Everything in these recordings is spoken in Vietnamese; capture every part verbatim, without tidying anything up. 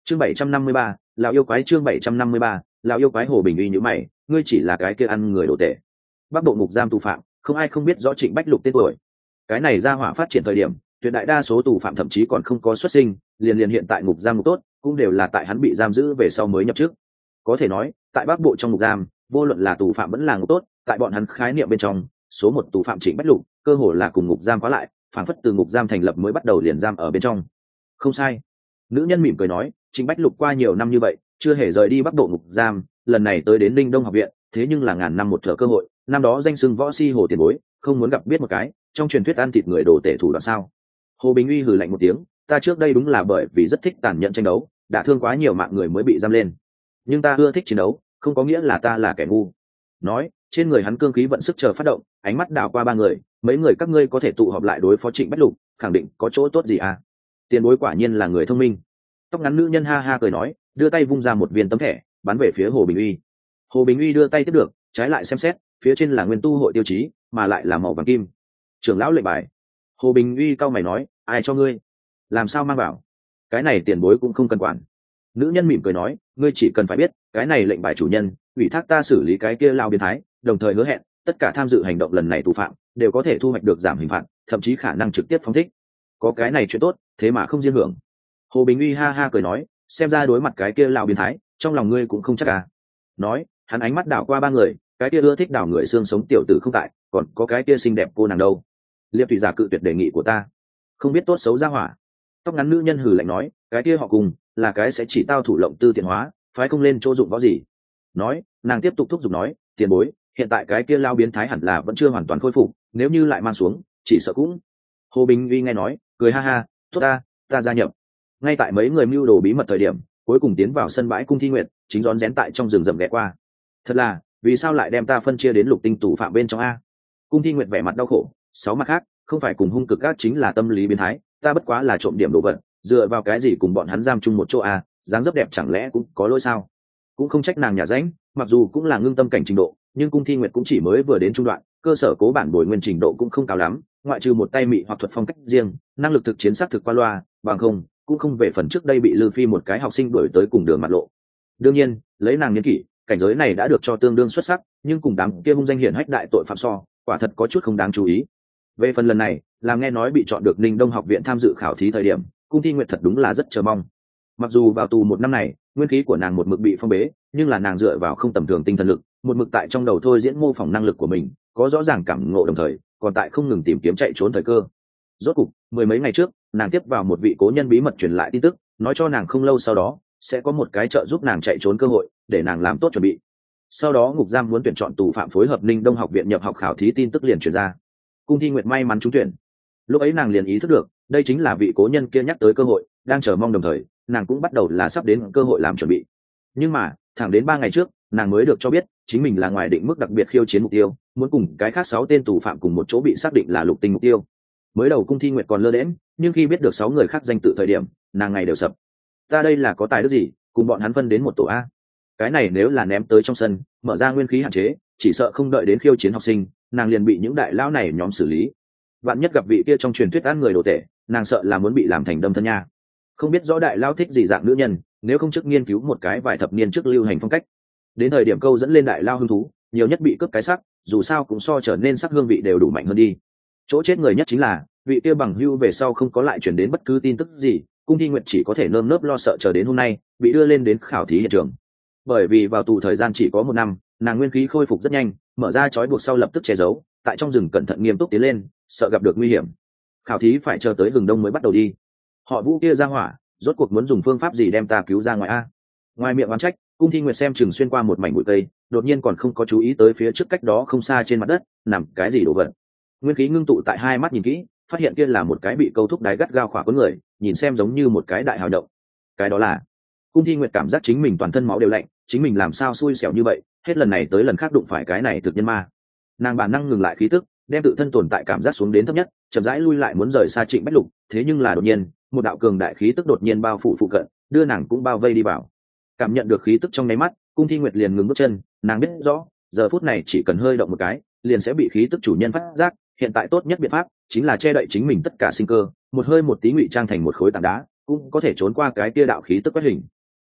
chương bảy trăm năm mươi ba lão yêu quái chương bảy trăm năm mươi ba lão yêu quái. Hồ Bình uy nhữ mày, ngươi chỉ là cái kia ăn người đồ tệ. Bắc bộ ngục giam tù phạm không ai không biết rõ Trịnh Bách Lục tên tuổi. Cái này ra hỏa phát triển thời điểm, tuyệt đại đa số tù phạm thậm chí còn không có xuất sinh, liền liền hiện tại ngục giam ngục tốt cũng đều là tại hắn bị giam giữ về sau mới nhập chức. Có thể nói tại Bắc bộ trong ngục giam, vô luận là tù phạm vẫn là ngục tốt, tại bọn hắn khái niệm bên trong, số một tù phạm Trịnh Bách Lục cơ hồ là cùng ngục giam khóa lại, phản phất từ ngục giam thành lập mới bắt đầu liền giam ở bên trong. Không sai. Nữ nhân mỉm cười nói, Trịnh Bách Lục qua nhiều năm như vậy chưa hề rời đi Bắc bộ ngục giam, lần này tới đến Linh Đông học viện, thế nhưng là ngàn năm một thở cơ hội. Năm đó danh xưng võ si Hồ tiền bối, không muốn gặp biết một cái, trong truyền thuyết ăn thịt người đồ tể thủ đoạn sao? Hồ Bình Uy hừ lạnh một tiếng, ta trước đây đúng là bởi vì rất thích tàn nhẫn tranh đấu, đã thương quá nhiều mạng người mới bị giam lên, nhưng ta ưa thích chiến đấu, không có nghĩa là ta là kẻ ngu. Nói, trên người hắn cương khí vận sức chờ phát động, ánh mắt đảo qua ba người, mấy người các ngươi có thể tụ họp lại đối phó Trịnh Bách Lục, khẳng định có chỗ tốt gì à? Tiền bối quả nhiên là người thông minh. Tóc ngắn nữ nhân ha ha cười nói, đưa tay vung ra một viên tấm thẻ, bắn về phía Hồ Bình Uy. Hồ Bình Uy đưa tay tiếp được, trái lại xem xét, phía trên là nguyên tu hội tiêu chí, mà lại là màu vàng kim. Trưởng lão lệnh bài. Hồ Bình Uy cau mày nói, ai cho ngươi? Làm sao mang vào? Cái này tiền bối cũng không cần quản. Nữ nhân mỉm cười nói, ngươi chỉ cần phải biết, cái này lệnh bài chủ nhân ủy thác ta xử lý cái kia lao biến thái, đồng thời hứa hẹn tất cả tham dự hành động lần này tù phạm đều có thể thu hoạch được giảm hình phạt, thậm chí khả năng trực tiếp phóng thích. Có cái này chuyện tốt, thế mà không riêng hưởng. Hồ Bình Uy ha ha cười nói, xem ra đối mặt cái kia lao biến thái, trong lòng ngươi cũng không chắc à. Nói, hắn ánh mắt đảo qua ba người, cái kia ưa thích đảo người xương sống tiểu tử không tại, còn có cái kia xinh đẹp cô nàng đâu. Liệp thủy giả cự tuyệt đề nghị của ta, không biết tốt xấu ra hỏa. Tóc ngắn nữ nhân hừ lạnh nói, cái kia họ cùng là cái sẽ chỉ tao thủ lộng tư tiện hóa, phái không lên chỗ dụng võ gì. Nói, nàng tiếp tục thúc giục nói, tiền bối, hiện tại cái kia lao biến thái hẳn là vẫn chưa hoàn toàn khôi phục, nếu như lại mang xuống, chỉ sợ cũng. Hồ Bình Uy nghe nói, cười ha ha, tốt ta, ta gia nhập. Ngay tại mấy người mưu đồ bí mật thời điểm, cuối cùng tiến vào sân bãi cung thi nguyệt, chính rón rén tại trong rừng rậm ghé qua. Thật là, vì sao lại đem ta phân chia đến lục tinh tù phạm bên trong a? Cung thi nguyệt vẻ mặt đau khổ, sáu mặt khác, không phải cùng hung cực ác chính là tâm lý biến thái, ta bất quá là trộm điểm đồ vật, dựa vào cái gì cùng bọn hắn giam chung một chỗ a? Dáng dấp đẹp chẳng lẽ cũng có lỗi sao? Cũng không trách nàng nhà rãnh, mặc dù cũng là ngưng tâm cảnh trình độ, nhưng cung thi nguyệt cũng chỉ mới vừa đến trung đoạn, cơ sở cố bản bồi nguyên trình độ cũng không cao lắm, ngoại trừ một tay mị hoặc thuật phong cách riêng, năng lực thực chiến xác thực qua loa, bằng không cũng không về phần trước đây bị Lư Phi một cái học sinh đuổi tới cùng đường mặt lộ. Đương nhiên, lấy nàng niên kỷ, cảnh giới này đã được cho tương đương xuất sắc, nhưng cùng đám kia hung danh hiển hách đại tội phạm so, quả thật có chút không đáng chú ý. Về phần lần này, làm nghe nói bị chọn được Ninh Đông học viện tham dự khảo thí thời điểm, cung thi nguyệt thật đúng là rất chờ mong. Mặc dù vào tù một năm này, nguyên khí của nàng một mực bị phong bế, nhưng là nàng dựa vào không tầm thường tinh thần lực, một mực tại trong đầu thôi diễn mô phỏng năng lực của mình, có rõ ràng cảm ngộ đồng thời, còn tại không ngừng tìm kiếm chạy trốn thời cơ. Rốt cục, mười mấy ngày trước, nàng tiếp vào một vị cố nhân bí mật truyền lại tin tức, nói cho nàng không lâu sau đó sẽ có một cái trợ giúp nàng chạy trốn cơ hội, để nàng làm tốt chuẩn bị. Sau đó ngục giam muốn tuyển chọn tù phạm phối hợp Ninh Đông học viện nhập học khảo thí tin tức liền truyền ra. Cung thi nguyệt may mắn trúng tuyển. Lúc ấy nàng liền ý thức được, đây chính là vị cố nhân kia nhắc tới cơ hội, đang chờ mong đồng thời, nàng cũng bắt đầu là sắp đến cơ hội làm chuẩn bị. Nhưng mà, thẳng đến ba ngày trước, nàng mới được cho biết, chính mình là ngoài định mức đặc biệt khiêu chiến mục tiêu, muốn cùng cái khác sáu tên tù phạm cùng một chỗ bị xác định là lục tinh mục tiêu. Mới đầu cung thi nguyệt còn lơ đễnh, nhưng khi biết được sáu người khác danh tự thời điểm, nàng ngày đều sập. Ta đây là có tài đức gì, cùng bọn hắn phân đến một tổ a? Cái này nếu là ném tới trong sân, mở ra nguyên khí hạn chế, chỉ sợ không đợi đến khiêu chiến học sinh, nàng liền bị những đại lão này nhóm xử lý. Bạn nhất gặp vị kia trong truyền thuyết ăn người đồ tể, nàng sợ là muốn bị làm thành đâm thân nha. Không biết rõ đại lão thích gì dạng nữ nhân, nếu không trước nghiên cứu một cái vài thập niên trước lưu hành phong cách. Đến thời điểm câu dẫn lên đại lao hứng thú, nhiều nhất bị cướp cái sắc, dù sao cũng so trở nên sắc hương vị đều đủ mạnh hơn đi. Chỗ chết người nhất chính là vị kia bằng hưu về sau không có lại chuyển đến bất cứ tin tức gì, cung thi nguyệt chỉ có thể nơm nớp lo sợ chờ đến hôm nay bị đưa lên đến khảo thí hiện trường. Bởi vì vào tù thời gian chỉ có một năm, nàng nguyên khí khôi phục rất nhanh, mở ra trói buộc sau lập tức che giấu, tại trong rừng cẩn thận nghiêm túc tiến lên, sợ gặp được nguy hiểm. Khảo thí phải chờ tới hừng đông mới bắt đầu đi. Họ Vũ kia ra hỏa, rốt cuộc muốn dùng phương pháp gì đem ta cứu ra ngoài a? Ngoài miệng oán trách, cung thi nguyệt xem chừng xuyên qua một mảnh bụi cây, đột nhiên còn không có chú ý tới phía trước cách đó không xa trên mặt đất nằm cái gì đồ vật. Nguyên khí ngưng tụ tại hai mắt nhìn kỹ, phát hiện kia là một cái bị câu thúc đáy gắt gao khỏa cuốn người, nhìn xem giống như một cái đại hào động. Cái đó là cung thi nguyệt cảm giác chính mình toàn thân máu đều lạnh, chính mình làm sao xui xẻo như vậy, hết lần này tới lần khác đụng phải cái này thực nhân ma. Nàng bản năng ngừng lại khí tức, đem tự thân tồn tại cảm giác xuống đến thấp nhất, chậm rãi lui lại muốn rời xa Trịnh Bách Lục, thế nhưng là đột nhiên một đạo cường đại khí tức đột nhiên bao phủ phụ cận, đưa nàng cũng bao vây đi vào. Cảm nhận được khí tức trong nháy mắt, cung thi nguyệt liền ngừng bước chân, nàng biết rõ giờ phút này chỉ cần hơi động một cái liền sẽ bị khí tức chủ nhân phát giác, hiện tại tốt nhất biện pháp chính là che đậy chính mình tất cả sinh cơ, một hơi một tí ngụy trang thành một khối tảng đá, cũng có thể trốn qua cái kia đạo khí tức quét hình,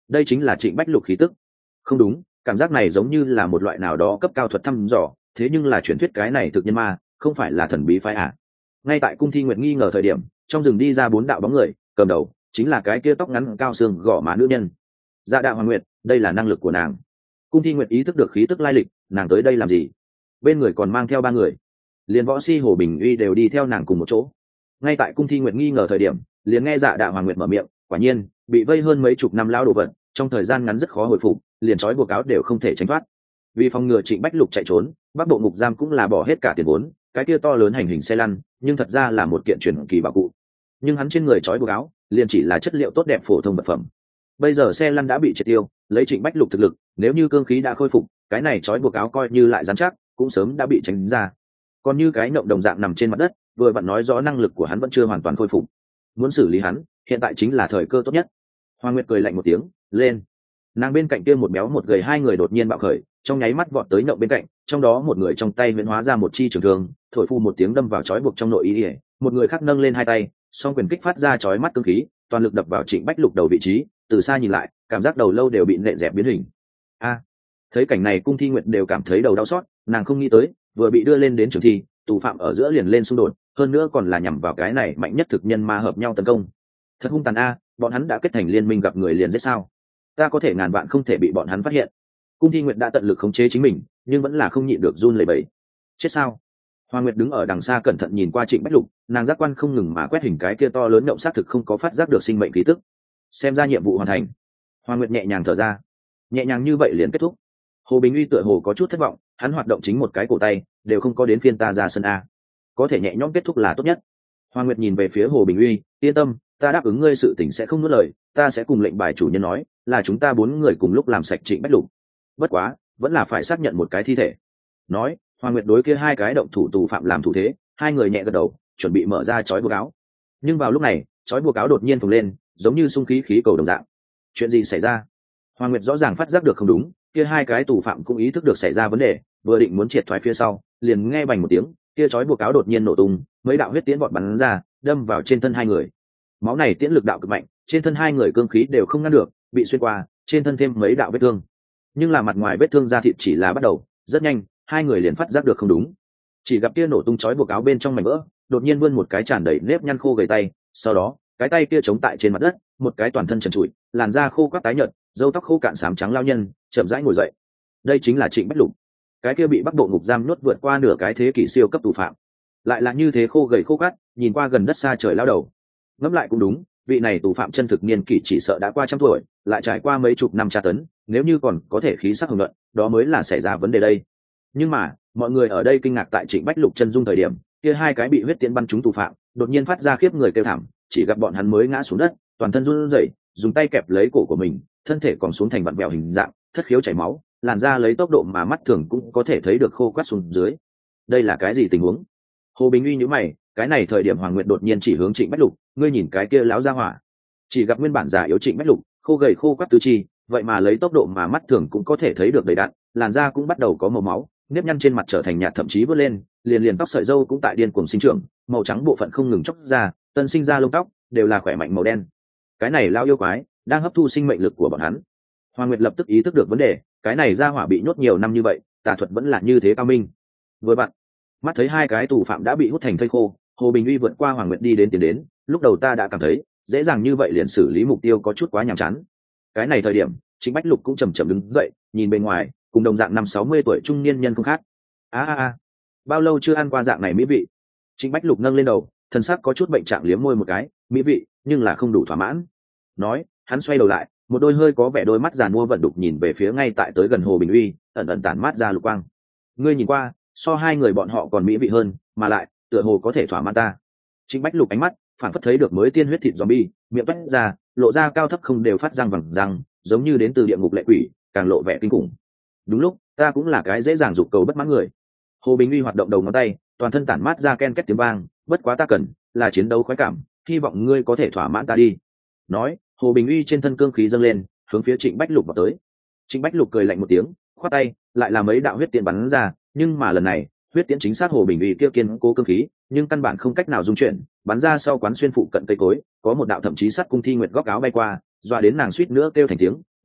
đây chính là Trịnh Bách Lục khí tức. Không đúng, cảm giác này giống như là một loại nào đó cấp cao thuật thăm dò, thế nhưng là truyền thuyết cái này thực nhân ma, không phải là thần bí phái à? Ngay tại Cung Thi Nguyệt nghi ngờ thời điểm, trong rừng đi ra bốn đạo bóng người, cầm đầu chính là cái kia tóc ngắn cao xương gò má nữ nhân. Dạ Đạo Hoàng Nguyệt, đây là năng lực của nàng. Cung Thi Nguyệt ý thức được khí tức lai lịch, nàng tới đây làm gì? Bên người còn mang theo ba người, liền võ si Hồ Bình Uy đều đi theo nàng cùng một chỗ. Ngay tại Cung Thi Nguyệt nghi ngờ thời điểm, liền nghe Dạ Đạo Hoàng Nguyệt mở miệng, quả nhiên bị vây hơn mấy chục năm lao đồ vật, trong thời gian ngắn rất khó hồi phục, liền trói buộc áo đều không thể tránh thoát. Vì phòng ngừa Trịnh Bách Lục chạy trốn, Bắc Bộ ngục giam cũng là bỏ hết cả tiền vốn, cái kia to lớn hành hình xe lăn, nhưng thật ra là một kiện truyền kỳ bảo cụ. Nhưng hắn trên người trói buộc áo, liền chỉ là chất liệu tốt đẹp phổ thông vật phẩm. Bây giờ xe lăn đã bị triệt tiêu, lấy Trịnh Bách Lục thực lực, nếu như cương khí đã khôi phục, cái này trói buộc áo coi như lại rắn chắc, cũng sớm đã bị tránh ra. Còn như cái nộng đồng dạng nằm trên mặt đất, vừa vặn nói rõ năng lực của hắn vẫn chưa hoàn toàn khôi phục. Muốn xử lý hắn, hiện tại chính là thời cơ tốt nhất. Hoa Nguyệt cười lạnh một tiếng, lên. Nàng bên cạnh kia một béo một gầy hai người đột nhiên bạo khởi, trong nháy mắt vọt tới nộng bên cạnh, trong đó một người trong tay huyễn hóa ra một chi trường thương, thổi phu một tiếng đâm vào trói buộc trong nội y, một người khác nâng lên hai tay, song quyền kích phát ra chói mắt cương khí, toàn lực đập vào Trịnh Bách Lục đầu vị trí, từ xa nhìn lại, cảm giác đầu lâu đều bị nện dẹp biến hình. A, thấy cảnh này Cung Thi Nguyệt đều cảm thấy đầu đau xót, nàng không nghĩ tới, vừa bị đưa lên đến trường thi, tù phạm ở giữa liền lên xung đột, hơn nữa còn là nhằm vào cái này mạnh nhất thực nhân ma hợp nhau tấn công. Thật hung tàn a, bọn hắn đã kết thành liên minh gặp người liền giết sao? Ta có thể ngàn vạn không thể bị bọn hắn phát hiện. Cung Thi Nguyệt đã tận lực khống chế chính mình, nhưng vẫn là không nhịn được run lẩy bẩy. Chết sao? Hoa Nguyệt đứng ở đằng xa cẩn thận nhìn qua Trịnh Bách Lục, nàng giác quan không ngừng mà quét hình cái kia to lớn động xác thực không có phát giác được sinh mệnh khí tức. Xem ra nhiệm vụ hoàn thành. Hoa Nguyệt nhẹ nhàng thở ra, nhẹ nhàng như vậy liền kết thúc. Hồ Bình Uy tựa hồ có chút thất vọng, hắn hoạt động chính một cái cổ tay, đều không có đến phiên ta ra sân a. Có thể nhẹ nhõm kết thúc là tốt nhất. Hoa Nguyệt nhìn về phía Hồ Bình Uy, yên tâm, ta đáp ứng ngươi sự tình sẽ không nuốt lời, ta sẽ cùng lệnh bài chủ nhân nói, là chúng ta bốn người cùng lúc làm sạch Trịnh Bách Lục. Bất quá, vẫn là phải xác nhận một cái thi thể. Nói, Hoa Nguyệt đối kia hai cái động thủ tù phạm làm thủ thế, hai người nhẹ gật đầu, chuẩn bị mở ra chói buộc áo. Nhưng vào lúc này, chói buộc áo đột nhiên phồng lên, giống như xung khí khí cầu đồng dạng. Chuyện gì xảy ra? Hoa Nguyệt rõ ràng phát giác được không đúng, kia hai cái tù phạm cũng ý thức được xảy ra vấn đề, vừa định muốn triệt thoái phía sau, liền nghe bành một tiếng, kia chói buộc áo đột nhiên nổ tung, mấy đạo huyết tiễn bọt bắn ra, đâm vào trên thân hai người. Máu này tiễn lực đạo cực mạnh, trên thân hai người cương khí đều không ngăn được, bị xuyên qua, trên thân thêm mấy đạo vết thương. Nhưng là mặt ngoài vết thương da thịt chỉ là bắt đầu, rất nhanh, hai người liền phát giác được không đúng. Chỉ gặp kia nổ tung chói buộc áo bên trong mảnh vỡ, đột nhiên vươn một cái tràn đầy nếp nhăn khô gầy tay, sau đó, cái tay kia chống tại trên mặt đất, một cái toàn thân trần trụi, làn da khô quắt tái nhợt, râu tóc khô cạn xám trắng lao nhân, chậm rãi ngồi dậy. Đây chính là Trịnh Bách Lục, cái kia bị Bắc Bộ ngục giam nuốt vượt qua nửa cái thế kỷ siêu cấp tù phạm, lại là như thế khô gầy khô cắt, nhìn qua gần đất xa trời lao đầu. Ngẫm lại cũng đúng, vị này tù phạm chân thực niên kỷ chỉ sợ đã qua trăm tuổi, lại trải qua mấy chục năm tra tấn, nếu như còn có thể khí sắc hùng luận, đó mới là xảy ra vấn đề đây. Nhưng mà, mọi người ở đây kinh ngạc tại Trịnh Bách Lục chân dung thời điểm, kia hai cái bị huyết tiễn bắn trúng tù phạm, đột nhiên phát ra khiếp người kêu thảm, chỉ gặp bọn hắn mới ngã xuống đất, toàn thân run rẩy, dùng tay kẹp lấy cổ của mình, thân thể còn xuống thành vặn vẹo hình dạng, thất khiếu chảy máu, làn da lấy tốc độ mà mắt thường cũng có thể thấy được khô quắt xuống dưới. Đây là cái gì tình huống? Hồ Bình Uy nhíu mày, cái này thời điểm Hoàng Nguyệt đột nhiên chỉ hướng Trịnh Bách Lục, ngươi nhìn cái kia lão gia hỏa. Chỉ gặp nguyên bản già yếu Trịnh Bách Lục, khô gầy khô quắt tứ chi, vậy mà lấy tốc độ mà mắt thường cũng có thể thấy được đầy đặn, làn da cũng bắt đầu có màu máu, nếp nhăn trên mặt trở thành nhạt thậm chí vớt lên, liền liền tóc sợi râu cũng tại điên cuồng sinh trưởng, màu trắng bộ phận không ngừng chóc ra, tân sinh ra lông tóc đều là khỏe mạnh màu đen. Cái này lão yêu quái đang hấp thu sinh mệnh lực của bọn hắn. Hoàng Nguyệt lập tức ý thức được vấn đề, cái này gia hỏa bị nhốt nhiều năm như vậy, tà thuật vẫn là như thế cao minh. Vừa bạn, mắt thấy hai cái tù phạm đã bị hút thành thây khô, Hồ Bình Uy vượt qua Hoàng Nguyệt đi đến tiến đến, lúc đầu ta đã cảm thấy dễ dàng như vậy liền xử lý mục tiêu có chút quá nhàm chán. Cái này thời điểm, Trịnh Bách Lục cũng chầm chậm đứng dậy, nhìn bên ngoài, cùng đồng dạng năm sáu mươi tuổi trung niên nhân không khác. A a a, bao lâu chưa ăn qua dạng này mỹ vị? Trịnh Bách Lục nâng lên đầu, thân xác có chút bệnh trạng liếm môi một cái, mỹ vị, nhưng là không đủ thỏa mãn. Nói, hắn xoay đầu lại, một đôi hơi có vẻ đôi mắt giàn mua vận đục nhìn về phía ngay tại tới gần Hồ Bình Uy, ẩn ẩn tản mát ra lục quang. Ngươi nhìn qua, so hai người bọn họ còn mỹ vị hơn, mà lại, tựa hồ có thể thỏa mãn ta. Trịnh Bách Lục ánh mắt phản phất thấy được mới tiên huyết thịt zombie, miệng toét ra, lộ ra cao thấp không đều phát răng vàng răng, giống như đến từ địa ngục lệ quỷ, càng lộ vẻ kinh khủng. Đúng lúc, ta cũng là cái dễ dàng dục cầu bất mãn người. Hồ Bình Uy hoạt động đầu ngón tay, toàn thân tản mát ra ken két tiếng vang, bất quá ta cần là chiến đấu khoái cảm, hy vọng ngươi có thể thỏa mãn ta đi. Nói, Hồ Bình Uy trên thân cương khí dâng lên, hướng phía Trịnh Bách Lục vào tới. Trịnh Bách Lục cười lạnh một tiếng, khoát tay, lại là mấy đạo huyết tiễn bắn ra, nhưng mà lần này, huyết tiễn chính xác Hồ Bình Uy kia kiên cố cương khí, nhưng căn bản không cách nào dung chuyển, bắn ra sau quán xuyên phụ cận cây cối, có một đạo thậm chí sắt Cung Thi Nguyệt góc áo bay qua, dọa đến nàng suýt nữa kêu thành tiếng,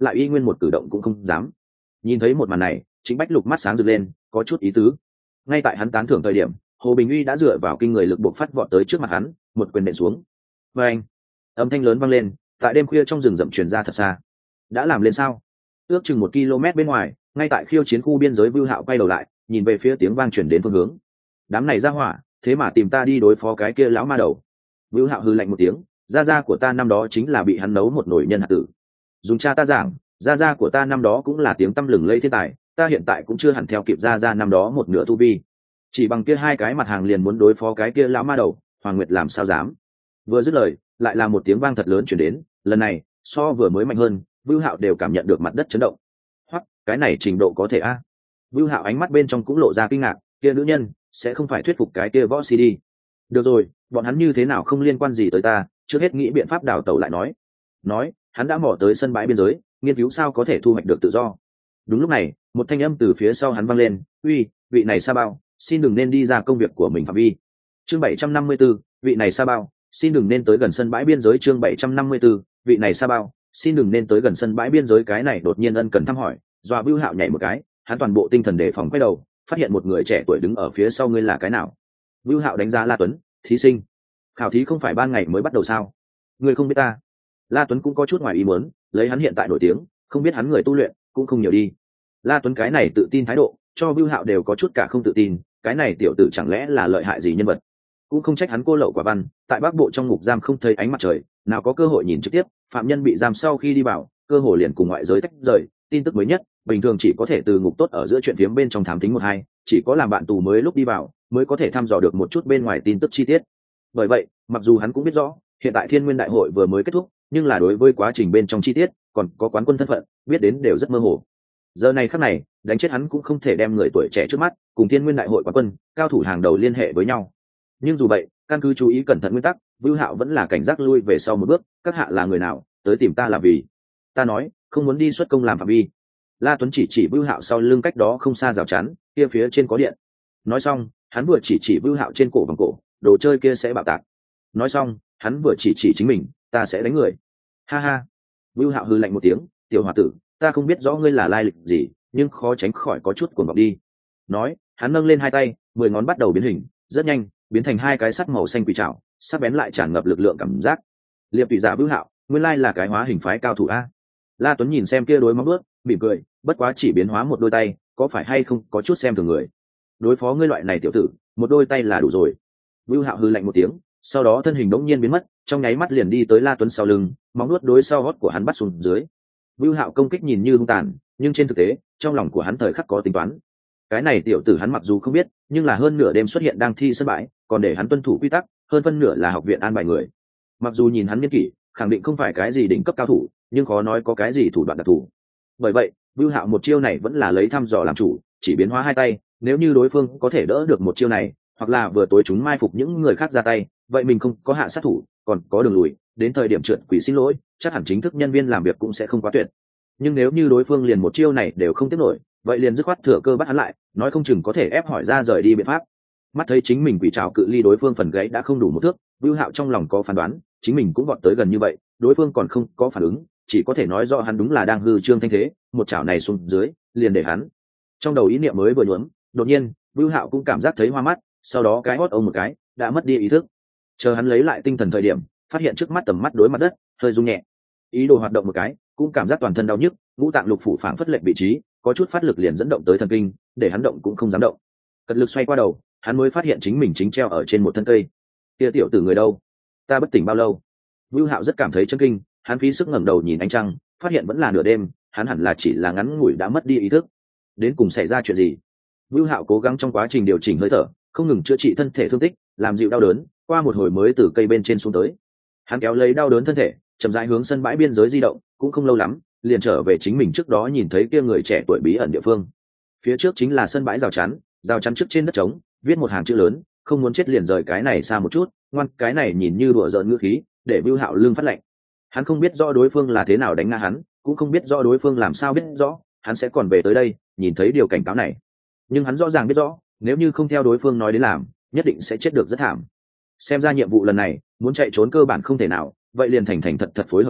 lại y nguyên một cử động cũng không dám. Nhìn thấy một màn này, Trịnh Bách Lục mắt sáng rực lên, có chút ý tứ. Ngay tại hắn tán thưởng thời điểm, Hồ Bình Uy đã dựa vào kinh người lực buộc phát vọt tới trước mặt hắn, một quyền nện xuống. Và anh, âm thanh lớn vang lên, tại đêm khuya trong rừng rậm truyền ra thật xa. Đã làm lên sao? Ước chừng một km bên ngoài, ngay tại khiêu chiến khu biên giới, Vưu Hạo quay đầu lại, nhìn về phía tiếng vang truyền đến phương hướng. Đám này ra hỏa, thế mà tìm ta đi đối phó cái kia lão ma đầu. Vưu Hạo hừ lạnh một tiếng, gia gia của ta năm đó chính là bị hắn nấu một nồi nhân hạt tử. Dùng cha ta giảng, gia gia của ta năm đó cũng là tiếng tăm lừng lẫy thiên tài, ta hiện tại cũng chưa hẳn theo kịp gia gia năm đó một nửa tu vi. Chỉ bằng kia hai cái mặt hàng liền muốn đối phó cái kia lão ma đầu, Hoàng Nguyệt làm sao dám. Vừa dứt lời, lại là một tiếng vang thật lớn truyền đến, lần này so vừa mới mạnh hơn, Vưu Hạo đều cảm nhận được mặt đất chấn động. Hoặc cái này trình độ có thể a? Vưu Hạo ánh mắt bên trong cũng lộ ra kinh ngạc, kia nữ nhân sẽ không phải thuyết phục cái kia võ si đi. Được rồi, bọn hắn như thế nào không liên quan gì tới ta, trước hết nghĩ biện pháp đào tẩu lại nói. Nói, hắn đã mò tới sân bãi biên giới, nghiên cứu sao có thể thu hoạch được tự do. Đúng lúc này, một thanh âm từ phía sau hắn vang lên, uy, vị này Sa Bao, xin đừng nên đi ra công việc của mình phạm vi. Chương bảy trăm năm mươi tư, vị này Sa Bao, xin đừng nên tới gần sân bãi biên giới. Chương bảy trăm năm mươi tư, vị này Sa Bao, xin đừng nên tới gần sân bãi biên giới. Cái này đột nhiên ân cần thăm hỏi, dọa Vưu Hạo nhảy một cái, hắn toàn bộ tinh thần đề phòng, quay đầu, phát hiện một người trẻ tuổi đứng ở phía sau. Ngươi là cái nào? Vưu Hạo đánh giá La Tuấn, thí sinh. Khảo thí không phải ban ngày mới bắt đầu sao? Ngươi không biết ta? La Tuấn cũng có chút ngoài ý muốn, lấy hắn hiện tại nổi tiếng, không biết hắn người tu luyện cũng không nhiều đi. La Tuấn cái này tự tin thái độ, cho Vưu Hạo đều có chút cả không tự tin, cái này tiểu tử chẳng lẽ là lợi hại gì nhân vật? Cũng không trách hắn cô lậu quả văn, tại Bắc Bộ trong ngục giam không thấy ánh mặt trời, nào có cơ hội nhìn trực tiếp, phạm nhân bị giam sau khi đi vào, cơ hội liền cùng ngoại giới tách rời, tin tức mới nhất, bình thường chỉ có thể từ ngục tốt ở giữa chuyện phiếm bên trong thám thính một hai, chỉ có làm bạn tù mới lúc đi vào, mới có thể thăm dò được một chút bên ngoài tin tức chi tiết. Bởi vậy, mặc dù hắn cũng biết rõ, hiện tại Thiên Nguyên Đại hội vừa mới kết thúc, nhưng là đối với quá trình bên trong chi tiết, còn có quán quân thân phận, biết đến đều rất mơ hồ. Giờ này khắc này, đánh chết hắn cũng không thể đem người tuổi trẻ trước mắt cùng Thiên Nguyên Đại hội quán quân, cao thủ hàng đầu liên hệ với nhau. Nhưng dù vậy, căn cứ chú ý cẩn thận nguyên tắc, Vưu Hạo vẫn là cảnh giác lui về sau một bước, các hạ là người nào, tới tìm ta là vì? Ta nói, không muốn đi xuất công làm phạm vi. La Tuấn chỉ chỉ Vưu Hạo sau lưng cách đó không xa rào chắn, kia phía trên có điện. Nói xong, hắn vừa chỉ chỉ Vưu Hạo trên cổ bằng cổ, đồ chơi kia sẽ bạo tạc. Nói xong, hắn vừa chỉ chỉ chính mình, ta sẽ đánh người. Ha ha. Vưu Hạo hừ lạnh một tiếng, tiểu hòa tử, ta không biết rõ ngươi là lai lịch gì, nhưng khó tránh khỏi có chút cuồng vọng đi. Nói, hắn nâng lên hai tay, mười ngón bắt đầu biến hình, rất nhanh, biến thành hai cái sắt màu xanh quỷ trảo, sắc bén lại tràn ngập lực lượng cảm giác. Liệp tùy giả Vưu Hạo, nguyên lai là cái hóa hình phái cao thủ a. La Tuấn nhìn xem kia đối móng bước, mỉm cười, bất quá chỉ biến hóa một đôi tay, có phải hay không có chút xem thường người. Đối phó ngươi loại này tiểu tử, một đôi tay là đủ rồi. Vưu Hạo hừ lạnh một tiếng, sau đó thân hình đống nhiên biến mất, trong nháy mắt liền đi tới La Tuấn sau lưng, móng nuốt đối sau gót của hắn bắt xuống dưới. Vưu Hạo công kích nhìn như hung tàn, nhưng trên thực tế, trong lòng của hắn thời khắc có tính toán. Cái này tiểu tử hắn mặc dù không biết, nhưng là hơn nửa đêm xuất hiện đang thi sân bãi, còn để hắn tuân thủ quy tắc, hơn phân nửa là học viện an bài người. Mặc dù nhìn hắn niên kỷ, khẳng định không phải cái gì đỉnh cấp cao thủ, nhưng khó nói có cái gì thủ đoạn đặc thù. Bởi vậy, Vưu Hạo một chiêu này vẫn là lấy thăm dò làm chủ, chỉ biến hóa hai tay, nếu như đối phương có thể đỡ được một chiêu này, hoặc là vừa tối chúng mai phục những người khác ra tay, vậy mình không có hạ sát thủ, còn có đường lùi, đến thời điểm trượt quỷ xin lỗi, chắc hẳn chính thức nhân viên làm việc cũng sẽ không quá tuyệt. Nhưng nếu như đối phương liền một chiêu này đều không tiếp nổi, vậy liền dứt khoát thừa cơ bắt hắn lại, nói không chừng có thể ép hỏi ra rời đi biện pháp. Mắt thấy chính mình quỷ trảo cự ly đối phương phần gãy đã không đủ một thước, Vưu Hạo trong lòng có phán đoán, chính mình cũng vọt tới gần như vậy, đối phương còn không có phản ứng, chỉ có thể nói rõ hắn đúng là đang hư trương thanh thế, một chảo này xuống dưới, liền để hắn. Trong đầu ý niệm mới vừa nhuốm, đột nhiên, Vưu Hạo cũng cảm giác thấy hoa mắt, sau đó cái hót ông một cái, đã mất đi ý thức. Chờ hắn lấy lại tinh thần thời điểm, phát hiện trước mắt tầm mắt đối mặt đất, hơi rung nhẹ. Ý đồ hoạt động một cái, cũng cảm giác toàn thân đau nhức, ngũ tạng lục phủ phảng phất lệch vị trí, có chút phát lực liền dẫn động tới thần kinh, để hắn động cũng không dám động. Cật lực xoay qua đầu, hắn mới phát hiện chính mình chính treo ở trên một thân cây. Kia tiểu tử người đâu? Ta bất tỉnh bao lâu? Vưu Hạo rất cảm thấy chấn kinh, hắn phí sức ngẩng đầu nhìn ánh trăng, phát hiện vẫn là nửa đêm, hắn hẳn là chỉ là ngắn ngủi đã mất đi ý thức. Đến cùng xảy ra chuyện gì? Vưu Hạo cố gắng trong quá trình điều chỉnh hơi thở, không ngừng chữa trị thân thể thương tích, làm dịu đau đớn, qua một hồi mới từ cây bên trên xuống tới. Hắn kéo lấy đau đớn thân thể, chậm rãi hướng sân bãi biên giới di động, cũng không lâu lắm, liền trở về chính mình trước đó nhìn thấy kia người trẻ tuổi bí ẩn địa phương. Phía trước chính là sân bãi rào chắn, rào chắn trước trên đất trống, viết một hàng chữ lớn, không muốn chết liền rời cái này xa một chút, ngoan, cái này nhìn như đùa giỡn ngữ khí, để Vưu Hạo lưng phát lạnh. Hắn không biết rõ đối phương là thế nào đánh ngã hắn, cũng không biết rõ đối phương làm sao biết rõ hắn sẽ còn về tới đây, nhìn thấy điều cảnh cáo này. Nhưng hắn rõ ràng biết rõ, nếu như không theo đối phương nói đến làm, nhất định sẽ chết được rất thảm. Xem ra nhiệm vụ lần này, muốn chạy trốn cơ bản không thể nào, vậy liền thành thành thật thật phối hợp đi,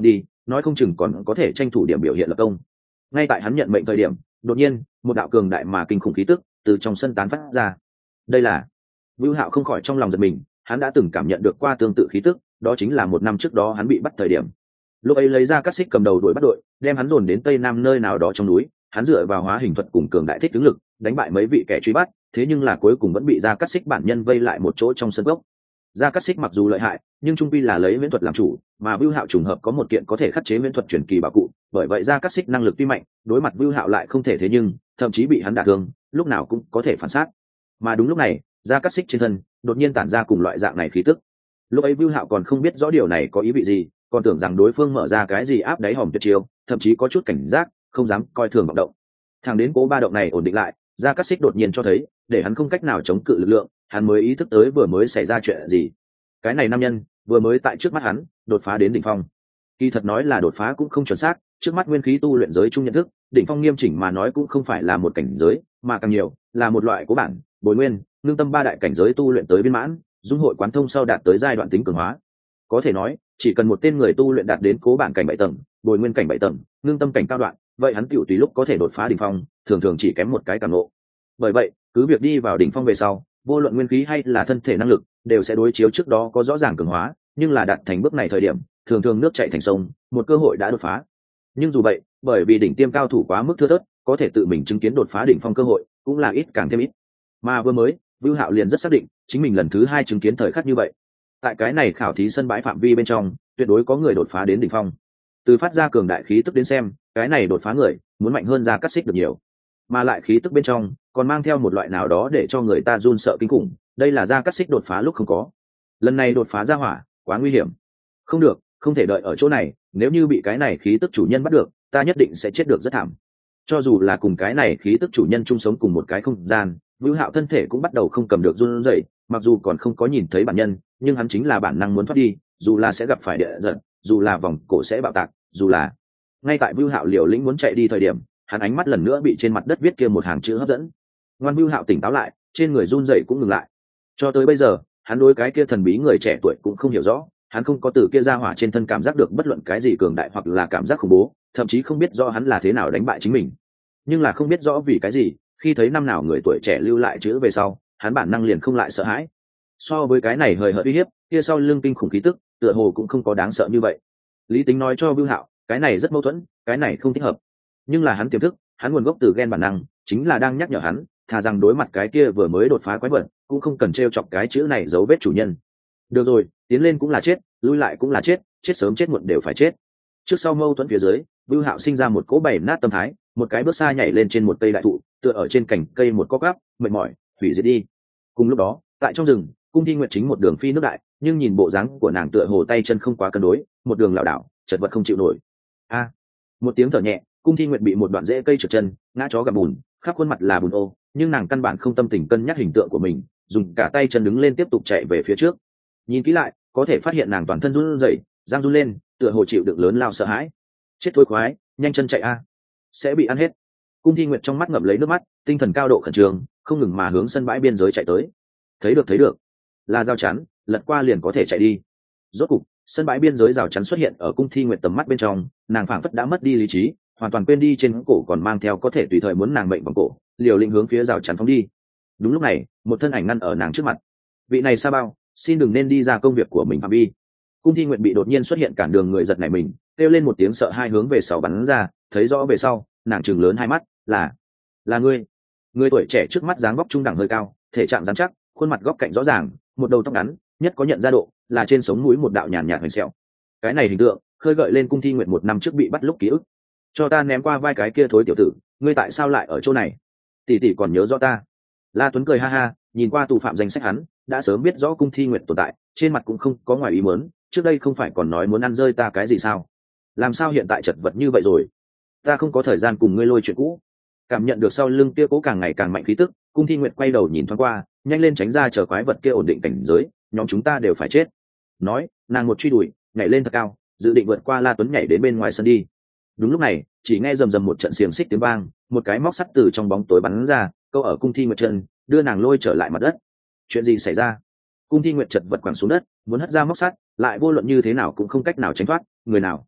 nói không chừng còn có thể tranh thủ điểm biểu hiện lập công. Ngay tại hắn nhận mệnh thời điểm, đột nhiên một đạo cường đại mà kinh khủng khí tức từ trong sân tán phát ra. Đây là Vưu Hạo không khỏi trong lòng giật mình, hắn đã từng cảm nhận được qua tương tự khí tức, đó chính là một năm trước đó hắn bị bắt thời điểm. Lúc ấy lấy ra cắt xích cầm đầu đuổi bắt đội, đem hắn dồn đến tây nam nơi nào đó trong núi, hắn dựa vào hóa hình thuật cùng cường đại thích tướng lực, đánh bại mấy vị kẻ truy bắt, thế nhưng là cuối cùng vẫn bị ra cắt xích bản nhân vây lại một chỗ trong sân gốc. Ra cắt xích mặc dù lợi hại, nhưng trung quy là lấy viễn thuật làm chủ, mà Vưu Hạo trùng hợp có một kiện có thể khắc chế viễn thuật truyền kỳ bảo cụ, bởi vậy ra cắt xích năng lực tuy mạnh, đối mặt Vưu Hạo lại không thể thế nhưng, thậm chí bị hắn đả thương, lúc nào cũng có thể phản sát. Mà đúng lúc này, ra cắt xích trên thân đột nhiên tản ra cùng loại dạng này khí tức. Lúc ấy Vưu Hạo còn không biết rõ điều này có ý vị gì, còn tưởng rằng đối phương mở ra cái gì áp đáy hòm tuyệt chiêu, thậm chí có chút cảnh giác, không dám coi thường vọng động. Thằng đến cố ba động này ổn định lại, ra cắt xích đột nhiên cho thấy, để hắn không cách nào chống cự lực lượng, hắn mới ý thức tới vừa mới xảy ra chuyện gì. Cái này nam nhân vừa mới tại trước mắt hắn đột phá đến đỉnh phong. Kỳ thật nói là đột phá cũng không chuẩn xác, trước mắt nguyên khí tu luyện giới chung nhận thức, đỉnh phong nghiêm chỉnh mà nói cũng không phải là một cảnh giới, mà càng nhiều là một loại cố bản, bồi nguyên, nương tâm ba đại cảnh giới tu luyện tới viên mãn, dung hội quán thông sau đạt tới giai đoạn tính cường hóa. Có thể nói, chỉ cần một tên người tu luyện đạt đến cố bản cảnh bảy tầng, bồi nguyên cảnh bảy tầng, nương tâm cảnh cao đoạn, vậy hắn tiểu tùy lúc có thể đột phá đỉnh phong, thường thường chỉ kém một cái cảm ngộ. Bởi vậy, cứ việc đi vào đỉnh phong về sau, vô luận nguyên khí hay là thân thể năng lực, đều sẽ đối chiếu trước đó có rõ ràng cường hóa, nhưng là đạt thành bước này thời điểm, thường thường nước chảy thành sông, một cơ hội đã đột phá. Nhưng dù vậy, bởi vì đỉnh tiêm cao thủ quá mức thưa thớt, có thể tự mình chứng kiến đột phá đỉnh phong cơ hội cũng là ít càng thêm ít. Mà vừa mới, Vưu Hạo liền rất xác định, chính mình lần thứ hai chứng kiến thời khắc như vậy. Tại cái này khảo thí sân bãi phạm vi bên trong, tuyệt đối có người đột phá đến đỉnh phong. Từ phát ra cường đại khí tức đến xem, cái này đột phá người muốn mạnh hơn ra cắt xích được nhiều, mà lại khí tức bên trong còn mang theo một loại nào đó để cho người ta run sợ kinh khủng. Đây là ra cắt xích đột phá lúc không có. Lần này đột phá ra hỏa, quá nguy hiểm. Không được, không thể đợi ở chỗ này, nếu như bị cái này khí tức chủ nhân bắt được, ta nhất định sẽ chết được rất thảm. Cho dù là cùng cái này khí tức chủ nhân chung sống cùng một cái không gian, Vưu Hạo thân thể cũng bắt đầu không cầm được run rẩy, mặc dù còn không có nhìn thấy bản nhân, nhưng hắn chính là bản năng muốn thoát đi, dù là sẽ gặp phải địa giật, dù là vòng cổ sẽ bạo tạc, dù là ngay tại Vưu Hạo liều lĩnh muốn chạy đi thời điểm, hắn ánh mắt lần nữa bị trên mặt đất viết kia một hàng chữ hấp dẫn. Ngoan Vưu Hạo tỉnh táo lại, trên người run rẩy cũng ngừng lại. Cho tới bây giờ, hắn đối cái kia thần bí người trẻ tuổi cũng không hiểu rõ, hắn không có từ kia ra hỏa trên thân cảm giác được bất luận cái gì cường đại hoặc là cảm giác khủng bố, thậm chí không biết rõ hắn là thế nào đánh bại chính mình. Nhưng là không biết rõ vì cái gì, khi thấy năm nào người tuổi trẻ lưu lại chữ về sau, hắn bản năng liền không lại sợ hãi. So với cái này hời hợt uy hiếp, kia sau lưng kinh khủng khí tức, tựa hồ cũng không có đáng sợ như vậy. Lý Tính nói cho Vưu Hạo, cái này rất mâu thuẫn, cái này không thích hợp. Nhưng là hắn tiềm thức, hắn nguồn gốc từ ghen bản năng, chính là đang nhắc nhở hắn, thà rằng đối mặt cái kia vừa mới đột phá quái vật, cũng không cần trêu chọc cái chữ này dấu vết chủ nhân. Được rồi, tiến lên cũng là chết, lui lại cũng là chết, chết sớm chết muộn đều phải chết. Trước sau mâu thuẫn phía dưới, Vưu Hạo sinh ra một cỗ bảy nát tâm thái, một cái bước xa nhảy lên trên một cây đại thụ, tựa ở trên cành cây một cóc gắp, mệt mỏi, hủy diệt đi. Cùng lúc đó, tại trong rừng, Cung Thi Nguyệt chính một đường phi nước đại, nhưng nhìn bộ dáng của nàng tựa hồ tay chân không quá cân đối, một đường lảo đảo, chật vật không chịu nổi. A! Một tiếng thở nhẹ, Cung Thi Nguyệt bị một đoạn rễ cây trượt chân, ngã chó gặp bùn, khắp khuôn mặt là bùn ô, nhưng nàng căn bản không tâm tình cân nhắc hình tượng của mình, dùng cả tay chân đứng lên tiếp tục chạy về phía trước. Nhìn kỹ lại, có thể phát hiện nàng toàn thân run rẩy, răng run lên, tựa hồ chịu đựng lớn lao sợ hãi. Chết thôi khoái, nhanh chân chạy a, sẽ bị ăn hết. Cung Thi Nguyệt trong mắt ngậm lấy nước mắt, tinh thần cao độ khẩn trương, không ngừng mà hướng sân bãi biên giới chạy tới. Thấy được thấy được, là rào chắn, lật qua liền có thể chạy đi. Rốt cục, sân bãi biên giới rào chắn xuất hiện ở Cung Thi Nguyệt tầm mắt bên trong, nàng phảng phất đã mất đi lý trí, hoàn toàn quên đi trên cổ còn mang theo có thể tùy thời muốn nàng mệnh vòng cổ, liều lĩnh hướng phía rào chắn phóng đi. Đúng lúc này, một thân ảnh ngăn ở nàng trước mặt. Vị này Sa Bao, xin đừng nên đi ra công việc của mình phạm vi. Cung Thi Nguyệt bị đột nhiên xuất hiện cản đường người giật nảy mình, kêu lên một tiếng sợ hai hướng về sau bắn ra, thấy rõ về sau, nàng trừng lớn hai mắt, là là ngươi. Người tuổi trẻ trước mắt dáng vóc trung đẳng hơi cao, thể trạng rắn chắc, khuôn mặt góc cạnh rõ ràng, một đầu tóc ngắn, nhất có nhận ra độ, là trên sống mũi một đạo nhàn nhạt hoành sẹo. Cái này hình tượng, khơi gợi lên Cung Thi Nguyệt một năm trước bị bắt lúc ký ức. Cho ta ném qua vai cái kia thối tiểu tử, ngươi tại sao lại ở chỗ này? Tỷ tỷ còn nhớ rõ ta. La Tuấn cười ha ha, nhìn qua tù phạm danh sách hắn, đã sớm biết rõ Cung Thi Nguyệt tồn tại, trên mặt cũng không có ngoài ý muốn, trước đây không phải còn nói muốn ăn rơi ta cái gì sao? Làm sao hiện tại chật vật như vậy rồi? Ta không có thời gian cùng ngươi lôi chuyện cũ. Cảm nhận được sau lưng kia cố càng ngày càng mạnh khí tức, Cung Thi Nguyệt quay đầu nhìn thoáng qua, nhanh lên tránh ra chờ quái vật kia ổn định cảnh giới, nhóm chúng ta đều phải chết. Nói, nàng một truy đuổi, nhảy lên thật cao, dự định vượt qua La Tuấn nhảy đến bên ngoài sân đi. Đúng lúc này, chỉ nghe rầm rầm một trận xiềng xích tiếng vang, một cái móc sắt từ trong bóng tối bắn ra, câu ở Cung Thi Nguyệt chân, đưa nàng lôi trở lại mặt đất. Chuyện gì xảy ra? Cung Thi Nguyệt chật vật quẳng xuống đất, muốn hất ra móc sắt, lại vô luận như thế nào cũng không cách nào tránh thoát. Người nào?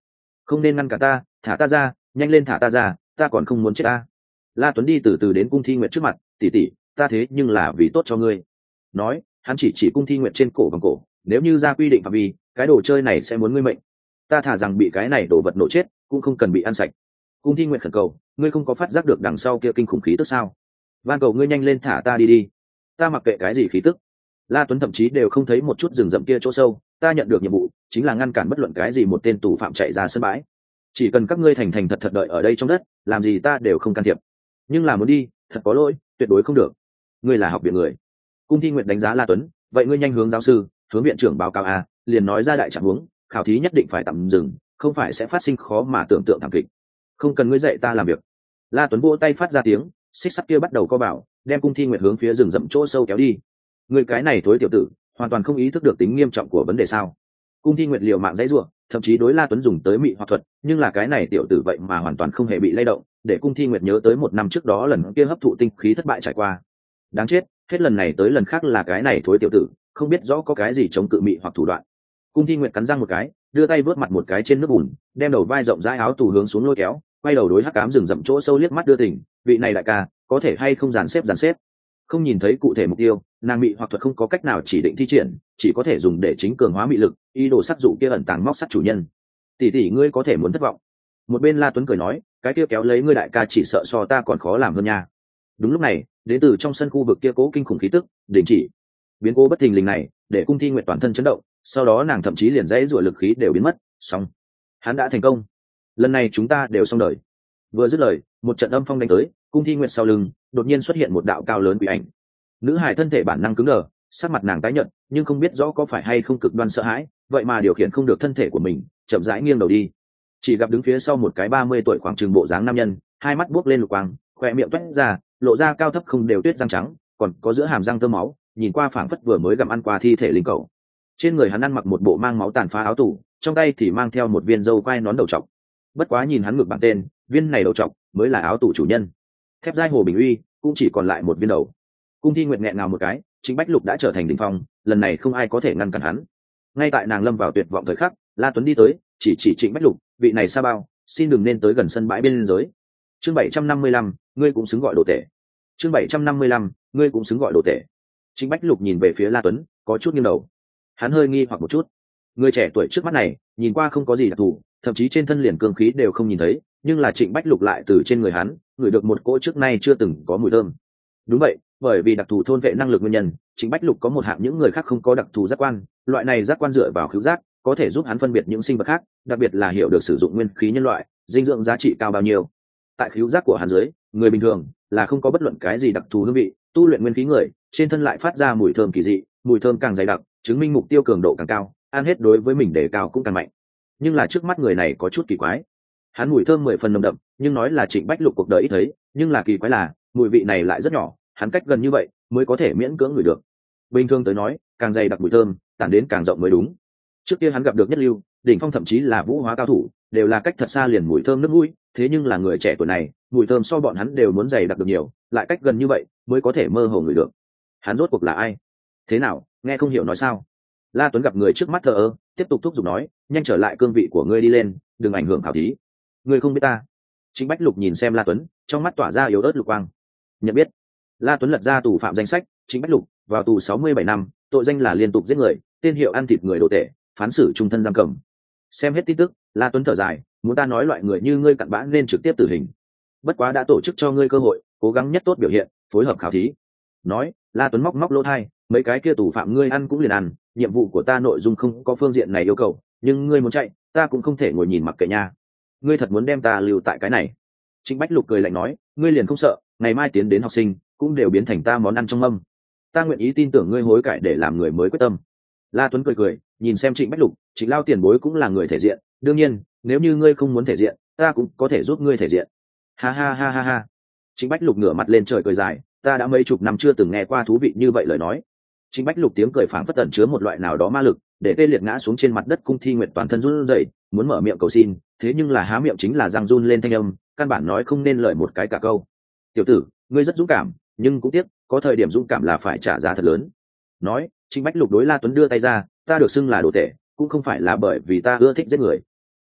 không nên ngăn cả ta, thả ta ra, nhanh lên thả ta ra, ta còn không muốn chết ta. La Tuấn đi từ từ đến Cung Thi Nguyệt trước mặt, tỷ tỷ, ta thế nhưng là vì tốt cho ngươi. Nói, hắn chỉ chỉ Cung Thi Nguyệt trên cổ vòng cổ, nếu như ra quy định phạm vi, cái đồ chơi này sẽ muốn ngươi mệnh. Ta thả rằng bị cái này đổ vật nổ chết, cũng không cần bị ăn sạch. Cung Thi Nguyệt khẩn cầu, ngươi không có phát giác được đằng sau kia kinh khủng khí tức sao? Van cầu ngươi nhanh lên thả ta đi đi. Ta mặc kệ cái gì khí tức. La Tuấn thậm chí đều không thấy một chút rừng rậm kia chỗ sâu, ta nhận được nhiệm vụ chính là ngăn cản bất luận cái gì một tên tù phạm chạy ra sân bãi. Chỉ cần các ngươi thành thành thật thật đợi ở đây trong đất, làm gì ta đều không can thiệp. Nhưng là muốn đi, thật có lỗi, tuyệt đối không được. Ngươi là học viện người. Cung Thi Nguyệt đánh giá La Tuấn, vậy ngươi nhanh hướng giáo sư, hướng viện trưởng báo cáo a, liền nói ra đại trạng huống, khảo thí nhất định phải tạm dừng, không phải sẽ phát sinh khó mà tưởng tượng thảm kịch. Không cần ngươi dạy ta làm việc. La Tuấn vỗ tay phát ra tiếng, xích sắt kia bắt đầu co bảo, đem Cung Thi Nguyệt hướng phía rừng rậm chỗ sâu kéo đi. Người cái này thối tiểu tử, hoàn toàn không ý thức được tính nghiêm trọng của vấn đề sao? Cung Thi Nguyệt liều mạng dãy rủa, thậm chí đối La Tuấn dùng tới mị hoặc thuật, nhưng là cái này tiểu tử vậy mà hoàn toàn không hề bị lay động, để Cung Thi Nguyệt nhớ tới một năm trước đó lần kia hấp thụ tinh khí thất bại trải qua. Đáng chết, hết lần này tới lần khác là cái này thối tiểu tử, không biết rõ có cái gì chống cự mị hoặc thủ đoạn. Cung Thi Nguyệt cắn răng một cái, đưa tay vớt mặt một cái trên nước bùn, đem đầu vai rộng rãi áo tù hướng xuống lôi kéo, quay đầu đối hắc ám rừng rậm chỗ sâu liếc mắt đưa tình, vị này đại ca, có thể hay không dàn xếp dàn xếp. Không nhìn thấy cụ thể mục tiêu, nàng mị hoặc thuật không có cách nào chỉ định thi triển, chỉ có thể dùng để chính cường hóa mị lực, ý đồ sát dụ kia ẩn tàng móc sắt chủ nhân. Tỷ tỷ ngươi có thể muốn thất vọng. Một bên La Tuấn cười nói, cái kia kéo lấy ngươi đại ca chỉ sợ so ta còn khó làm hơn nha. Đúng lúc này, đến từ trong sân khu vực kia cố kinh khủng khí tức đình chỉ. Biến cố bất thình lình này để Cung Thi Nguyệt toàn thân chấn động, sau đó nàng thậm chí liền dãy rủa lực khí đều biến mất. Xong, hắn đã thành công, lần này chúng ta đều xong đời. Vừa dứt lời, một trận âm phong đánh tới, Cung Thi Nguyệt sau lưng đột nhiên xuất hiện một đạo cao lớn quỷ ảnh. Nữ hải thân thể bản năng cứng đờ, sắc mặt nàng tái nhợt, nhưng không biết rõ có phải hay không cực đoan sợ hãi, vậy mà điều khiển không được thân thể của mình, chậm rãi nghiêng đầu đi. Chỉ gặp đứng phía sau một cái ba mươi tuổi khoảng chừng bộ dáng nam nhân, hai mắt buốc lên lục quang, khóe miệng toét ra, lộ ra cao thấp không đều tuyết răng trắng, còn có giữa hàm răng thơm máu, nhìn qua phảng phất vừa mới gặm ăn qua thi thể linh cẩu. Trên người hắn ăn mặc một bộ mang máu tàn phá áo tủ, trong tay thì mang theo một viên dâu quai nón đầu trọc. Bất quá nhìn hắn ngược bản tên, viên này đầu trọc mới là áo tủ chủ nhân. Thép giai Hồ Bình Uy cũng chỉ còn lại một viên đầu. Cung Thi Nguyệt nghẹn ngào một cái, Trịnh Bách Lục đã trở thành đỉnh phong, lần này không ai có thể ngăn cản hắn. Ngay tại nàng lâm vào tuyệt vọng thời khắc, La Tuấn đi tới, chỉ chỉ Trịnh Bách Lục, vị này Sa Bao, xin đừng nên tới gần sân bãi bên giới. Chương bảy trăm năm mươi lăm, ngươi cũng xứng gọi đồ tể. Chương bảy trăm năm mươi lăm, ngươi cũng xứng gọi đồ tể. Trịnh Bách Lục nhìn về phía La Tuấn, có chút nghiêng đầu. Hắn hơi nghi hoặc một chút. Người trẻ tuổi trước mắt này, nhìn qua không có gì đặc thù, thậm chí trên thân liền cương khí đều không nhìn thấy, nhưng là Trịnh Bách Lục lại từ trên người hắn, ngửi được một cỗ trước nay chưa từng có mùi thơm. Đúng vậy, bởi vì đặc thù thôn vệ năng lực nguyên nhân, Trịnh Bách Lục có một hạng những người khác không có đặc thù giác quan, loại này giác quan dựa vào khứu giác, có thể giúp hắn phân biệt những sinh vật khác, đặc biệt là hiểu được sử dụng nguyên khí nhân loại, dinh dưỡng giá trị cao bao nhiêu. Tại khứu giác của hắn dưới, người bình thường là không có bất luận cái gì đặc thù hương vị, tu luyện nguyên khí người, trên thân lại phát ra mùi thơm kỳ dị, mùi thơm càng dày đặc, chứng minh mục tiêu cường độ càng cao, ăn hết đối với mình đề cao cũng càng mạnh. Nhưng là trước mắt người này có chút kỳ quái. Hắn mùi thơm mười phần nồng đậm, nhưng nói là Trịnh Bách Lục cuộc đời ít thấy, nhưng là kỳ quái là, mùi vị này lại rất nhỏ, hắn cách gần như vậy mới có thể miễn cưỡng ngửi được. Bình thường tới nói, càng dày đặc mùi thơm, tản đến càng rộng mới đúng. Trước kia hắn gặp được nhất lưu, đỉnh phong thậm chí là vũ hóa cao thủ, đều là cách thật xa liền mùi thơm nước mũi, thế nhưng là người trẻ tuổi này, mùi thơm so bọn hắn đều muốn dày đặc được nhiều, lại cách gần như vậy mới có thể mơ hồ ngửi được. Hắn rốt cuộc là ai? Thế nào, nghe không hiểu nói sao? La Tuấn gặp người trước mắt thờ ơ, tiếp tục thúc giục nói, nhanh trở lại cương vị của ngươi đi lên, đừng ảnh hưởng khảo thí. Ngươi không biết ta. Trịnh Bách Lục nhìn xem La Tuấn, trong mắt tỏa ra yếu ớt lục quang. Nhận biết. La Tuấn lật ra tù phạm danh sách, Trịnh Bách Lục vào tù sáu mươi bảy năm, tội danh là liên tục giết người, tên hiệu ăn thịt người đồ tể, phán xử trung thân giam cầm. Xem hết tin tức, La Tuấn thở dài, muốn ta nói loại người như ngươi cặn bã nên trực tiếp tử hình. Bất quá đã tổ chức cho ngươi cơ hội, cố gắng nhất tốt biểu hiện, phối hợp khảo thí. Nói, La Tuấn móc móc lỗ tai, mấy cái kia tù phạm ngươi ăn cũng liền ăn, nhiệm vụ của ta nội dung không có phương diện này yêu cầu, nhưng ngươi muốn chạy, ta cũng không thể ngồi nhìn mặc kệ nha. Ngươi thật muốn đem ta lưu tại cái này? Trịnh Bách Lục cười lạnh nói, ngươi liền không sợ, ngày mai tiến đến học sinh cũng đều biến thành ta món ăn trong mâm. Ta nguyện ý tin tưởng ngươi hối cải để làm người mới quyết tâm. La Tuấn cười cười, nhìn xem Trịnh Bách Lục, Trịnh Lao tiền bối cũng là người thể diện, đương nhiên, nếu như ngươi không muốn thể diện, ta cũng có thể giúp ngươi thể diện. Ha ha ha ha ha. Trịnh Bách Lục ngửa mặt lên trời cười dài, ta đã mấy chục năm chưa từng nghe qua thú vị như vậy lời nói. Trịnh Bách Lục tiếng cười phảng phất ẩn chứa một loại nào đó ma lực, để tê liệt ngã xuống trên mặt đất. Cung Thi Nguyệt toàn thân run rẩy, muốn mở miệng cầu xin, thế nhưng là há miệng chính là răng run lên thanh âm, căn bản nói không nên lời một cái cả câu. Tiểu tử, ngươi rất dũng cảm, nhưng cũng tiếc, có thời điểm dũng cảm là phải trả giá thật lớn. Nói, Trịnh Bách Lục đối La Tuấn đưa tay ra, ta được xưng là đồ tể, cũng không phải là bởi vì ta ưa thích giết người.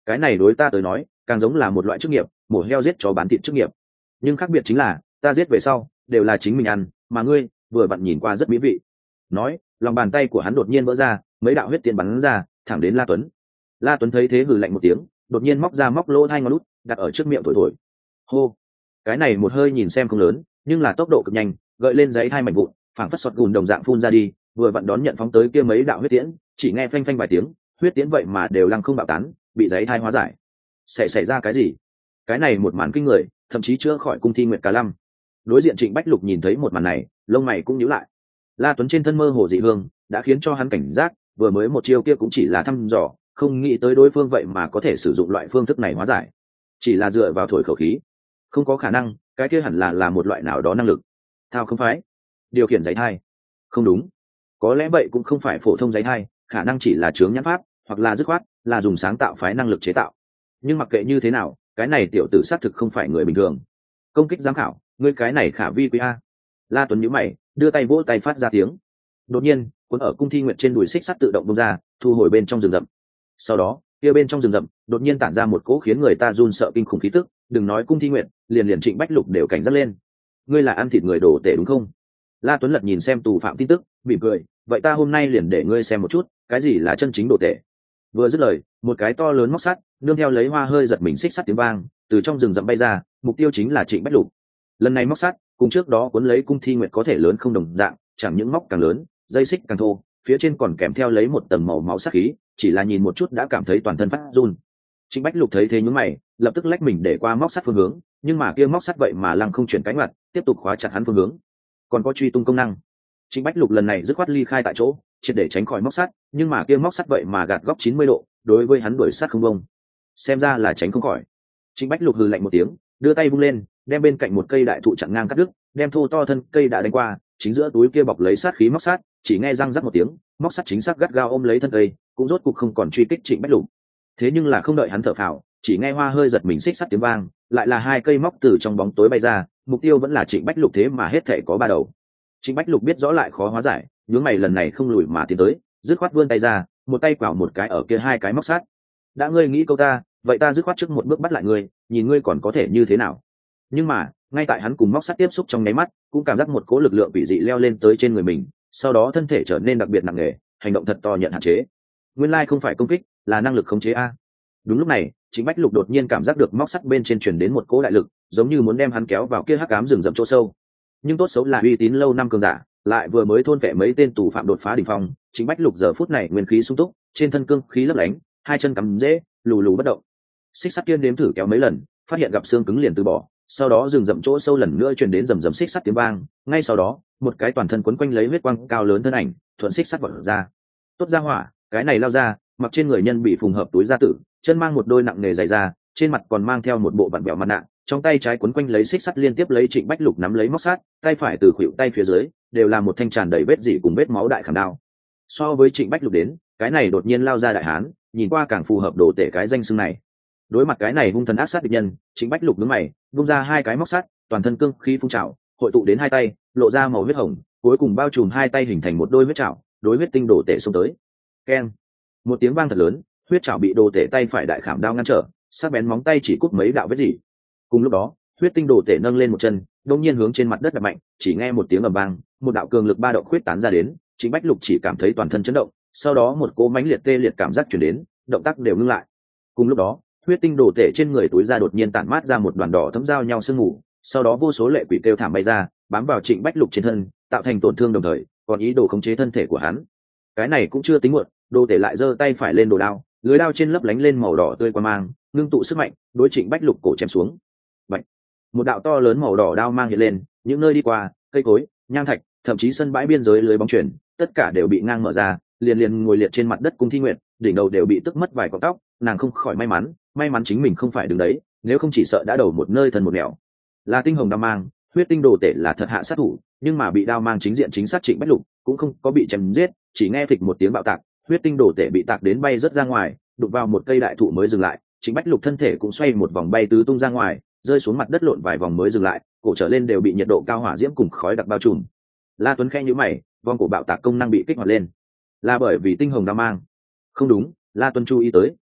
cái này đối ta tới nói càng giống là một loại chức nghiệp, mổ heo giết chó bán thịt chức nghiệp. Nhưng khác biệt chính là ta giết về sau đều là chính mình ăn, mà ngươi vừa vặn nhìn qua rất mỹ vị. Nói, lòng bàn tay của hắn đột nhiên vỡ ra, mấy đạo huyết tiễn bắn ra thẳng đến La Tuấn. La Tuấn thấy thế hừ lạnh một tiếng, đột nhiên móc ra móc lỗ hai ngón út đặt ở trước miệng thổi thổi. Hô, cái này một hơi nhìn xem không lớn, nhưng là tốc độ cực nhanh, gợi lên giấy hai mảnh vụn, phảng phất sọt gùn đồng dạng phun ra đi, vừa vặn đón nhận phóng tới kia mấy đạo huyết tiễn, chỉ nghe phanh phanh vài tiếng, huyết tiễn vậy mà đều lăng không bạo tán, bị giấy hai hóa giải. Xảy xảy ra cái gì? Cái này một màn kinh người, thậm chí chữa khỏi cung thi nguyệt cả lăm. Đối diện Trịnh Bách Lục nhìn thấy một màn này, lông mày cũng nhíu lại. La Tuấn trên thân mơ hồ dị hương đã khiến cho hắn cảnh giác, vừa mới một chiêu kia cũng chỉ là thăm dò, không nghĩ tới đối phương vậy mà có thể sử dụng loại phương thức này hóa giải. Chỉ là dựa vào thổi khẩu khí, không có khả năng, cái kia hẳn là là một loại nào đó năng lực. Thao không phải điều khiển giấy thai, không đúng, có lẽ vậy cũng không phải phổ thông giấy thai, khả năng chỉ là chướng nhãn pháp, hoặc là dứt khoát là dùng sáng tạo phái năng lực chế tạo. Nhưng mặc kệ như thế nào, cái này tiểu tử xác thực không phải người bình thường. Công kích giám khảo, ngươi cái này khả vi quý a. La Tuấn nhíu mày, đưa tay vỗ tay phát ra tiếng. Đột nhiên, cuốn ở cung thi nguyệt trên đùi xích sắt tự động bung ra, thu hồi bên trong rừng rậm. Sau đó, kia bên trong rừng rậm đột nhiên tản ra một cỗ khiến người ta run sợ kinh khủng khí tức, đừng nói cung thi nguyệt, liền liền Trịnh Bách Lục đều cảnh giác lên. Ngươi là ăn thịt người đồ tể đúng không? La Tuấn lật nhìn xem tù phạm tin tức, mỉm cười, vậy ta hôm nay liền để ngươi xem một chút, cái gì là chân chính đồ tể. Vừa dứt lời, một cái to lớn móc sắt, nương theo lấy hoa hơi giật mình xích sắt tiếng vang, từ trong rừng rậm bay ra, mục tiêu chính là Trịnh Bách Lục. Lần này móc sắt, cùng trước đó cuốn lấy cung thi nguyệt có thể lớn không đồng dạng, chẳng những móc càng lớn, dây xích càng thô, phía trên còn kèm theo lấy một tầng màu máu sắc khí, chỉ là nhìn một chút đã cảm thấy toàn thân phát run. Trịnh Bách Lục thấy thế nhướng mày, lập tức lách mình để qua móc sắt phương hướng, nhưng mà kia móc sắt vậy mà lăng không chuyển cánh mặt, tiếp tục khóa chặt hắn phương hướng. Còn có truy tung công năng. Trịnh Bách Lục lần này dứt khoát ly khai tại chỗ, triệt để tránh khỏi móc sắt, nhưng mà kia móc sắt vậy mà gạt góc chín mươi độ, đối với hắn đuổi sát không bông. Xem ra là tránh không khỏi. Trịnh Bách Lục hừ lạnh một tiếng, đưa tay vung lên, đem bên cạnh một cây đại thụ chặn ngang cắt đứt, đem thô to thân cây đã đánh qua, chính giữa túi kia bọc lấy sát khí móc sắt, chỉ nghe răng rắc một tiếng, móc sắt chính xác gắt gao ôm lấy thân cây, cũng rốt cục không còn truy kích Trịnh Bách Lục. Thế nhưng là không đợi hắn thở phào, chỉ nghe hoa hơi giật mình xích sắt tiếng vang, lại là hai cây móc từ trong bóng tối bay ra, mục tiêu vẫn là Trịnh Bách Lục, thế mà hết thể có ba đầu. Trịnh Bách Lục biết rõ lại khó hóa giải, nhướng mày lần này không lùi mà tiến tới, dứt khoát vươn tay ra, một tay quảo một cái ở kia hai cái móc sắt. Đã ngươi nghĩ câu ta, vậy ta dứt khoát trước một bước bắt lại ngươi, nhìn ngươi còn có thể như thế nào. Nhưng mà ngay tại hắn cùng móc sắt tiếp xúc trong nháy mắt, cũng cảm giác một cỗ lực lượng quỷ dị leo lên tới trên người mình, sau đó thân thể trở nên đặc biệt nặng nề, hành động thật to nhận hạn chế. Nguyên lai không phải công kích, là năng lực khống chế a. Đúng lúc này, Trịnh Bách Lục đột nhiên cảm giác được móc sắt bên trên truyền đến một cỗ đại lực, giống như muốn đem hắn kéo vào kia hắc ám rừng rậm chỗ sâu. Nhưng tốt xấu là uy tín lâu năm cường giả, lại vừa mới thôn vệ mấy tên tù phạm đột phá đỉnh phong, Trịnh Bách Lục giờ phút này nguyên khí sung túc, trên thân cương khí lấp lánh, hai chân cắm rễ, lù lù bất động. Xích sắt kiên đếm thử kéo mấy lần, phát hiện gặp xương cứng liền từ bỏ, sau đó rừng rậm chỗ sâu lần nữa truyền đến rầm rầm xích sắt tiếng vang, ngay sau đó, một cái toàn thân quấn quanh lấy huyết quang cao lớn thân ảnh, thuận xích sắt vọt ra. Tốt ra hỏa, cái này lao ra, mặc trên người nhân bị phùng hợp túi da tử, chân mang một đôi nặng nghề giày da, trên mặt còn mang theo một bộ vặn bẹo mặt nạ, trong tay trái quấn quanh lấy xích sắt liên tiếp lấy Trịnh Bách Lục nắm lấy móc sắt, tay phải từ khuỷu tay phía dưới đều là một thanh tràn đầy vết dỉ cùng vết máu đại khảm đao. So với Trịnh Bách Lục đến, cái này đột nhiên lao ra đại hán, nhìn qua càng phù hợp đồ tể cái danh xưng này. Đối mặt cái này hung thần ác sát địch nhân, Trịnh Bách Lục nhướng mày, vung ra hai cái móc sắt, toàn thân cương khí phun trào, hội tụ đến hai tay, lộ ra màu huyết hồng, cuối cùng bao trùm hai tay hình thành một đôi huyết trảo, đối huyết tinh đồ tể xông tới. Keng! Một tiếng vang thật lớn, huyết trảo bị đồ tể tay phải đại khảm đao ngăn trở, sắc bén móng tay chỉ cút mấy đạo vết dỉ. Cùng lúc đó, huyết tinh đồ tể nâng lên một chân, đột nhiên hướng trên mặt đất đập mạnh, chỉ nghe một tiếng ầm vang, một đạo cường lực ba động khuyết tán ra đến, Trịnh Bách Lục chỉ cảm thấy toàn thân chấn động, sau đó một cỗ mãnh liệt tê liệt cảm giác truyền đến, động tác đều ngưng lại. Cùng lúc đó, huyết tinh đồ tể trên người túi ra đột nhiên tản mát ra một đoàn đỏ thấm giao nhau sương mù, sau đó vô số lệ quỷ kêu thảm bay ra, bám vào Trịnh Bách Lục trên thân, tạo thành tổn thương đồng thời, còn ý đồ khống chế thân thể của hắn. Cái này cũng chưa tính muộn, đồ tể lại giơ tay phải lên đồ đao, lưới đao trên lấp lánh lên màu đỏ tươi qua mang, ngưng tụ sức mạnh, đối Trịnh Bách Lục cổ chém xuống. Bạch! Một đạo to lớn màu đỏ đao mang hiện lên, những nơi đi qua, cây cối, nham thạch, thậm chí sân bãi biên giới lưới bóng chuyền, tất cả đều bị ngang mở ra, liền liền ngồi liệt trên mặt đất cung thi nguyệt, đỉnh đầu đều bị tức mất vài cọng tóc, nàng không khỏi may mắn, may mắn chính mình không phải đứng đấy, nếu không chỉ sợ đã đầu một nơi thân một nẻo. Là tinh hồng đao mang, huyết tinh đồ tể là thật hạ sát thủ, nhưng mà bị đao mang chính diện chính sát Trịnh Bách Lục, cũng không có bị chém giết, chỉ nghe phịch một tiếng bạo tạc, huyết tinh đồ tể bị tạc đến bay rất ra ngoài, đụng vào một cây đại thụ mới dừng lại, Trịnh Bách Lục thân thể cũng xoay một vòng bay tứ tung ra ngoài, rơi xuống mặt đất lộn vài vòng mới dừng lại, cổ trở lên đều bị nhiệt độ cao hỏa diễm cùng khói đặc bao trùm. La Tuấn khẽ nhíu mày, vòng cổ bạo tạc công năng bị kích hoạt lên, là bởi vì tinh hồng đao mang? Không đúng, La Tuấn chú ý tới,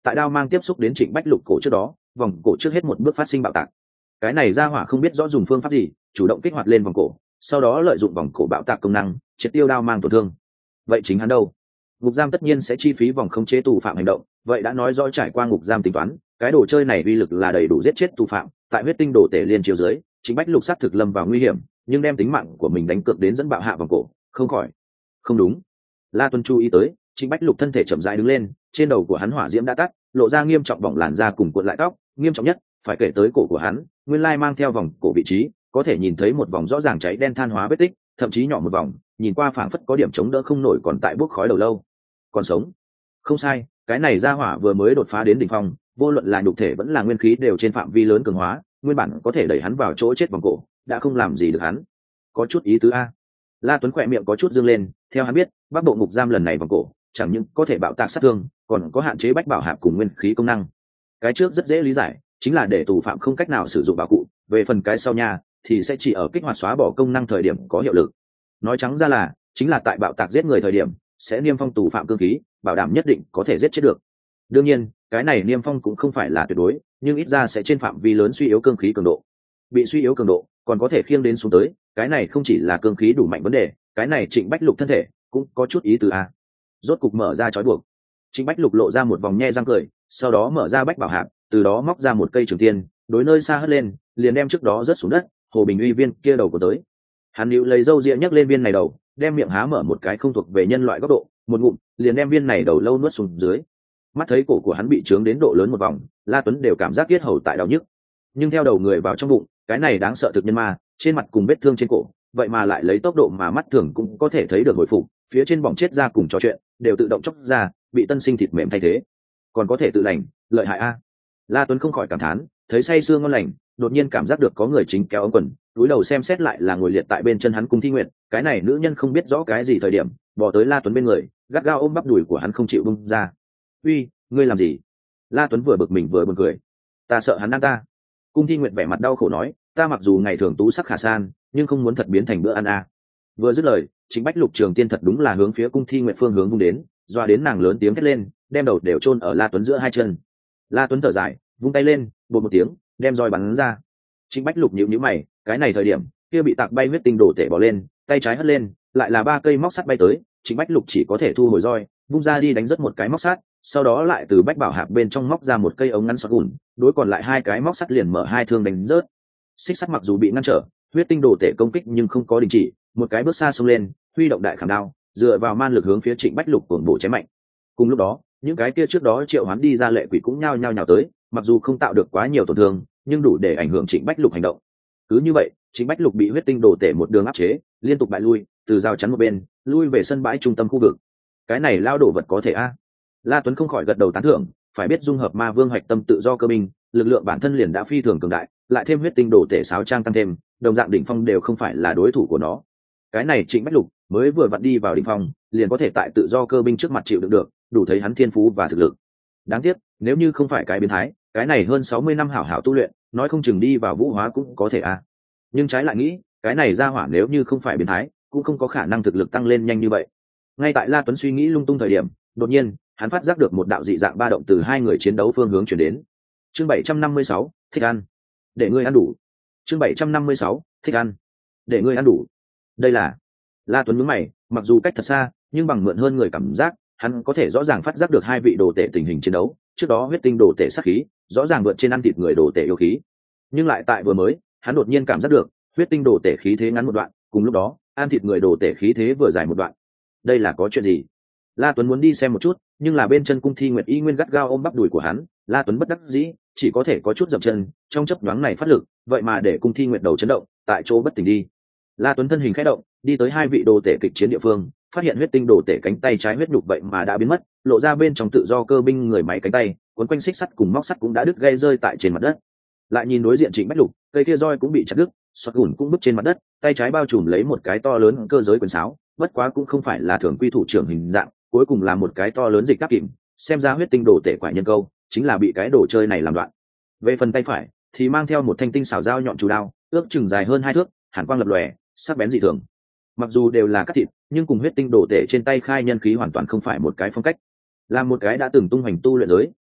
tại đao mang tiếp xúc đến Trịnh Bách Lục cổ trước đó, vòng cổ trước hết một bước phát sinh bạo tạc. Cái này ra hỏa không biết rõ dùng phương pháp gì, chủ động kích hoạt lên vòng cổ, sau đó lợi dụng vòng cổ bạo tạc công năng triệt tiêu đao mang tổn thương. Vậy chính hắn đâu? Ngục giam tất nhiên sẽ chi phí vòng khống chế tù phạm hành động, vậy đã nói rõ trải qua ngục giam tính toán, cái đồ chơi này uy lực là đầy đủ giết chết tù phạm. Tại huyết tinh đồ tể liên chiếu dưới, Trịnh Bách Lục sát thực lâm vào nguy hiểm, nhưng đem tính mạng của mình đánh cược đến dẫn bạo hạ vòng cổ, không khỏi. Không đúng. La Tuấn chú ý tới, Trịnh Bách Lục thân thể chậm rãi đứng lên, trên đầu của hắn hỏa diễm đã tắt, lộ ra nghiêm trọng bỏng làn da cùng cuộn lại tóc, nghiêm trọng nhất phải kể tới cổ của hắn, nguyên lai mang theo vòng cổ vị trí, có thể nhìn thấy một vòng rõ ràng cháy đen than hóa vết tích, thậm chí nhỏ một vòng, nhìn qua phảng phất có điểm chống đỡ không nổi còn tại bốc khói đầu lâu. Còn sống. Không sai, cái này ra hỏa vừa mới đột phá đến đỉnh phong, vô luận là nhục thể vẫn là nguyên khí đều trên phạm vi lớn cường hóa, nguyên bản có thể đẩy hắn vào chỗ chết vòng cổ, đã không làm gì được hắn. Có chút ý tứ a. La Tuấn khỏe miệng có chút dương lên, theo hắn biết, Bắc Bộ ngục giam lần này vòng cổ, chẳng những có thể bạo tạc sát thương, còn có hạn chế bách bảo hạp cùng nguyên khí công năng. Cái trước rất dễ lý giải, chính là để tù phạm không cách nào sử dụng bảo cụ, về phần cái sau nha, thì sẽ chỉ ở kích hoạt xóa bỏ công năng thời điểm có hiệu lực. Nói trắng ra là, chính là tại bạo tạc giết người thời điểm, sẽ niêm phong tù phạm cương khí, bảo đảm nhất định có thể giết chết được. Đương nhiên, cái này niêm phong cũng không phải là tuyệt đối, nhưng ít ra sẽ trên phạm vi lớn suy yếu cương khí cường độ. Bị suy yếu cường độ, còn có thể khiêng đến xuống tới, cái này không chỉ là cương khí đủ mạnh vấn đề, cái này Trịnh Bách Lục thân thể cũng có chút ý tứ a. Rốt cục mở ra trói buộc. Trịnh Bách Lục lộ ra một vòng nhe răng cười, sau đó mở ra bách bảo hạp, từ đó móc ra một cây trường tiên, đối nơi xa hất lên, liền đem trước đó rớt xuống đất, Hồ Bình Uy viên kia đầu của tới. Hắn níu lấy râu ria nhấc lên viên này đầu, đem miệng há mở một cái không thuộc về nhân loại góc độ, một ngụm, liền đem viên này đầu lâu nuốt xuống dưới. Mắt thấy cổ của hắn bị trướng đến độ lớn một vòng, La Tuấn đều cảm giác yết hầu tại đau nhức. Nhưng theo đầu người vào trong bụng, cái này đáng sợ thực nhân ma, trên mặt cùng vết thương trên cổ, vậy mà lại lấy tốc độ mà mắt thường cũng có thể thấy được hồi phục, phía trên bỏng chết ra cùng trò chuyện, đều tự động chốc ra, bị tân sinh thịt mềm thay thế. Còn có thể tự lành, lợi hại a. La Tuấn không khỏi cảm thán, thấy say sưa ngon lành, đột nhiên cảm giác được có người chính kéo ống quần, cúi đầu xem xét lại là ngồi liệt tại bên chân hắn Cung Thi Nguyệt, cái này nữ nhân không biết rõ cái gì thời điểm, bò tới La Tuấn bên người, gắt gao ôm bắp đùi của hắn không chịu bung ra. "Uy, ngươi làm gì?" La Tuấn vừa bực mình vừa buồn cười. "Ta sợ hắn ăn ta." Cung Thi Nguyệt vẻ mặt đau khổ nói, "Ta mặc dù ngày thường tú sắc khả san, nhưng không muốn thật biến thành bữa ăn a." Vừa dứt lời, Chính Bách Lục Trường Tiên thật đúng là hướng phía Cung Thi Nguyệt phương hướng vung đến, doa đến nàng lớn tiếng thét lên, đem đầu đều chôn ở La Tuấn giữa hai chân. La Tuấn thở dài, vung tay lên, bột một tiếng, đem roi bắn ra. Chính Bách Lục nhíu nhíu mày, cái này thời điểm, kia bị tạc bay huyết tinh đổ tể bỏ lên, tay trái hất lên, lại là ba cây móc sắt bay tới, Chính Bách Lục chỉ có thể thu hồi roi, vung ra đi đánh rất một cái móc sắt, sau đó lại từ bách bảo hạp bên trong móc ra một cây ống ngắn sọt gùn, đối còn lại hai cái móc sắt liền mở hai thương đánh rớt. Xích sắt mặc dù bị ngăn trở, huyết tinh đổ tể công kích nhưng không có đình chỉ, một cái bước xa xông lên, huy động đại khảm đao, dựa vào man lực hướng phía Trịnh Bách Lục cuồng bổ chém mạnh. Cùng lúc đó, những cái kia trước đó triệu hoán đi ra lệ quỷ cũng nhao nhao nhào tới, mặc dù không tạo được quá nhiều tổn thương, nhưng đủ để ảnh hưởng Trịnh Bách Lục hành động. Cứ như vậy, Trịnh Bách Lục bị huyết tinh đổ tể một đường áp chế, liên tục bại lui, từ rào chắn một bên, lui về sân bãi trung tâm khu vực. Cái này lao đổ vật có thể a? La Tuấn không khỏi gật đầu tán thưởng, phải biết dung hợp ma vương hạch tâm tự do cơ binh, lực lượng bản thân liền đã phi thường cường đại, lại thêm huyết tinh đổ tể sáo trang tăng thêm, đồng dạng đỉnh phong đều không phải là đối thủ của nó. Cái này Trịnh Bách Lục mới vừa vặn đi vào đỉnh phong, liền có thể tại tự do cơ binh trước mặt chịu đựng được, đủ thấy hắn thiên phú và thực lực. Đáng tiếc, nếu như không phải cái biến thái, cái này hơn sáu mươi năm hảo hảo tu luyện, nói không chừng đi vào vũ hóa cũng có thể a. Nhưng trái lại nghĩ, cái này ra hỏa nếu như không phải biến thái, cũng không có khả năng thực lực tăng lên nhanh như vậy. Ngay tại La Tuấn suy nghĩ lung tung thời điểm, đột nhiên, hắn phát giác được một đạo dị dạng ba động từ hai người chiến đấu phương hướng chuyển đến. Chương bảy trăm năm mươi sáu, thích ăn. Để ngươi ăn đủ. Chương bảy trăm năm mươi sáu, thích ăn. Để ngươi ăn đủ. Đây là... La Tuấn nhướng mày, mặc dù cách thật xa, nhưng bằng mượn hơn người cảm giác, hắn có thể rõ ràng phát giác được hai vị đồ tể tình hình chiến đấu. Trước đó huyết tinh đồ tể sát khí, rõ ràng vượt trên ăn thịt người đồ tể yêu khí. Nhưng lại tại vừa mới, hắn đột nhiên cảm giác được, huyết tinh đồ tể khí thế ngắn một đoạn, cùng lúc đó, ăn thịt người đồ tể khí thế vừa dài một đoạn. Đây là có chuyện gì? La Tuấn muốn đi xem một chút, nhưng là bên chân Cung Thi Nguyệt y nguyên gắt gao ôm bắp đùi của hắn, La Tuấn bất đắc dĩ, chỉ có thể có chút dậm chân, trong chớp nhoáng này phát lực, vậy mà để Cung Thi Nguyệt đầu chấn động, tại chỗ bất tỉnh đi. La Tuấn thân hình khẽ động, đi tới hai vị đồ tể kịch chiến địa phương, phát hiện huyết tinh đồ tể cánh tay trái huyết nhục vậy mà đã biến mất, lộ ra bên trong tự do cơ binh người máy cánh tay, cuốn quanh xích sắt cùng móc sắt cũng đã đứt gây rơi tại trên mặt đất. Lại nhìn đối diện Trịnh Bách Lục, cây kia roi cũng bị chặt đứt, xoắt gùn cũng bứt trên mặt đất, tay trái bao trùm lấy một cái to lớn cơ giới quyền sáo, bất quá cũng không phải là thường quy thủ trưởng hình dạng, cuối cùng là một cái to lớn dịch đáp kìm, xem ra huyết tinh đồ tể quả nhân câu chính là bị cái đồ chơi này làm đoạn. Về phần tay phải thì mang theo một thanh tinh xảo dao nhọn chủ đao, ước chừng dài hơn hai thước, hàn quang lập lòe, sắc bén dị thường. Mặc dù đều là cắt thịt, nhưng cùng huyết tinh đồ tể trên tay khai nhân khí hoàn toàn không phải một cái phong cách. Là một cái đã từng tung hoành tu luyện giới,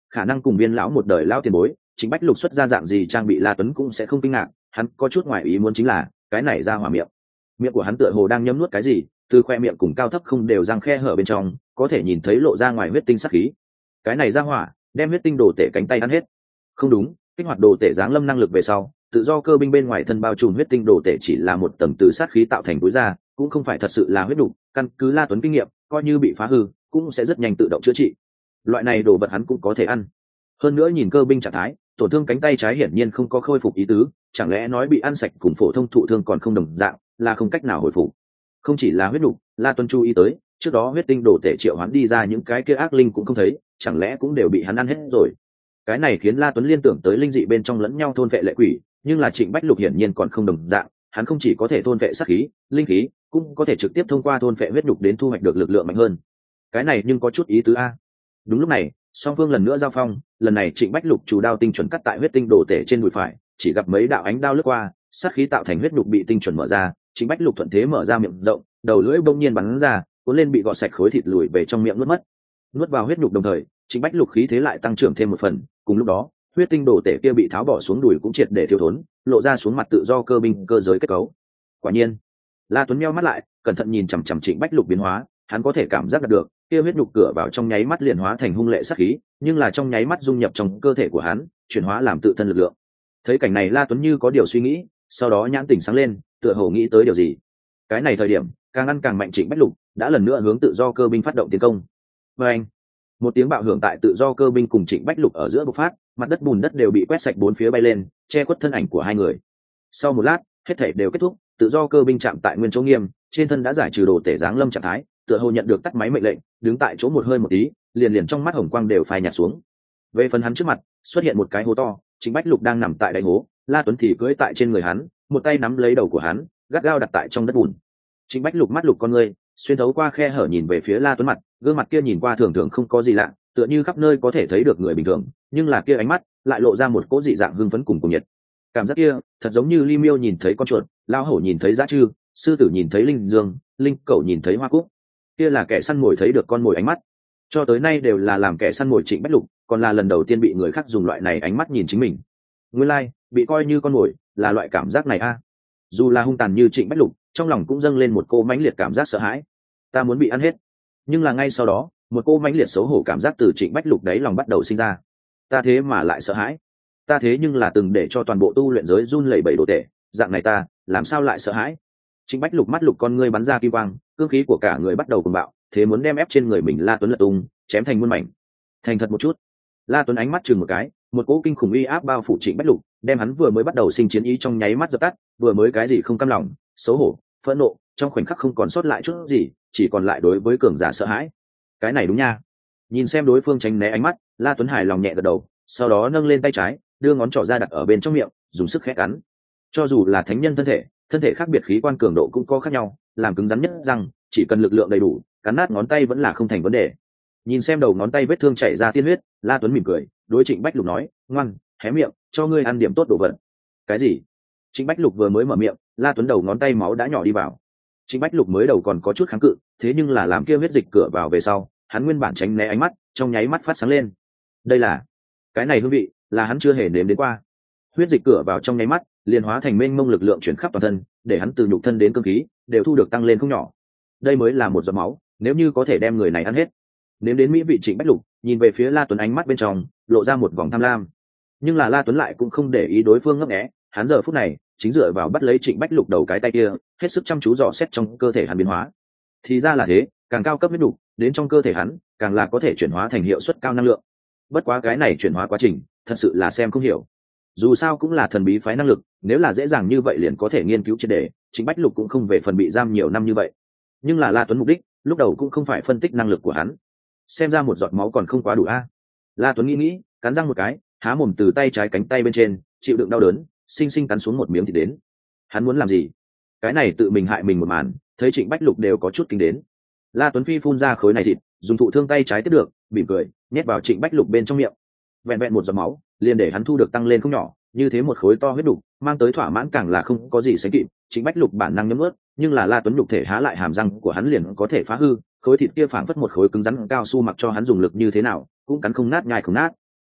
khả năng cùng viên lão một đời lão tiền bối Trịnh Bách Lục xuất ra dạng gì trang bị La Tuấn cũng sẽ không kinh ngạc. Hắn có chút ngoài ý muốn chính là cái này ra hỏa miệng miệng của hắn tựa hồ đang nhấm nuốt cái gì, từ khoe miệng cùng cao thấp không đều răng khe hở bên trong có thể nhìn thấy lộ ra ngoài huyết tinh sắc khí. Cái này ra hỏa đem huyết tinh đồ tể cánh tay ăn hết. Không đúng, kích hoạt đồ tể giáng lâm năng lực về sau, tự do cơ binh bên ngoài thân bao trùm huyết tinh đồ tể chỉ là một tầng từ sát khí tạo thành túi da, cũng không phải thật sự là huyết đục. Căn cứ La Tuấn kinh nghiệm, coi như bị phá hư cũng sẽ rất nhanh tự động chữa trị. Loại này đồ vật hắn cũng có thể ăn. Hơn nữa nhìn cơ binh trạng thái, tổn thương cánh tay trái hiển nhiên không có khôi phục ý tứ, chẳng lẽ nói bị ăn sạch cùng phổ thông thụ thương còn không đồng dạng, là không cách nào hồi phục. Không chỉ là huyết đục, La Tuấn chú ý tới, trước đó huyết tinh đồ tể triệu hắn đi ra những cái kia ác linh cũng không thấy, chẳng lẽ cũng đều bị hắn ăn hết rồi. Cái này khiến La Tuấn liên tưởng tới linh dị bên trong lẫn nhau thôn vệ lệ quỷ, nhưng là Trịnh Bách Lục hiển nhiên còn không đồng dạng, hắn không chỉ có thể thôn vệ sát khí, linh khí, cũng có thể trực tiếp thông qua thôn vệ huyết đục đến thu hoạch được lực lượng mạnh hơn. Cái này nhưng có chút ý tứ a. Đúng lúc này, song phương lần nữa giao phong, lần này Trịnh Bách Lục chủ đao tinh chuẩn cắt tại huyết tinh đồ tể trên đùi phải, chỉ gặp mấy đạo ánh đao lướt qua, sát khí tạo thành huyết đục bị tinh chuẩn mở ra, Trịnh Bách Lục thuận thế mở ra miệng rộng, đầu lưỡi bỗng nhiên bắn ra, cuốn lên bị gọt sạch khối thịt lùi về trong miệng nuốt mất. Nuốt vào huyết đục đồng thời, Trịnh Bách Lục khí thế lại tăng trưởng thêm một phần, cùng lúc đó, huyết tinh đồ tể kia bị tháo bỏ xuống đùi cũng triệt để thiếu thốn, lộ ra xuống mặt tự do cơ binh cơ giới kết cấu. Quả nhiên, La Tuấn meo mắt lại, cẩn thận nhìn chằm chằm Trịnh Bách Lục biến hóa, hắn có thể cảm giác được, kia huyết nhục cửa vào trong nháy mắt liền hóa thành hung lệ sát khí, nhưng là trong nháy mắt dung nhập trong cơ thể của hắn, chuyển hóa làm tự thân lực lượng. Thấy cảnh này La Tuấn như có điều suy nghĩ, sau đó nhãn tỉnh sáng lên, tựa hồ nghĩ tới điều gì. Cái này thời điểm, càng ăn càng mạnh Trịnh Bách Lục đã lần nữa hướng tự do cơ binh phát động tiến công. Và anh, một tiếng bạo hưởng tại tự do cơ binh cùng Trịnh Bách Lục ở giữa bộc phát, mặt đất bùn đất đều bị quét sạch bốn phía bay lên, che khuất thân ảnh của hai người. Sau một lát, hết thảy đều kết thúc, tự do cơ binh chạm tại nguyên chỗ nghiêm, trên thân đã giải trừ đồ tể giáng lâm trạng thái, tựa hồ nhận được tắt máy mệnh lệnh, đứng tại chỗ một hơi một tí, liền liền trong mắt hồng quang đều phai nhạt xuống. Về phần hắn trước mặt, xuất hiện một cái hố to, Trịnh Bách Lục đang nằm tại đáy hố, La Tuấn thì cưỡi tại trên người hắn, một tay nắm lấy đầu của hắn, gắt gao đặt tại trong đất bùn. Trịnh Bách Lục mắt lục con người, xuyên thấu qua khe hở nhìn về phía La Tuấn mặt, gương mặt kia nhìn qua thường thường không có gì lạ, tựa như khắp nơi có thể thấy được người bình thường, nhưng là kia ánh mắt lại lộ ra một cỗ dị dạng hưng phấn cùng cùng nhiệt. Cảm giác kia, thật giống như Ly Miêu nhìn thấy con chuột, lao hổ nhìn thấy dã trư, sư tử nhìn thấy linh dương, linh cẩu nhìn thấy hoa cúc. Kia là kẻ săn mồi thấy được con mồi ánh mắt. Cho tới nay đều là làm kẻ săn mồi Trịnh Bách Lục, còn là lần đầu tiên bị người khác dùng loại này ánh mắt nhìn chính mình. Nguyên lai, like, bị coi như con mồi, là loại cảm giác này a. À. Dù là hung tàn như Trịnh Bách Lục, trong lòng cũng dâng lên một cô mãnh liệt cảm giác sợ hãi. Ta muốn bị ăn hết. Nhưng là ngay sau đó, một cô mãnh liệt xấu hổ cảm giác từ Trịnh Bách Lục đấy lòng bắt đầu sinh ra. Ta thế mà lại sợ hãi. Ta thế nhưng là từng để cho toàn bộ tu luyện giới run lẩy bẩy đồ tệ, dạng này ta, làm sao lại sợ hãi? Trịnh Bách Lục mắt lục con ngươi bắn ra kim quang, cương khí của cả người bắt đầu cuồng bạo, thế muốn đem ép trên người mình La Tuấn lật tung, chém thành muôn mảnh. Thành thật một chút. La Tuấn ánh mắt chừng một cái, một cỗ kinh khủng uy áp bao phủ Trịnh Bách Lục, đem hắn vừa mới bắt đầu sinh chiến ý trong nháy mắt dập tắt, vừa mới cái gì không cam lòng, xấu hổ, phẫn nộ, trong khoảnh khắc không còn sót lại chút gì, chỉ còn lại đối với cường giả sợ hãi. Cái này đúng nha. Nhìn xem đối phương tránh né ánh mắt, La Tuấn hài lòng nhẹ gật đầu, sau đó nâng lên tay trái, đưa ngón trỏ ra đặt ở bên trong miệng, dùng sức khẽ cắn. Cho dù là thánh nhân thân thể, thân thể khác biệt khí quan cường độ cũng có khác nhau, làm cứng rắn nhất răng, chỉ cần lực lượng đầy đủ, cắn nát ngón tay vẫn là không thành vấn đề. Nhìn xem đầu ngón tay vết thương chảy ra tiên huyết, La Tuấn mỉm cười, đối Trịnh Bách Lục nói, ngoan, hé miệng, cho ngươi ăn điểm tốt đồ vật. Cái gì? Trịnh Bách Lục vừa mới mở miệng, La Tuấn đầu ngón tay máu đã nhỏ đi vào. Trịnh Bách Lục mới đầu còn có chút kháng cự, thế nhưng là làm kia huyết dịch cửa vào về sau, hắn nguyên bản tránh né ánh mắt, trong nháy mắt phát sáng lên. Đây là, cái này hương vị, là hắn chưa hề nếm đến qua. Huyết dịch cửa vào trong nháy mắt, liền hóa thành mênh mông lực lượng chuyển khắp toàn thân, để hắn từ nhục thân đến cương khí, đều thu được tăng lên không nhỏ. Đây mới là một giọt máu, nếu như có thể đem người này ăn hết. Nếm đến mỹ vị Trịnh Bách Lục, nhìn về phía La Tuấn ánh mắt bên trong, lộ ra một vòng tham lam. Nhưng là La Tuấn lại cũng không để ý đối phương ngấp nghé, hắn giờ phút này chính dựa vào bắt lấy Trịnh Bách Lục đầu cái tay kia, hết sức chăm chú dò xét trong cơ thể hắn biến hóa. Thì ra là thế, càng cao cấp huyết đục, đến trong cơ thể hắn, càng là có thể chuyển hóa thành hiệu suất cao năng lượng. Bất quá cái này chuyển hóa quá trình, thật sự là xem không hiểu. Dù sao cũng là thần bí phái năng lực, nếu là dễ dàng như vậy liền có thể nghiên cứu triệt để, Trịnh Bách Lục cũng không về phần bị giam nhiều năm như vậy. Nhưng là La Tuấn mục đích, lúc đầu cũng không phải phân tích năng lực của hắn. Xem ra một giọt máu còn không quá đủ a. La Tuấn nghĩ nghĩ, cắn răng một cái, há mồm từ tay trái cánh tay bên trên, chịu đựng đau đớn, xinh xinh cắn xuống một miếng thịt đến. Hắn muốn làm gì? Cái này tự mình hại mình một màn, thấy Trịnh Bách Lục đều có chút kinh đến. La Tuấn Phi phun ra khối này thịt, dùng thụ thương tay trái tiếp được, mỉm cười, nhét vào Trịnh Bách Lục bên trong miệng. Vẹn vẹn một giọt máu, liền để hắn thu được tăng lên không nhỏ, như thế một khối to huyết đục, mang tới thỏa mãn càng là không có gì sánh kịp. Trịnh Bách Lục bản năng nhấm nuốt, nhưng là La Tuấn nhục thể há lại hàm răng của hắn liền có thể phá hư, khối thịt kia phảng phất một khối cứng rắn cao su, mặc cho hắn dùng lực như thế nào, cũng cắn không nát nhai không nát.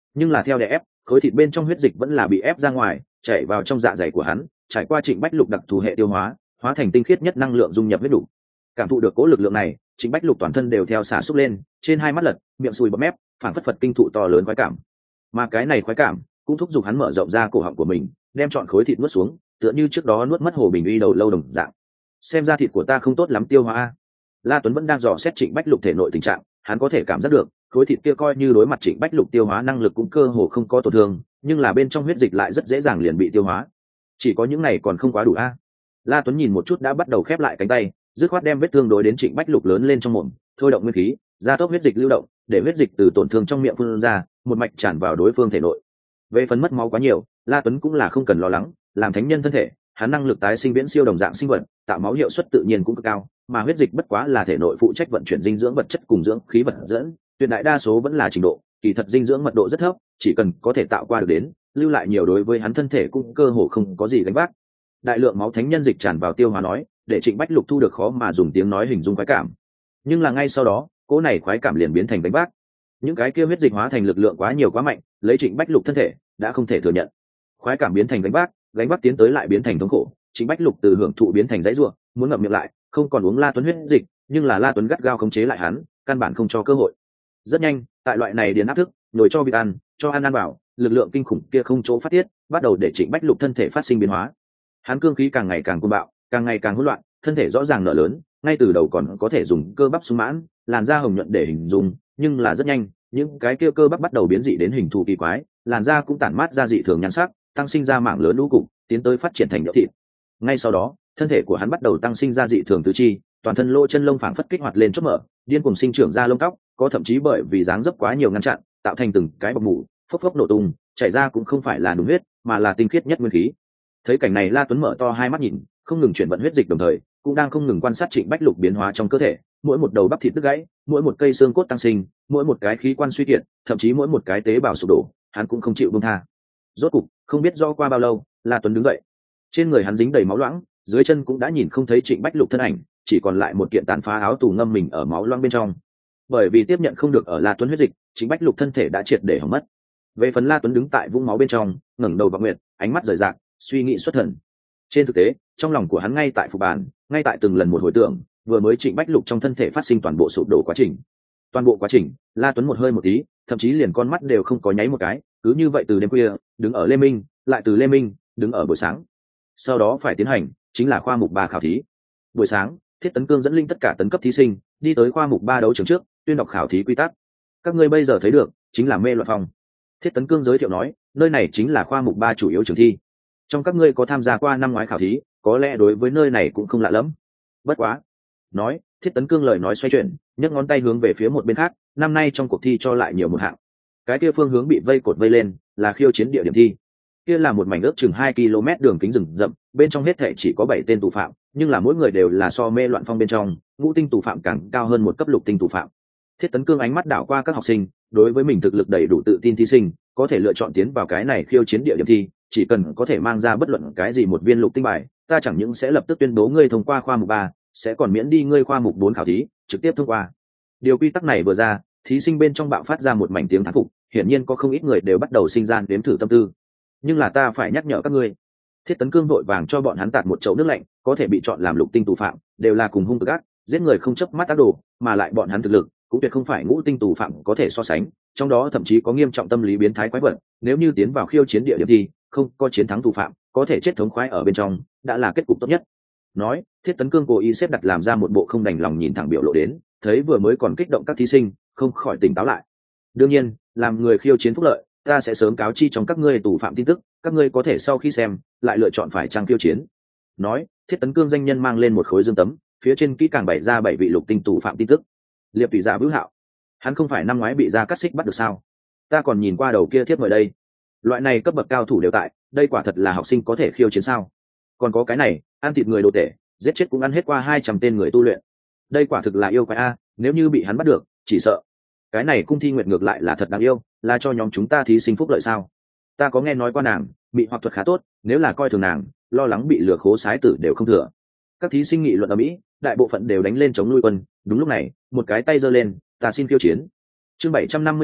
nhưng là theo đè ép, khối thịt bên trong huyết dịch vẫn là bị ép ra ngoài, chảy vào trong dạ dày của hắn, trải qua Trịnh Bách Lục đặc thù hệ tiêu hóa, hóa thành tinh khiết nhất năng lượng dung nhập huyết đủ. Cảm thụ được cố lực lượng này, Trịnh Bách Lục toàn thân đều theo xả xúc lên, trên hai mắt lật, miệng sùi bọt mép, phản phất phật kinh thụ to lớn khoái cảm. Mà cái này khoái cảm cũng thúc giục hắn mở rộng ra cổ họng của mình, đem trọn khối thịt nuốt xuống, tựa như trước đó nuốt mất Hồ Bình Uy đầu lâu đồng dạng. Xem ra thịt của ta không tốt lắm tiêu hóa. La Tuấn vẫn đang dò xét Trịnh Bách Lục thể nội tình trạng, hắn có thể cảm giác được, khối thịt kia coi như đối mặt Trịnh Bách Lục tiêu hóa năng lực cũng cơ hồ không có tổn thương, nhưng là bên trong huyết dịch lại rất dễ dàng liền bị tiêu hóa. Chỉ có những này còn không quá đủ a. La Tuấn nhìn một chút đã bắt đầu khép lại cánh tay, dứt khoát đem vết thương đối đến Trịnh Bách Lục lớn lên trong mồm, thôi động nguyên khí, gia tốc huyết dịch lưu động, để huyết dịch từ tổn thương trong miệng phun ra, một mạch tràn vào đối phương thể nội. Về phần mất máu quá nhiều, La Tuấn cũng là không cần lo lắng, làm thánh nhân thân thể, hắn năng lực tái sinh viễn siêu đồng dạng sinh vật, tạo máu hiệu suất tự nhiên cũng cực cao, mà huyết dịch bất quá là thể nội phụ trách vận chuyển dinh dưỡng vật chất cùng dưỡng khí vật dẫn, tuyệt đại đa số vẫn là trình độ, kỳ thật dinh dưỡng mật độ rất thấp, chỉ cần có thể tạo qua được đến, lưu lại nhiều đối với hắn thân thể cũng cơ hồ không có gì gánh vác. Đại lượng máu thánh nhân dịch tràn vào tiêu hóa nói, để Trịnh Bách Lục thu được khó mà dùng tiếng nói hình dung khoái cảm. Nhưng là ngay sau đó, cỗ này khoái cảm liền biến thành gánh vác. Những cái kia huyết dịch hóa thành lực lượng quá nhiều quá mạnh, lấy Trịnh Bách Lục thân thể đã không thể thừa nhận. Khoái cảm biến thành gánh vác, gánh vác tiến tới lại biến thành thống khổ, Trịnh Bách Lục từ hưởng thụ biến thành dãy rủa, muốn ngậm miệng lại, không còn uống La Tuấn huyết dịch, nhưng là La Tuấn gắt gao khống chế lại hắn, căn bản không cho cơ hội. Rất nhanh, tại loại này điền áp thức, nhồi cho vịt ăn, cho ăn ăn vào, lực lượng kinh khủng kia không chỗ phát tiết, bắt đầu để Trịnh Bách Lục thân thể phát sinh biến hóa. Hắn cương khí càng ngày càng cuồng bạo, càng ngày càng hỗn loạn, thân thể rõ ràng nở lớn, ngay từ đầu còn có thể dùng cơ bắp sung mãn, làn da hồng nhuận để hình dung, nhưng là rất nhanh, những cái kia cơ bắp bắt đầu biến dị đến hình thù kỳ quái, làn da cũng tản mát ra dị thường nhan sắc, tăng sinh ra mảng lớn lũ cục, tiến tới phát triển thành nhỡ thịt. Ngay sau đó, thân thể của hắn bắt đầu tăng sinh ra dị thường tứ chi, toàn thân lỗ chân lông phảng phất kích hoạt lên chốt mở, điên cuồng sinh trưởng ra lông tóc, có thậm chí bởi vì dáng dấp quá nhiều ngăn chặn, tạo thành từng cái bọc mủ, phốc phốc nổ tung, chảy ra cũng không phải là nung huyết, mà là tinh khiết nhất nguyên khí. Thấy cảnh này, La Tuấn mở to hai mắt nhìn, không ngừng chuyển vận huyết dịch đồng thời, cũng đang không ngừng quan sát Trịnh Bách Lục biến hóa trong cơ thể, mỗi một đầu bắp thịt đứt gãy, mỗi một cây xương cốt tăng sinh, mỗi một cái khí quan suy kiệt, thậm chí mỗi một cái tế bào sụp đổ, hắn cũng không chịu buông tha. Rốt cục, không biết do qua bao lâu, La Tuấn đứng dậy. Trên người hắn dính đầy máu loãng, dưới chân cũng đã nhìn không thấy Trịnh Bách Lục thân ảnh, chỉ còn lại một kiện tàn phá áo tù ngâm mình ở máu loãng bên trong. Bởi vì tiếp nhận không được ở La Tuấn huyết dịch, Trịnh Bách Lục thân thể đã triệt để hỏng mất. Về phần La Tuấn đứng tại vũng máu bên trong, ngẩng đầu vào nguyệt, ánh mắt rời rạc, suy nghĩ xuất thần. Trên thực tế, trong lòng của hắn ngay tại phục bàn, ngay tại từng lần một hồi tưởng, vừa mới Trịnh Bách Lục trong thân thể phát sinh toàn bộ sụp đổ quá trình. Toàn bộ quá trình, La Tuấn một hơi một tí, thậm chí liền con mắt đều không có nháy một cái, cứ như vậy từ đêm khuya, đứng ở Lê Minh, lại từ Lê Minh, đứng ở buổi sáng. Sau đó phải tiến hành, chính là khoa mục ba khảo thí. Buổi sáng, Thiết Tấn Cương dẫn linh tất cả tấn cấp thí sinh, đi tới khoa mục ba đấu trường trước, tuyên đọc khảo thí quy tắc. Các ngươi bây giờ thấy được, chính là mê loạn phòng. Thiết Tấn Cương giới thiệu nói, nơi này chính là khoa mục ba chủ yếu trường thi. Trong các ngươi có tham gia qua năm ngoái khảo thí, có lẽ đối với nơi này cũng không lạ lắm. Bất quá, nói, Thiết Tấn Cương lời nói xoay chuyển, nhấc ngón tay hướng về phía một bên khác, năm nay trong cuộc thi cho lại nhiều một hạng. Cái kia phương hướng bị vây cột vây lên, là khiêu chiến địa điểm thi. Kia là một mảnh ước chừng hai ki lô mét đường kính rừng rậm, bên trong hết thảy chỉ có bảy tên tù phạm, nhưng là mỗi người đều là so mê loạn phong bên trong, ngũ tinh tù phạm càng cao hơn một cấp lục tinh tù phạm. Thiết Tấn Cương ánh mắt đảo qua các học sinh, đối với mình thực lực đầy đủ tự tin thí sinh, có thể lựa chọn tiến vào cái này khiêu chiến địa điểm thi, chỉ cần có thể mang ra bất luận cái gì một viên lục tinh bài, ta chẳng những sẽ lập tức tuyên bố ngươi thông qua khoa mục ba, sẽ còn miễn đi ngươi khoa mục bốn khảo thí, trực tiếp thông qua. Điều quy tắc này vừa ra, thí sinh bên trong bạo phát ra một mảnh tiếng thán phục, hiển nhiên có không ít người đều bắt đầu sinh ra đếm thử tâm tư. Nhưng là ta phải nhắc nhở các ngươi. Thiết Tấn Cương vội vàng cho bọn hắn tạt một chậu nước lạnh, có thể bị chọn làm lục tinh tù phạm, đều là cùng hung cực ác, giết người không chớp mắt ác đồ, mà lại bọn hắn thực lực cũng tuyệt không phải ngũ tinh tù phạm có thể so sánh, trong đó thậm chí có nghiêm trọng tâm lý biến thái quái vật, nếu như tiến vào khiêu chiến địa điểm thì không có chiến thắng tù phạm, có thể chết thống khoái ở bên trong, đã là kết cục tốt nhất. Nói, Thiết Tấn Cương cố ý xếp đặt làm ra một bộ không đành lòng nhìn thẳng biểu lộ đến, thấy vừa mới còn kích động các thí sinh, không khỏi tỉnh táo lại. Đương nhiên, làm người khiêu chiến phúc lợi, ta sẽ sớm cáo chi trong các ngươi tù phạm tin tức, các ngươi có thể sau khi xem, lại lựa chọn phải trang khiêu chiến. Nói, Thiết Tấn Cương danh nhân mang lên một khối dương tấm, phía trên kỹ càng bày ra bảy vị lục tinh tù phạm tin tức. Liệp Tùy Dạ Vưu Hạo, hắn không phải năm ngoái bị ra cắt xích bắt được sao? Ta còn nhìn qua đầu kia thiếp mời đây. Loại này cấp bậc cao thủ đều tại, đây quả thật là học sinh có thể khiêu chiến sao? Còn có cái này, ăn thịt người đồ tể, giết chết cũng ăn hết qua hai trăm tên người tu luyện. Đây quả thực là yêu quái a, nếu như bị hắn bắt được, chỉ sợ cái này Cung Thi Nguyệt ngược lại là thật đáng yêu, là cho nhóm chúng ta thí sinh phúc lợi sao? Ta có nghe nói qua nàng bị hoặc thuật khá tốt, nếu là coi thường nàng, lo lắng bị lừa khố sái tử đều không thừa. Các thí sinh nghị luận ở mỹ, đại bộ phận đều đánh lên chống nuôi quân. Đúng lúc này, một cái tay giơ lên, ta xin khiêu chiến. Chương bảy trăm năm mươi bảy,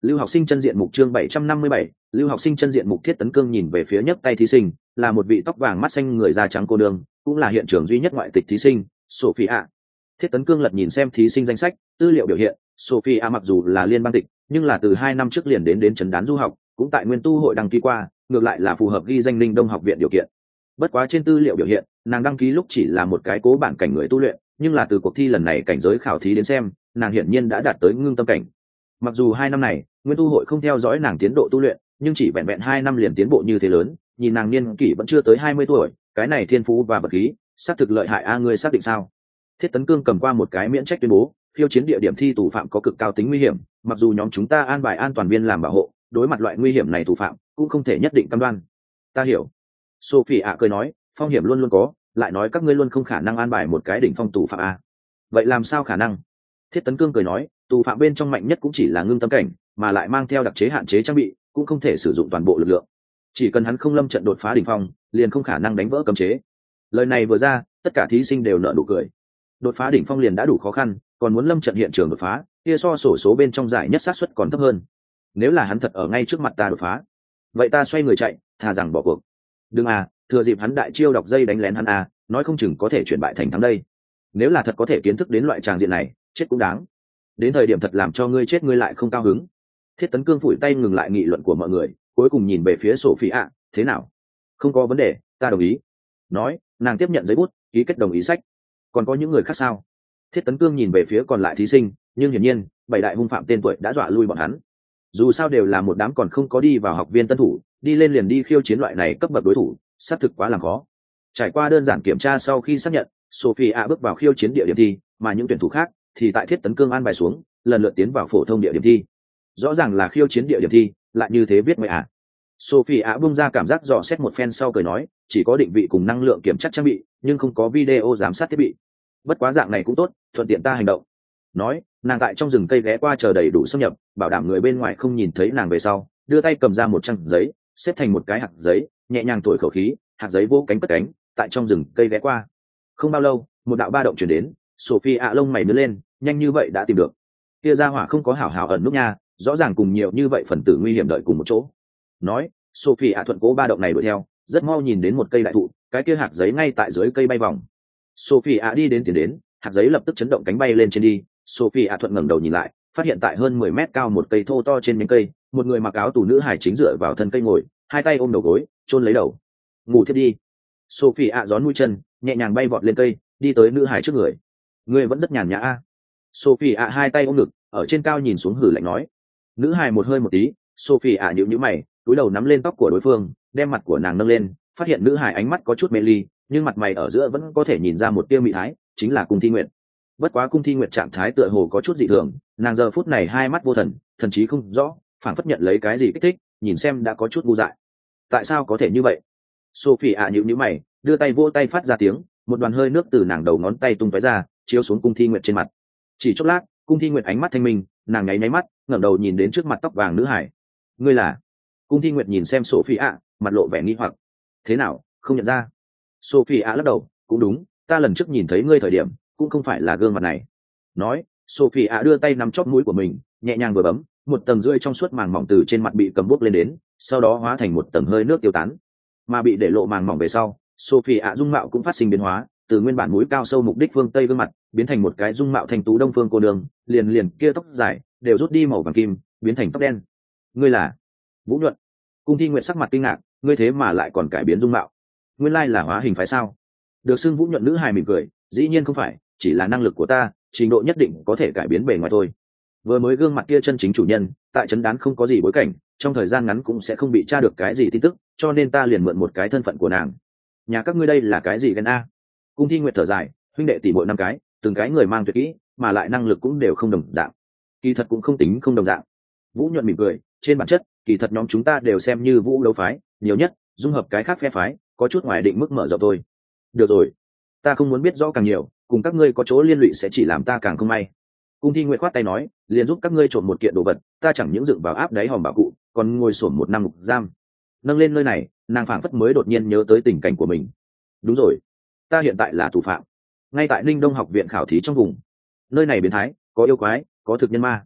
Lưu học sinh chân diện mục chương bảy trăm năm mươi bảy, lưu học sinh chân diện mục. Thiết Tấn Cương nhìn về phía nhấc tay thí sinh, là một vị tóc vàng mắt xanh người da trắng cô đương, cũng là hiện trường duy nhất ngoại tịch thí sinh, Sophia. Thiết Tấn Cương lật nhìn xem thí sinh danh sách, tư liệu biểu hiện, Sophia mặc dù là liên bang tịch, nhưng là từ hai năm trước liền đến đến trấn đán du học, cũng tại Nguyên Tu hội đăng ký qua, ngược lại là phù hợp ghi danh Linh Đông học viện điều kiện. Bất quá trên tư liệu biểu hiện, nàng đăng ký lúc chỉ là một cái cố bản cảnh người tu luyện, nhưng là từ cuộc thi lần này cảnh giới khảo thí đến xem, nàng hiển nhiên đã đạt tới ngưng tâm cảnh. Mặc dù hai năm này Nguyên Tu hội không theo dõi nàng tiến độ tu luyện, nhưng chỉ vẹn vẹn hai năm liền tiến bộ như thế lớn, nhìn nàng niên kỷ vẫn chưa tới hai mươi tuổi, cái này thiên phú và vật khí xác thực lợi hại a. Ngươi xác định sao? Thiết Tấn Cương cầm qua một cái miễn trách tuyên bố, khiêu chiến địa điểm thi tù phạm có cực cao tính nguy hiểm, mặc dù nhóm chúng ta an bài an toàn viên làm bảo hộ, đối mặt loại nguy hiểm này tù phạm cũng không thể nhất định cam đoan. Ta hiểu. Sophie ạ cười nói, phong hiểm luôn luôn có, lại nói các ngươi luôn không khả năng an bài một cái đỉnh phong tù phạm a. Vậy làm sao khả năng? Thiết Tấn Cương cười nói, tù phạm bên trong mạnh nhất cũng chỉ là ngưng tâm cảnh, mà lại mang theo đặc chế hạn chế trang bị, cũng không thể sử dụng toàn bộ lực lượng. Chỉ cần hắn không lâm trận đột phá đỉnh phong, liền không khả năng đánh vỡ cấm chế. Lời này vừa ra, tất cả thí sinh đều nở nụ cười. Đột phá đỉnh phong liền đã đủ khó khăn, còn muốn lâm trận hiện trường đột phá, kia so sổ số bên trong giải nhất xác suất còn thấp hơn. Nếu là hắn thật ở ngay trước mặt ta đột phá, vậy ta xoay người chạy, thà rằng bỏ cuộc. Đừng à, thừa dịp hắn đại chiêu đọc dây đánh lén hắn à, nói không chừng có thể chuyển bại thành thắng đây. Nếu là thật có thể kiến thức đến loại tràng diện này, chết cũng đáng. Đến thời điểm thật làm cho ngươi chết ngươi lại không cao hứng. Thiết Tấn Cương phủi tay ngừng lại nghị luận của mọi người, cuối cùng nhìn về phía Sophia, thế nào? Không có vấn đề, ta đồng ý. Nói, nàng tiếp nhận giấy bút, ký kết đồng ý sách. Còn có những người khác sao? Thiết Tấn Cương nhìn về phía còn lại thí sinh, nhưng hiển nhiên, bảy đại hung phạm tên tuổi đã dọa lui bọn hắn. Dù sao đều là một đám còn không có đi vào học viên tân thủ, đi lên liền đi khiêu chiến loại này cấp bậc đối thủ, xác thực quá làm khó. Trải qua đơn giản kiểm tra sau khi xác nhận, Sophia bước vào khiêu chiến địa điểm thi, mà những tuyển thủ khác thì tại Thiết Tấn Cương an bài xuống, lần lượt tiến vào phổ thông địa điểm thi. Rõ ràng là khiêu chiến địa điểm thi, lại như thế viết mày à? Sophia bung ra cảm giác dò xét một phen sau cười nói, chỉ có định vị cùng năng lượng kiểm tra trang bị, nhưng không có video giám sát thiết bị. Bất quá dạng này cũng tốt, thuận tiện ta hành động. Nói, nàng tại trong rừng cây ghé qua chờ đầy đủ xâm nhập, bảo đảm người bên ngoài không nhìn thấy nàng về sau, đưa tay cầm ra một trang giấy, xếp thành một cái hạt giấy, nhẹ nhàng thổi khẩu khí, hạt giấy vỗ cánh cất cánh, tại trong rừng cây ghé qua. Không bao lâu, một đạo ba động chuyển đến, Sophia lông mày nhướng lên, nhanh như vậy đã tìm được. Kia ra hỏa không có hảo hảo ẩn núp nha, rõ ràng cùng nhiều như vậy phần tử nguy hiểm đợi cùng một chỗ. Nói, Sophia thuận cố ba động này đuổi theo, rất mau nhìn đến một cây đại thụ, cái kia hạt giấy ngay tại dưới cây bay vòng. Sophia đi đến tiến đến, hạt giấy lập tức chấn động cánh bay lên trên đi. Sophia thuận ngẩng đầu nhìn lại, phát hiện tại hơn mười mét cao một cây thô to trên nhánh cây, một người mặc áo tù nữ hải chính dựa vào thân cây ngồi, hai tay ôm đầu gối, chôn lấy đầu. Ngủ thiếp đi. Sophia gión mũi chân, nhẹ nhàng bay vọt lên cây, đi tới nữ hải trước người. Ngươi vẫn rất nhàn nhã a. Sophia hai tay ôm ngực, ở trên cao nhìn xuống hử lạnh nói. Nữ hải một hơi một tí, Sophia nhíu nhíu mày, cúi đầu nắm lên tóc của đối phương, đem mặt của nàng nâng lên, phát hiện nữ hải ánh mắt có chút mê ly, nhưng mặt mày ở giữa vẫn có thể nhìn ra một tia mị thái, chính là Cung Thi Nguyệt. Bất quá Cung Thi Nguyệt trạng thái tựa hồ có chút dị thường, nàng giờ phút này hai mắt vô thần, thần trí không rõ, phảng phất nhận lấy cái gì kích thích, nhìn xem đã có chút ngu dại. Tại sao có thể như vậy? Sophie ạ nhíu nhíu mày, đưa tay vỗ tay phát ra tiếng, một đoàn hơi nước từ nàng đầu ngón tay tung tóe ra, chiếu xuống Cung Thi Nguyệt trên mặt. Chỉ chốc lát, Cung Thi Nguyệt ánh mắt thanh minh, nàng nháy nháy mắt, ngẩng đầu nhìn đến trước mặt tóc vàng nữ hải. Ngươi là? Cung Thi Nguyệt nhìn xem Sophie ạ, mặt lộ vẻ nghi hoặc. Thế nào, không nhận ra? Sophie ạ lắc đầu, cũng đúng, ta lần trước nhìn thấy ngươi thời điểm, cũng không phải là gương mặt này. Nói, Sophie ạ đưa tay nắm chóp mũi của mình, nhẹ nhàng vừa bấm, một tầng rưỡi trong suốt màng mỏng từ trên mặt bị cầm bốc lên đến, sau đó hóa thành một tầng hơi nước tiêu tán. Mà bị để lộ màng mỏng về sau, Sophie ạ dung mạo cũng phát sinh biến hóa, từ nguyên bản mũi cao sâu mục đích phương tây gương mặt, biến thành một cái dung mạo thanh tú đông phương cô đường, liền liền kia tóc dài đều rút đi màu vàng kim, biến thành tóc đen. Ngươi là Vũ Nhuận? Cung Thi Nguyệt sắc mặt kinh ngạc, ngươi thế mà lại còn cải biến dung mạo? Nguyên lai là hóa hình phái sao? Được xưng Vũ Nhuận nữ hài mỉm cười, dĩ nhiên không phải, chỉ là năng lực của ta, trình độ nhất định có thể cải biến bề ngoài thôi. Vừa mới gương mặt kia chân chính chủ nhân, tại trấn đán không có gì bối cảnh, trong thời gian ngắn cũng sẽ không bị tra được cái gì tin tức, cho nên ta liền mượn một cái thân phận của nàng. Nhà các ngươi đây là cái gì ghen a? Cung Thi Nguyệt thở dài, huynh đệ tỷ muội năm cái, từng cái người mang tuyệt kỹ, mà lại năng lực cũng đều không đồng dạng. Kỳ thật cũng không tính không đồng dạng. Vũ Nhuận mỉm cười, trên bản chất, kỳ thật nhóm chúng ta đều xem như vũ đấu phái, nhiều nhất dung hợp cái khác phe phái, có chút ngoài định mức mở rộng thôi. Được rồi, ta không muốn biết rõ càng nhiều, cùng các ngươi có chỗ liên lụy sẽ chỉ làm ta càng không may. Cung Thi Nguyệt khoát tay nói, liền giúp các ngươi trộm một kiện đồ vật, ta chẳng những dựng vào áp đáy hòm bảo cụ, còn ngồi sổm một năm ngục giam. Nâng lên nơi này, nàng phảng phất mới đột nhiên nhớ tới tình cảnh của mình. Đúng rồi, ta hiện tại là thủ phạm, ngay tại Ninh Đông học viện khảo thí trong vùng. Nơi này biến thái, có yêu quái, có thực nhân ma.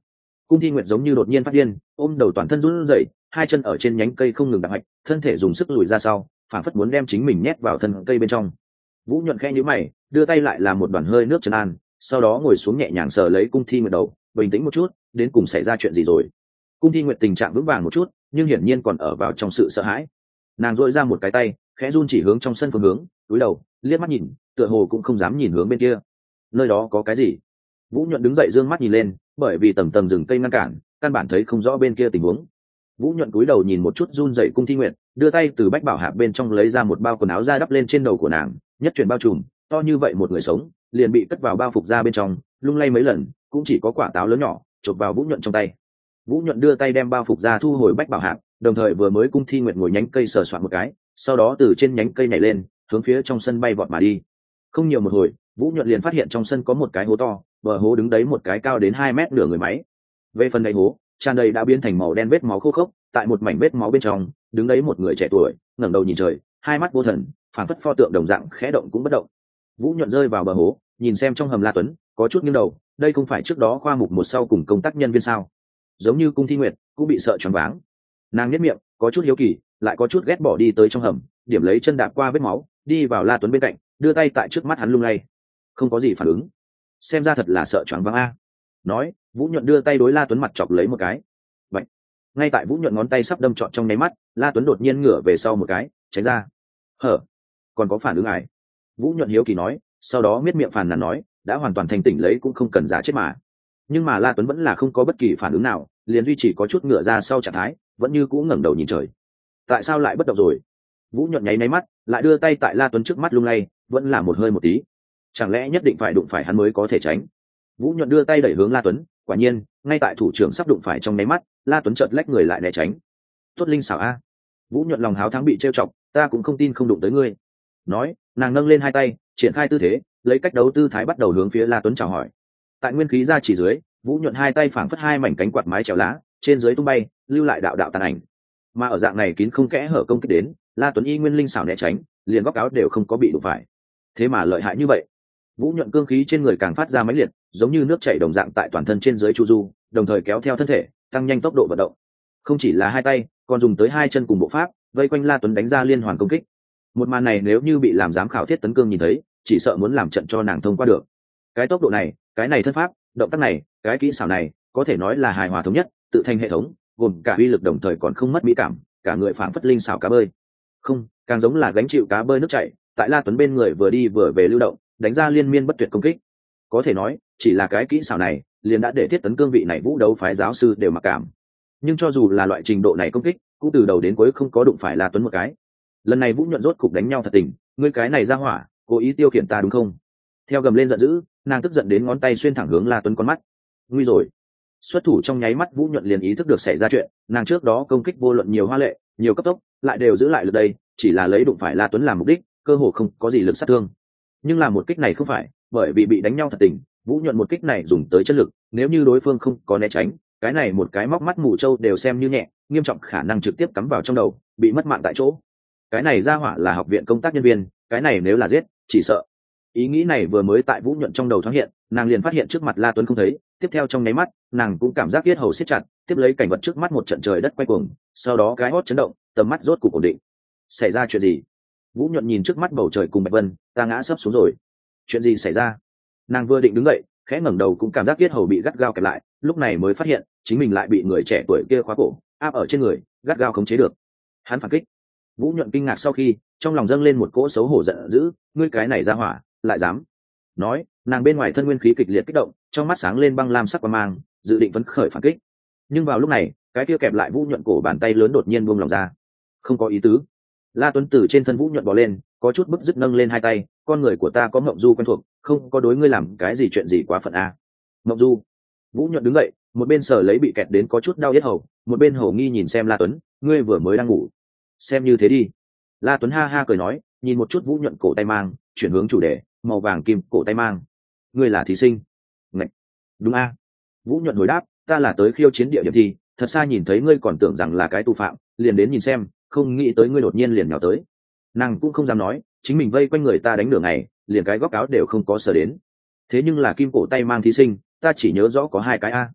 Cung Thi Nguyệt giống như đột nhiên phát điên, ôm đầu toàn thân run rẩy, hai chân ở trên nhánh cây không ngừng đạp mạnh, thân thể dùng sức lùi ra sau, phản phất muốn đem chính mình nhét vào thân cây bên trong. Vũ Nhuận khẽ nhíu mày, đưa tay lại làm một đoàn hơi nước trấn an, sau đó ngồi xuống nhẹ nhàng sờ lấy Cung Thi Nguyệt đầu, bình tĩnh một chút, đến cùng xảy ra chuyện gì rồi. Cung Thi Nguyệt tình trạng vững vàng một chút, nhưng hiển nhiên còn ở vào trong sự sợ hãi. Nàng duỗi ra một cái tay, khẽ run chỉ hướng trong sân phương hướng, cúi đầu, liếc mắt nhìn, tựa hồ cũng không dám nhìn hướng bên kia. Nơi đó có cái gì? Vũ Nhuận đứng dậy dương mắt nhìn lên, bởi vì tầng tầng rừng cây ngăn cản, căn bản thấy không rõ bên kia tình huống. Vũ Nhuận cúi đầu nhìn một chút run rẩy Cung Thi Nguyệt, đưa tay từ bách bảo hạp bên trong lấy ra một bao quần áo ra đắp lên trên đầu của nàng, nhất truyền bao trùm, to như vậy một người sống, liền bị cất vào bao phục ra bên trong, lung lay mấy lần, cũng chỉ có quả táo lớn nhỏ, chộp vào Vũ Nhuận trong tay. Vũ Nhuận đưa tay đem bao phục ra thu hồi bách bảo hạp, đồng thời vừa mới Cung Thi Nguyệt ngồi nhánh cây sờ soạn một cái, sau đó từ trên nhánh cây nhảy lên, hướng phía trong sân bay vọt mà đi. Không nhiều một hồi, Vũ Nhuận liền phát hiện trong sân có một cái hố to, bờ hố đứng đấy một cái cao đến hai mét nửa người máy. Về phần đáy hố, tràn đầy đã biến thành màu đen vết máu khô khốc, tại một mảnh vết máu bên trong, đứng đấy một người trẻ tuổi, ngẩng đầu nhìn trời, hai mắt vô thần, phảng phất pho tượng đồng dạng khẽ động cũng bất động. Vũ Nhuận rơi vào bờ hố, nhìn xem trong hầm La Tuấn, có chút nghiêng đầu, đây không phải trước đó khoa mục một sau cùng công tác nhân viên sao? Giống như Cung Thi Nguyệt cũng bị sợ choáng váng. Nàng nhếch miệng, có chút hiếu kỳ, lại có chút ghét bỏ đi tới trong hầm, điểm lấy chân đạp qua vết máu, đi vào La Tuấn bên cạnh, đưa tay tại trước mắt hắn lung lay. Không có gì phản ứng. Xem ra thật là sợ choáng váng a. Nói, Vũ Nhuận đưa tay đối La Tuấn mặt chọc lấy một cái. Vậy, ngay tại Vũ Nhuận ngón tay sắp đâm trọn trong nháy mắt, La Tuấn đột nhiên ngửa về sau một cái, tránh ra. Hở, còn có phản ứng ải. Vũ Nhuận hiếu kỳ nói, sau đó miết miệng phàn nàn nói, đã hoàn toàn thành tỉnh lấy cũng không cần giả chết mà. Nhưng mà La Tuấn vẫn là không có bất kỳ phản ứng nào, liền duy chỉ có chút ngửa ra sau trạng thái, vẫn như cũ ngẩng đầu nhìn trời. Tại sao lại bất động rồi? Vũ Nhuận nháy nháy mắt, lại đưa tay tại La Tuấn trước mắt lung lay, vẫn là một hơi một tí. Chẳng lẽ nhất định phải đụng phải hắn mới có thể tránh? Vũ Nhuận đưa tay đẩy hướng La Tuấn, quả nhiên, ngay tại thủ trưởng sắp đụng phải trong nháy mắt, La Tuấn chợt lách người lại né tránh. Tốt linh xảo a. Vũ Nhuận lòng háo thắng bị trêu chọc, ta cũng không tin không đụng tới ngươi. Nói, nàng nâng lên hai tay, triển khai tư thế, lấy cách đấu tư thái bắt đầu hướng phía La Tuấn chào hỏi. Tại nguyên khí ra chỉ dưới, Vũ Nhuận hai tay phảng phất hai mảnh cánh quạt mái chèo lá, trên dưới tung bay, lưu lại đạo đạo tàn ảnh. Mà ở dạng này kín không kẽ hở công kích đến, La Tuấn y nguyên linh xảo né tránh, liền góc áo đều không có bị đụng phải. Thế mà lợi hại như vậy. Vũ Nhuận cương khí trên người càng phát ra mãnh liệt, giống như nước chảy đồng dạng tại toàn thân trên dưới chu du, đồng thời kéo theo thân thể, tăng nhanh tốc độ vận động. Không chỉ là hai tay, còn dùng tới hai chân cùng bộ pháp, vây quanh La Tuấn đánh ra liên hoàn công kích. Một màn này nếu như bị làm giám khảo Thiết Tấn Cương nhìn thấy, chỉ sợ muốn làm trận cho nàng thông qua được. Cái tốc độ này, cái này thân pháp, động tác này, cái kỹ xảo này, có thể nói là hài hòa thống nhất, tự thành hệ thống, gồm cả uy lực đồng thời còn không mất mỹ cảm, cả người phảng phất linh xảo cá bơi. Không, càng giống là gánh chịu cá bơi nước chảy, tại La Tuấn bên người vừa đi vừa về lưu động, đánh ra liên miên bất tuyệt công kích. Có thể nói, chỉ là cái kỹ xảo này, liền đã để Thiết Tấn Cương vị này vũ đấu phái giáo sư đều mặc cảm. Nhưng cho dù là loại trình độ này công kích, cũng từ đầu đến cuối không có đụng phải La Tuấn một cái. Lần này Vũ Nhuận rốt cục đánh nhau thật tình, ngươi cái này ra hỏa, cố ý tiêu khiển ta đúng không? Theo gầm lên giận dữ, nàng tức giận đến ngón tay xuyên thẳng hướng La Tuấn con mắt. Nguy rồi. Xuất thủ trong nháy mắt Vũ Nhuận liền ý thức được xảy ra chuyện, nàng trước đó công kích vô luận nhiều hoa lệ, nhiều cấp tốc, lại đều giữ lại lực đây, chỉ là lấy đụng phải La Tuấn làm mục đích, cơ hồ không có gì lực sát thương. Nhưng làm một kích này không phải, bởi vì bị đánh nhau thật tình, Vũ Nhuận một kích này dùng tới chất lực, nếu như đối phương không có né tránh, cái này một cái móc mắt mù trâu đều xem như nhẹ, nghiêm trọng khả năng trực tiếp cắm vào trong đầu, bị mất mạng tại chỗ. Cái này ra hỏa là học viện công tác nhân viên, cái này nếu là giết, chỉ sợ. Ý nghĩ này vừa mới tại Vũ Nhuận trong đầu thoáng hiện, nàng liền phát hiện trước mặt La Tuấn không thấy, tiếp theo trong nháy mắt, nàng cũng cảm giác yết hầu siết chặt, tiếp lấy cảnh vật trước mắt một trận trời đất quay cuồng, sau đó cái hót chấn động, tầm mắt rốt cục ổn định. Xảy ra chuyện gì? Vũ Nhuận nhìn trước mắt bầu trời cùng Bạch Vân, ta ngã sấp xuống rồi. Chuyện gì xảy ra? Nàng vừa định đứng dậy, khẽ ngẩng đầu cũng cảm giác yết hầu bị gắt gao kẹp lại, lúc này mới phát hiện chính mình lại bị người trẻ tuổi kia khóa cổ, áp ở trên người, gắt gao khống chế được. Hắn phản kích. Vũ Nhuận kinh ngạc sau khi, trong lòng dâng lên một cỗ xấu hổ giận dữ, ngươi cái này ra hỏa, lại dám. Nói, nàng bên ngoài thân nguyên khí kịch liệt kích động, trong mắt sáng lên băng lam sắc quang mang, dự định phấn khởi phản kích. Nhưng vào lúc này, cái kia kẹp lại Vũ Nhuận cổ bàn tay lớn đột nhiên buông lòng ra. Không có ý tứ. La Tuấn từ trên thân Vũ Nhuận bò lên, có chút bức dứt nâng lên hai tay, con người của ta có Mộng Du quen thuộc, không có đối ngươi làm cái gì chuyện gì quá phận a. Mộng Du. Vũ Nhuận đứng dậy, một bên sờ lấy bị kẹt đến có chút đau yết hầu, một bên hầu nghi nhìn xem La Tuấn, ngươi vừa mới đang ngủ. Xem như thế đi. La Tuấn ha ha cười nói, nhìn một chút Vũ Nhuận cổ tay mang, chuyển hướng chủ đề, màu vàng kim cổ tay mang. Ngươi là thí sinh? Ngạch. Đúng a. Vũ Nhuận hồi đáp, ta là tới khiêu chiến địa điểm thi, thật xa nhìn thấy ngươi còn tưởng rằng là cái tù phạm, liền đến nhìn xem, không nghĩ tới ngươi đột nhiên liền nhào tới. Nàng cũng không dám nói, chính mình vây quanh người ta đánh nửa ngày, liền cái góc áo đều không có sờ đến. Thế nhưng là kim cổ tay mang thí sinh, ta chỉ nhớ rõ có hai cái a.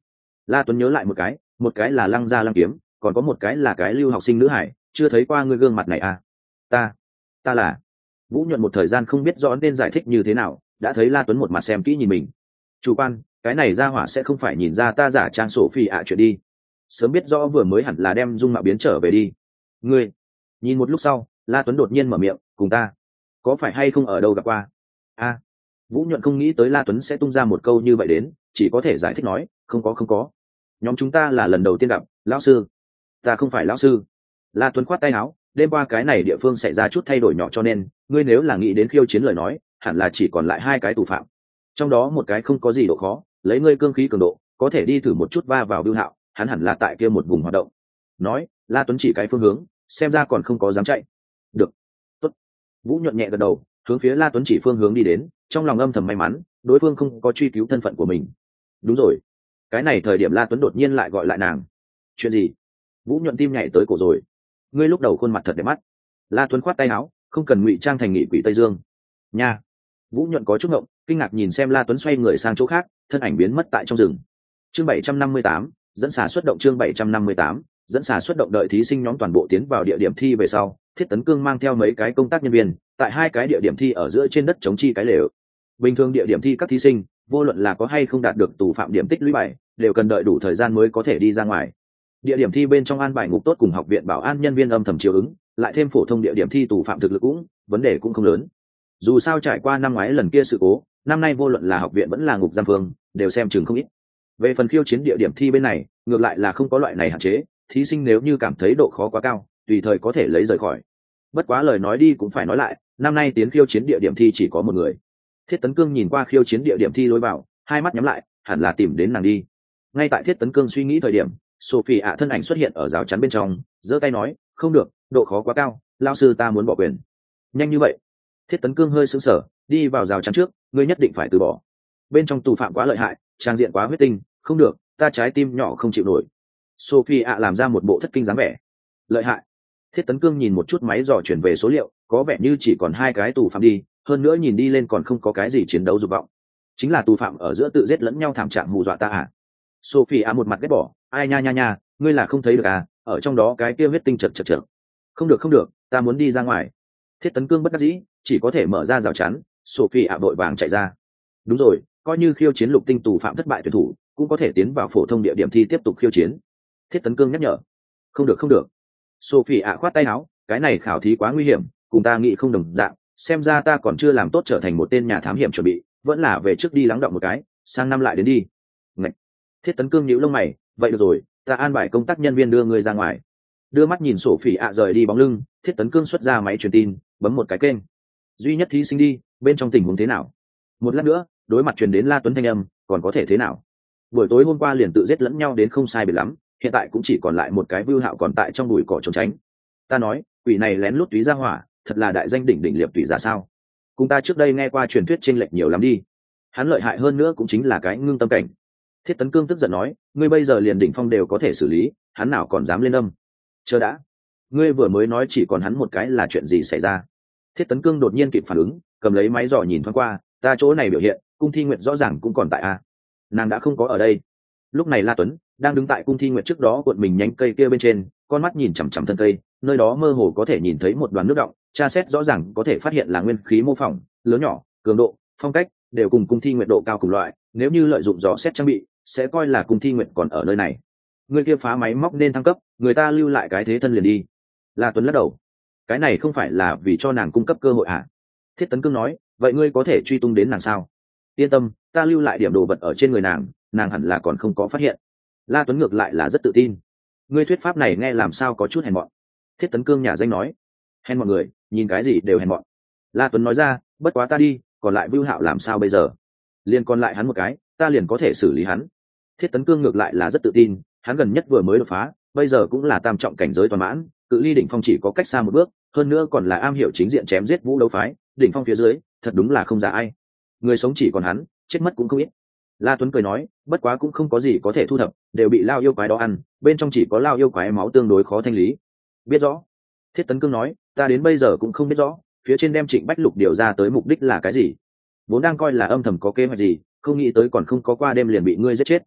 La Tuấn nhớ lại một cái, một cái là Lăng Gia Lăng Kiếm, còn có một cái là cái lưu học sinh nữ hải, chưa thấy qua ngươi gương mặt này à? Ta, ta là. Vũ Nhuận một thời gian không biết rõ nên giải thích như thế nào, đã thấy La Tuấn một mặt xem kỹ nhìn mình. Chủ quan, cái này ra hỏa sẽ không phải nhìn ra ta giả trang sổ phi ạ chuyện đi. Sớm biết rõ vừa mới hẳn là đem dung mạo biến trở về đi. Ngươi, nhìn một lúc sau, La Tuấn đột nhiên mở miệng, cùng ta, có phải hay không ở đâu gặp qua? A, Vũ Nhuận không nghĩ tới La Tuấn sẽ tung ra một câu như vậy đến, chỉ có thể giải thích nói, không có không có. Nhóm chúng ta là lần đầu tiên gặp, lão sư. Ta không phải lão sư. La Tuấn khoát tay áo, đêm qua cái này địa phương xảy ra chút thay đổi nhỏ cho nên, ngươi nếu là nghĩ đến khiêu chiến lời nói, hẳn là chỉ còn lại hai cái tù phạm. Trong đó một cái không có gì độ khó, lấy ngươi cương khí cường độ, có thể đi thử một chút va vào Bưu Hạo, hắn hẳn là tại kia một vùng hoạt động. Nói, La Tuấn chỉ cái phương hướng, xem ra còn không có dám chạy. Được, tốt. Vũ Nhuận nhẹ gật đầu, hướng phía La Tuấn chỉ phương hướng đi đến, trong lòng âm thầm may mắn, đối phương không có truy cứu thân phận của mình. Đúng rồi. Cái này thời điểm La Tuấn đột nhiên lại gọi lại nàng. Chuyện gì? Vũ Nhuận tim nhảy tới cổ rồi. Ngươi lúc đầu khuôn mặt thật đẹp mắt. La Tuấn khoát tay áo, không cần ngụy trang thành nghị quỷ Tây Dương. Nha. Vũ Nhuận có chút ngộng, kinh ngạc nhìn xem La Tuấn xoay người sang chỗ khác, thân ảnh biến mất tại trong rừng. Chương bảy trăm năm mươi tám, dẫn xà xuất động chương bảy trăm năm mươi tám, dẫn xà xuất động đợi thí sinh nhóm toàn bộ tiến vào địa điểm thi về sau, Thiết Tấn Cương mang theo mấy cái công tác nhân viên, tại hai cái địa điểm thi ở giữa trên đất chống chi cái lều. Bình thường địa điểm thi các thí sinh, vô luận là có hay không đạt được tù phạm điểm tích lũy bảy, đều cần đợi đủ thời gian mới có thể đi ra ngoài. Địa điểm thi bên trong an bài ngục tốt cùng học viện bảo an nhân viên âm thầm chiếu ứng, lại thêm phổ thông địa điểm thi tù phạm thực lực cũng, vấn đề cũng không lớn. Dù sao trải qua năm ngoái lần kia sự cố, năm nay vô luận là học viện vẫn là ngục giam phương, đều xem chừng không ít. Về phần khiêu chiến địa điểm thi bên này, ngược lại là không có loại này hạn chế, thí sinh nếu như cảm thấy độ khó quá cao, tùy thời có thể lấy rời khỏi. Bất quá lời nói đi cũng phải nói lại, năm nay tiến khiêu chiến địa điểm thi chỉ có một người. Thiết Tấn Cương nhìn qua khiêu chiến địa điểm thi lối vào, hai mắt nhắm lại, hẳn là tìm đến nàng đi. Ngay tại Thiết Tấn Cương suy nghĩ thời điểm, Sophie ạ thân ảnh xuất hiện ở rào chắn bên trong, giơ tay nói, không được, độ khó quá cao, lao sư ta muốn bỏ quyền. Nhanh như vậy? Thiết Tấn Cương hơi sững sờ, đi vào rào chắn trước, ngươi nhất định phải từ bỏ. Bên trong tù phạm quá lợi hại, trang diện quá huyết tinh, không được, ta trái tim nhỏ không chịu nổi. Sophie ạ làm ra một bộ thất kinh dáng vẻ. Lợi hại. Thiết Tấn Cương nhìn một chút máy dò chuyển về số liệu, có vẻ như chỉ còn hai cái tù phạm đi, hơn nữa nhìn đi lên còn không có cái gì chiến đấu dục vọng. Chính là tù phạm ở giữa tự giết lẫn nhau thảm trạng hù dọa ta à? Sophie ạ một mặt ghét bỏ, ai nha nha nha, ngươi là không thấy được à, ở trong đó cái kia huyết tinh chật chật chật. Không được không được, ta muốn đi ra ngoài. Thiết Tấn Cương bất đắc dĩ, chỉ có thể mở ra rào chắn. Sophie ạ vội vàng chạy ra. Đúng rồi, coi như khiêu chiến lục tinh tù phạm thất bại tuyển thủ, cũng có thể tiến vào phổ thông địa điểm thi tiếp tục khiêu chiến. Thiết Tấn Cương nhắc nhở. Không được không được. Sophie ạ khoát tay áo, cái này khảo thí quá nguy hiểm, cùng ta nghĩ không đồng dạng, xem ra ta còn chưa làm tốt trở thành một tên nhà thám hiểm chuẩn bị, vẫn là về trước đi lắng động một cái, sang năm lại đến đi. Ngậy. Thiết Tấn Cương nhíu lông mày, vậy được rồi, ta an bài công tác nhân viên đưa ngươi ra ngoài. Đưa mắt nhìn Sophie ạ rời đi bóng lưng, Thiết Tấn Cương xuất ra máy truyền tin, bấm một cái kênh. Duy nhất thí sinh đi, bên trong tình huống thế nào? Một lát nữa, đối mặt truyền đến La Tuấn thanh âm, còn có thể thế nào? Buổi tối hôm qua liền tự giết lẫn nhau đến không sai biệt lắm, hiện tại cũng chỉ còn lại một cái Vưu Hạo còn tại trong bụi cỏ trốn tránh. Ta nói, quỷ này lén lút túy ra hỏa, thật là đại danh đỉnh đỉnh liệp tùy giả sao? Cùng ta trước đây nghe qua truyền thuyết chênh lệch nhiều lắm đi. Hắn lợi hại hơn nữa cũng chính là cái ngưng tâm cảnh. Thiết Tấn Cương tức giận nói, ngươi bây giờ liền đỉnh phong đều có thể xử lý, hắn nào còn dám lên âm? Chờ đã, ngươi vừa mới nói chỉ còn hắn một cái là chuyện gì xảy ra? Thiết Tấn Cương đột nhiên kịp phản ứng, cầm lấy máy dò nhìn thoáng qua, ta chỗ này biểu hiện, Cung Thi Nguyệt rõ ràng cũng còn tại a. Nàng đã không có ở đây. Lúc này La Tuấn đang đứng tại Cung Thi Nguyệt trước đó cuộn mình nhánh cây kia bên trên, con mắt nhìn chằm chằm thân cây, nơi đó mơ hồ có thể nhìn thấy một đoàn nước động, tra xét rõ ràng có thể phát hiện là nguyên khí mô phỏng, lớn nhỏ, cường độ, phong cách đều cùng Cung Thi Nguyệt độ cao cùng loại, nếu như lợi dụng dò xét trang bị, sẽ coi là Cung Thi Nguyệt còn ở nơi này. Người kia phá máy móc nên thăng cấp, người ta lưu lại cái thế thân liền đi. La Tuấn lắc đầu, cái này không phải là vì cho nàng cung cấp cơ hội à? Thiết Tấn Cương nói, vậy ngươi có thể truy tung đến nàng sao? Yên tâm, ta lưu lại điểm đồ vật ở trên người nàng, nàng hẳn là còn không có phát hiện. La Tuấn ngược lại là rất tự tin. Ngươi thuyết pháp này nghe làm sao có chút hèn mọn. Thiết Tấn Cương nhà danh nói, hèn mọi người, nhìn cái gì đều hèn mọn. La Tuấn nói ra, bất quá ta đi, còn lại Vưu Hạo làm sao bây giờ? Liền còn lại hắn một cái, ta liền có thể xử lý hắn. Thiết Tấn Cương ngược lại là rất tự tin, hắn gần nhất vừa mới đột phá, bây giờ cũng là tam trọng cảnh giới toàn mãn, cự ly đỉnh phong chỉ có cách xa một bước, hơn nữa còn là am hiểu chính diện chém giết vũ đấu phái, đỉnh phong phía dưới, thật đúng là không giả ai. Người sống chỉ còn hắn, chết mất cũng không ít. La Tuấn cười nói, bất quá cũng không có gì có thể thu thập, đều bị lao yêu quái đó ăn, bên trong chỉ có lao yêu quái máu tương đối khó thanh lý. Biết rõ. Thiết Tấn Cương nói, ta đến bây giờ cũng không biết rõ, phía trên đem Trịnh Bách Lục điều ra tới mục đích là cái gì. Vốn đang coi là âm thầm có kế hoạch gì, không nghĩ tới còn không có qua đêm liền bị ngươi giết chết.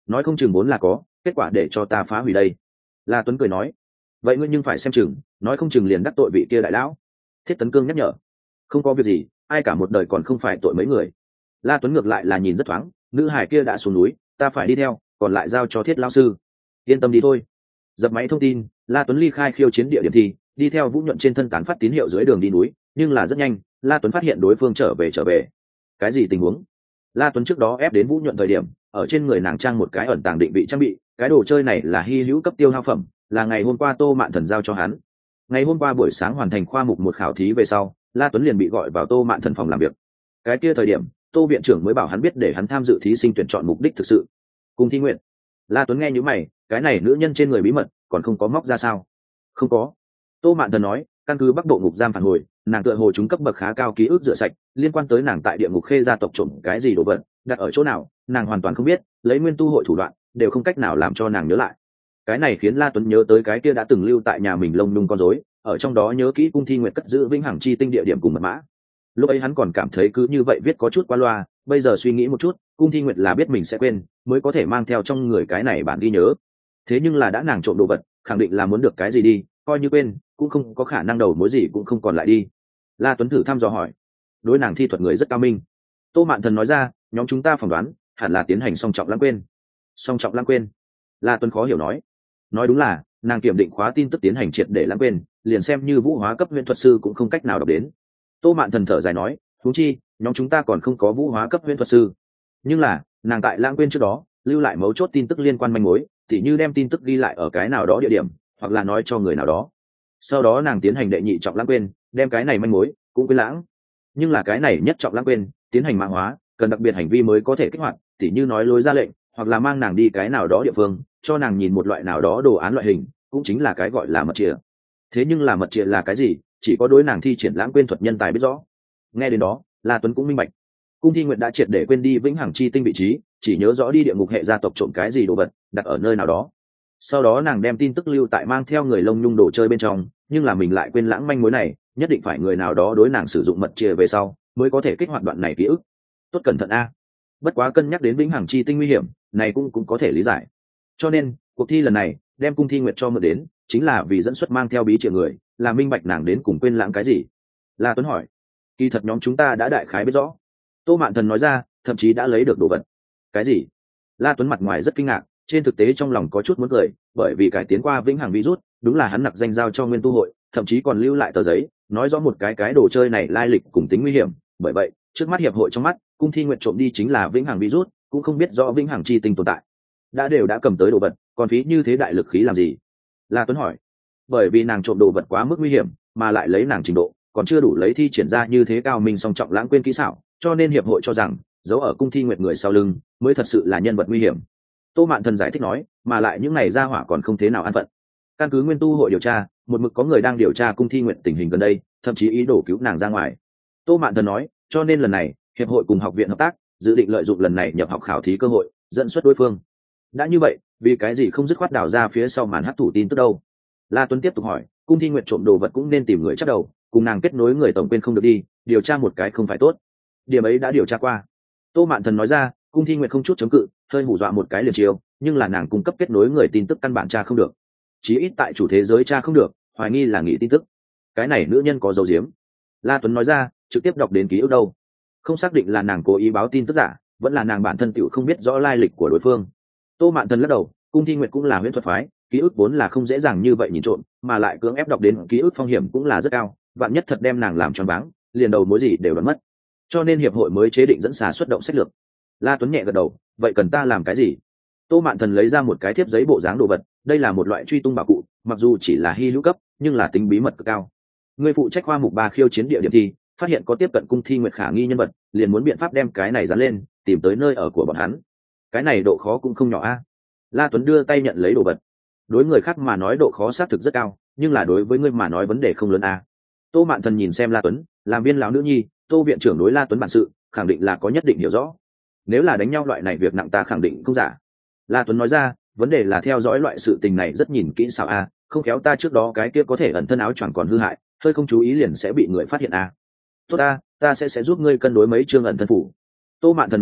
nói không chừng vốn là có, kết quả để cho ta phá hủy đây. La Tuấn cười nói, vậy ngươi nhưng phải xem chừng, nói không chừng liền đắc tội vị kia đại lão. Thiết Tấn Cương nhắc nhở, không có việc gì, ai cả một đời còn không phải tội mấy người. La Tuấn ngược lại là nhìn rất thoáng, nữ hải kia đã xuống núi, ta phải đi theo, còn lại giao cho Thiết lão sư. Yên tâm đi thôi. Dập máy thông tin, La Tuấn ly khai khiêu chiến địa điểm thì đi theo Vũ Nhuận trên thân tán phát tín hiệu dưới đường đi núi, nhưng là rất nhanh, La Tuấn phát hiện đối phương trở về trở về. Cái gì tình huống? La Tuấn trước đó ép đến Vũ Nhuận thời điểm, ở trên người nàng trang một cái ẩn tàng định vị trang bị, cái đồ chơi này là hy hữu cấp tiêu hao phẩm, là ngày hôm qua Tô Mạn Thần giao cho hắn. Ngày hôm qua buổi sáng hoàn thành khoa mục một khảo thí về sau, La Tuấn liền bị gọi vào Tô Mạn Thần phòng làm việc. Cái kia thời điểm, Tô viện trưởng mới bảo hắn biết để hắn tham dự thí sinh tuyển chọn mục đích thực sự. Cùng thi nguyện. La Tuấn nghe như mày, cái này nữ nhân trên người bí mật, còn không có móc ra sao? Không có. Tô Mạn Thần nói, căn cứ Bắc Bộ ngục giam phản hồi, nàng tựa hồ chúng cấp bậc khá cao ký ức rửa sạch, liên quan tới nàng tại địa ngục Khê gia tộc trộm cái gì đồ vật, đặt ở chỗ nào, nàng hoàn toàn không biết, lấy nguyên tu hội thủ đoạn, đều không cách nào làm cho nàng nhớ lại. Cái này khiến La Tuấn nhớ tới cái kia đã từng lưu tại nhà mình lông nhung con rối, ở trong đó nhớ kỹ cung thi nguyện cất giữ vĩnh hằng chi tinh địa điểm cùng mật mã. Lúc ấy hắn còn cảm thấy cứ như vậy viết có chút qua loa, bây giờ suy nghĩ một chút, cung thi nguyện là biết mình sẽ quên, mới có thể mang theo trong người cái này bản ghi nhớ. Thế nhưng là đã nàng trộm đồ vật, khẳng định là muốn được cái gì đi, coi như quên, cũng không có khả năng đầu mối gì cũng không còn lại đi. La Tuấn thử thăm dò hỏi, đối nàng thi thuật người rất cao minh. Tô Mạn Thần nói ra, nhóm chúng ta phỏng đoán hẳn là tiến hành song trọng lãng quên. Song trọng lãng quên? La Tuấn khó hiểu nói. Nói đúng là nàng kiểm định khóa tin tức tiến hành triệt để lãng quên, liền xem như vũ hóa cấp huyễn thuật sư cũng không cách nào đọc đến. Tô Mạn Thần thở dài nói, huống chi nhóm chúng ta còn không có vũ hóa cấp huyễn thuật sư. Nhưng là nàng tại lãng quên trước đó lưu lại mấu chốt tin tức liên quan manh mối, tỉ như đem tin tức ghi lại ở cái nào đó địa điểm, hoặc là nói cho người nào đó. Sau đó nàng tiến hành đệ nhị trọng lãng quên, đem cái này manh mối cũng quên lãng. Nhưng là cái này nhất trọng lãng quên tiến hành mã hóa, cần đặc biệt hành vi mới có thể kích hoạt, tỉ như nói lối ra lệnh, hoặc là mang nàng đi cái nào đó địa phương, cho nàng nhìn một loại nào đó đồ án loại hình, cũng chính là cái gọi là mật chìa. Thế nhưng là mật chìa là cái gì, chỉ có đối nàng thi triển lãng quên thuật nhân tài biết rõ. Nghe đến đó, La Tuấn cũng minh bạch, cung thi nguyện đã triệt để quên đi vĩnh hằng chi tinh vị trí, chỉ nhớ rõ đi địa ngục hệ gia tộc trộm cái gì đồ vật, đặt ở nơi nào đó. Sau đó nàng đem tin tức lưu tại mang theo người lông nhung đồ chơi bên trong, nhưng là mình lại quên lãng manh mối này, nhất định phải người nào đó đối nàng sử dụng mật chìa về sau mới có thể kích hoạt đoạn này ký ức. Tốt cẩn thận a. Bất quá cân nhắc đến vĩnh hằng chi tinh nguy hiểm, này cũng cũng có thể lý giải. Cho nên cuộc thi lần này đem cung thi nguyệt cho mượn đến, chính là vì dẫn xuất mang theo bí chìa người, là minh bạch nàng đến cùng quên lãng cái gì. La Tuấn hỏi, kỳ thật nhóm chúng ta đã đại khái biết rõ. Tô Mạn Thần nói ra, thậm chí đã lấy được đồ vật. Cái gì? La Tuấn mặt ngoài rất kinh ngạc, trên thực tế trong lòng có chút muốn cười, bởi vì cải tiến qua vĩnh hằng virus, đúng là hắn nặc danh giao cho nguyên tu hội, thậm chí còn lưu lại tờ giấy, nói rõ một cái cái đồ chơi này lai lịch cùng tính nguy hiểm. Bởi vậy, trước mắt hiệp hội trong mắt, cung thi nguyệt trộm đi chính là vĩnh hằng virus, cũng không biết rõ vĩnh hằng chi tinh tồn tại. Đã đều đã cầm tới đồ vật, còn phí như thế đại lực khí làm gì? La Tuấn hỏi. Bởi vì nàng trộm đồ vật quá mức nguy hiểm, mà lại lấy nàng trình độ, còn chưa đủ lấy thi triển ra như thế cao minh song trọng lãng quên kỹ xảo, cho nên hiệp hội cho rằng giấu ở cung thi nguyệt người sau lưng mới thật sự là nhân vật nguy hiểm. Tô Mạn Thần giải thích nói, mà lại những này ra hỏa còn không thế nào an phận. Căn cứ nguyên tu hội điều tra, một mực có người đang điều tra cung thi nguyệt tình hình gần đây, thậm chí ý đồ cứu nàng ra ngoài. Tô Mạn Thần nói, cho nên lần này hiệp hội cùng học viện hợp tác, dự định lợi dụng lần này nhập học khảo thí cơ hội dẫn xuất đối phương. Đã như vậy, vì cái gì không dứt khoát đào ra phía sau màn hấp thủ tin tức đâu? La Tuấn tiếp tục hỏi, cung thi nguyệt trộm đồ vật cũng nên tìm người chắc đầu, cùng nàng kết nối người tổng quên không được đi, điều tra một cái không phải tốt. Điểm ấy đã điều tra qua. Tô Mạn Thần nói ra, cung thi nguyệt không chút chống cự, hơi hù dọa một cái liền chiều, nhưng là nàng cung cấp kết nối người tin tức căn bản tra không được. Chí ít tại chủ thế giới tra không được, hoài nghi là nghĩ tin tức. Cái này nữ nhân có dấu diếm. La Tuấn nói ra, trực tiếp đọc đến ký ức đâu. Không xác định là nàng cố ý báo tin tức giả, vẫn là nàng bản thân tựu không biết rõ lai lịch của đối phương. Tô Mạn Thần lắc đầu, cung thi nguyệt cũng là huyễn thuật phái, ký ức vốn là không dễ dàng như vậy nhìn trộm, mà lại cưỡng ép đọc đến ký ức phong hiểm cũng là rất cao, vạn nhất thật đem nàng làm choáng váng, liền đầu mối gì đều đoán mất. Cho nên hiệp hội mới chế định dẫn xà xuất động sách lược. La Tuấn nhẹ gật đầu, vậy cần ta làm cái gì? Tô Mạn Thần lấy ra một cái thiếp giấy bộ dáng đồ vật, đây là một loại truy tung bảo cụ, mặc dù chỉ là hy hữu cấp, nhưng là tính bí mật cực cao. Người phụ trách khoa mục ba khiêu chiến địa điểm thi, phát hiện có tiếp cận cung thi nguyệt khả nghi nhân vật, liền muốn biện pháp đem cái này dán lên, tìm tới nơi ở của bọn hắn. Cái này độ khó cũng không nhỏ a. La Tuấn đưa tay nhận lấy đồ vật. Đối người khác mà nói độ khó xác thực rất cao, nhưng là đối với ngươi mà nói vấn đề không lớn a. Tô Mạn Thần nhìn xem La Tuấn, làm viên lão nữ nhi, Tô viện trưởng đối La Tuấn bản sự, khẳng định là có nhất định hiểu rõ. Nếu là đánh nhau loại này việc nặng ta khẳng định không giả. La Tuấn nói ra, vấn đề là theo dõi loại sự tình này rất nhìn kỹ xảo a, không khéo ta trước đó cái kia có thể ẩn thân áo choàng còn hư hại, hơi không chú ý liền sẽ bị người phát hiện a. Tốt a, ta sẽ sẽ giúp ngươi cân đối mấy chương ẩn thân phủ. Tô Mạn Thần nói,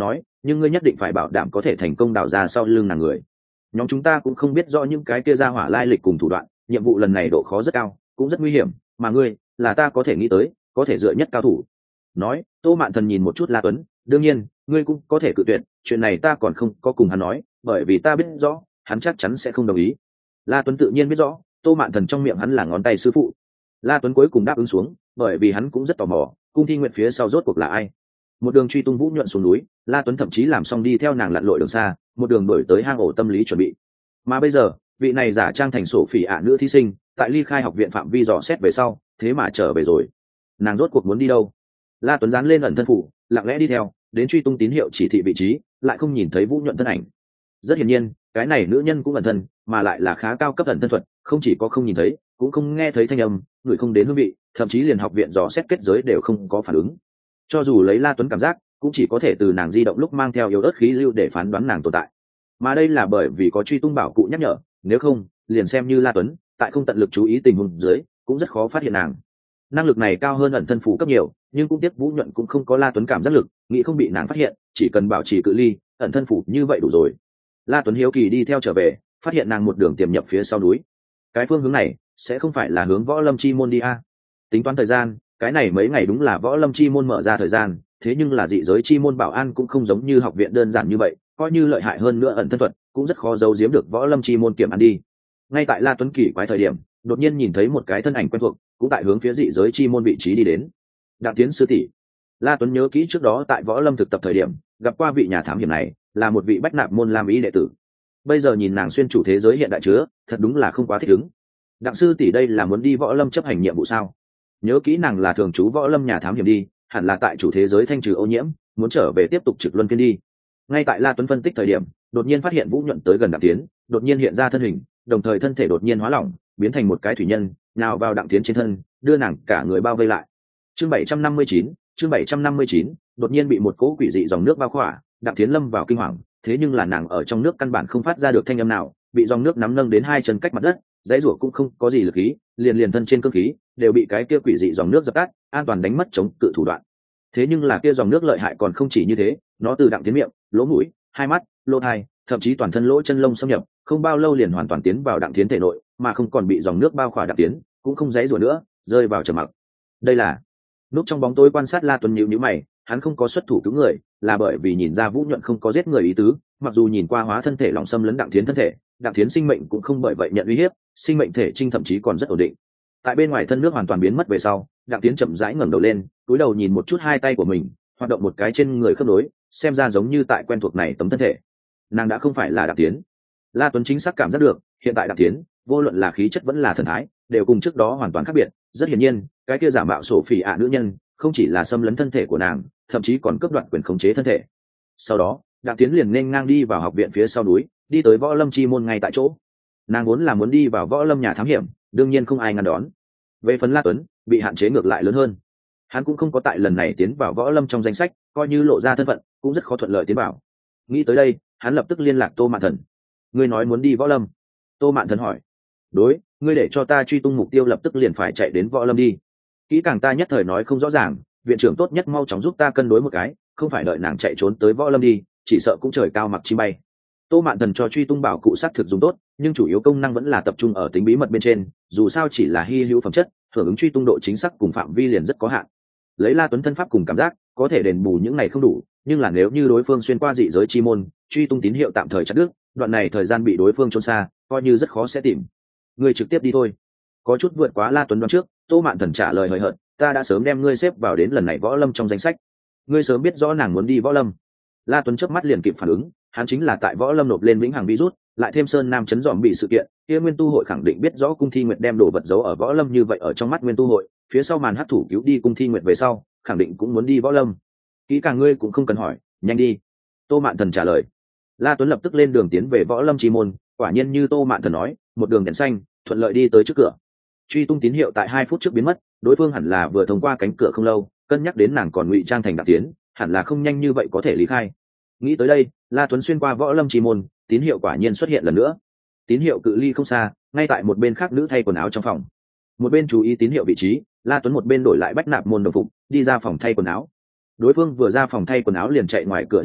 nhưng ngươi nhất định phải bảo đảm có thể thành công đào ra sau lưng nàng người. Nhóm chúng ta cũng không biết rõ những cái kia ra hỏa lai lịch cùng thủ đoạn, nhiệm vụ lần này độ khó rất cao, cũng rất nguy hiểm, mà ngươi là ta có thể nghĩ tới có thể dựa nhất cao thủ. Nói, Tô Mạn Thần nhìn một chút La Tuấn, đương nhiên ngươi cũng có thể cự tuyệt, chuyện này ta còn không có cùng hắn nói, bởi vì ta biết rõ hắn chắc chắn sẽ không đồng ý. La Tuấn tự nhiên biết rõ Tô Mạn Thần trong miệng hắn là ngón tay sư phụ. La Tuấn cuối cùng đáp ứng xuống, bởi vì hắn cũng rất tò mò cung thi nguyện phía sau rốt cuộc là ai. Một đường truy tung Vũ Nhuận xuống núi, La Tuấn thậm chí làm xong đi theo nàng lặn lội đường xa, một đường đổi tới hang ổ tâm lý chuẩn bị. Mà bây giờ vị này giả trang thành sổ phỉ ạ nữ thí sinh tại ly khai học viện phạm vi dò xét về sau, thế mà trở về rồi. Nàng rốt cuộc muốn đi đâu? La Tuấn dán lên ẩn thân phủ, lặng lẽ đi theo đến truy tung tín hiệu chỉ thị vị trí, lại không nhìn thấy Vũ Nhuận thân ảnh. Rất hiển nhiên cái này nữ nhân cũng ẩn thân, mà lại là khá cao cấp ẩn thân thuật, không chỉ có không nhìn thấy, cũng không nghe thấy thanh âm, người không đến hương vị, thậm chí liền học viện dò xét kết giới đều không có phản ứng. Cho dù lấy La Tuấn cảm giác, cũng chỉ có thể từ nàng di động lúc mang theo yếu ớt khí lưu để phán đoán nàng tồn tại. Mà đây là bởi vì có truy tung bảo cụ nhắc nhở, nếu không liền xem như La Tuấn tại không tận lực chú ý tình huống dưới cũng rất khó phát hiện nàng. Năng lực này cao hơn ẩn thân phủ cấp nhiều, nhưng cũng tiếc Vũ Nhuận cũng không có La Tuấn cảm giác lực, nghĩ không bị nàng phát hiện, chỉ cần bảo trì cự ly ẩn thân phủ như vậy đủ rồi. La Tuấn hiếu kỳ đi theo trở về, phát hiện nàng một đường tiềm nhập phía sau núi. Cái phương hướng này sẽ không phải là hướng Võ Lâm Chi môn đi a? À? Tính toán thời gian, cái này mấy ngày đúng là Võ Lâm Chi môn mở ra thời gian, thế nhưng là dị giới chi môn bảo an cũng không giống như học viện đơn giản như vậy, coi như lợi hại hơn nữa ẩn thân thuật cũng rất khó giấu giếm được Võ Lâm Chi môn kiểm ăn đi. Ngay tại La Tuấn kỳ quái thời điểm, đột nhiên nhìn thấy một cái thân ảnh quen thuộc, cũng tại hướng phía dị giới chi môn vị trí đi đến. Đặng Tiến sư tỷ. La Tuấn nhớ kỹ trước đó tại Võ Lâm thực tập thời điểm gặp qua vị nhà thám hiểm này, là một vị bách nạp môn lam ý đệ tử. Bây giờ nhìn nàng xuyên chủ thế giới hiện đại chứa, thật đúng là không quá thích ứng. Đặng sư tỷ đây là muốn đi Võ Lâm chấp hành nhiệm vụ sao? Nhớ kỹ nàng là thường trú Võ Lâm nhà thám hiểm đi, hẳn là tại chủ thế giới thanh trừ ô nhiễm, muốn trở về tiếp tục trực luân phiên đi. Ngay tại La Tuấn phân tích thời điểm, đột nhiên phát hiện Vũ Nhuận tới gần Đặng Tiến, đột nhiên hiện ra thân hình, đồng thời thân thể đột nhiên hóa lỏng, biến thành một cái thủy nhân, nào vào Đặng Tiến trên thân, đưa nàng cả người bao vây lại. Chương bảy trăm năm mươi chín, chương bảy trăm năm mươi chín, đột nhiên bị một cỗ quỷ dị dòng nước bao khỏa, Đặng Tiến lâm vào kinh hoàng, thế nhưng là nàng ở trong nước căn bản không phát ra được thanh âm nào, bị dòng nước nắm nâng đến hai chân cách mặt đất, dãy rủa cũng không có gì lực khí, liền liền thân trên cương khí đều bị cái kia quỷ dị dòng nước dập tắt, an toàn đánh mất chống cự thủ đoạn. Thế nhưng là kia dòng nước lợi hại còn không chỉ như thế, nó từ Đặng Tiến miệng, lỗ mũi, hai mắt, lỗ tai, thậm chí toàn thân lỗ chân lông xâm nhập, không bao lâu liền hoàn toàn tiến vào Đặng Tiến thể nội, mà không còn bị dòng nước bao khỏa. Đặng Tiến cũng không dãy rủa nữa, rơi vào trầm mặc. Đây là núp trong bóng tối quan sát La Tuấn nhíu nhíu mày, hắn không có xuất thủ cứu người, là bởi vì nhìn ra Vũ Nhuận không có giết người ý tứ, mặc dù nhìn qua hóa thân thể lòng xâm lấn Đặng Tiến thân thể, Đặng Tiến sinh mệnh cũng không bởi vậy nhận uy hiếp, sinh mệnh thể trinh thậm chí còn rất ổn định. Tại bên ngoài thân nước hoàn toàn biến mất về sau, Đặng Tiến chậm rãi ngẩng đầu lên, cúi đầu nhìn một chút hai tay của mình, hoạt động một cái trên người khớp nối, xem ra giống như tại quen thuộc này tấm thân thể. Nàng đã không phải là Đặng Tiến. La Tuấn chính xác cảm giác được, hiện tại Đặng Tiến, vô luận là khí chất vẫn là thần thái, đều cùng trước đó hoàn toàn khác biệt. Rất hiển nhiên, cái kia giả mạo sổ phỉ ạ nữ nhân, không chỉ là xâm lấn thân thể của nàng, thậm chí còn cướp đoạt quyền khống chế thân thể. Sau đó, Đặng Tiến liền nên ngang đi vào học viện phía sau núi, đi tới Võ Lâm Chi môn ngay tại chỗ. Nàng vốn là muốn đi vào Võ Lâm nhà thám hiểm, đương nhiên không ai ngăn đón. Về phần La Tuấn, bị hạn chế ngược lại lớn hơn. Hắn cũng không có tại lần này tiến vào Võ Lâm trong danh sách, coi như lộ ra thân phận, cũng rất khó thuận lợi tiến vào. Nghĩ tới đây, hắn lập tức liên lạc Tô Mạn Thần. Ngươi nói muốn đi Võ Lâm? Tô Mạn Thần hỏi. Đối, ngươi để cho ta truy tung mục tiêu lập tức liền phải chạy đến Võ Lâm đi. Kỹ càng ta nhất thời nói không rõ ràng, viện trưởng tốt nhất mau chóng giúp ta cân đối một cái, không phải đợi nàng chạy trốn tới Võ Lâm đi, chỉ sợ cũng trời cao mặc chi bay. Tô Mạn Thần cho truy tung bảo cụ sát thực dùng tốt, nhưng chủ yếu công năng vẫn là tập trung ở tính bí mật bên trên, dù sao chỉ là hy hữu phẩm chất, hưởng ứng truy tung độ chính xác cùng phạm vi liền rất có hạn. Lấy La Tuấn thân pháp cùng cảm giác, có thể đền bù những này không đủ, nhưng là nếu như đối phương xuyên qua dị giới chi môn, truy tung tín hiệu tạm thời chặt đứt, đoạn này thời gian bị đối phương trốn xa, coi như rất khó sẽ tìm. Ngươi trực tiếp đi thôi. Có chút vượt quá La Tuấn đoán trước, Tô Mạn Thần trả lời hời hợt, ta đã sớm đem ngươi xếp vào đến lần này Võ Lâm trong danh sách. Ngươi sớm biết rõ nàng muốn đi Võ Lâm. La Tuấn chớp mắt liền kịp phản ứng, hắn chính là tại Võ Lâm nộp lên vĩnh hằng virus, lại thêm Sơn Nam chấn dòm bị sự kiện, kia Nguyên Tu hội khẳng định biết rõ Cung Thi Nguyệt đem đồ vật giấu ở Võ Lâm như vậy, ở trong mắt Nguyên Tu hội, phía sau màn hắc thủ cứu đi Cung Thi Nguyệt về sau, khẳng định cũng muốn đi Võ Lâm. Kỹ càng ngươi cũng không cần hỏi, nhanh đi. Tô Mạn Thần trả lời. La Tuấn lập tức lên đường tiến về Võ Lâm chi môn, quả nhiên như Tô Mạn Thần nói, một đường đèn xanh, thuận lợi đi tới trước cửa. Truy tung tín hiệu tại hai phút trước biến mất, đối phương hẳn là vừa thông qua cánh cửa không lâu, cân nhắc đến nàng còn ngụy trang thành Đặng Tiến, hẳn là không nhanh như vậy có thể lý khai. Nghĩ tới đây, La Tuấn xuyên qua Võ Lâm chi môn, tín hiệu quả nhiên xuất hiện lần nữa. Tín hiệu cự ly không xa, ngay tại một bên khác nữ thay quần áo trong phòng. Một bên chú ý tín hiệu vị trí, La Tuấn một bên đổi lại bách nạp môn đồng phục, đi ra phòng thay quần áo. Đối phương vừa ra phòng thay quần áo liền chạy ngoài cửa đi a,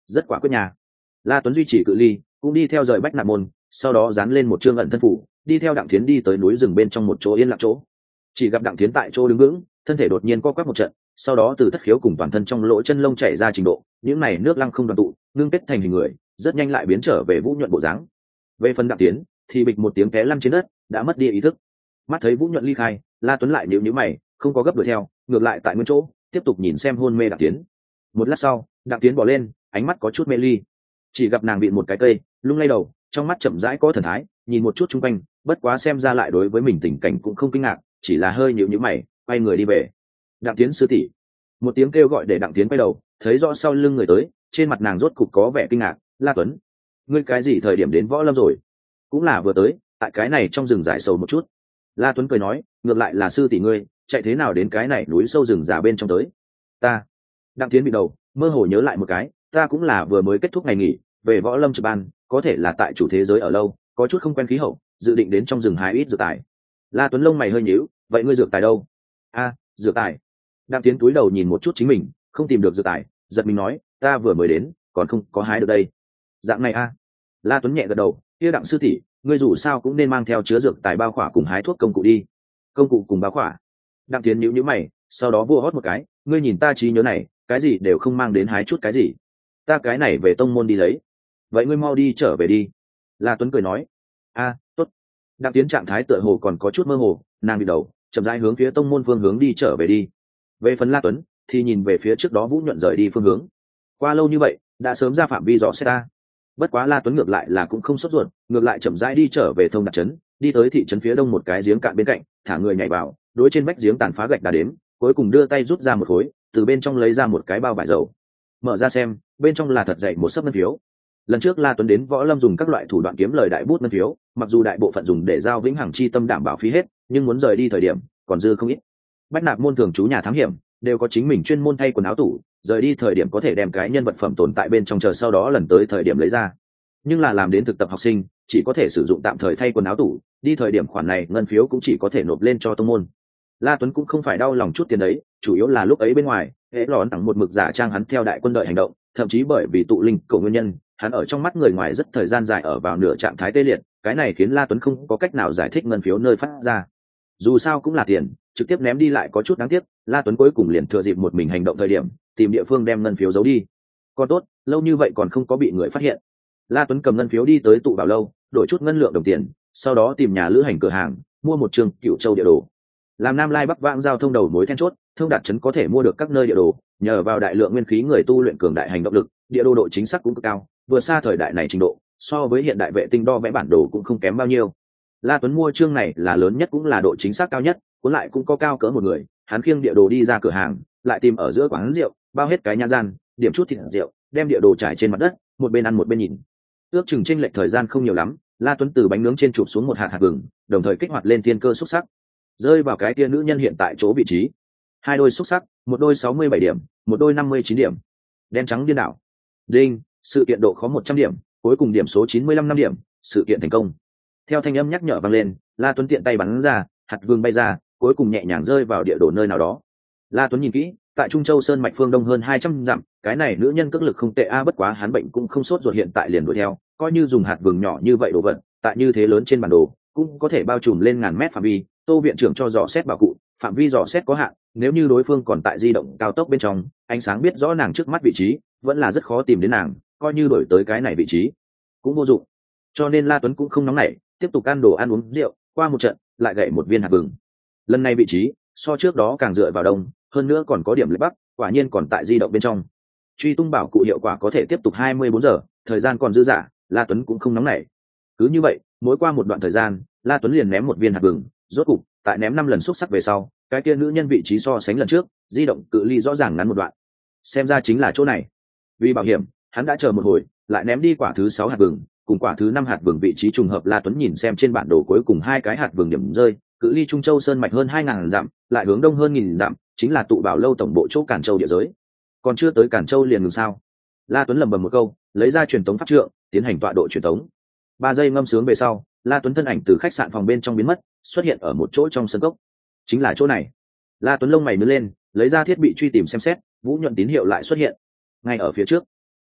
rất quả quyết nhà. La Tuấn duy trì cự ly, cũng đi theo rời Bách Nạp môn, sau đó dán lên một chương ẩn thân phủ, đi theo Đặng Thiến đi tới núi rừng bên trong một chỗ yên lặng chỗ. Chỉ gặp Đặng Thiến tại chỗ đứng vững, thân thể đột nhiên co quắp một trận, sau đó từ thất khiếu cùng toàn thân trong lỗ chân lông chảy ra trình độ, những này nước lăng không đoàn tụ, ngưng kết thành hình người, rất nhanh lại biến trở về Vũ Nhuận bộ dáng. Về phần Đặng Thiến, thì bịch một tiếng té lăn trên đất, đã mất đi ý thức. Mắt thấy Vũ Nhuận ly khai, La Tuấn lại nhíu nhíu mày, không có gấp đuổi theo, ngược lại tại nguyên chỗ, tiếp tục nhìn xem hôn mê Đặng Thiến. Một lát sau, Đặng Thiến bỏ lên, ánh mắt có chút mê ly. Chỉ gặp nàng bị một cái cây lung lay đầu, trong mắt chậm rãi có thần thái, nhìn một chút chung quanh, bất quá xem ra lại đối với mình tình cảnh cũng không kinh ngạc, chỉ là hơi nhíu nhíu mày, quay người đi về. Đặng Tiến sư tỷ. Một tiếng kêu gọi để Đặng Tiến quay đầu, thấy rõ sau lưng người tới, trên mặt nàng rốt cục có vẻ kinh ngạc. La Tuấn, ngươi cái gì thời điểm đến Võ Lâm rồi? Cũng là vừa tới, tại cái này trong rừng giải sầu một chút. La Tuấn cười nói, ngược lại là sư tỷ ngươi, chạy thế nào đến cái này núi sâu rừng già bên trong tới? Ta. Đặng Tiến bị đầu, mơ hồ nhớ lại một cái, ta cũng là vừa mới kết thúc ngày nghỉ, về Võ Lâm trực ban, có thể là tại chủ thế giới ở lâu, có chút không quen khí hậu, dự định đến trong rừng hái ít dược tài. La Tuấn lông mày hơi nhíu, vậy ngươi dược tài đâu? A, dược tài. Đặng Tiến túi đầu nhìn một chút chính mình, không tìm được dược tài, giật mình nói, ta vừa mới đến, còn không có hái được đây. Dạng này a. La Tuấn nhẹ gật đầu, kia Đặng sư tỷ, ngươi dù sao cũng nên mang theo chứa dược tài bao khỏa cùng hái thuốc công cụ đi. Công cụ cùng bao khỏa. Đặng Tiến nhíu nhíu mày, sau đó vua hót một cái, ngươi nhìn ta trí nhớ này, cái gì đều không mang đến hái chút cái gì. Ta cái này về tông môn đi lấy. Vậy ngươi mau đi trở về đi. La Tuấn cười nói, a, tốt. Đặng Tiến trạng thái tựa hồ còn có chút mơ hồ, nàng bị đầu, chậm rãi hướng phía tông môn phương hướng đi trở về đi. Về phần La Tuấn thì nhìn về phía trước đó Vũ Nhuận rời đi phương hướng. Qua lâu như vậy, đã sớm ra phạm vi dò xét ta. Bất quá La Tuấn ngược lại là cũng không sốt ruột, ngược lại chậm rãi đi trở về thông đạt trấn, đi tới thị trấn phía đông một cái giếng cạn bên cạnh, thả người nhảy vào, đối trên vách giếng tàn phá gạch đá đếm, cuối cùng đưa tay rút ra một khối, từ bên trong lấy ra một cái bao vải dầu. Mở ra xem, bên trong là thật dày một sấp ngân phiếu. Lần trước La Tuấn đến Võ Lâm dùng các loại thủ đoạn kiếm lời đại bút ngân phiếu, mặc dù đại bộ phận dùng để giao vĩnh hằng chi tâm đảm bảo phí hết, nhưng muốn rời đi thời điểm, còn dư không ít. Bách Nạp môn thường trú nhà thám hiểm, đều có chính mình chuyên môn thay quần áo tủ, rời đi thời điểm có thể đem cái nhân vật phẩm tồn tại bên trong chờ sau đó lần tới thời điểm lấy ra. Nhưng là làm đến thực tập học sinh, chỉ có thể sử dụng tạm thời thay quần áo tủ, đi thời điểm khoản này ngân phiếu cũng chỉ có thể nộp lên cho tông môn. La Tuấn cũng không phải đau lòng chút tiền đấy, chủ yếu là lúc ấy bên ngoài, hễ lón tặng một mực giả trang hắn theo đại quân đội hành động, thậm chí bởi vì tụ linh cầu nguyên nhân, hắn ở trong mắt người ngoài rất thời gian dài ở vào nửa trạng thái tê liệt, cái này khiến La Tuấn không có cách nào giải thích ngân phiếu nơi phát ra. Dù sao cũng là tiền, trực tiếp ném đi lại có chút đáng tiếc, La Tuấn cuối cùng liền thừa dịp một mình hành động thời điểm, tìm địa phương đem ngân phiếu giấu đi. Còn tốt, lâu như vậy còn không có bị người phát hiện. La Tuấn cầm ngân phiếu đi tới tụ bảo lâu, đổi chút ngân lượng đồng tiền, sau đó tìm nhà lữ hành cửa hàng, mua một trường Cựu Châu địa đồ. Làm Nam Lai Bắc Vãng giao thông đầu mối then chốt, thông đạt trấn có thể mua được các nơi địa đồ, nhờ vào đại lượng nguyên khí người tu luyện cường đại hành động lực, địa đồ độ chính xác cũng cực cao, vừa xa thời đại này trình độ, so với hiện đại vệ tinh đo vẽ bản đồ cũng không kém bao nhiêu. La Tuấn mua chương này là lớn nhất cũng là độ chính xác cao nhất, cuốn lại cũng có cao cỡ một người, hắn khiêng địa đồ đi ra cửa hàng, lại tìm ở giữa quán rượu, bao hết cái nha gian, điểm chút thịt rượu, đem địa đồ trải trên mặt đất, một bên ăn một bên nhìn. Ước chừng chênh lệch thời gian không nhiều lắm, La Tuấn từ bánh nướng trên chụp xuống một hạt hạt vừng, đồng thời kích hoạt lên thiên cơ xúc sắc, rơi vào cái tia nữ nhân hiện tại chỗ vị trí. Hai đôi xúc sắc, một đôi sáu mươi bảy điểm, một đôi năm mươi chín điểm. Đen trắng điên đảo. Đinh, sự kiện độ khó một trăm điểm, cuối cùng điểm số chín mươi lăm năm điểm, sự kiện thành công. Theo thanh âm nhắc nhở vang lên, La Tuấn tiện tay bắn ra, hạt vừng bay ra, cuối cùng nhẹ nhàng rơi vào địa đồ nơi nào đó. La Tuấn nhìn kỹ, tại Trung Châu Sơn mạch phương đông hơn hai trăm dặm, cái này nữ nhân cước lực không tệ a, bất quá hắn bệnh cũng không sốt ruột hiện tại liền đuổi theo, coi như dùng hạt vừng nhỏ như vậy đồ vật, tại như thế lớn trên bản đồ, cũng có thể bao trùm lên ngàn mét phạm vi. Tô viện trưởng cho dò xét bảo cụ, phạm vi dò xét có hạn, nếu như đối phương còn tại di động cao tốc bên trong, ánh sáng biết rõ nàng trước mắt vị trí, vẫn là rất khó tìm đến nàng, coi như đổi tới cái này vị trí cũng vô dụng. Cho nên La Tuấn cũng không nóng nảy, tiếp tục ăn đồ ăn uống rượu, qua một trận lại gậy một viên hạt vừng. Lần này vị trí so trước đó càng dựa vào đông, hơn nữa còn có điểm lệch bắc, quả nhiên còn tại di động bên trong. Truy tung bảo cụ hiệu quả có thể tiếp tục hai mươi bốn giờ, thời gian còn dư dả, La Tuấn cũng không nóng nảy. Cứ như vậy, mỗi qua một đoạn thời gian, La Tuấn liền ném một viên hạt vừng, rốt cục tại ném năm lần xúc sắc về sau, cái kia nữ nhân vị trí so sánh lần trước, di động cự ly rõ ràng ngắn một đoạn. Xem ra chính là chỗ này. Vì bảo hiểm, hắn đã chờ một hồi, lại ném đi quả thứ sáu hạt vừng, cùng quả thứ năm hạt vừng vị trí trùng hợp. La Tuấn nhìn xem trên bản đồ cuối cùng hai cái hạt vừng điểm rơi, cự ly Trung Châu Sơn mạch hơn hai ngàn dặm, lại hướng đông hơn nghìn dặm, chính là tụ bảo lâu tổng bộ chỗ Cản Châu địa giới. Còn chưa tới Cản Châu liền ngừng sao? La Tuấn lẩm bẩm một câu, lấy ra truyền tống pháp trượng, tiến hành tọa độ truyền tống. Ba giây ngâm sướng về sau, La Tuấn thân ảnh từ khách sạn phòng bên trong biến mất, xuất hiện ở một chỗ trong sân cốc. Chính là chỗ này. La Tuấn lông mày nhướng lên, lấy ra thiết bị truy tìm xem xét, Vũ Nhuận tín hiệu lại xuất hiện ngay ở phía trước.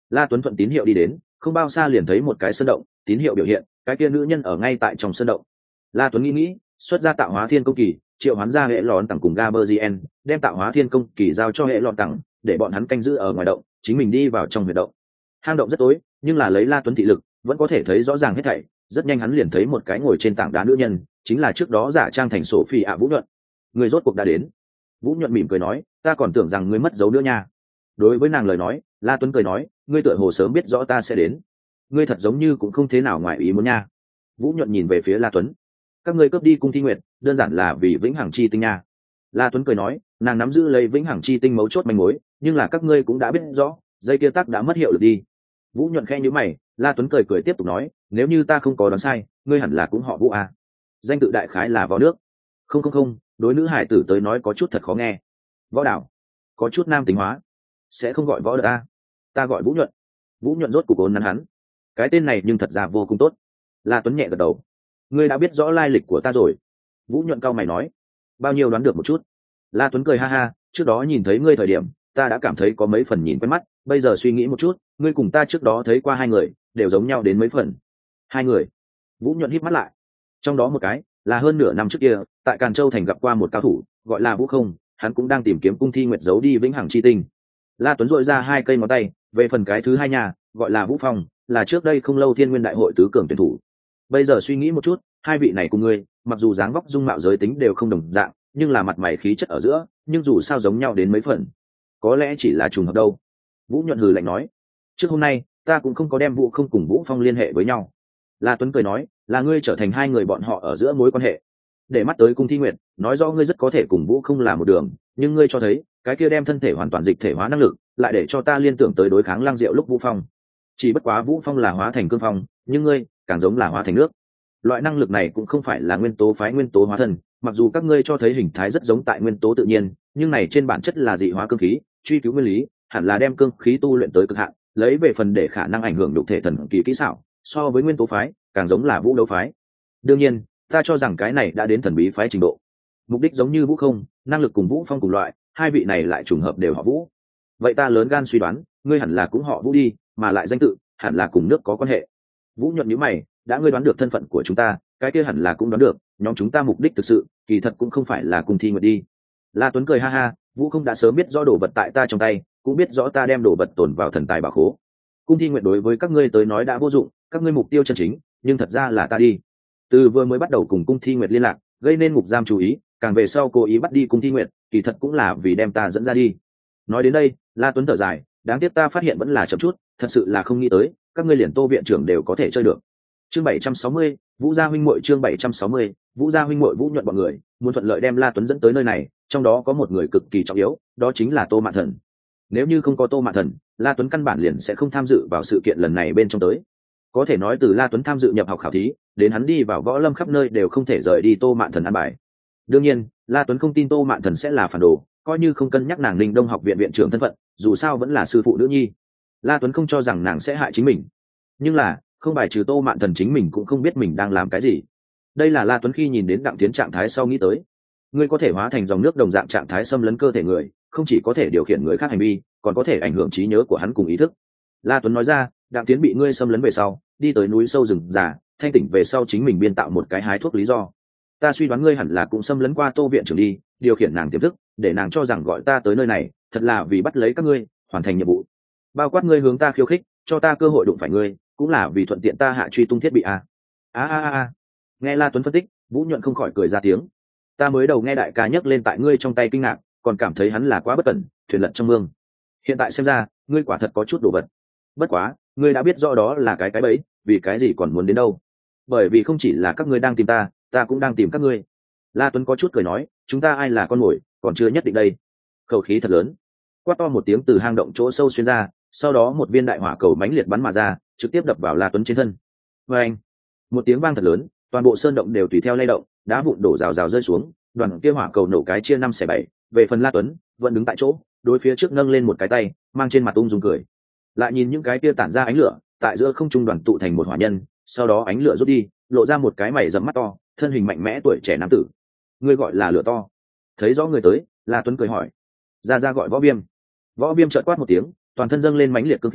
La Tuấn thuận tín hiệu đi đến, không bao xa liền thấy một cái sơn động, tín hiệu biểu hiện cái kia nữ nhân ở ngay tại trong sơn động. La Tuấn nghĩ nghĩ, xuất ra tạo hóa thiên công kỳ, triệu hoán ra hệ lòn tặng cùng Gaberzien, đem tạo hóa thiên công kỳ giao cho hệ lòn tặng, để bọn hắn canh giữ ở ngoài động, chính mình đi vào trong huyệt động. Hang động rất tối, nhưng là lấy La Tuấn thị lực, vẫn có thể thấy rõ ràng hết thảy. Rất nhanh hắn liền thấy một cái ngồi trên tảng đá nữ nhân, chính là trước đó giả trang thành Sophie ạ Vũ Nhuận. Người rốt cuộc đã đến. Vũ Nhuận mỉm cười nói, ta còn tưởng rằng ngươi mất dấu nữa nha. Đối với nàng lời nói, La Tuấn cười nói, ngươi tựa hồ sớm biết rõ ta sẽ đến. Ngươi thật giống như cũng không thế nào ngoài ý muốn nha. Vũ Nhuận nhìn về phía La Tuấn. Các ngươi cướp đi cung thi nguyệt, đơn giản là vì vĩnh hằng chi tinh nha. La Tuấn cười nói, nàng nắm giữ lấy vĩnh hằng chi tinh mấu chốt manh mối, nhưng là các ngươi cũng đã biết rõ, dây kia tắc đã mất hiệu lực đi. Vũ Nhuận khẽ nhíu mày, La Tuấn cười cười tiếp tục nói, nếu như ta không có đoán sai, ngươi hẳn là cũng họ Vũ à. Danh tự đại khái là Võ Nước. Không không không, đối nữ hải tử tới nói có chút thật khó nghe. Võ Đảo, có chút nam tính hóa. Sẽ không gọi Võ được a. Ta gọi Vũ Nhuận. Vũ Nhuận rốt cục ốn nắn hắn. Cái tên này nhưng thật ra vô cùng tốt. La Tuấn nhẹ gật đầu. Ngươi đã biết rõ lai lịch của ta rồi. Vũ Nhuận cau mày nói. Bao nhiêu đoán được một chút. La Tuấn cười ha ha, trước đó nhìn thấy ngươi thời điểm, ta đã cảm thấy có mấy phần nhìn quen mắt, bây giờ suy nghĩ một chút, ngươi cùng ta trước đó thấy qua hai người, đều giống nhau đến mấy phần. Hai người. Vũ Nhuận híp mắt lại. Trong đó một cái là hơn nửa năm trước kia, tại Càn Châu thành gặp qua một cao thủ, gọi là Vũ Không, hắn cũng đang tìm kiếm cung thi nguyệt giấu đi vĩnh hằng chi tinh. La Tuấn dội ra hai cây ngón tay, về phần cái thứ hai nhà, gọi là Vũ Phong, là trước đây không lâu Thiên Nguyên Đại hội tứ cường tuyển thủ. Bây giờ suy nghĩ một chút, hai vị này cùng ngươi, mặc dù dáng vóc dung mạo giới tính đều không đồng dạng, nhưng là mặt mày khí chất ở giữa, nhưng dù sao giống nhau đến mấy phần. Có lẽ chỉ là trùng hợp đâu. Vũ Nhuận hừ lạnh nói. Trước hôm nay, ta cũng không có đem Vũ Không cùng Vũ Phong liên hệ với nhau. La Tuấn cười nói, là ngươi trở thành hai người bọn họ ở giữa mối quan hệ. Để mắt tới cung thi nguyệt, nói rõ ngươi rất có thể cùng Vũ Không là một đường, nhưng ngươi cho thấy, cái kia đem thân thể hoàn toàn dịch thể hóa năng lực, lại để cho ta liên tưởng tới đối kháng Lăng Diệu lúc Vũ Phong. Chỉ bất quá Vũ Phong là hóa thành cương phong, nhưng ngươi càng giống là hóa thành nước. Loại năng lực này cũng không phải là nguyên tố phái nguyên tố hóa thân, mặc dù các ngươi cho thấy hình thái rất giống tại nguyên tố tự nhiên, nhưng này trên bản chất là dị hóa cương khí, truy cứu nguyên lý, hẳn là đem cương khí tu luyện tới cực hạn, lấy về phần để khả năng ảnh hưởng đục thể thần kỳ kỹ xảo, so với nguyên tố phái, càng giống là vũ đấu phái. Đương nhiên, ta cho rằng cái này đã đến thần bí phái trình độ. Mục đích giống như Vũ Không, năng lực cùng Vũ Phong cùng loại, hai vị này lại trùng hợp đều họ Vũ. Vậy ta lớn gan suy đoán, ngươi hẳn là cũng họ Vũ đi, mà lại danh tự hẳn là cùng nước có quan hệ. Vũ Nhuận nhíu mày, đã ngươi đoán được thân phận của chúng ta, cái kia hẳn là cũng đoán được, nhóm chúng ta mục đích thực sự, kỳ thật cũng không phải là cùng thi nguyệt đi. La Tuấn cười ha ha, Vũ Không đã sớm biết rõ đồ vật tại ta trong tay, cũng biết rõ ta đem đồ vật tồn vào thần tài bảo khố. Cung thi nguyệt đối với các ngươi tới nói đã vô dụng, các ngươi mục tiêu chân chính, nhưng thật ra là ta đi. Từ vừa mới bắt đầu cùng cung thi nguyệt liên lạc, gây nên ngục giam chú ý, càng về sau cố ý bắt đi cung thi nguyệt, kỳ thật cũng là vì đem ta dẫn ra đi. Nói đến đây, La Tuấn thở dài, đáng tiếc ta phát hiện vẫn là chậm chút, thật sự là không nghĩ tới, các ngươi liền Tô viện trưởng đều có thể chơi được. Chương bảy trăm sáu mươi, Vũ gia huynh muội chương bảy trăm sáu mươi, Vũ gia huynh muội Vũ Nhuận bọn người, muốn thuận lợi đem La Tuấn dẫn tới nơi này, trong đó có một người cực kỳ trọng yếu, đó chính là Tô Mạn Thần. Nếu như không có Tô Mạn Thần, La Tuấn căn bản liền sẽ không tham dự vào sự kiện lần này bên trong tới. Có thể nói từ La Tuấn tham dự nhập học khảo thí, đến hắn đi vào võ lâm khắp nơi đều không thể rời đi Tô Mạn Thần an bài. Đương nhiên, La Tuấn không tin Tô Mạn Thần sẽ là phản đồ, coi như không cân nhắc nàng Ninh Đông học viện viện trưởng thân phận, dù sao vẫn là sư phụ nữ nhi. La Tuấn không cho rằng nàng sẽ hại chính mình. Nhưng là, không bài trừ Tô Mạn Thần chính mình cũng không biết mình đang làm cái gì. Đây là La Tuấn khi nhìn đến Đặng Tiến trạng thái sau nghĩ tới. Ngươi có thể hóa thành dòng nước đồng dạng trạng thái xâm lấn cơ thể người, không chỉ có thể điều khiển người khác hành vi, còn có thể ảnh hưởng trí nhớ của hắn cùng ý thức. La Tuấn nói ra, Đặng Tiến bị ngươi xâm lấn về sau, đi tới núi sâu rừng già, thanh tỉnh về sau chính mình biên tạo một cái hái thuốc lý do. Ta suy đoán ngươi hẳn là cũng xâm lấn qua Tô viện trưởng đi, điều khiển nàng tiềm thức, để nàng cho rằng gọi ta tới nơi này, thật là vì bắt lấy các ngươi, hoàn thành nhiệm vụ. Bao quát ngươi hướng ta khiêu khích, cho ta cơ hội đụng phải ngươi, cũng là vì thuận tiện ta hạ truy tung thiết bị a. A a a. Nghe La Tuấn phân tích, Vũ Nhuận không khỏi cười ra tiếng. Ta mới đầu nghe đại ca nhấc lên tại ngươi trong tay kinh ngạc, còn cảm thấy hắn là quá bất cẩn, thuyền lật trong mương. Hiện tại xem ra, ngươi quả thật có chút đồ vật. Bất quá, ngươi đã biết rõ đó là cái cái bẫy, vì cái gì còn muốn đến đâu? Bởi vì không chỉ là các ngươi đang tìm ta, ta cũng đang tìm các ngươi. La Tuấn có chút cười nói, chúng ta ai là con mồi, còn chưa nhất định đây. Khẩu khí thật lớn. Quát to một tiếng từ hang động chỗ sâu xuyên ra, sau đó một viên đại hỏa cầu mãnh liệt bắn mà ra, trực tiếp đập vào La Tuấn trên thân. Và anh, một tiếng vang thật lớn, toàn bộ sơn động đều tùy theo lay động, đá vụn đổ rào rào rơi xuống, đoàn kia hỏa cầu nổ cái chia năm xẻ bảy. Về phần La Tuấn, vẫn đứng tại chỗ, đối phía trước nâng lên một cái tay, mang trên mặt ung dung cười. Lại nhìn những cái kia tản ra ánh lửa, tại giữa không trung đoàn tụ thành một hỏa nhân, sau đó ánh lửa rút đi, lộ ra một cái mày rậm mắt to, thân hình mạnh mẽ tuổi trẻ nam tử. Ngươi gọi là lửa to? Thấy rõ người tới, La Tuấn cười hỏi. Ra ra gọi Võ Viêm. Võ Viêm chợt quát một tiếng, toàn thân dâng lên mãnh liệt cương khí,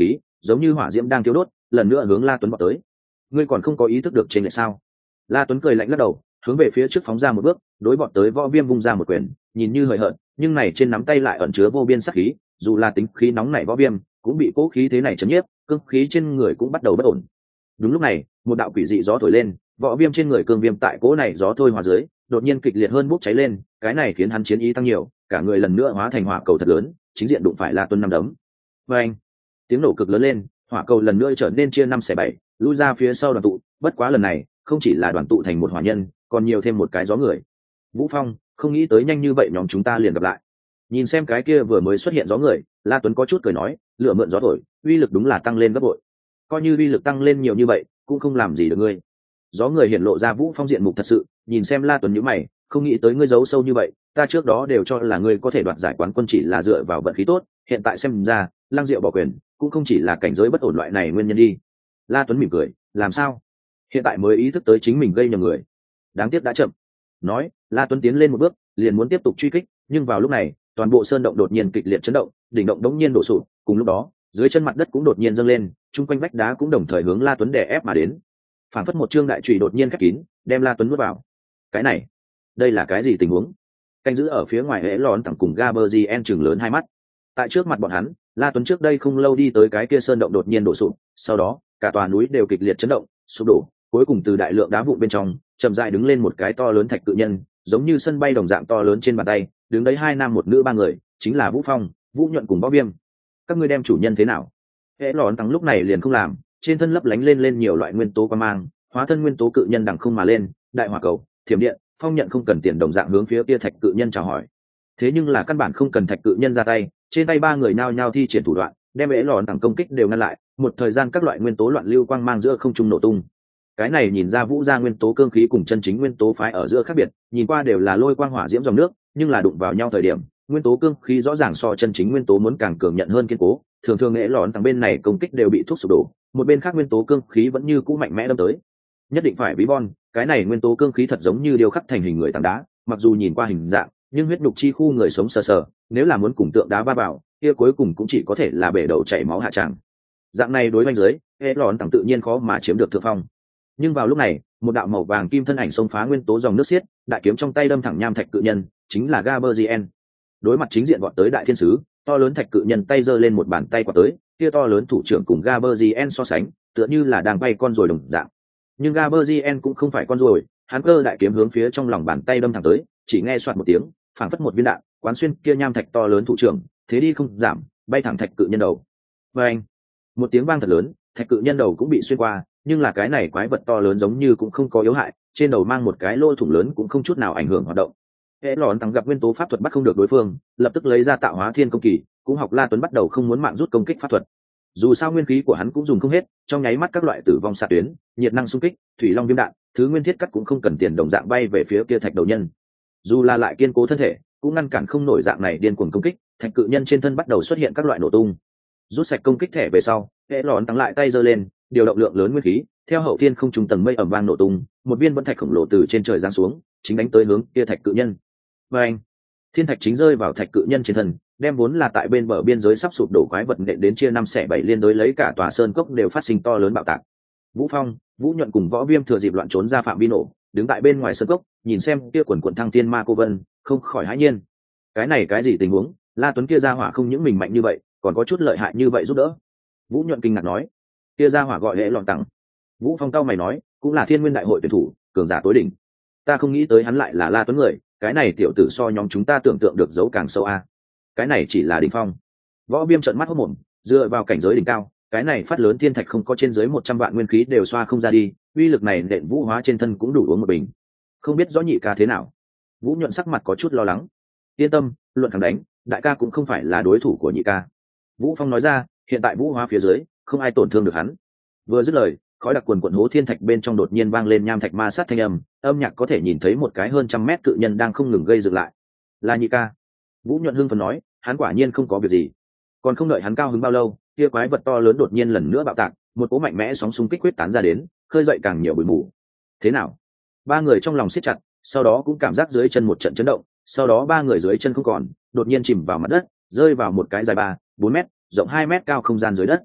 giống như hỏa diễm đang thiếu đốt, lần nữa hướng La Tuấn vọt tới. Ngươi còn không có ý thức được trên lệch sao? La Tuấn cười lạnh lắc đầu, hướng về phía trước phóng ra một bước, đối vọt tới Võ Viêm vung ra một quyền, nhìn như hời hợt, nhưng này trên nắm tay lại ẩn chứa vô biên sát khí, dù là tính khí nóng nảy Võ Viêm, cũng bị cố khí thế này chấn nhiếp, cương khí trên người cũng bắt đầu bất ổn. Đúng lúc này, một đạo quỷ dị gió thổi lên, Võ Viêm trên người cương viêm tại cỗ này gió thôi hòa dưới, đột nhiên kịch liệt hơn bốc cháy lên, cái này khiến hắn chiến ý tăng nhiều, cả người lần nữa hóa thành hỏa cầu thật lớn, chính diện đụng phải La Tuấn năm đấm. Và anh, tiếng nổ cực lớn lên, hỏa cầu lần nữa trở nên chia năm xẻ bảy, lui ra phía sau đoàn tụ, bất quá lần này, không chỉ là đoàn tụ thành một hỏa nhân, còn nhiều thêm một cái gió người. Vũ Phong, không nghĩ tới nhanh như vậy nhóm chúng ta liền gặp lại. Nhìn xem cái kia vừa mới xuất hiện gió người, La Tuấn có chút cười nói, lửa mượn gió thổi, uy lực đúng là tăng lên gấp bội. Coi như uy lực tăng lên nhiều như vậy, cũng không làm gì được ngươi. Gió người hiện lộ ra Vũ Phong diện mục thật sự, nhìn xem La Tuấn nhíu mày, không nghĩ tới ngươi giấu sâu như vậy, ta trước đó đều cho là ngươi có thể đoạt giải quán quân chỉ là dựa vào vận khí tốt, hiện tại xem ra, Lăng Diệu bỏ quyền, cũng không chỉ là cảnh giới bất ổn loại này nguyên nhân đi. La Tuấn mỉm cười, làm sao? Hiện tại mới ý thức tới chính mình gây nhầm người. Đáng tiếc đã chậm. Nói, La Tuấn tiến lên một bước, liền muốn tiếp tục truy kích, nhưng vào lúc này, toàn bộ sơn động đột nhiên kịch liệt chấn động, đỉnh động đống nhiên đổ sụp, cùng lúc đó, dưới chân mặt đất cũng đột nhiên dâng lên, chung quanh vách đá cũng đồng thời hướng La Tuấn đè ép mà đến. Phản phất một chương đại chùy đột nhiên khép kín, đem La Tuấn nuốt vào. Cái này, đây là cái gì tình huống? Canh giữ ở phía ngoài hễ lón thẳng cùng Gaberzien trừng lớn hai mắt. Tại trước mặt bọn hắn, La Tuấn trước đây không lâu đi tới cái kia sơn động đột nhiên đổ sụp, sau đó, cả tòa núi đều kịch liệt chấn động, sụp đổ, cuối cùng từ đại lượng đá vụn bên trong, chậm rãi đứng lên một cái to lớn thạch cự nhân, giống như sân bay đồng dạng to lớn trên bàn tay, đứng đấy hai nam một nữ ba người, chính là Vũ Phong, Vũ Nhuận cùng Võ Viêm. Các ngươi đem chủ nhân thế nào? Hễ lón thẳng lúc này liền không làm, trên thân lấp lánh lên lên nhiều loại nguyên tố quang mang, hóa thân nguyên tố cự nhân đằng không mà lên, đại hỏa cầu, thiểm điện, phong nhận không cần tiền đồng dạng hướng phía kia thạch cự nhân chào hỏi. Thế nhưng là căn bản không cần thạch cự nhân ra tay, trên tay ba người nao nhao thi triển thủ đoạn, đem ế lòn thẳng công kích đều ngăn lại, một thời gian các loại nguyên tố loạn lưu quang mang giữa không trung nổ tung. Cái này nhìn ra Vũ gia nguyên tố cương khí cùng chân chính nguyên tố phái ở giữa khác biệt, nhìn qua đều là lôi quang hỏa diễm dòng nước, nhưng là đụng vào nhau thời điểm, nguyên tố cương khí rõ ràng so chân chính nguyên tố muốn càng cường nhận hơn kiên cố, thường thường ế lòn thẳng bên này công kích đều bị thuốc sụp đổ, một bên khác nguyên tố cương khí vẫn như cũ mạnh mẽ đâm tới. Nhất định phải bí bon, cái này nguyên tố cương khí thật giống như điêu khắc thành hình người tảng đá, mặc dù nhìn qua hình dạng, nhưng huyết nhục chi khu người sống sờ sờ, nếu là muốn cùng tượng đá va vào, kia cuối cùng cũng chỉ có thể là bể đầu chảy máu hạ tràng. Dạng này đối bên dưới, hệ lòn tặng tự nhiên khó mà chiếm được thượng phong. Nhưng vào lúc này, một đạo màu vàng kim thân ảnh xông phá nguyên tố dòng nước xiết, đại kiếm trong tay đâm thẳng nham thạch cự nhân, chính là Gaberzien. Đối mặt chính diện vọt tới đại thiên sứ, to lớn thạch cự nhân tay giơ lên một bàn tay quạt tới, kia to lớn thủ trưởng cùng Gaberzien so sánh, tựa như là đang bay con rồi đồng dạng. Nhưng Gaberzien cũng không phải con ruồi, hắn cơ đại kiếm hướng phía trong lòng bàn tay đâm thẳng tới, chỉ nghe soạt một tiếng, phảng phất một viên đạn, quán xuyên kia nham thạch to lớn thủ trưởng, thế đi không giảm, bay thẳng thạch cự nhân đầu. Và anh, một tiếng vang thật lớn, thạch cự nhân đầu cũng bị xuyên qua, nhưng là cái này quái vật to lớn giống như cũng không có yếu hại, trên đầu mang một cái lỗ thủng lớn cũng không chút nào ảnh hưởng hoạt động. Hễ lòn thắng gặp nguyên tố pháp thuật bắt không được đối phương, lập tức lấy ra tạo hóa thiên công kỳ, cũng học La Tuấn bắt đầu không muốn mạng rút công kích pháp thuật. Dù sao nguyên khí của hắn cũng dùng không hết, trong nháy mắt các loại tử vong xạ tuyến, nhiệt năng xung kích, thủy long viêm đạn, thứ nguyên thiết cắt cũng không cần tiền đồng dạng bay về phía kia thạch đầu nhân. Dù là lại kiên cố thân thể, cũng ngăn cản không nổi dạng này điên cuồng công kích, thạch cự nhân trên thân bắt đầu xuất hiện các loại nổ tung. Rút sạch công kích thẻ về sau, hệ lòn tăng lại tay giơ lên, điều động lượng lớn nguyên khí, theo hậu thiên không trung tầng mây ầm vang nổ tung, một viên vẫn thạch khổng lồ từ trên trời giáng xuống, chính đánh tới hướng kia thạch cự nhân. Và anh, thiên thạch chính rơi vào thạch cự nhân trên thân, đem vốn là tại bên bờ biên giới sắp sụp đổ quái vật nện đến chia năm xẻ bảy, liên đối lấy cả tòa sơn cốc đều phát sinh to lớn bạo tạc. Vũ Phong, Vũ Nhuận cùng Võ Viêm thừa dịp loạn trốn ra phạm vi nổ, đứng tại bên ngoài sơn cốc, nhìn xem kia quần quần thăng tiên ma cô vân, không khỏi hãi nhiên. Cái này cái gì tình huống? La Tuấn kia ra hỏa không những mình mạnh như vậy, còn có chút lợi hại như vậy giúp đỡ. Vũ Nhuận kinh ngạc nói, kia ra hỏa gọi hệ lọn tặng. Vũ Phong cao mày nói, cũng là Thiên Nguyên Đại hội tuyển thủ, cường giả tối đỉnh. Ta không nghĩ tới hắn lại là La Tuấn người, cái này tiểu tử so nhóm chúng ta tưởng tượng được giấu càng sâu a. Cái này chỉ là đỉnh phong. Võ Viêm trợn mắt hốt mồm, dựa vào cảnh giới đỉnh cao, cái này phát lớn thiên thạch không có trên dưới một trăm vạn nguyên khí đều xoa không ra đi, uy lực này nện vũ hóa trên thân cũng đủ uống một bình. Không biết rõ nhị ca thế nào. Vũ Nhuận sắc mặt có chút lo lắng. Yên tâm, luận thẳng đánh, đại ca cũng không phải là đối thủ của nhị ca. Vũ Phong nói ra, hiện tại vũ hóa phía dưới, không ai tổn thương được hắn. Vừa dứt lời, khói đặc quần quần hố thiên thạch bên trong đột nhiên vang lên nham thạch ma sát thanh âm, âm nhạc có thể nhìn thấy một cái hơn trăm mét cự nhân đang không ngừng gây dựng lại. Là nhị ca. Vũ Nhuận hưng phấn nói, hắn quả nhiên không có việc gì. Còn không đợi hắn cao hứng bao lâu, kia quái vật to lớn đột nhiên lần nữa bạo tạc, một cỗ mạnh mẽ sóng xung kích quyết tán ra đến, khơi dậy càng nhiều bụi mù. Thế nào? Ba người trong lòng siết chặt, sau đó cũng cảm giác dưới chân một trận chấn động, sau đó ba người dưới chân không còn, đột nhiên chìm vào mặt đất, rơi vào một cái dài ba, bốn mét, rộng hai mét cao không gian dưới đất.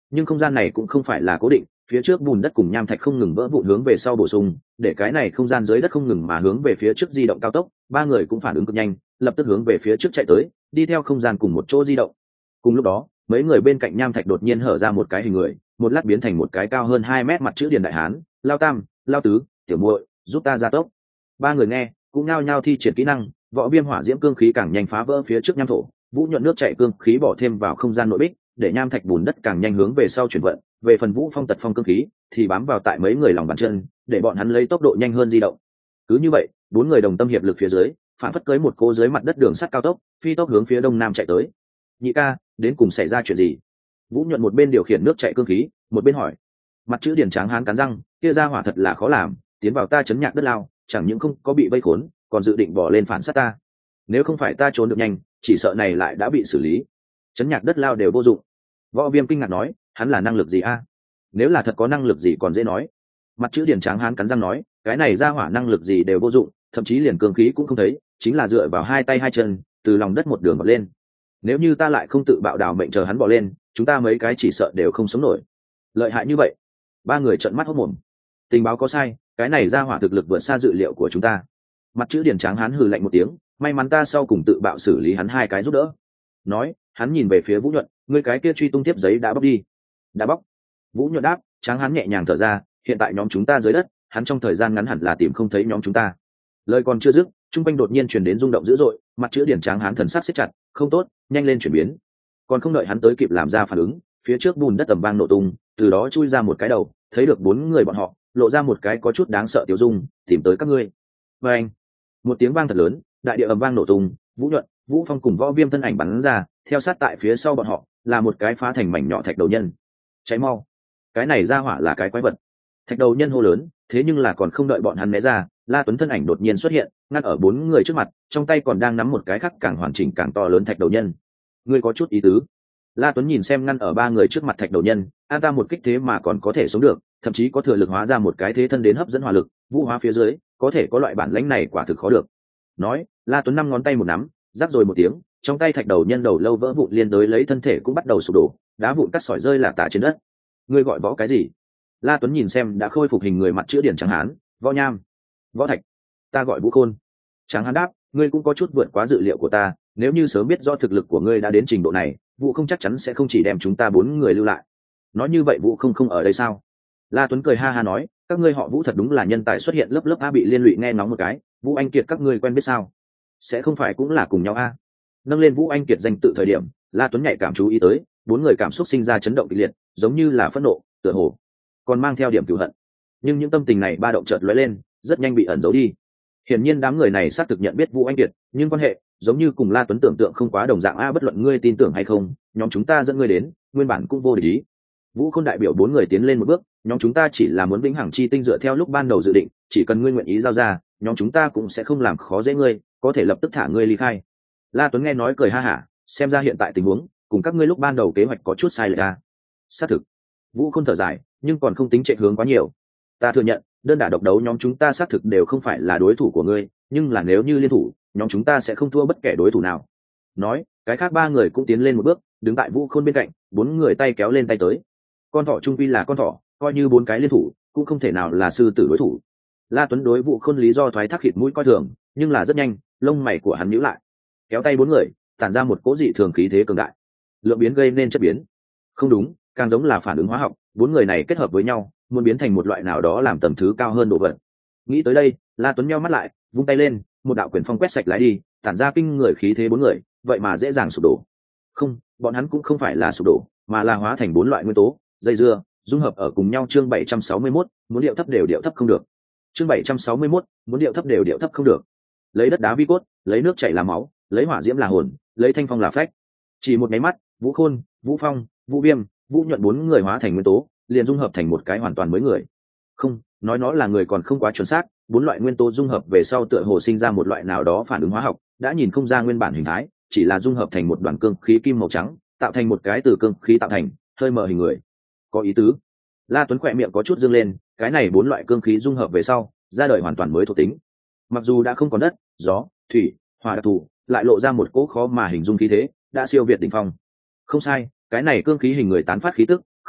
nhưng không gian này cũng không phải là cố định, phía trước bùn đất cùng nham thạch không ngừng vỡ vụn hướng về sau bổ sung, để cái này không gian dưới đất không ngừng mà hướng về phía trước di động cao tốc. Ba người cũng phản ứng cực nhanh, lập tức hướng về phía trước chạy tới, đi theo không gian cùng một chỗ di động. Cùng lúc đó, mấy người bên cạnh nham thạch đột nhiên hở ra một cái hình người, một lát biến thành một cái cao hơn hai mét mặt chữ điền đại hán. Lao tam, lao tứ, tiểu muội, giúp ta gia tốc. Ba người nghe cũng nhao nhao thi triển kỹ năng, võ viêm hỏa diễm cương khí càng nhanh phá vỡ phía trước nham thổ, vũ nhuận nước chạy cương khí bỏ thêm vào không gian nội bích, để nham thạch bùn đất càng nhanh hướng về sau chuyển vận. Về phần vũ phong tật phong cương khí thì bám vào tại mấy người lòng bàn chân, để bọn hắn lấy tốc độ nhanh hơn di động. Cứ như vậy, bốn người đồng tâm hiệp lực phía dưới, phản phất cưới một cô dưới mặt đất đường sắt cao tốc, phi tốc hướng phía đông nam chạy tới. Nhị ca, đến cùng xảy ra chuyện gì? Vũ nhuận một bên điều khiển nước chạy cương khí, một bên hỏi. Mặt chữ điển tráng hán cắn răng, kia ra hỏa thật là khó làm, tiến vào ta chấn nhạc đất lao, chẳng những không có bị vây khốn, còn dự định bỏ lên phản sát ta. Nếu không phải ta trốn được nhanh, chỉ sợ này lại đã bị xử lý. Chấn nhạc đất lao đều vô dụng. Võ Viêm kinh ngạc nói, hắn là năng lực gì a? Nếu là thật có năng lực gì còn dễ nói. Mặt chữ điển tráng hán cắn răng nói, cái này ra hỏa năng lực gì đều vô dụng, thậm chí liền cương khí cũng không thấy, chính là dựa vào hai tay hai chân, từ lòng đất một đường bật lên. Nếu như ta lại không tự bạo đào mệnh chờ hắn bỏ lên, chúng ta mấy cái chỉ sợ đều không sống nổi. Lợi hại như vậy. Ba người trợn mắt hốt mồm. Tình báo có sai, cái này ra hỏa thực lực vượt xa dự liệu của chúng ta. Mặt chữ điển tráng hán hừ lạnh một tiếng, may mắn ta sau cùng tự bạo xử lý hắn hai cái giúp đỡ. Nói, hắn nhìn về phía Vũ Nhuận, ngươi cái kia truy tung tiếp giấy đã bóc đi. Đã bóc. Vũ Nhuận đáp, tráng hán nhẹ nhàng thở ra, hiện tại nhóm chúng ta dưới đất, hắn trong thời gian ngắn hẳn là tìm không thấy nhóm chúng ta. Lời còn chưa dứt, trung quanh đột nhiên truyền đến rung động dữ dội, mặt chữ điển tráng hán thần sắc siết chặt, không tốt, nhanh lên chuyển biến. Còn không đợi hắn tới kịp làm ra phản ứng, phía trước bùn đất tầm vang nổ tung, từ đó chui ra một cái đầu, thấy được bốn người bọn họ, lộ ra một cái có chút đáng sợ tiểu dung, tìm tới các ngươi. Và anh, một tiếng vang thật lớn, đại địa ầm vang nổ tung, Vũ Nhuận, Vũ Phong cùng Võ Viêm thân ảnh bắn ra, theo sát tại phía sau bọn họ là một cái phá thành mảnh nhỏ thạch đầu nhân. Cháy mau, cái này ra hỏa là cái quái vật. Thạch đầu nhân hô lớn, thế nhưng là còn không đợi bọn hắn né ra, La Tuấn thân ảnh đột nhiên xuất hiện, ngăn ở bốn người trước mặt, trong tay còn đang nắm một cái khác càng hoàn chỉnh càng to lớn thạch đầu nhân. Ngươi có chút ý tứ. La Tuấn nhìn xem ngăn ở ba người trước mặt thạch đầu nhân, an ta một kích thế mà còn có thể sống được, thậm chí có thừa lực hóa ra một cái thế thân đến hấp dẫn hỏa lực, vũ hóa phía dưới, có thể có loại bản lãnh này quả thực khó được. Nói, La Tuấn năm ngón tay một nắm, rắc rồi một tiếng, trong tay thạch đầu nhân đầu lâu vỡ vụn liên đối lấy thân thể cũng bắt đầu sụp đổ, đá vụn cắt sỏi rơi là tả trên đất. Ngươi gọi võ cái gì? La Tuấn nhìn xem đã khôi phục hình người mặt chữ điển tráng hán, võ nham, võ thạch, ta gọi Vũ Khôn. Tráng hán đáp, ngươi cũng có chút vượt quá dự liệu của ta, nếu như sớm biết do thực lực của ngươi đã đến trình độ này, Vũ không chắc chắn sẽ không chỉ đem chúng ta bốn người lưu lại. Nói như vậy Vũ không không ở đây sao? La Tuấn cười ha ha nói, các ngươi họ Vũ thật đúng là nhân tài xuất hiện lớp lớp a. Bị liên lụy nghe ngóng một cái, Vũ Anh Kiệt các ngươi quen biết sao? Sẽ không phải cũng là cùng nhau a? Nâng lên Vũ Anh Kiệt danh tự thời điểm, La Tuấn nhạy cảm chú ý tới, bốn người cảm xúc sinh ra chấn động kịch liệt, giống như là phẫn nộ, tựa hồ còn mang theo điểm cửu hận. Nhưng những tâm tình này ba động chợt lóe lên, rất nhanh bị ẩn giấu đi. Hiển nhiên đám người này xác thực nhận biết Vũ Anh Kiệt, nhưng quan hệ giống như cùng La Tuấn tưởng tượng không quá đồng dạng a. Bất luận ngươi tin tưởng hay không, nhóm chúng ta dẫn ngươi đến, nguyên bản cũng vô địch ý. Vũ Khôn đại biểu bốn người tiến lên một bước, nhóm chúng ta chỉ là muốn vĩnh hằng chi tinh dựa theo lúc ban đầu dự định, chỉ cần ngươi nguyện ý giao ra, nhóm chúng ta cũng sẽ không làm khó dễ ngươi, có thể lập tức thả ngươi ly khai. La Tuấn nghe nói cười ha hả, xem ra hiện tại tình huống cùng các ngươi lúc ban đầu kế hoạch có chút sai lệch a. Xác thực. Vũ Khôn thở dài, nhưng còn không tính chạy hướng quá nhiều. Ta thừa nhận, đơn đả độc đấu nhóm chúng ta xác thực đều không phải là đối thủ của ngươi, nhưng là nếu như liên thủ, nhóm chúng ta sẽ không thua bất kể đối thủ nào. Nói, cái khác ba người cũng tiến lên một bước, đứng tại Vũ Khôn bên cạnh, bốn người tay kéo lên tay tới. Con thỏ trung quy là con thỏ, coi như bốn cái liên thủ, cũng không thể nào là sư tử đối thủ. La Tuấn đối Vũ Khôn lý do thoái thác khịt mũi coi thường, nhưng là rất nhanh, lông mày của hắn nhíu lại, kéo tay bốn người, tản ra một cỗ dị thường khí thế cường đại. Lượng biến gây nên chất biến. Không đúng, càng giống là phản ứng hóa học, bốn người này kết hợp với nhau, muốn biến thành một loại nào đó làm tầm thứ cao hơn độ vật. Nghĩ tới đây, La Tuấn nheo mắt lại, vung tay lên, một đạo quyền phong quét sạch lái đi, tản ra kinh người khí thế bốn người, vậy mà dễ dàng sụp đổ. Không, bọn hắn cũng không phải là sụp đổ, mà là hóa thành bốn loại nguyên tố, dây dưa, dung hợp ở cùng nhau. Chương bảy trăm sáu mươi mốt, muốn điệu thấp đều điệu thấp không được. Chương bảy trăm sáu mươi mốt, muốn điệu thấp đều điệu thấp không được. Lấy đất đá vi cốt, lấy nước chảy là máu, lấy hỏa diễm là hồn, lấy thanh phong là phách. Chỉ một cái mắt, Vũ Khôn, Vũ Phong, Vũ Viêm, Vũ Nhuận bốn người hóa thành nguyên tố, liền dung hợp thành một cái hoàn toàn mới người. Không, nói nó là người còn không quá chuẩn xác, bốn loại nguyên tố dung hợp về sau tựa hồ sinh ra một loại nào đó phản ứng hóa học, đã nhìn không ra nguyên bản hình thái, chỉ là dung hợp thành một đoàn cương khí kim màu trắng, tạo thành một cái từ cương khí tạo thành, hơi mờ hình người. Có ý tứ. La Tuấn khỏe miệng có chút dương lên, cái này bốn loại cương khí dung hợp về sau, ra đời hoàn toàn mới thuộc tính. Mặc dù đã không còn đất, gió, thủy, hỏa đặc thù, lại lộ ra một cỗ khó mà hình dung khí thế, đã siêu việt đỉnh phong. Không sai, cái này cương khí hình người tán phát khí tức,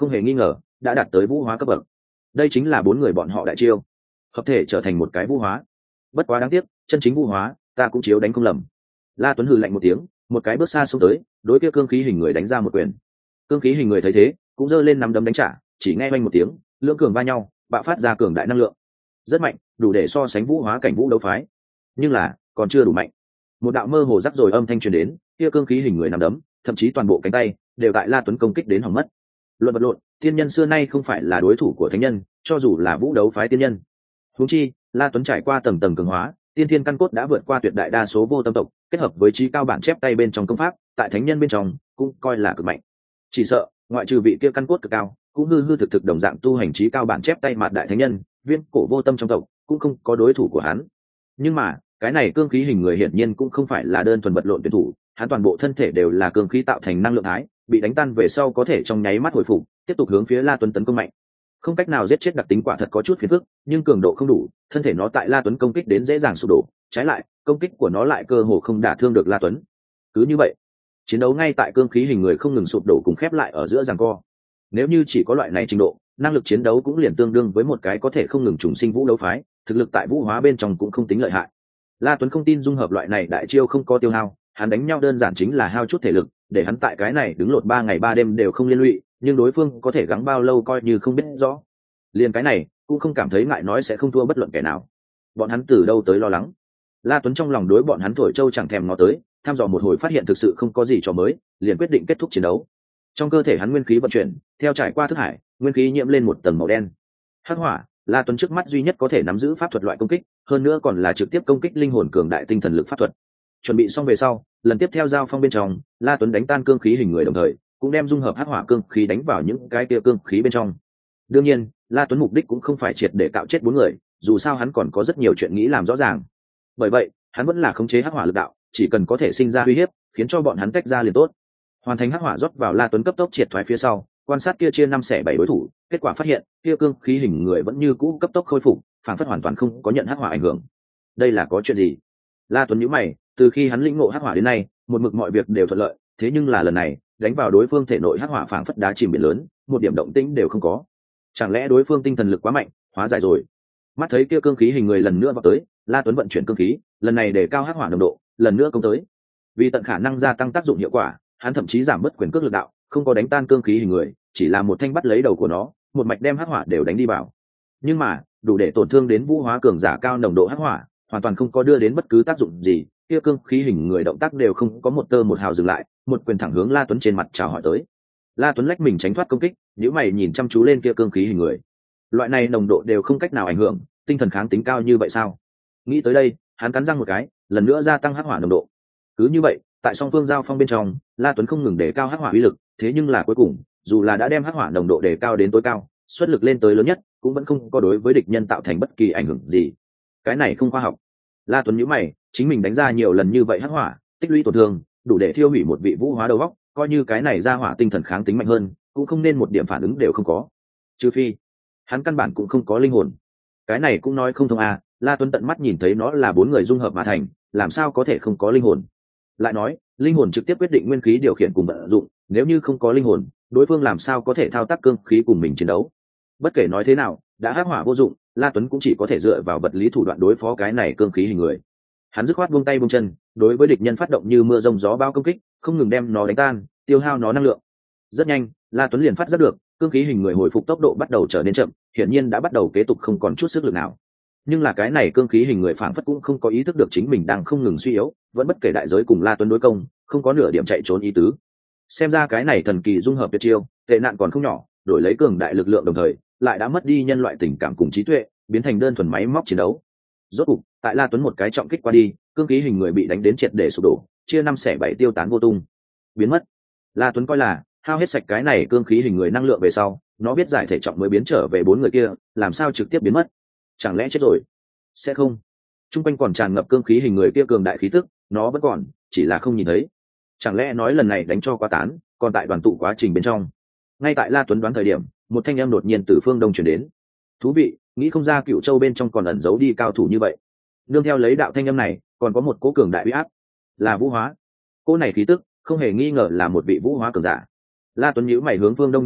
không hề nghi ngờ đã đạt tới vũ hóa cấp bậc. Đây chính là bốn người bọn họ đại chiêu, hợp thể trở thành một cái vũ hóa. Bất quá đáng tiếc, chân chính vũ hóa ta cũng chiếu đánh không lầm. La Tuấn hừ lạnh một tiếng, một cái bước xa xông tới, đối kia cương khí hình người đánh ra một quyền. Cương khí hình người thấy thế cũng giơ lên nắm đấm đánh trả, chỉ nghe oanh một tiếng, lưỡng cường va nhau, bạo phát ra cường đại năng lượng, rất mạnh, đủ để so sánh vũ hóa cảnh vũ đấu phái. Nhưng là còn chưa đủ mạnh. Một đạo mơ hồ rắc rồi âm thanh truyền đến, kia cương khí hình người nắm đấm, thậm chí toàn bộ cánh tay đều tại La Tuấn công kích đến hỏng mất. Luận vật lộn, tiên nhân xưa nay không phải là đối thủ của thánh nhân, cho dù là vũ đấu phái tiên nhân. Huống chi, La Tuấn trải qua tầng tầng cường hóa, tiên thiên căn cốt đã vượt qua tuyệt đại đa số vô tâm tộc, kết hợp với trí cao bản chép tay bên trong công pháp, tại thánh nhân bên trong cũng coi là cực mạnh. Chỉ sợ, ngoại trừ vị kia căn cốt cực cao, cũng hư hư thực thực đồng dạng tu hành trí cao bản chép tay mạt đại thánh nhân, viên cổ vô tâm trong tộc cũng không có đối thủ của hắn. Nhưng mà, cái này cương khí hình người hiển nhiên cũng không phải là đơn thuần vật lộn tuyển thủ, hắn toàn bộ thân thể đều là cương khí tạo thành năng lượng thái, bị đánh tan về sau có thể trong nháy mắt hồi phục, tiếp tục hướng phía La Tuấn tấn công mạnh. Không cách nào giết chết đặc tính quả thật có chút phiền phức, nhưng cường độ không đủ, thân thể nó tại La Tuấn công kích đến dễ dàng sụp đổ, trái lại, công kích của nó lại cơ hồ không đả thương được La Tuấn. Cứ như vậy, chiến đấu ngay tại cương khí hình người không ngừng sụp đổ cùng khép lại ở giữa giằng co. Nếu như chỉ có loại này trình độ, năng lực chiến đấu cũng liền tương đương với một cái có thể không ngừng trùng sinh vũ đấu phái, thực lực tại vũ hóa bên trong cũng không tính lợi hại. La Tuấn không tin dung hợp loại này đại chiêu không có tiêu hao, hắn đánh nhau đơn giản chính là hao chút thể lực, để hắn tại cái này đứng lột ba ngày ba đêm đều không liên lụy, nhưng đối phương có thể gắng bao lâu coi như không biết rõ. Liền cái này cũng không cảm thấy ngại nói sẽ không thua bất luận kẻ nào. Bọn hắn từ đâu tới lo lắng? La Tuấn trong lòng đối bọn hắn thổi châu chẳng thèm ngó tới, thăm dò một hồi phát hiện thực sự không có gì cho mới, liền quyết định kết thúc chiến đấu. Trong cơ thể hắn nguyên khí vận chuyển, theo trải qua thức hải, nguyên khí nhiễm lên một tầng màu đen. Hắc hỏa, La Tuấn trước mắt duy nhất có thể nắm giữ pháp thuật loại công kích, hơn nữa còn là trực tiếp công kích linh hồn cường đại tinh thần lực pháp thuật. Chuẩn bị xong về sau, lần tiếp theo giao phong bên trong, La Tuấn đánh tan cương khí hình người đồng thời, cũng đem dung hợp hắc hỏa cương khí đánh vào những cái kia cương khí bên trong. Đương nhiên, La Tuấn mục đích cũng không phải triệt để cạo chết bốn người, dù sao hắn còn có rất nhiều chuyện nghĩ làm rõ ràng. Bởi vậy, hắn vẫn là khống chế hắc hỏa lực đạo, chỉ cần có thể sinh ra uy hiếp, khiến cho bọn hắn tách ra liền tốt. Hoàn thành hắc hỏa rót vào La Tuấn cấp tốc triệt thoái phía sau, quan sát kia chia năm xẻ bảy đối thủ, kết quả phát hiện, kia cương khí hình người vẫn như cũ cấp tốc khôi phục, phản phất hoàn toàn không có nhận hắc hỏa ảnh hưởng. Đây là có chuyện gì? La Tuấn nhíu mày, từ khi hắn lĩnh ngộ hắc hỏa đến nay, một mực mọi việc đều thuận lợi, thế nhưng là lần này, đánh vào đối phương thể nội hắc hỏa phản phất đá chìm biển lớn, một điểm động tĩnh đều không có. Chẳng lẽ đối phương tinh thần lực quá mạnh, hóa giải rồi? Mắt thấy kia cương khí hình người lần nữa vào tới, La Tuấn vận chuyển cương khí, lần này để cao hắc hỏa nồng độ, lần nữa công tới. Vì tận khả năng gia tăng tác dụng hiệu quả, hắn thậm chí giảm bớt quyền cước lực đạo, không có đánh tan cương khí hình người, chỉ là một thanh bắt lấy đầu của nó, một mạch đem hắc hỏa đều đánh đi vào. Nhưng mà, đủ để tổn thương đến vũ hóa cường giả cao nồng độ hắc hỏa, hoàn toàn không có đưa đến bất cứ tác dụng gì, kia cương khí hình người động tác đều không có một tơ một hào dừng lại, một quyền thẳng hướng La Tuấn trên mặt chào hỏi tới. La Tuấn lách mình tránh thoát công kích, nhíu mày nhìn chăm chú lên kia cương khí hình người. Loại này nồng độ đều không cách nào ảnh hưởng, tinh thần kháng tính cao như vậy sao? Nghĩ tới đây, hắn cắn răng một cái, lần nữa gia tăng hắc hỏa nồng độ. Cứ như vậy, tại song phương giao phong bên trong, La Tuấn không ngừng đề cao hắc hỏa uy lực, thế nhưng là cuối cùng, dù là đã đem hắc hỏa nồng độ đề cao đến tối cao, xuất lực lên tới lớn nhất, cũng vẫn không có đối với địch nhân tạo thành bất kỳ ảnh hưởng gì. Cái này không khoa học. La Tuấn nhíu mày, chính mình đánh ra nhiều lần như vậy hắc hỏa, tích lũy tổn thương, đủ để thiêu hủy một vị vũ hóa đầu óc, coi như cái này ra hỏa tinh thần kháng tính mạnh hơn, cũng không nên một điểm phản ứng đều không có. Trừ phi, hắn căn bản cũng không có linh hồn. Cái này cũng nói không thông à, La Tuấn tận mắt nhìn thấy nó là bốn người dung hợp mà thành, làm sao có thể không có linh hồn? Lại nói, linh hồn trực tiếp quyết định nguyên khí điều khiển cùng vận dụng, nếu như không có linh hồn, đối phương làm sao có thể thao tác cương khí cùng mình chiến đấu? Bất kể nói thế nào, đã hắc hỏa vô dụng, La Tuấn cũng chỉ có thể dựa vào vật lý thủ đoạn đối phó cái này cương khí hình người. Hắn dứt khoát buông tay buông chân, đối với địch nhân phát động như mưa rông gió bao công kích, không ngừng đem nó đánh tan, tiêu hao nó năng lượng. Rất nhanh, La Tuấn liền phát giác được, cương khí hình người hồi phục tốc độ bắt đầu trở nên chậm, hiển nhiên đã bắt đầu kế tục không còn chút sức lực nào. Nhưng là cái này cương khí hình người phảng phất cũng không có ý thức được chính mình đang không ngừng suy yếu, vẫn bất kể đại giới cùng La Tuấn đối công, không có nửa điểm chạy trốn ý tứ. Xem ra cái này thần kỳ dung hợp tuyệt chiêu, tệ nạn còn không nhỏ, đổi lấy cường đại lực lượng đồng thời, lại đã mất đi nhân loại tình cảm cùng trí tuệ, biến thành đơn thuần máy móc chiến đấu. Rốt cục, tại La Tuấn một cái trọng kích qua đi, cương khí hình người bị đánh đến triệt để sụp đổ, chia năm xẻ bảy tiêu tán vô tung, biến mất. La Tuấn coi là hao hết sạch cái này cương khí hình người năng lượng về sau, nó biết giải thể trọng mới biến trở về bốn người kia, làm sao trực tiếp biến mất? Chẳng lẽ chết rồi? Sẽ không. Trung quanh còn tràn ngập cương khí hình người kia cường đại khí tức, nó vẫn còn, chỉ là không nhìn thấy. Chẳng lẽ nói lần này đánh cho quá tán, còn tại đoàn tụ quá trình bên trong. Ngay tại La Tuấn đoán thời điểm, một thanh âm đột nhiên từ phương đông truyền đến. Thú vị, nghĩ không ra Cựu Châu bên trong còn ẩn giấu đi cao thủ như vậy. Nương theo lấy đạo thanh âm này, còn có một cỗ cường đại uy áp, là vũ hóa. Cỗ này khí tức, không hề nghi ngờ là một vị vũ hóa cường giả. La Tuấn nhíu mày hướng phương đông nhìn lại,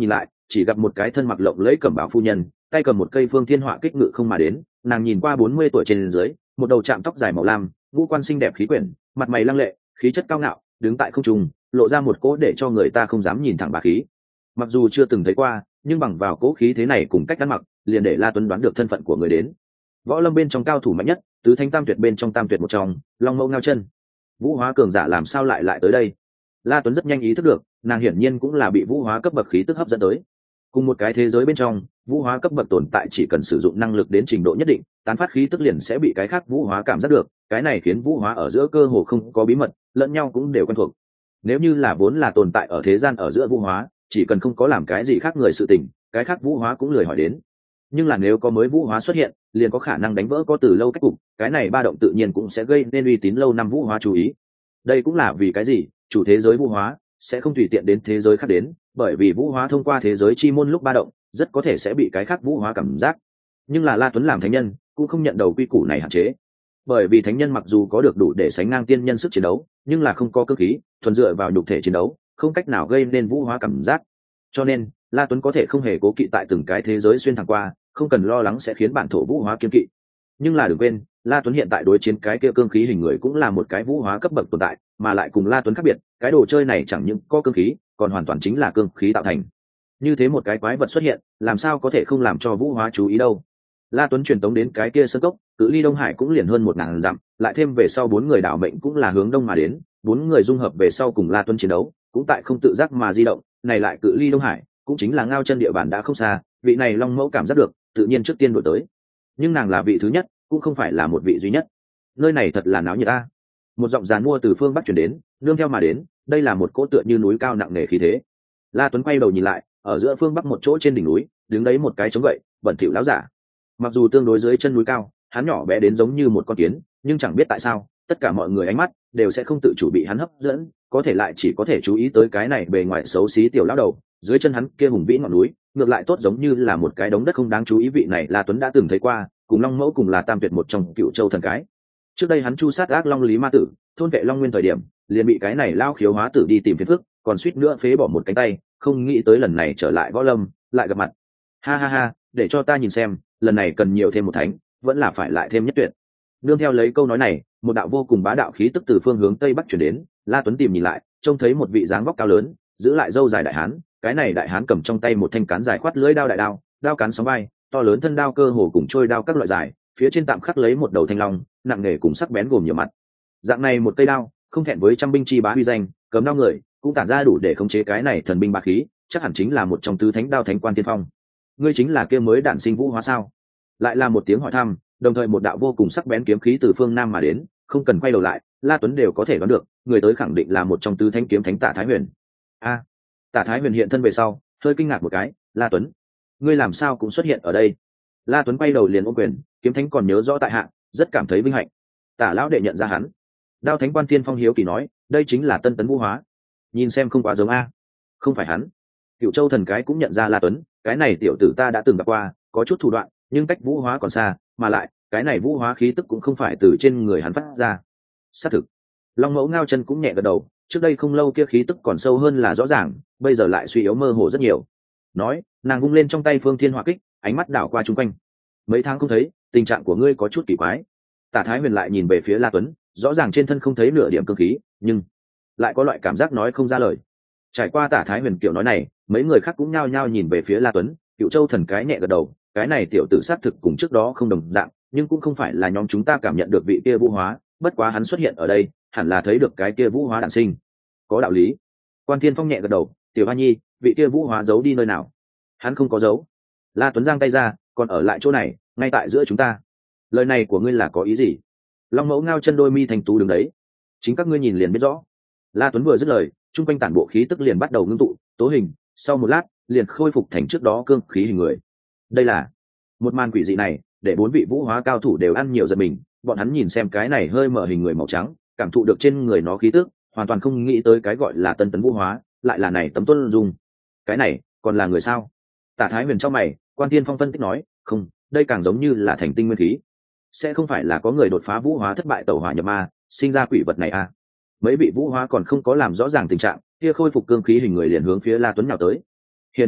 chỉ gặp một cái thân mặc lộng lẫy cẩm bào phu nhân, tay cầm một cây phương thiên họa kích ngự không mà đến. Nàng nhìn qua bốn mươi tuổi trên dưới, một đầu chạm tóc dài màu lam, ngũ quan xinh đẹp khí quyển, mặt mày lăng lệ, khí chất cao ngạo, đứng tại không trung, lộ ra một cỗ để cho người ta không dám nhìn thẳng bá khí. Mặc dù chưa từng thấy qua, nhưng bằng vào cỗ khí thế này cùng cách ăn mặc, liền để La Tuấn đoán được thân phận của người đến. Võ lâm bên trong cao thủ mạnh nhất, tứ thanh tam tuyệt bên trong tam tuyệt một trong, Long Mẫu Ngao Chân. Vũ hóa cường giả làm sao lại lại tới đây? La Tuấn rất nhanh ý thức được, nàng hiển nhiên cũng là bị vũ hóa cấp bậc khí tức hấp dẫn tới. Cùng một cái thế giới bên trong, vũ hóa cấp bậc tồn tại chỉ cần sử dụng năng lực đến trình độ nhất định, tán phát khí tức liền sẽ bị cái khác vũ hóa cảm giác được, cái này khiến vũ hóa ở giữa cơ hồ không có bí mật, lẫn nhau cũng đều quen thuộc. Nếu như là vốn là tồn tại ở thế gian ở giữa vũ hóa, chỉ cần không có làm cái gì khác người sự tình, cái khác vũ hóa cũng lười hỏi đến. Nhưng là nếu có mới vũ hóa xuất hiện, liền có khả năng đánh vỡ có từ lâu cách cục, cái này ba động tự nhiên cũng sẽ gây nên uy tín lâu năm vũ hóa chú ý. Đây cũng là vì cái gì chủ thế giới vũ hóa sẽ không tùy tiện đến thế giới khác đến, bởi vì vũ hóa thông qua thế giới chi môn lúc ba động rất có thể sẽ bị cái khác vũ hóa cảm giác. Nhưng là La Tuấn làm thánh nhân cũng không nhận đầu quy củ này hạn chế, bởi vì thánh nhân mặc dù có được đủ để sánh ngang tiên nhân sức chiến đấu, nhưng là không có cơ khí, thuần dựa vào nhục thể chiến đấu, không cách nào gây nên vũ hóa cảm giác. Cho nên La Tuấn có thể không hề cố kỵ tại từng cái thế giới xuyên thẳng qua, không cần lo lắng sẽ khiến bản thổ vũ hóa kiên kỵ. Nhưng là đừng quên, La Tuấn hiện tại đối chiến cái kia cương khí hình người cũng là một cái vũ hóa cấp bậc tồn tại, mà lại cùng La Tuấn khác biệt, cái đồ chơi này chẳng những có cương khí, còn hoàn toàn chính là cương khí tạo thành. Như thế một cái quái vật xuất hiện, làm sao có thể không làm cho vũ hóa chú ý đâu? La Tuấn truyền tống đến cái kia sơn cốc, cự ly Đông Hải cũng liền hơn một ngàn dặm, lại thêm về sau bốn người đảo mệnh cũng là hướng đông mà đến, bốn người dung hợp về sau cùng La Tuấn chiến đấu, cũng tại không tự giác mà di động, này lại cự ly Đông Hải, cũng chính là Ngao Chân địa bàn đã không xa, vị này Long Mẫu cảm giác được, tự nhiên trước tiên đuổi tới. Nhưng nàng là vị thứ nhất, cũng không phải là một vị duy nhất. Nơi này thật là náo nhiệt a. Một giọng giàn mua từ phương bắc truyền đến, nương theo mà đến, đây là một cỗ tựa như núi cao nặng nề khí thế. La Tuấn quay đầu nhìn lại, ở giữa phương bắc một chỗ trên đỉnh núi, đứng đấy một cái trống gậy, bẩn thỉu láo giả. Mặc dù tương đối dưới chân núi cao, hắn nhỏ bé đến giống như một con kiến, nhưng chẳng biết tại sao, tất cả mọi người ánh mắt đều sẽ không tự chủ bị hắn hấp dẫn, có thể lại chỉ có thể chú ý tới cái này bề ngoài xấu xí tiểu lão đầu, dưới chân hắn kia hùng vĩ ngọn núi, ngược lại tốt giống như là một cái đống đất không đáng chú ý. Vị này La Tuấn đã từng thấy qua, cùng Long Mẫu cùng là tam tuyệt một trong Cựu Châu thần cái. Trước đây hắn chu sát ác long lý ma tử, thôn vệ long nguyên thời điểm, liền bị cái này lao khiếu hóa tử đi tìm phiền phức, còn suýt nữa phế bỏ một cánh tay, không nghĩ tới lần này trở lại võ lâm, lại gặp mặt. Ha ha ha, để cho ta nhìn xem, lần này cần nhiều thêm một thánh, vẫn là phải lại thêm nhất tuyệt. Nương theo lấy câu nói này, một đạo vô cùng bá đạo khí tức từ phương hướng tây bắc chuyển đến. La Tuấn tìm nhìn lại, trông thấy một vị dáng vóc cao lớn, giữ lại râu dài đại hán. Cái này đại hán cầm trong tay một thanh cán dài khoát lưỡi đao đại đao, đao cán sóng vai, to lớn thân đao cơ hồ cùng trôi đao các loại dài, phía trên tạm khắc lấy một đầu thanh long, nặng nề cùng sắc bén gồm nhiều mặt. Dạng này một cây đao, không thẹn với trăm binh chi bá huy danh, cấm đao người, cũng tản ra đủ để khống chế cái này thần binh bá khí, chắc hẳn chính là một trong tứ thánh đao thánh quan tiên phong. Ngươi chính là kia mới đản sinh vũ hóa sao? Lại là một tiếng hỏi thăm, đồng thời một đạo vô cùng sắc bén kiếm khí từ phương nam mà đến, không cần quay đầu lại, La Tuấn đều có thể đoán được, người tới khẳng định là một trong tứ thánh kiếm thánh Tả Thái Huyền. A, Tả Thái Huyền hiện thân về sau, hơi kinh ngạc một cái, La Tuấn, ngươi làm sao cũng xuất hiện ở đây? La Tuấn quay đầu liền ôm quyền, kiếm thánh còn nhớ rõ tại hạ, rất cảm thấy vinh hạnh. Tả lão đệ nhận ra hắn. Đao thánh quan tiên phong hiếu kỳ nói, đây chính là tân tấn vũ hóa. Nhìn xem không quá giống a. Không phải hắn. Cựu Châu thần cái cũng nhận ra La Tuấn, cái này tiểu tử ta đã từng gặp qua, có chút thủ đoạn, nhưng cách vũ hóa còn xa, mà lại cái này vũ hóa khí tức cũng không phải từ trên người hắn phát ra. Xác thực. Long Mẫu Ngao Chân cũng nhẹ gật đầu, trước đây không lâu kia khí tức còn sâu hơn là rõ ràng, bây giờ lại suy yếu mơ hồ rất nhiều. Nói, nàng vung lên trong tay phương thiên hỏa kích, ánh mắt đảo qua chung quanh. Mấy tháng không thấy, tình trạng của ngươi có chút kỳ quái. Tả Thái Huyền lại nhìn về phía La Tuấn, rõ ràng trên thân không thấy nửa điểm cương khí, nhưng lại có loại cảm giác nói không ra lời. Trải qua Tả Thái Huyền kiểu nói này, mấy người khác cũng nhao nhao nhìn về phía La Tuấn. Cựu Châu thần cái nhẹ gật đầu, cái này tiểu tử sát thực cùng trước đó không đồng dạng, nhưng cũng không phải là nhóm chúng ta cảm nhận được vị kia vũ hóa, bất quá hắn xuất hiện ở đây, hẳn là thấy được cái kia vũ hóa đản sinh. Có đạo lý. Quan Thiên Phong nhẹ gật đầu, Tiểu Hoa Nhi, vị kia vũ hóa giấu đi nơi nào? Hắn không có giấu. La Tuấn giang tay ra, còn ở lại chỗ này, ngay tại giữa chúng ta. Lời này của ngươi là có ý gì? Long Mẫu Ngao Chân đôi mi thành tú đứng đấy, chính các ngươi nhìn liền biết rõ. La Tuấn vừa dứt lời, trung quanh tản bộ khí tức liền bắt đầu ngưng tụ, tố hình, sau một lát, liền khôi phục thành trước đó cương khí hình người. Đây là một màn quỷ dị này, để bốn vị vũ hóa cao thủ đều ăn nhiều giật mình, bọn hắn nhìn xem cái này hơi mở hình người màu trắng, cảm thụ được trên người nó khí tức, hoàn toàn không nghĩ tới cái gọi là tân tấn vũ hóa, lại là này tấm tuân dung. Cái này, còn là người sao? Tả Thái Huyền trong mày, Quan Thiên Phong phân tích nói, không, đây càng giống như là thành tinh nguyên khí. Sẽ không phải là có người đột phá vũ hóa thất bại tẩu hỏa nhập ma, sinh ra quỷ vật này à? Mấy vị vũ hóa còn không có làm rõ ràng tình trạng, kia khôi phục cương khí hình người liền hướng phía La Tuấn nhào tới. Hiển nhiên,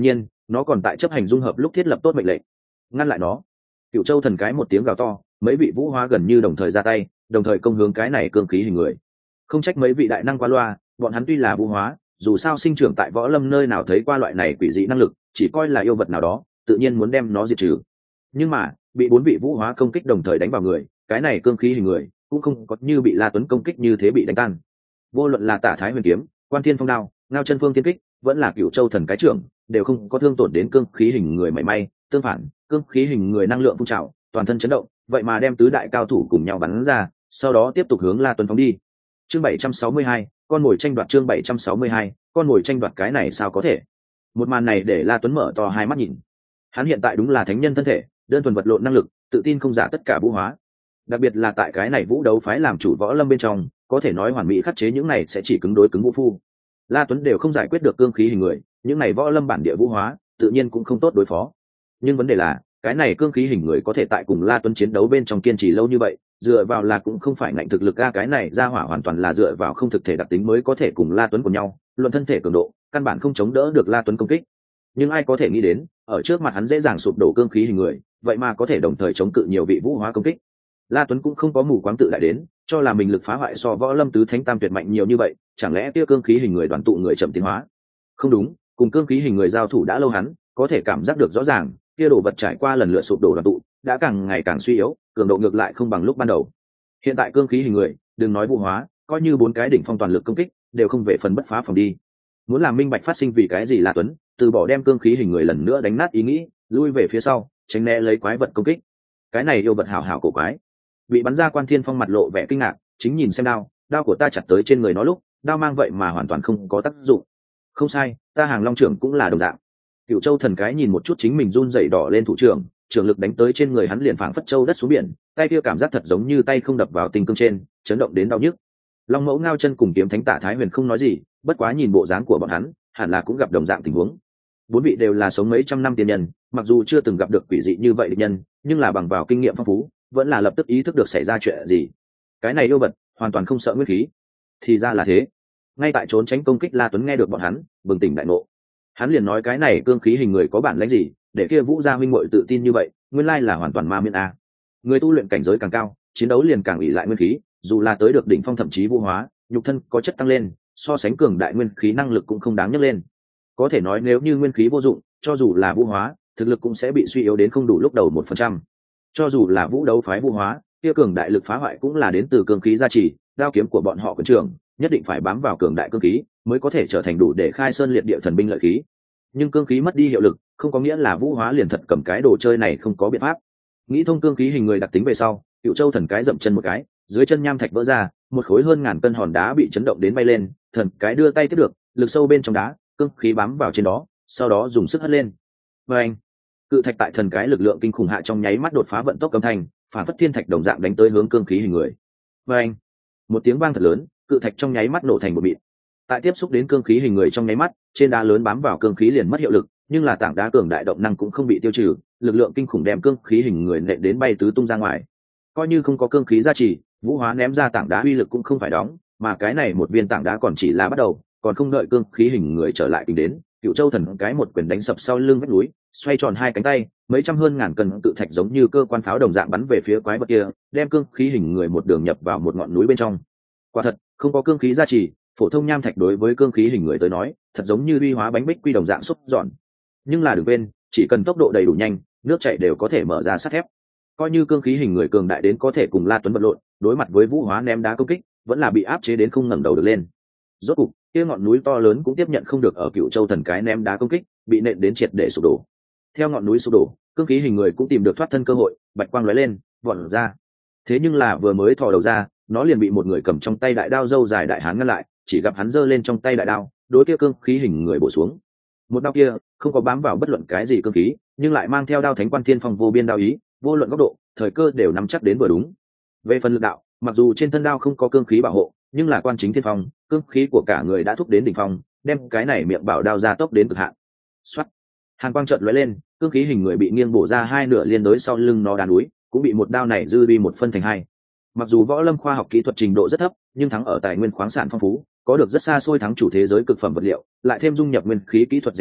nó còn tại chấp hành dung hợp lúc thiết lập tốt mệnh lệnh. Ngăn lại nó. Cựu Châu thần cái một tiếng gào to, mấy vị vũ hóa gần như đồng thời ra tay, đồng thời công hướng cái này cương khí hình người. Không trách mấy vị đại năng qua loa, bọn hắn tuy là vũ hóa, dù sao sinh trưởng tại võ lâm nơi nào thấy qua loại này quỷ dị năng lực, chỉ coi là yêu vật nào đó, tự nhiên muốn đem nó diệt trừ. Nhưng mà bị bốn vị vũ hóa công kích đồng thời đánh vào người, cái này cương khí hình người cũng không có như bị La Tuấn công kích như thế bị đánh tan. Vô luận là Tả Thái Huyền kiếm, Quan Thiên Phong đao, Ngao Chân Phương Thiên kích, vẫn là Cửu Châu thần cái trưởng, đều không có thương tổn đến cương khí hình người mảy may. Tương phản, cương khí hình người năng lượng phun trào, toàn thân chấn động, vậy mà đem tứ đại cao thủ cùng nhau bắn ra, sau đó tiếp tục hướng La Tuấn phóng đi. Chương bảy trăm sáu mươi hai, con ngồi tranh đoạt. Chương bảy trăm sáu mươi hai, con ngồi tranh đoạt. Cái này sao có thể? Một màn này để La Tuấn mở to hai mắt nhìn. Hắn hiện tại đúng là thánh nhân thân thể, đơn thuần vật lộn năng lực, tự tin không giả tất cả vũ hóa. Đặc biệt là tại cái này vũ đấu phái làm chủ võ lâm bên trong, có thể nói hoàn mỹ khắc chế những này sẽ chỉ cứng đối cứng vũ phu. La Tuấn đều không giải quyết được cương khí hình người, những này võ lâm bản địa vũ hóa, tự nhiên cũng không tốt đối phó. Nhưng vấn đề là, cái này cương khí hình người có thể tại cùng La Tuấn chiến đấu bên trong kiên trì lâu như vậy, dựa vào là cũng không phải ngạnh thực lực a, cái này ra hỏa hoàn toàn là dựa vào không thực thể đặc tính mới có thể cùng La Tuấn cùng nhau, luận thân thể cường độ, căn bản không chống đỡ được La Tuấn công kích. Nhưng ai có thể nghĩ đến, ở trước mặt hắn dễ dàng sụp đổ cương khí hình người, vậy mà có thể đồng thời chống cự nhiều vị vũ hóa công kích. La Tuấn cũng không có mù quáng tự đại đến, cho là mình lực phá hoại so võ lâm tứ thánh tam tuyệt mạnh nhiều như vậy, chẳng lẽ kia cương khí hình người đoàn tụ người chậm tiến hóa? Không đúng, cùng cương khí hình người giao thủ đã lâu, hắn có thể cảm giác được rõ ràng, kia đồ vật trải qua lần lượt sụp đổ đoàn tụ, đã càng ngày càng suy yếu, cường độ ngược lại không bằng lúc ban đầu. Hiện tại cương khí hình người, đừng nói vũ hóa, coi như bốn cái đỉnh phong toàn lực công kích, đều không về phần bất phá phòng đi. Muốn làm minh bạch phát sinh vì cái gì, La Tuấn từ bỏ đem cương khí hình người lần nữa đánh nát ý nghĩ, lui về phía sau, tránh né lấy quái vật công kích. Cái này yêu vật hảo hảo cổ quái. Bị bắn ra Quan Thiên Phong mặt lộ vẻ kinh ngạc, chính nhìn xem đao, đao của ta chặt tới trên người nó lúc, đao mang vậy mà hoàn toàn không có tác dụng. Không sai, ta Hàng Long trưởng cũng là đồng dạng. Cựu Châu thần cái nhìn một chút chính mình run rẩy đỏ lên thủ trưởng, trưởng lực đánh tới trên người hắn liền phảng phất châu đất xuống biển, tay kia cảm giác thật giống như tay không đập vào tinh cương trên, chấn động đến đau nhức. Long Mẫu Ngao Chân cùng Kiếm Thánh Tả Thái Huyền không nói gì, bất quá nhìn bộ dáng của bọn hắn, hẳn là cũng gặp đồng dạng tình huống. Bốn vị đều là sống mấy trăm năm tiên nhân, mặc dù chưa từng gặp được quỷ dị như vậy địch nhân, nhưng là bằng vào kinh nghiệm phong phú, vẫn là lập tức ý thức được xảy ra chuyện gì. Cái này yêu vật hoàn toàn không sợ nguyên khí. Thì ra là thế. Ngay tại trốn tránh công kích, La Tuấn nghe được bọn hắn, bừng tỉnh đại ngộ. Hắn liền nói cái này cương khí hình người có bản lĩnh gì, để kia Vũ gia huynh muội tự tin như vậy, nguyên lai là hoàn toàn ma miễn a. Người tu luyện cảnh giới càng cao, chiến đấu liền càng ỷ lại nguyên khí, dù là tới được đỉnh phong thậm chí vũ hóa, nhục thân có chất tăng lên, so sánh cường đại nguyên khí năng lực cũng không đáng nhắc lên. Có thể nói nếu như nguyên khí vô dụng, cho dù là vũ hóa, thực lực cũng sẽ bị suy yếu đến không đủ lúc đầu một phần trăm. Cho dù là vũ đấu phái vũ hóa, kia cường đại lực phá hoại cũng là đến từ cương khí gia trì, đao kiếm của bọn họ quân trưởng nhất định phải bám vào cường đại cương khí, mới có thể trở thành đủ để khai sơn liệt địa thần binh lợi khí. Nhưng cương khí mất đi hiệu lực, không có nghĩa là vũ hóa liền thật cầm cái đồ chơi này không có biện pháp. Nghĩ thông cương khí hình người đặc tính về sau, Cựu Châu thần cái dậm chân một cái, dưới chân nham thạch vỡ ra, một khối hơn ngàn cân hòn đá bị chấn động đến bay lên, thần cái đưa tay tiếp được, lực sâu bên trong đá, cương khí bám vào trên đó, sau đó dùng sức hất lên. Và anh, cự thạch tại thần cái lực lượng kinh khủng hạ trong nháy mắt đột phá vận tốc âm thanh, phản phất thiên thạch đồng dạng đánh tới hướng cương khí hình người. Và anh, một tiếng vang thật lớn, cự thạch trong nháy mắt nổ thành một mịn. Tại tiếp xúc đến cương khí hình người trong nháy mắt, trên đá lớn bám vào cương khí liền mất hiệu lực, nhưng là tảng đá cường đại động năng cũng không bị tiêu trừ, lực lượng kinh khủng đem cương khí hình người nện đến bay tứ tung ra ngoài. Coi như không có cương khí gia trì, vũ hóa ném ra tảng đá uy lực cũng không phải đóng, mà cái này một viên tảng đá còn chỉ là bắt đầu, còn không đợi cương khí hình người trở lại tính đến, Cựu Châu thần cái một quyền đánh sập sau lưng vách núi, xoay tròn hai cánh tay, mấy trăm hơn ngàn cân cự thạch giống như cơ quan pháo đồng dạng bắn về phía quái vật kia, đem cương khí hình người một đường nhập vào một ngọn núi bên trong. Quả thật, không có cương khí gia trì, phổ thông nham thạch đối với cương khí hình người tới nói, thật giống như uy hóa bánh bích quy đồng dạng xúc dọn. Nhưng là đừng quên, chỉ cần tốc độ đầy đủ nhanh, nước chảy đều có thể mở ra sắt thép. Coi như cương khí hình người cường đại đến có thể cùng La Tuấn vật lộn, đối mặt với vũ hóa ném đá công kích, vẫn là bị áp chế đến không ngẩng đầu được lên. Rốt cục, kia ngọn núi to lớn cũng tiếp nhận không được ở Cựu Châu thần cái ném đá công kích, bị nện đến triệt để sụp đổ. Theo ngọn núi sụp đổ, cương khí hình người cũng tìm được thoát thân cơ hội, bạch quang lóe lên, vọt ra. Thế nhưng là vừa mới thò đầu ra, nó liền bị một người cầm trong tay đại đao râu dài đại hán ngăn lại, chỉ gặp hắn giơ lên trong tay đại đao, đối kia cương khí hình người bổ xuống. Một đao kia không có bám vào bất luận cái gì cương khí, nhưng lại mang theo đao thánh quan thiên phong vô biên đao ý, vô luận góc độ, thời cơ đều nắm chắc đến vừa đúng. Về phần lực đạo, mặc dù trên thân đao không có cương khí bảo hộ, nhưng là quan chính thiên phong, cương khí của cả người đã thúc đến đỉnh phong, đem cái này miệng bảo đao ra tốc đến cực hạn. Xoát, hàn quang chợt lóe lên, cương khí hình người bị nghiêng bổ ra hai nửa liên đối sau lưng nó đá núi, cũng bị một đao này dư đi một phân thành hai. Mặc dù võ lâm khoa học kỹ thuật trình độ rất thấp, nhưng thắng ở tài nguyên khoáng sản phong phú, có được rất xa xôi thắng chủ thế giới cực phẩm vật liệu, lại thêm dung nhập nguyên khí kỹ thuật rèn đúc,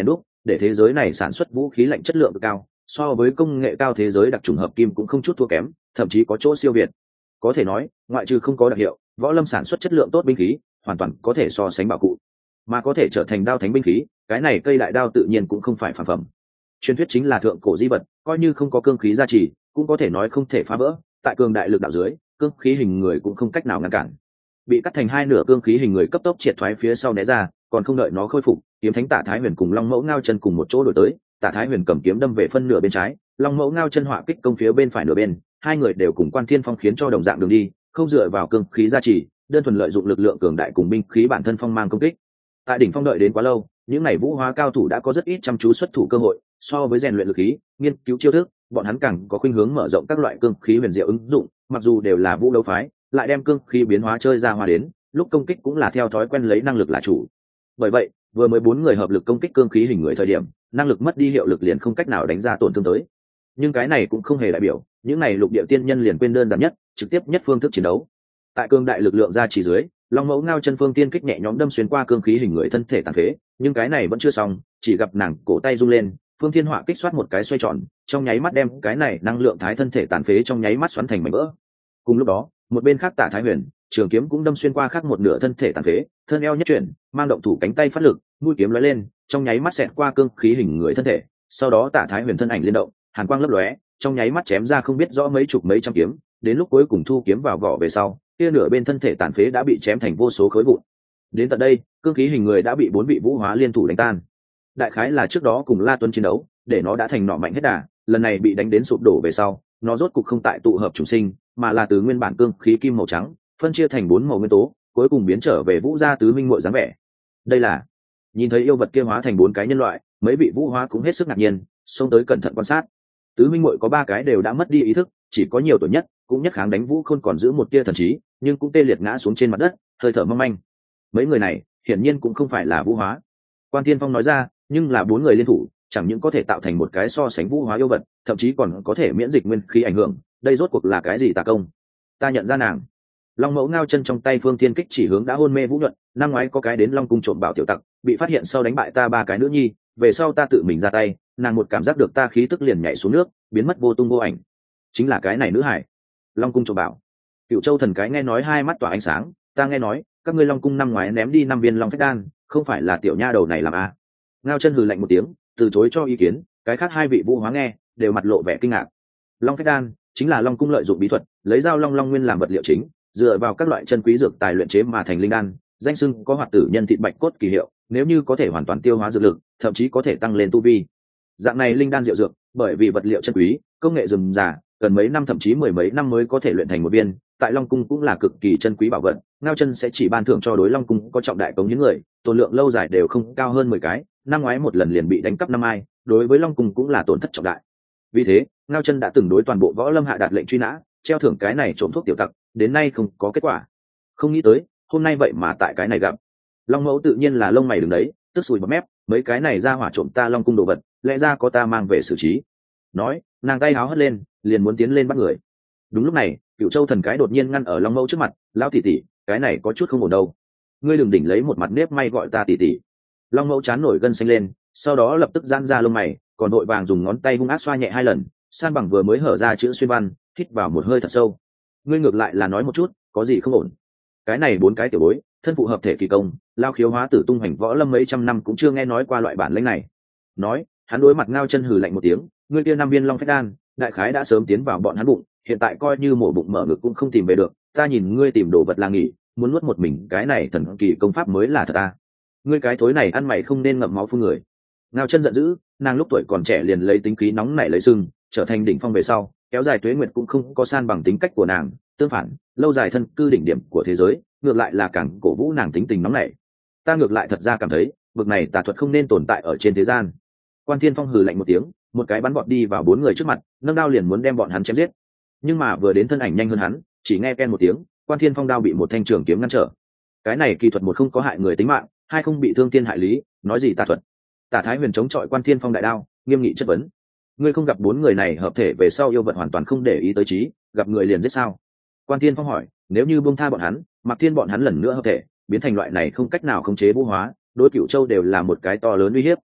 để thế giới này sản xuất vũ khí lạnh chất lượng cao, so với công nghệ cao thế giới đặc trùng hợp kim cũng không chút thua kém, thậm chí có chỗ siêu việt. Có thể nói, ngoại trừ không có đặc hiệu, võ lâm sản xuất chất lượng tốt binh khí, hoàn toàn có thể so sánh bảo cụ, mà có thể trở thành đao thánh binh khí, cái này cây đại đao tự nhiên cũng không phải phản phẩm. Truyền thuyết chính là thượng cổ di vật, coi như không có cương khí gia trì, cũng có thể nói không thể phá vỡ, tại cường đại lực đạo dưới, cương khí hình người cũng không cách nào ngăn cản. Bị cắt thành hai nửa cương khí hình người cấp tốc triệt thoái phía sau né ra, còn không đợi nó khôi phục, kiếm thánh Tả Thái Huyền cùng Long Mẫu Ngao Chân cùng một chỗ đổi tới, Tả Thái Huyền cầm kiếm đâm về phân nửa bên trái, Long Mẫu Ngao Chân họa kích công phía bên phải nửa bên, hai người đều cùng Quan Thiên Phong khiến cho đồng dạng đường đi, không dựa vào cương khí gia trì, đơn thuần lợi dụng lực lượng cường đại cùng binh khí bản thân phong mang công kích. Tại đỉnh phong đợi đến quá lâu, những này vũ hóa cao thủ đã có rất ít chăm chú xuất thủ cơ hội, so với rèn luyện lực khí, nghiên cứu chiêu thức, bọn hắn càng có khuynh hướng mở rộng các loại cương khí huyền diệu ứng dụng, mặc dù đều là vũ đấu phái, lại đem cương khí biến hóa chơi ra hoa đến, lúc công kích cũng là theo thói quen lấy năng lực là chủ. Bởi vậy, vừa mới bốn người hợp lực công kích cương khí hình người thời điểm, năng lực mất đi hiệu lực liền không cách nào đánh ra tổn thương tới. Nhưng cái này cũng không hề đại biểu, những này lục địa tiên nhân liền quên đơn giản nhất, trực tiếp nhất phương thức chiến đấu. Tại cương đại lực lượng ra chỉ dưới, Long Mẫu Ngao Chân phương tiên kích nhẹ nhõm đâm xuyên qua cương khí hình người thân thể tàn phế, nhưng cái này vẫn chưa xong, chỉ gặp nàng cổ tay rung lên, phương thiên họa kích xoát một cái xoay tròn, trong nháy mắt đem cái này năng lượng thái thân thể tàn phế trong nháy mắt xoắn thành mảnh vỡ. Cùng lúc đó, một bên khác Tả Thái Huyền, trường kiếm cũng đâm xuyên qua khác một nửa thân thể tàn phế, thân eo nhất chuyển, mang động thủ cánh tay phát lực, mũi kiếm lóe lên, trong nháy mắt xẹt qua cương khí hình người thân thể, sau đó Tả Thái Huyền thân ảnh liên động, hàn quang lấp lóe, trong nháy mắt chém ra không biết rõ mấy chục mấy trăm kiếm, đến lúc cuối cùng thu kiếm vào vỏ về sau, kia nửa bên thân thể tàn phế đã bị chém thành vô số khối vụn. Đến tận đây, cương khí hình người đã bị bốn vị vũ hóa liên thủ đánh tan. Đại khái là trước đó cùng La Tuấn chiến đấu, để nó đã thành nọ mạnh hết đà, lần này bị đánh đến sụp đổ về sau, nó rốt cục không tại tụ hợp chủng sinh, mà là từ nguyên bản cương khí kim màu trắng, phân chia thành bốn màu nguyên tố, cuối cùng biến trở về vũ gia tứ minh muội dáng vẻ. Đây là, nhìn thấy yêu vật kia hóa thành bốn cái nhân loại, mấy vị vũ hóa cũng hết sức ngạc nhiên, xông tới cẩn thận quan sát. Tứ minh muội có ba cái đều đã mất đi ý thức, chỉ có nhiều tuổi nhất, cũng nhất kháng đánh vũ khôn còn giữ một tia thần trí, nhưng cũng tê liệt ngã xuống trên mặt đất, hơi thở mong manh. Mấy người này, hiển nhiên cũng không phải là vũ hóa. Quan Thiên Phong nói ra, nhưng là bốn người liên thủ, chẳng những có thể tạo thành một cái so sánh vũ hóa yêu vật, thậm chí còn có thể miễn dịch nguyên khí ảnh hưởng, đây rốt cuộc là cái gì tà công? Ta nhận ra nàng. Long Mẫu Ngao Chân trong tay phương thiên kích chỉ hướng đã hôn mê vũ nhuận, năm ngoái có cái đến Long cung trộm bảo tiểu tặc, bị phát hiện sau đánh bại ta ba cái nữ nhi, về sau ta tự mình ra tay, nàng một cảm giác được ta khí tức liền nhảy xuống nước, biến mất vô tung vô ảnh. Chính là cái này nữ hải. Long cung trộm bảo. Cựu Châu thần cái nghe nói hai mắt tỏa ánh sáng, ta nghe nói các ngươi Long cung năm ngoái ném đi năm viên long phách đan, không phải là tiểu nha đầu này làm à? Ngao Chân hừ lạnh một tiếng, từ chối cho ý kiến. Cái khác hai vị vũ hóa nghe đều mặt lộ vẻ kinh ngạc. Long phách đan chính là Long cung lợi dụng bí thuật, lấy dao long long nguyên làm vật liệu chính, dựa vào các loại chân quý dược tài luyện chế mà thành linh đan, danh xưng có hoạt tử nhân thịt bạch cốt kỳ hiệu, nếu như có thể hoàn toàn tiêu hóa dược lực, thậm chí có thể tăng lên tu vi. Dạng này linh đan diệu dược, bởi vì vật liệu chân quý, công nghệ rườm rà, cần mấy năm thậm chí mười mấy năm mới có thể luyện thành một viên, tại Long cung cũng là cực kỳ chân quý bảo vật. Ngao Chân sẽ chỉ ban thưởng cho đối Long cung có trọng đại cống hiến người, tồn lượng lâu dài đều không cao hơn mười cái, năm ngoái một lần liền bị đánh cắp năm ai, đối với Long cung cũng là tổn thất trọng đại. Vì thế, Ngao Chân đã từng đối toàn bộ võ lâm hạ đạt lệnh truy nã, treo thưởng cái này trộm thuốc tiểu tặc, đến nay không có kết quả. Không nghĩ tới, hôm nay vậy mà tại cái này gặp. Long Mẫu tự nhiên là lông mày đứng đấy, tức sùi bọt mép, mấy cái này ra hỏa trộm ta Long cung đồ vật, lẽ ra có ta mang về xử trí. Nói, nàng tay háo hất lên, liền muốn tiến lên bắt người. Đúng lúc này, Cựu Châu thần cái đột nhiên ngăn ở Long Mẫu trước mặt, lão tỷ tỷ, cái này có chút không ổn đâu. Ngươi đừng đỉnh lấy một mặt nếp may gọi ta tỷ tỷ. Long Mẫu chán nổi gân xanh lên, sau đó lập tức giãn ra lông mày, còn đội vàng dùng ngón tay hung ác xoa nhẹ hai lần, san bằng vừa mới hở ra chữ xuyên văn, hít vào một hơi thật sâu. Ngươi ngược lại là nói một chút, có gì không ổn? Cái này bốn cái tiểu bối, thân phụ hợp thể kỳ công, lao khiếu hóa tử tung hành võ lâm mấy trăm năm cũng chưa nghe nói qua loại bản lĩnh này. Nói, hắn đối mặt Ngao Chân hừ lạnh một tiếng, ngươi kia năm viên long phách đan, đại khái đã sớm tiến vào bọn hắn bụng, hiện tại coi như mổ bụng mở ngực cũng không tìm về được. Ta nhìn ngươi tìm đồ vật là nghỉ, muốn nuốt một mình cái này thần kỳ công pháp mới là thật ta. Ngươi cái thối này ăn mày không nên ngậm máu phun người. Ngao Chân giận dữ, nàng lúc tuổi còn trẻ liền lấy tính khí nóng nảy lấy sưng, trở thành đỉnh phong về sau, kéo dài tuế nguyệt cũng không có san bằng tính cách của nàng, tương phản, lâu dài thân cư đỉnh điểm của thế giới, ngược lại là càng cổ vũ nàng tính tình nóng nảy. Ta ngược lại thật ra cảm thấy, bực này tà thuật không nên tồn tại ở trên thế gian. Quan Thiên Phong hừ lạnh một tiếng, một cái bắn bọt đi vào bốn người trước mặt, nâng đao liền muốn đem bọn hắn chém giết. Nhưng mà vừa đến thân ảnh nhanh hơn hắn, chỉ nghe ken một tiếng, Quan Thiên Phong đao bị một thanh trường kiếm ngăn trở. Cái này kỳ thuật một không có hại người tính mạng, hai không bị thương thiên hại lý, nói gì tà thuật? Tả Thái Huyền chống chọi Quan Thiên Phong đại đao, nghiêm nghị chất vấn. Ngươi không gặp bốn người này hợp thể về sau yêu vật hoàn toàn không để ý tới trí, gặp người liền giết sao? Quan Thiên Phong hỏi, nếu như buông tha bọn hắn, Mặc Thiên bọn hắn lần nữa hợp thể, biến thành loại này không cách nào khống chế vũ hóa, đối Cửu Châu đều là một cái to lớn uy hiếp.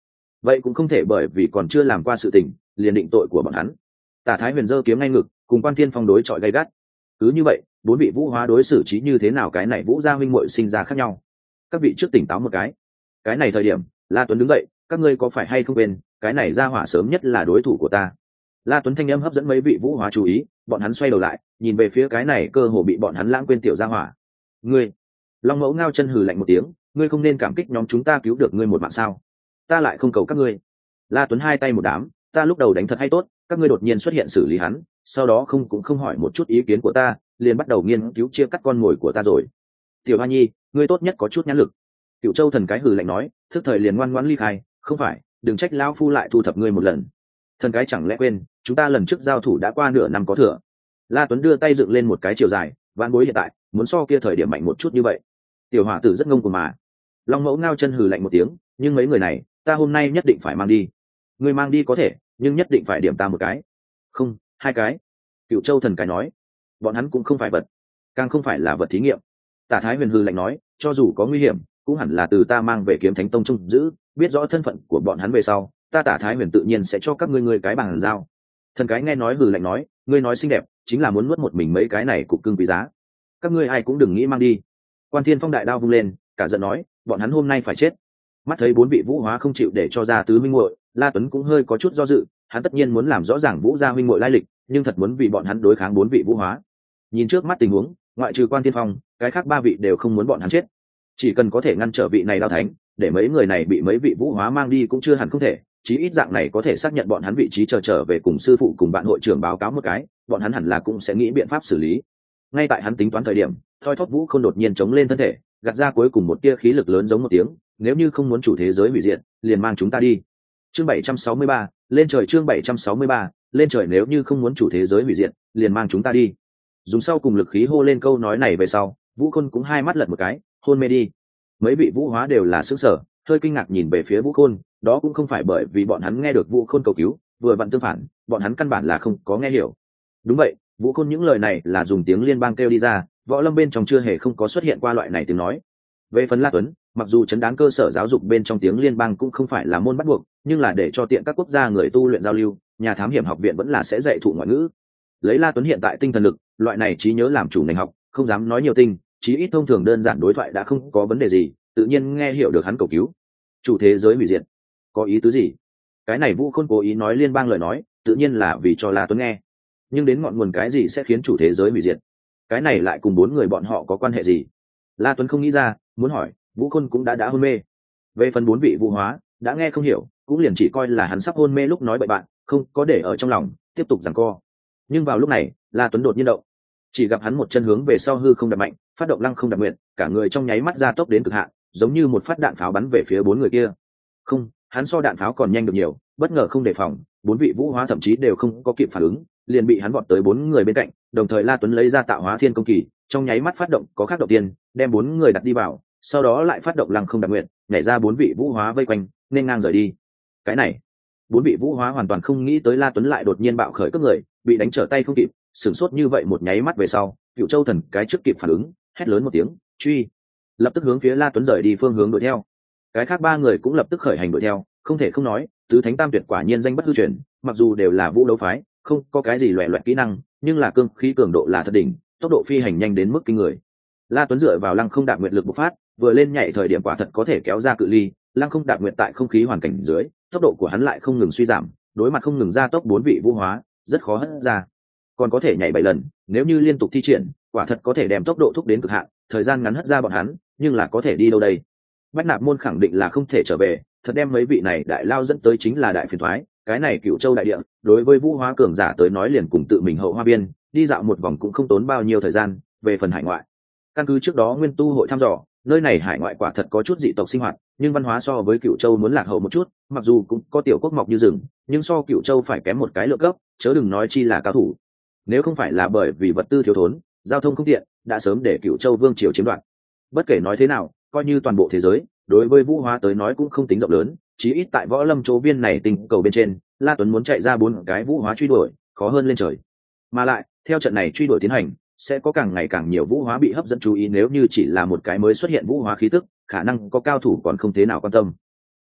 vậy cũng không thể bởi vì còn chưa làm qua sự tình liền định tội của bọn hắn. Tả Thái Huyền giơ kiếm ngay ngực, cùng Quan Thiên Phong đối chọi gay gắt. Cứ như vậy, bốn vị vũ hóa đối xử trí như thế nào, cái này vũ gia huynh muội sinh ra khác nhau. Các vị trước tỉnh táo một cái. Cái này thời điểm, La Tuấn đứng dậy, các ngươi có phải hay không quên, cái này ra hỏa sớm nhất là đối thủ của ta. La Tuấn thanh âm hấp dẫn mấy vị vũ hóa chú ý, bọn hắn xoay đầu lại, nhìn về phía cái này cơ hồ bị bọn hắn lãng quên tiểu gia hỏa. Ngươi, Long Mẫu ngao chân hừ lạnh một tiếng, ngươi không nên cảm kích nhóm chúng ta cứu được ngươi một mạng sao? Ta lại không cầu các ngươi. La Tuấn hai tay một đám, ta lúc đầu đánh thật hay tốt, các ngươi đột nhiên xuất hiện xử lý hắn, sau đó không cũng không hỏi một chút ý kiến của ta, liền bắt đầu nghiên cứu chia cắt con mồi của ta rồi. Tiểu Hoa Nhi, ngươi tốt nhất có chút nhãn lực. Cựu Châu thần cái hừ lạnh nói, thức thời liền ngoan ngoãn ly khai, không phải, đừng trách lão phu lại thu thập ngươi một lần. Thần cái chẳng lẽ quên, chúng ta lần trước giao thủ đã qua nửa năm có thừa. La Tuấn đưa tay dựng lên một cái chiều dài, vạn bối hiện tại muốn so kia thời điểm mạnh một chút như vậy. Tiểu hỏa tử rất ngông cuồng mà. Long Mẫu ngao chân hừ lạnh một tiếng, nhưng mấy người này ta hôm nay nhất định phải mang đi. Ngươi mang đi có thể, nhưng nhất định phải điểm ta một cái. Không, hai cái. Cựu Châu thần cái nói, bọn hắn cũng không phải vật, càng không phải là vật thí nghiệm. Tả Thái Huyền hừ lạnh nói, cho dù có nguy hiểm cũng hẳn là từ ta mang về Kiếm Thánh Tông trông giữ, biết rõ thân phận của bọn hắn về sau, ta Tả Thái Huyền tự nhiên sẽ cho các ngươi ngươi cái bằng giao. Thần cái nghe nói hừ lạnh nói, ngươi nói xinh đẹp chính là muốn nuốt một mình mấy cái này cục cưng quý giá, các ngươi ai cũng đừng nghĩ mang đi. Quan Thiên Phong đại đao vung lên, cả giận nói, bọn hắn hôm nay phải chết. Mắt thấy bốn vị vũ hóa không chịu để cho ra tứ minh muội, La Tuấn cũng hơi có chút do dự, hắn tất nhiên muốn làm rõ ràng vũ gia huynh muội lai lịch, nhưng thật muốn vì bọn hắn đối kháng bốn vị vũ hóa. Nhìn trước mắt tình huống, ngoại trừ Quan Thiên Phong, cái khác ba vị đều không muốn bọn hắn chết. Chỉ cần có thể ngăn trở vị này đao thánh, để mấy người này bị mấy vị vũ hóa mang đi cũng chưa hẳn không thể, chí ít dạng này có thể xác nhận bọn hắn vị trí chờ trở, trở về cùng sư phụ cùng bạn hội trưởng báo cáo một cái, bọn hắn hẳn là cũng sẽ nghĩ biện pháp xử lý. Ngay tại hắn tính toán thời điểm, thoi thóp vũ không đột nhiên chống lên thân thể, gạt ra cuối cùng một tia khí lực lớn giống một tiếng, nếu như không muốn chủ thế giới hủy diệt, liền mang chúng ta đi. Chương bảy trăm sáu mươi ba, lên trời. Chương bảy trăm sáu mươi ba, lên trời. Nếu như không muốn chủ thế giới hủy diệt, liền mang chúng ta đi. Dùng sau cùng lực khí hô lên câu nói này về sau, Vũ Khôn cũng hai mắt lật một cái, hôn mê đi. Mấy vị vũ hóa đều là sững sờ, hơi kinh ngạc nhìn về phía Vũ Khôn, đó cũng không phải bởi vì bọn hắn nghe được Vũ Khôn cầu cứu, vừa vặn tương phản, bọn hắn căn bản là không có nghe hiểu. Đúng vậy, Vũ Khôn những lời này là dùng tiếng liên bang kêu đi ra, võ lâm bên trong chưa hề không có xuất hiện qua loại này tiếng nói. Về phần La Tuấn, mặc dù chấn đáng cơ sở giáo dục bên trong tiếng liên bang cũng không phải là môn bắt buộc, nhưng là để cho tiện các quốc gia người tu luyện giao lưu, nhà thám hiểm học viện vẫn là sẽ dạy thụ ngoại ngữ. Lấy La Tuấn hiện tại tinh thần lực, loại này trí nhớ làm chủ ngành học, không dám nói nhiều tinh, chí ít thông thường đơn giản đối thoại đã không có vấn đề gì, tự nhiên nghe hiểu được hắn cầu cứu. Chủ thế giới hủy diệt, có ý tứ gì? Cái này Vũ Khôn cố ý nói liên bang lời nói, tự nhiên là vì cho La Tuấn nghe. Nhưng đến ngọn nguồn cái gì sẽ khiến chủ thế giới hủy diệt? Cái này lại cùng bốn người bọn họ có quan hệ gì? La Tuấn không nghĩ ra, muốn hỏi, Vũ Khôn cũng đã đã hôn mê. Về phần bốn vị vũ hóa, đã nghe không hiểu, cũng liền chỉ coi là hắn sắp hôn mê lúc nói bậy bạn, không có để ở trong lòng, tiếp tục giằng co. Nhưng vào lúc này, La Tuấn đột nhiên động, chỉ gặp hắn một chân hướng về sau hư không đập mạnh, phát động lăng không đạp nguyện, cả người trong nháy mắt ra tốc đến cực hạn, giống như một phát đạn pháo bắn về phía bốn người kia. Không, hắn so đạn pháo còn nhanh được nhiều, bất ngờ không đề phòng, bốn vị vũ hóa thậm chí đều không có kịp phản ứng, liền bị hắn vọt tới bốn người bên cạnh. Đồng thời La Tuấn lấy ra tạo hóa thiên công kỳ, trong nháy mắt phát động có khác đầu tiên, đem bốn người đặt đi vào, sau đó lại phát động lăng không đạp nguyện, nhảy ra bốn vị vũ hóa vây quanh, nên ngang rời đi. Cái này, bốn vị vũ hóa hoàn toàn không nghĩ tới La Tuấn lại đột nhiên bạo khởi cướp người, bị đánh trở tay không kịp, sửng sốt như vậy một nháy mắt về sau, Cựu Châu thần cái trước kịp phản ứng, hét lớn một tiếng, truy, lập tức hướng phía La Tuấn rời đi phương hướng đuổi theo. Cái khác ba người cũng lập tức khởi hành đuổi theo, không thể không nói, tứ thánh tam tuyệt quả nhiên danh bất hư truyền, mặc dù đều là vũ đấu phái, không có cái gì loẻ loẹt kỹ năng, nhưng là cương khí cường độ là thật đỉnh, tốc độ phi hành nhanh đến mức kinh người. La Tuấn dựa vào lăng không đạp nguyện lực bộc phát, vừa lên nhảy thời điểm quả thật có thể kéo ra cự ly, lăng không đạp nguyện tại không khí hoàn cảnh dưới, tốc độ của hắn lại không ngừng suy giảm, đối mặt không ngừng gia tốc bốn vị vũ hóa, rất khó hất ra. Còn có thể nhảy bảy lần, nếu như liên tục thi triển, quả thật có thể đem tốc độ thúc đến cực hạn, thời gian ngắn hất ra bọn hắn, nhưng là có thể đi đâu đây? Bách Nạp môn khẳng định là không thể trở về, thật đem mấy vị này đại lao dẫn tới chính là đại phiền toái. Cái này Cựu Châu đại địa, đối với vũ hóa cường giả tới nói liền cùng tự mình hậu hoa biên, đi dạo một vòng cũng không tốn bao nhiêu thời gian. Về phần hải ngoại, căn cứ trước đó nguyên tu hội thăm dò, nơi này hải ngoại quả thật có chút dị tộc sinh hoạt, nhưng văn hóa so với Cựu Châu muốn lạc hậu một chút, mặc dù cũng có tiểu quốc mọc như rừng, nhưng so Cựu Châu phải kém một cái lượng cấp, chớ đừng nói chi là cao thủ. Nếu không phải là bởi vì vật tư thiếu thốn, giao thông không tiện, đã sớm để Cựu Châu vương triều chiếm đoạt. Bất kể nói thế nào, coi như toàn bộ thế giới, đối với vũ hóa tới nói cũng không tính rộng lớn, chí ít tại võ lâm chỗ viên này tình cầu bên trên, La Tuấn muốn chạy ra bốn cái vũ hóa truy đuổi, khó hơn lên trời. Mà lại, theo trận này truy đuổi tiến hành, sẽ có càng ngày càng nhiều vũ hóa bị hấp dẫn chú ý, nếu như chỉ là một cái mới xuất hiện vũ hóa khí tức, khả năng có cao thủ còn không thế nào quan tâm.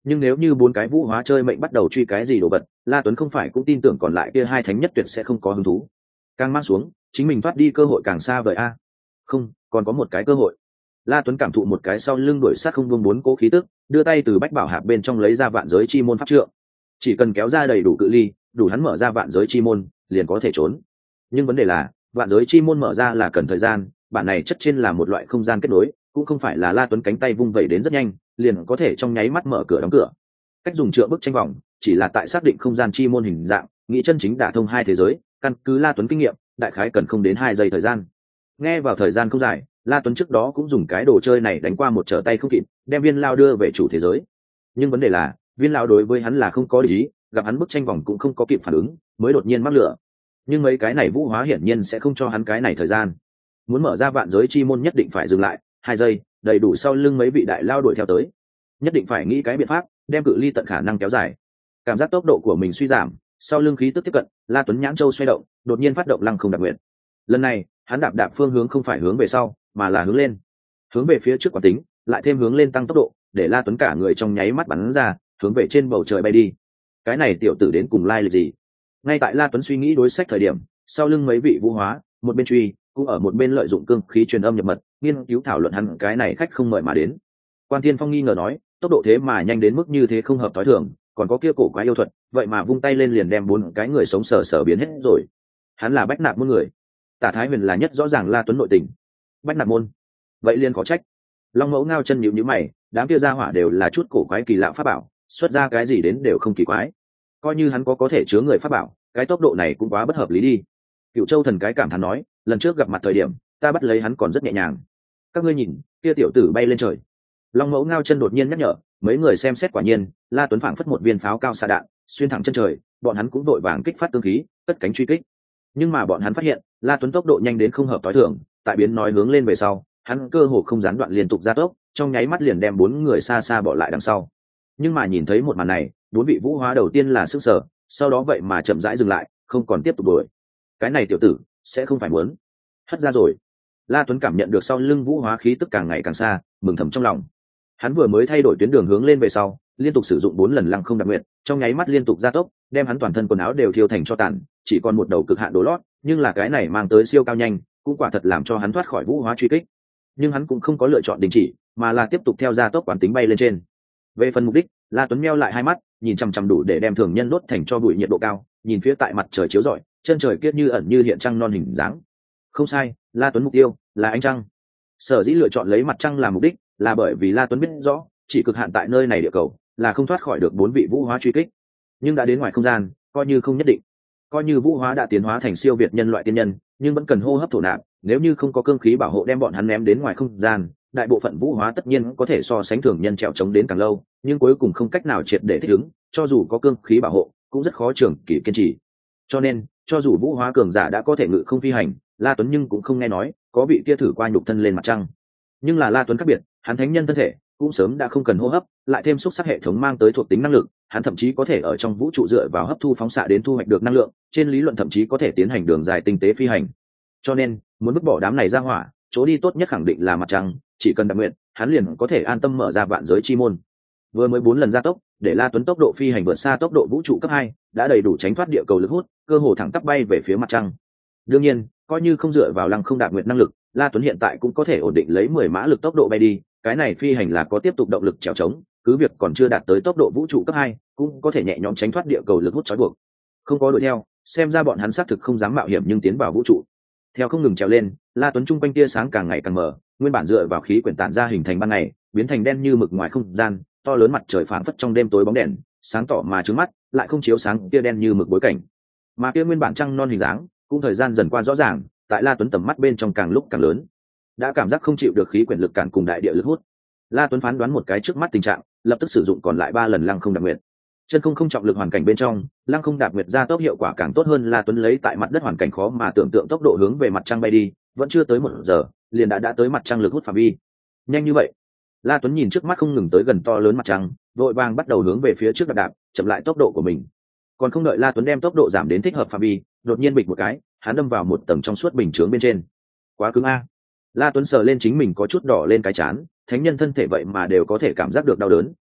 Nhưng nếu như bốn cái vũ hóa chơi mệnh bắt đầu truy cái gì đồ vật, La Tuấn không phải cũng tin tưởng còn lại kia hai thánh nhất tuyệt sẽ không có hứng thú. Càng mang xuống, chính mình thoát đi cơ hội càng xa vời a. Không, còn có một cái cơ hội. La Tuấn cảm thụ một cái sau lưng đuổi sát không vương bốn cố khí tức, đưa tay từ bách bảo hạp bên trong lấy ra vạn giới chi môn pháp trượng. Chỉ cần kéo ra đầy đủ cự ly, đủ hắn mở ra vạn giới chi môn, liền có thể trốn. Nhưng vấn đề là, vạn giới chi môn mở ra là cần thời gian, bản này chất trên là một loại không gian kết nối, cũng không phải là La Tuấn cánh tay vung vẩy đến rất nhanh, liền có thể trong nháy mắt mở cửa đóng cửa. Cách dùng trượng bức tranh vòng, chỉ là tại xác định không gian chi môn hình dạng, nghĩ chân chính đả thông hai thế giới, căn cứ La Tuấn kinh nghiệm, đại khái cần không đến hai giây thời gian. Nghe vào thời gian không dài, La Tuấn trước đó cũng dùng cái đồ chơi này đánh qua một trở tay không kịp, đem viên lao đưa về chủ thế giới. Nhưng vấn đề là, viên lao đối với hắn là không có lý, gặp hắn bức tranh vòng cũng không có kịp phản ứng, mới đột nhiên mắc lửa. Nhưng mấy cái này vũ hóa hiển nhiên sẽ không cho hắn cái này thời gian. Muốn mở ra vạn giới chi môn nhất định phải dừng lại hai giây, đầy đủ sau lưng mấy vị đại lao đuổi theo tới. Nhất định phải nghĩ cái biện pháp, đem cự ly tận khả năng kéo dài. Cảm giác tốc độ của mình suy giảm, sau lưng khí tức tiếp cận, La Tuấn nhãn châu xoay động, đột nhiên phát động lăng không đạp nguyện. Lần này, hắn đạp đạp phương hướng không phải hướng về sau, mà là hướng lên. Hướng về phía trước quán tính, lại thêm hướng lên tăng tốc độ, để La Tuấn cả người trong nháy mắt bắn ra, hướng về trên bầu trời bay đi. Cái này tiểu tử đến cùng lai lịch gì? Ngay tại La Tuấn suy nghĩ đối sách thời điểm, sau lưng mấy vị vũ hóa, một bên truy, cũng ở một bên lợi dụng cương khí truyền âm nhập mật, nghiên cứu thảo luận hắn cái này khách không mời mà đến. Quan Thiên Phong nghi ngờ nói, tốc độ thế mà nhanh đến mức như thế không hợp tối thường, còn có kia cổ quái yêu thuật, vậy mà vung tay lên liền đem bốn cái người sống sờ sờ biến hết rồi. Hắn là Bách Nạp môn người. Tả Thái Huyền là nhất rõ ràng La Tuấn nội tình. Bách Nạp môn, vậy liền có trách. Long Mẫu ngao chân nhíu nhíu mày, đám kia gia hỏa đều là chút cổ quái kỳ lạ pháp bảo, xuất ra cái gì đến đều không kỳ quái. Coi như hắn có có thể chứa người pháp bảo, cái tốc độ này cũng quá bất hợp lý đi. Cựu Châu thần cái cảm thán nói, lần trước gặp mặt thời điểm, ta bắt lấy hắn còn rất nhẹ nhàng. Các ngươi nhìn, kia tiểu tử bay lên trời. Long Mẫu ngao chân đột nhiên nhắc nhở, mấy người xem xét quả nhiên, La Tuấn phảng phất một viên pháo cao xạ đạn, xuyên thẳng chân trời, bọn hắn cũng vội vàng kích phát cương khí, cất cánh truy kích. Nhưng mà bọn hắn phát hiện, La Tuấn tốc độ nhanh đến không hợp tối thường, tại biến nói hướng lên về sau, hắn cơ hồ không gián đoạn liên tục gia tốc, trong nháy mắt liền đem bốn người xa xa bỏ lại đằng sau. Nhưng mà nhìn thấy một màn này, bốn vị vũ hóa đầu tiên là sức sở, sau đó vậy mà chậm rãi dừng lại, không còn tiếp tục đuổi. Cái này tiểu tử sẽ không phải muốn hất ra rồi. La Tuấn cảm nhận được sau lưng vũ hóa khí tức càng ngày càng xa, mừng thầm trong lòng. Hắn vừa mới thay đổi tuyến đường hướng lên về sau, liên tục sử dụng bốn lần lăng không đặc nguyện, trong nháy mắt liên tục gia tốc, đem hắn toàn thân quần áo đều thiêu thành cho tàn, chỉ còn một đầu cực hạn đồ lót, nhưng là cái này mang tới siêu cao nhanh, cũng quả thật làm cho hắn thoát khỏi vũ hóa truy kích. Nhưng hắn cũng không có lựa chọn đình chỉ, mà là tiếp tục theo gia tốc quán tính bay lên trên. Về phần mục đích, La Tuấn meo lại hai mắt, nhìn chằm chằm đủ để đem thường nhân đốt thành cho bụi nhiệt độ cao, nhìn phía tại mặt trời chiếu rọi, chân trời kiết như ẩn như hiện trăng non hình dáng. Không sai, La Tuấn mục tiêu là ánh trăng. Sở dĩ lựa chọn lấy mặt trăng làm mục đích, là bởi vì La Tuấn biết rõ, chỉ cực hạn tại nơi này địa cầu, là không thoát khỏi được bốn vị vũ hóa truy kích. Nhưng đã đến ngoài không gian, coi như không nhất định. Coi như vũ hóa đã tiến hóa thành siêu việt nhân loại tiên nhân, nhưng vẫn cần hô hấp thổ nạp, nếu như không có cương khí bảo hộ đem bọn hắn ném đến ngoài không gian, đại bộ phận vũ hóa tất nhiên có thể so sánh thường nhân trèo chống đến càng lâu, nhưng cuối cùng không cách nào triệt để thích ứng, cho dù có cương khí bảo hộ, cũng rất khó trường kỳ kiên trì. Cho nên, cho dù vũ hóa cường giả đã có thể ngự không phi hành, La Tuấn nhưng cũng không nghe nói có vị kia thử qua nhục thân lên mặt trăng. Nhưng là La Tuấn khác biệt, hắn thánh nhân thân thể cũng sớm đã không cần hô hấp, lại thêm xúc sắc hệ thống mang tới thuộc tính năng lực, hắn thậm chí có thể ở trong vũ trụ dựa vào hấp thu phóng xạ đến thu hoạch được năng lượng, trên lý luận thậm chí có thể tiến hành đường dài tinh tế phi hành. Cho nên, muốn vứt bỏ đám này ra hỏa, chỗ đi tốt nhất khẳng định là mặt trăng, chỉ cần đặc nguyện, hắn liền có thể an tâm mở ra vạn giới chi môn. Vừa mới bốn lần gia tốc, để La Tuấn tốc độ phi hành vượt xa tốc độ vũ trụ cấp hai, đã đầy đủ tránh thoát địa cầu lực hút, cơ hồ thẳng tắp bay về phía mặt trăng. Đương nhiên, coi như không dựa vào lăng không đạp nguyện năng lực, La Tuấn hiện tại cũng có thể ổn định lấy mười mã lực tốc độ bay đi, cái này phi hành là có tiếp tục động lực trèo trống, cứ việc còn chưa đạt tới tốc độ vũ trụ cấp hai, cũng có thể nhẹ nhõm tránh thoát địa cầu lực hút trói buộc. Không có đuổi theo, xem ra bọn hắn xác thực không dám mạo hiểm nhưng tiến vào vũ trụ. Theo không ngừng trèo lên, La Tuấn trung quanh tia sáng càng ngày càng mờ, nguyên bản dựa vào khí quyển tản ra hình thành ban ngày, biến thành đen như mực ngoài không gian, to lớn mặt trời phảng phất trong đêm tối bóng đèn, sáng tỏ mà trướng mắt, lại không chiếu sáng tia đen như mực bối cảnh. Mà kia nguyên bản trăng non hình dáng, cũng thời gian dần qua rõ ràng, tại La Tuấn tầm mắt bên trong càng lúc càng lớn, đã cảm giác không chịu được khí quyển lực cản cùng đại địa lực hút. La Tuấn phán đoán một cái trước mắt tình trạng, lập tức sử dụng còn lại ba lần lăng không đạp nguyệt. Chân không không trọng lực hoàn cảnh bên trong, lăng không đạp nguyệt ra tốc hiệu quả càng tốt hơn. La Tuấn lấy tại mặt đất hoàn cảnh khó mà tưởng tượng tốc độ hướng về mặt trăng bay đi, vẫn chưa tới một giờ, liền đã đã tới mặt trăng lực hút phạm vi. Nhanh như vậy? La Tuấn nhìn trước mắt không ngừng tới gần to lớn mặt trăng, vội vàng bắt đầu hướng về phía trước đạp đạp, chậm lại tốc độ của mình. Còn không đợi La Tuấn đem tốc độ giảm đến thích hợp phạm vi, đột nhiên bịch một cái, hắn đâm vào một tầng trong suốt bình chướng bên trên. Quá cứng a. La Tuấn sờ lên chính mình có chút đỏ lên cái trán, thánh nhân thân thể vậy mà đều có thể cảm giác được đau đớn,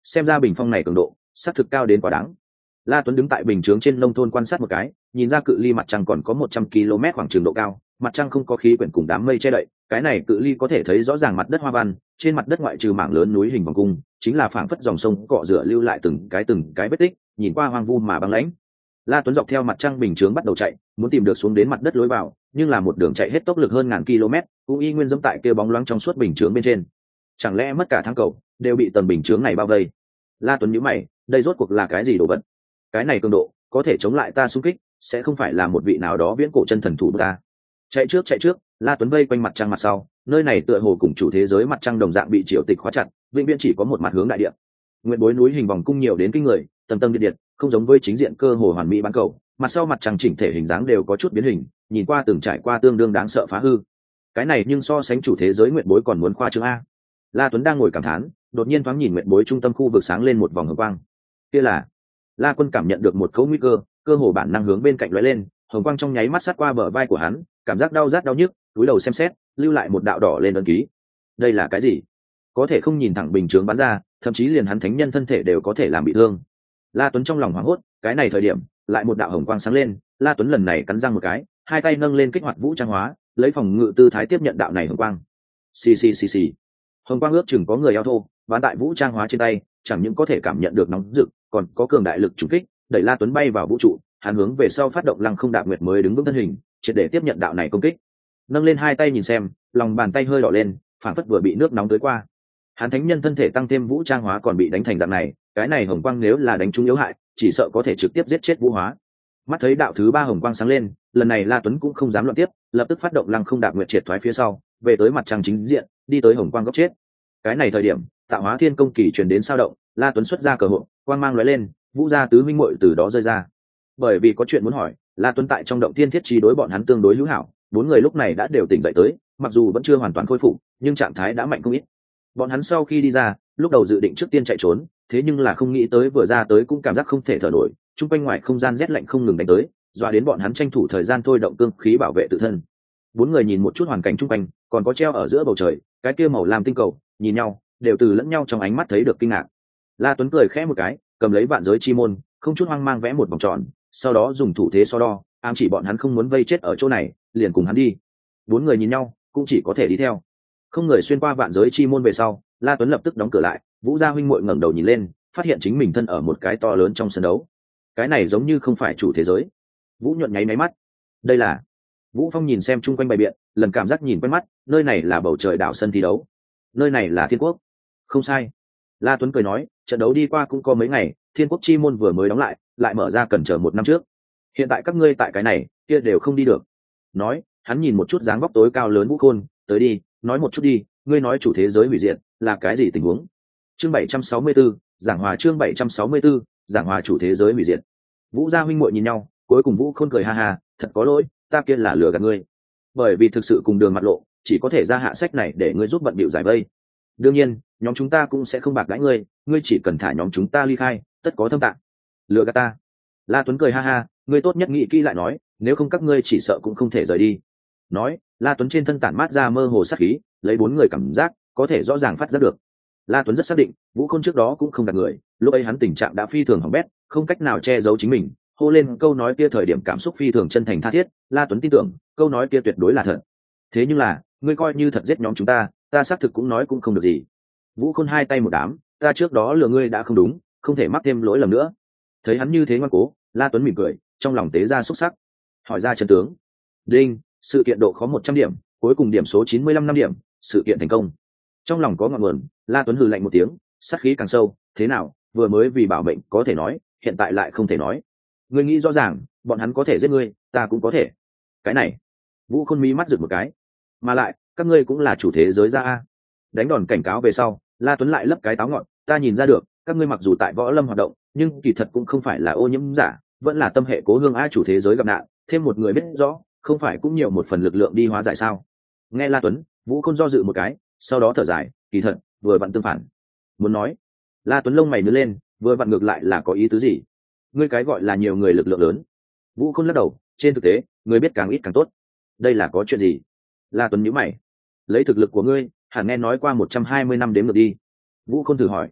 xem ra bình phong này cường độ xác thực cao đến quá đáng. La Tuấn đứng tại bình chướng trên nông thôn quan sát một cái, nhìn ra cự ly mặt trăng còn có một trăm ki lô mét khoảng trường độ cao, mặt trăng không có khí quyển cùng đám mây che đậy, cái này cự ly có thể thấy rõ ràng mặt đất hoa văn, trên mặt đất ngoại trừ mảng lớn núi hình vòng cung, chính là phảng phất dòng sông cọ rửa lưu lại từng cái từng cái vết tích, nhìn qua hoang vu mà băng lãnh. La Tuấn dọc theo mặt trăng bình chướng bắt đầu chạy, muốn tìm được xuống đến mặt đất lối vào, nhưng là một đường chạy hết tốc lực hơn ngàn km, cũng y nguyên dẫm tại kia bóng loáng trong suốt bình chướng bên trên. Chẳng lẽ mất cả thang cầu đều bị tầng bình chướng này bao vây? La Tuấn nhíu mày, đây rốt cuộc là cái gì đồ vật? Cái này cường độ có thể chống lại ta xung kích, sẽ không phải là một vị nào đó viễn cổ chân thần thủ ta. Chạy trước chạy trước, La Tuấn vây quanh mặt trăng mặt sau, nơi này tựa hồ cùng chủ thế giới mặt trăng đồng dạng bị triều tịch khóa chặt, vĩnh viễn chỉ có một mặt hướng đại địa. Nguyệt bối núi hình vòng cung nhiều đến kinh người, tầng tầng điện điện, không giống với chính diện cơ hồ hoàn mỹ bán cầu, mặt sau mặt trăng chỉnh thể hình dáng đều có chút biến hình, nhìn qua từng trải qua tương đương đáng sợ phá hư. Cái này nhưng so sánh chủ thế giới nguyệt bối còn muốn khoa trương a. La Tuấn đang ngồi cảm thán, đột nhiên thoáng nhìn nguyệt bối trung tâm khu vực sáng lên một vòng hồng quang. Kia là La Quân cảm nhận được một cấu nguy cơ, cơ hồ bản năng hướng bên cạnh lóe lên, hồng quang trong nháy mắt sát qua bờ vai của hắn, cảm giác đau rát đau nhức, cúi đầu xem xét, lưu lại một đạo đỏ lên ấn ký. Đây là cái gì? Có thể không nhìn thẳng bình chướng bắn ra, thậm chí liền hắn thánh nhân thân thể đều có thể làm bị thương. La Tuấn trong lòng hoảng hốt, cái này thời điểm, lại một đạo hồng quang sáng lên, La Tuấn lần này cắn răng một cái, hai tay nâng lên kích hoạt vũ trang hóa, lấy phòng ngự tư thái tiếp nhận đạo này hồng quang. Xì xì xì xì. Hồng quang ước chừng có người eo thô, bắn tại vũ trang hóa trên tay, chẳng những có thể cảm nhận được nóng rực, còn có cường đại lực trùng kích, đẩy La Tuấn bay vào vũ trụ, hắn hướng về sau phát động lăng không đạp nguyệt mới đứng vững thân hình, triệt để tiếp nhận đạo này công kích. Nâng lên hai tay nhìn xem, lòng bàn tay hơi đỏ lên, phản phất vừa bị nước nóng tới qua. Hắn thánh nhân thân thể tăng thêm vũ trang hóa còn bị đánh thành dạng này, cái này hồng quang nếu là đánh trúng yếu hại, chỉ sợ có thể trực tiếp giết chết vũ hóa. Mắt thấy đạo thứ ba hồng quang sáng lên, lần này La Tuấn cũng không dám loạn tiếp, lập tức phát động lăng không đạp nguyệt triệt thoái phía sau, về tới mặt trăng chính diện, đi tới hồng quang góc chết. Cái này thời điểm, tạo hóa thiên công kỳ truyền đến sao động, La Tuấn xuất ra cờ hộ, quang mang lóe lên, vũ gia tứ huynh muội từ đó rơi ra. Bởi vì có chuyện muốn hỏi, La Tuấn tại trong động thiên thiết trí đối bọn hắn tương đối hữu hảo, bốn người lúc này đã đều tỉnh dậy tới, mặc dù vẫn chưa hoàn toàn khôi phục, nhưng trạng thái đã mạnh không ít. Bọn hắn sau khi đi ra, lúc đầu dự định trước tiên chạy trốn, thế nhưng là không nghĩ tới vừa ra tới cũng cảm giác không thể thở nổi, chung quanh ngoài không gian rét lạnh không ngừng đánh tới, dọa đến bọn hắn tranh thủ thời gian thôi động cương khí bảo vệ tự thân. Bốn người nhìn một chút hoàn cảnh chung quanh, còn có treo ở giữa bầu trời, cái kia màu lam tinh cầu, nhìn nhau, đều từ lẫn nhau trong ánh mắt thấy được kinh ngạc. La Tuấn cười khẽ một cái, cầm lấy vạn giới chi môn, không chút hoang mang vẽ một vòng tròn, sau đó dùng thủ thế so đo, ám chỉ bọn hắn không muốn vây chết ở chỗ này, liền cùng hắn đi. Bốn người nhìn nhau, cũng chỉ có thể đi theo. Không người xuyên qua vạn giới chi môn về sau, La Tuấn lập tức đóng cửa lại, Vũ gia huynh muội ngẩng đầu nhìn lên, phát hiện chính mình thân ở một cái to lớn trong sân đấu. Cái này giống như không phải chủ thế giới. Vũ nhuận nháy máy mắt. Đây là... Vũ Phong nhìn xem chung quanh bày biện, lần cảm giác nhìn quen mắt, nơi này là bầu trời đảo sân thi đấu. Nơi này là Thiên Quốc. Không sai. La Tuấn cười nói, trận đấu đi qua cũng có mấy ngày, Thiên Quốc chi môn vừa mới đóng lại, lại mở ra cần chờ một năm trước. Hiện tại các ngươi tại cái này, kia đều không đi được. Nói, hắn nhìn một chút dáng vóc tối cao lớn Vũ Khôn, tới đi, nói một chút đi, ngươi nói chủ thế giới hủy diệt là cái gì tình huống? Chương bảy trăm sáu mươi 764, giảng hòa chương bảy trăm sáu mươi 764, giảng hòa chủ thế giới hủy diệt. Vũ gia huynh muội nhìn nhau, cuối cùng Vũ Khôn cười ha ha, thật có lỗi, ta kia là lừa gạt ngươi. Bởi vì thực sự cùng đường mặt lộ, chỉ có thể ra hạ sách này để ngươi giúp bận bịu giải vây. Đương nhiên, nhóm chúng ta cũng sẽ không bạc đãi ngươi, ngươi chỉ cần thả nhóm chúng ta ly khai, tất có thâm tạng. Lừa gạt ta? La Tuấn cười ha ha, ngươi tốt nhất nghĩ kỹ lại nói, nếu không các ngươi chỉ sợ cũng không thể rời đi. Nói, La Tuấn trên thân tản mát ra mơ hồ sát khí, lấy bốn người cảm giác, có thể rõ ràng phát giác được. La Tuấn rất xác định, Vũ Khôn trước đó cũng không gạt người, lúc ấy hắn tình trạng đã phi thường hỏng bét, không cách nào che giấu chính mình, hô lên câu nói kia thời điểm cảm xúc phi thường chân thành tha thiết, La Tuấn tin tưởng, câu nói kia tuyệt đối là thật. Thế nhưng là, ngươi coi như thật giết nhóm chúng ta, ta xác thực cũng nói cũng không được gì. Vũ Khôn hai tay một đám, ta trước đó lừa ngươi đã không đúng, không thể mắc thêm lỗi lầm nữa. Thấy hắn như thế ngoan cố, La Tuấn mỉm cười, trong lòng tế ra xúc sắc, hỏi ra chân tướng. Đinh, sự kiện độ khó một trăm điểm, cuối cùng điểm số chín mươi lăm năm điểm, sự kiện thành công. Trong lòng có ngọn nguồn, La Tuấn hừ lạnh một tiếng, sát khí càng sâu, thế nào, vừa mới vì bảo mệnh có thể nói, hiện tại lại không thể nói. Ngươi nghĩ rõ ràng, bọn hắn có thể giết ngươi, ta cũng có thể. Cái này, Vũ Khôn mí mắt giựt một cái. Mà lại, các ngươi cũng là chủ thế giới ra a. Đánh đòn cảnh cáo về sau, La Tuấn lại lấp cái táo ngọn, ta nhìn ra được, các ngươi mặc dù tại võ lâm hoạt động, nhưng kỳ thật cũng không phải là ô nhiễm giả, vẫn là tâm hệ cố hương a chủ thế giới gặp nạn, thêm một người biết rõ, không phải cũng nhiều một phần lực lượng đi hóa giải sao? Nghe La Tuấn, Vũ Khôn do dự một cái, sau đó thở dài, kỳ thật, vừa vặn tương phản. Muốn nói, La Tuấn lông mày nhướng lên, vừa vặn ngược lại là có ý tứ gì? Ngươi cái gọi là nhiều người lực lượng lớn. Vũ Khôn lắc đầu, trên thực tế, ngươi biết càng ít càng tốt. Đây là có chuyện gì? La Tuấn nhíu mày. Lấy thực lực của ngươi, hẳn nghe nói qua một trăm hai mươi năm đếm ngược đi. Vũ Khôn thử hỏi.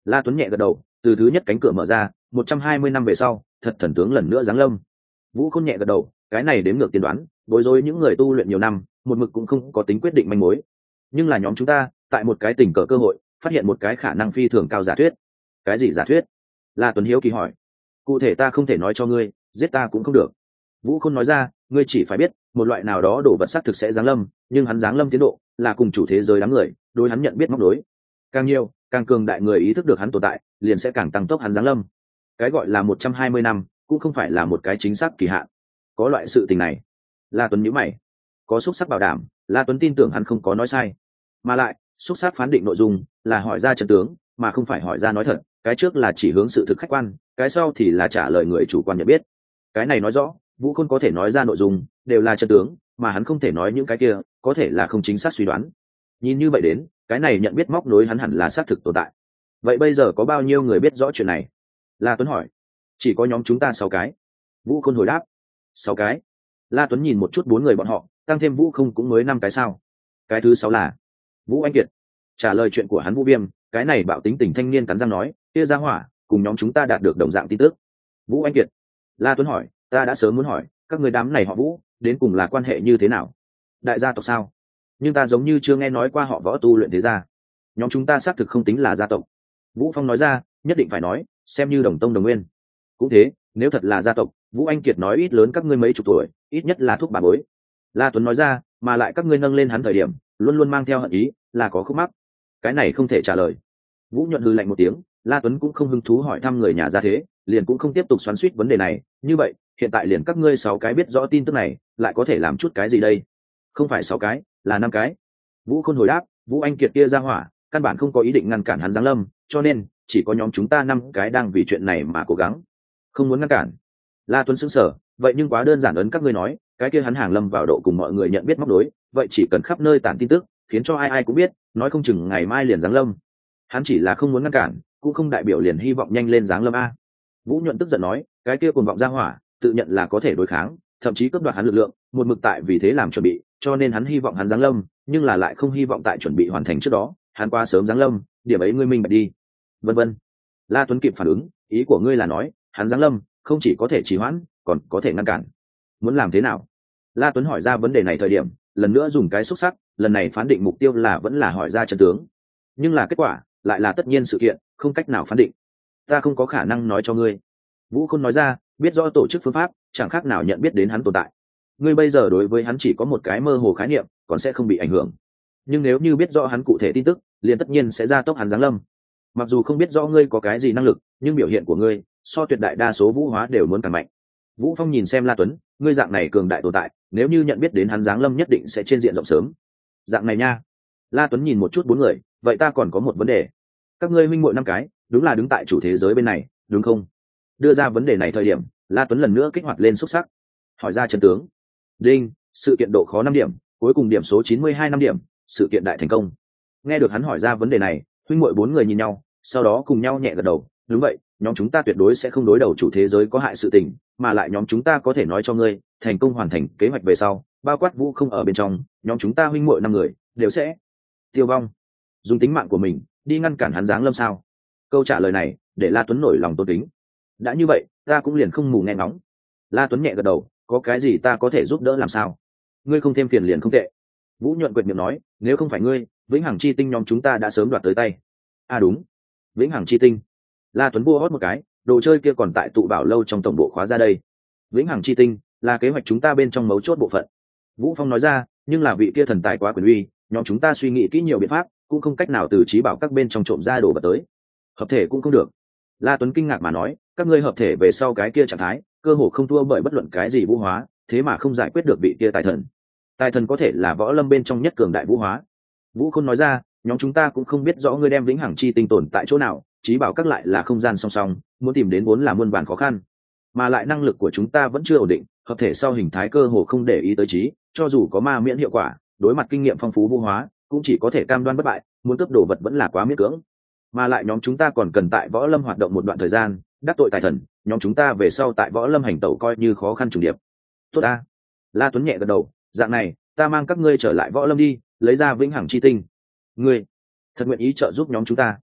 La Tuấn nhẹ gật đầu, từ thứ nhất cánh cửa mở ra, một trăm hai mươi năm về sau, thật thần tướng lần nữa giáng lâm. Vũ Khôn nhẹ gật đầu, cái này đếm ngược tiên đoán, bối rối những người tu luyện nhiều năm, một mực cũng không có tính quyết định manh mối. Nhưng là nhóm chúng ta, tại một cái tình cờ cơ hội, phát hiện một cái khả năng phi thường cao giả thuyết. Cái gì giả thuyết? La Tuấn hiếu kỳ hỏi. Cụ thể ta không thể nói cho ngươi, giết ta cũng không được. Vũ Khôn nói ra, ngươi chỉ phải biết, một loại nào đó đồ vật xác thực sẽ giáng lâm, nhưng hắn giáng lâm tiến độ là cùng chủ thế giới đám người, đối hắn nhận biết móc đối. Càng nhiều, càng cường đại người ý thức được hắn tồn tại, liền sẽ càng tăng tốc hắn giáng lâm. Cái gọi là một trăm hai mươi năm, cũng không phải là một cái chính xác kỳ hạn. Có loại sự tình này. La Tuấn nhíu mày. Có xúc sắc bảo đảm, La Tuấn tin tưởng hắn không có nói sai. Mà lại, xúc sắc phán định nội dung là hỏi ra trận tướng, mà không phải hỏi ra nói thật, cái trước là chỉ hướng sự thực khách quan, cái sau thì là trả lời người chủ quan nhận biết. Cái này nói rõ, Vũ Khôn có thể nói ra nội dung đều là trận tướng, mà hắn không thể nói những cái kia, có thể là không chính xác suy đoán. Nhìn như vậy đến, cái này nhận biết móc nối hắn hẳn là xác thực tồn tại. Vậy bây giờ có bao nhiêu người biết rõ chuyện này? La Tuấn hỏi. Chỉ có nhóm chúng ta sáu cái. Vũ Khôn hồi đáp. Sáu cái. La Tuấn nhìn một chút bốn người bọn họ, tăng thêm Vũ không cũng mới năm cái sao? Cái thứ sáu là Vũ Anh Kiệt. Trả lời chuyện của hắn Vũ Viêm, cái này bạo tính tình thanh niên cắn răng nói, kia ra hỏa, cùng nhóm chúng ta đạt được đồng dạng tin tức. Vũ Anh Kiệt. La Tuấn hỏi, ta đã sớm muốn hỏi, các người đám này họ Vũ, đến cùng là quan hệ như thế nào? Đại gia tộc sao? Nhưng ta giống như chưa nghe nói qua họ Võ tu luyện thế gia. Nhóm chúng ta xác thực không tính là gia tộc. Vũ Phong nói ra, nhất định phải nói, xem như đồng tông đồng nguyên. Cũng thế, nếu thật là gia tộc, Vũ Anh Kiệt nói ít lớn các ngươi mấy chục tuổi, ít nhất là thúc bà bối. La Tuấn nói ra, mà lại các ngươi nâng lên hắn thời điểm, luôn luôn mang theo hận ý, là có khúc mắc. Cái này không thể trả lời. Vũ nhuận hừ lạnh một tiếng, La Tuấn cũng không hứng thú hỏi thăm người nhà gia thế, liền cũng không tiếp tục xoắn xuýt vấn đề này. Như vậy, hiện tại liền các ngươi sáu cái biết rõ tin tức này, lại có thể làm chút cái gì đây? Không phải sáu cái, là năm cái. Vũ Khôn hồi đáp, Vũ Anh Kiệt kia ra hỏa, căn bản không có ý định ngăn cản hắn giáng lâm, cho nên chỉ có nhóm chúng ta năm cái đang vì chuyện này mà cố gắng, không muốn ngăn cản. La Tuấn sững sờ, vậy nhưng quá đơn giản ấn các ngươi nói, cái kia hắn hàng lâm vào độ cùng mọi người nhận biết móc đối, vậy chỉ cần khắp nơi tản tin tức, khiến cho ai ai cũng biết, nói không chừng ngày mai liền giáng lâm. Hắn chỉ là không muốn ngăn cản, cũng không đại biểu liền hy vọng nhanh lên giáng lâm a. Vũ Nhuận tức giận nói, cái kia cuồng vọng ra hỏa, tự nhận là có thể đối kháng, thậm chí cướp đoạt hắn lực lượng, một mực tại vì thế làm chuẩn bị, cho nên hắn hy vọng hắn giáng lâm, nhưng là lại không hy vọng tại chuẩn bị hoàn thành trước đó, hắn qua sớm giáng lâm, điểm ấy ngươi minh bạch đi. Vân vân. La Tuấn kịp phản ứng, ý của ngươi là nói, hắn giáng lâm, không chỉ có thể trì hoãn, còn có thể ngăn cản. Muốn làm thế nào? La Tuấn hỏi ra vấn đề này thời điểm, lần nữa dùng cái xúc sắc, lần này phán định mục tiêu là vẫn là hỏi ra chân tướng, nhưng là kết quả lại là tất nhiên sự kiện, không cách nào phán định. Ta không có khả năng nói cho ngươi. Vũ Khôn nói ra, biết rõ tổ chức phương pháp, chẳng khác nào nhận biết đến hắn tồn tại. Ngươi bây giờ đối với hắn chỉ có một cái mơ hồ khái niệm, còn sẽ không bị ảnh hưởng. Nhưng nếu như biết rõ hắn cụ thể tin tức, liền tất nhiên sẽ gia tốc hắn giáng lâm. Mặc dù không biết rõ ngươi có cái gì năng lực, nhưng biểu hiện của ngươi so tuyệt đại đa số vũ hóa đều muốn càng mạnh. Vũ Phong nhìn xem La Tuấn, ngươi dạng này cường đại tồn tại, nếu như nhận biết đến hắn giáng lâm nhất định sẽ trên diện rộng sớm. Dạng này nha. La Tuấn nhìn một chút bốn người, vậy ta còn có một vấn đề. Các ngươi huynh muội năm cái, đúng là đứng tại chủ thế giới bên này, đúng không? Đưa ra vấn đề này thời điểm, La Tuấn lần nữa kích hoạt lên xúc sắc, hỏi ra chân tướng. Đinh, sự kiện độ khó năm điểm, cuối cùng điểm số chín mươi hai năm điểm, sự kiện đại thành công. Nghe được hắn hỏi ra vấn đề này, huynh muội bốn người nhìn nhau, sau đó cùng nhau nhẹ gật đầu, đúng vậy, nhóm chúng ta tuyệt đối sẽ không đối đầu chủ thế giới có hại sự tình, mà lại nhóm chúng ta có thể nói cho ngươi, thành công hoàn thành kế hoạch về sau, bao quát Vũ không ở bên trong, nhóm chúng ta huynh muội năm người đều sẽ tiêu vong, dùng tính mạng của mình đi ngăn cản hắn giáng lâm sao? Câu trả lời này để La Tuấn nổi lòng tôn kính. Đã như vậy, ta cũng liền không mù nghe ngóng. La Tuấn nhẹ gật đầu, có cái gì ta có thể giúp đỡ làm sao? Ngươi không thêm phiền liền không tệ. Vũ nhuận quệt miệng nói, nếu không phải ngươi, vĩnh hằng chi tinh nhóm chúng ta đã sớm đoạt tới tay. À đúng, vĩnh hằng chi tinh. La Tuấn vua hót một cái, đồ chơi kia còn tại tụ bảo lâu trong tổng bộ khóa ra đây. Vĩnh hằng chi tinh là kế hoạch chúng ta bên trong mấu chốt bộ phận. Vũ Phong nói ra, nhưng là vị kia thần tài quá quyền uy, nhóm chúng ta suy nghĩ kỹ nhiều biện pháp, cũng không cách nào từ trí bảo các bên trong trộm ra đồ vật tới. Hợp thể cũng không được. La Tuấn kinh ngạc mà nói, các ngươi hợp thể về sau cái kia trạng thái, cơ hồ không thua bởi bất luận cái gì vũ hóa, thế mà không giải quyết được vị kia tài thần. Tài thần có thể là võ lâm bên trong nhất cường đại vũ hóa. Vũ Khôn nói ra, nhóm chúng ta cũng không biết rõ ngươi đem vĩnh hằng chi tinh tồn tại chỗ nào, trí bảo các lại là không gian song song, muốn tìm đến vốn là muôn vàn khó khăn, mà lại năng lực của chúng ta vẫn chưa ổn định, hợp thể sau hình thái cơ hồ không để ý tới trí, cho dù có ma miễn hiệu quả, đối mặt kinh nghiệm phong phú vũ hóa, cũng chỉ có thể cam đoan bất bại, muốn cướp đồ vật vẫn là quá miễn cưỡng. Mà lại nhóm chúng ta còn cần tại võ lâm hoạt động một đoạn thời gian, đắc tội tài thần, nhóm chúng ta về sau tại võ lâm hành tẩu coi như khó khăn trùng điệp. Tốt ta. La Tuấn nhẹ gật đầu, dạng này, ta mang các ngươi trở lại võ lâm đi, lấy ra vĩnh hằng chi tinh. Ngươi thật nguyện ý trợ giúp nhóm chúng ta?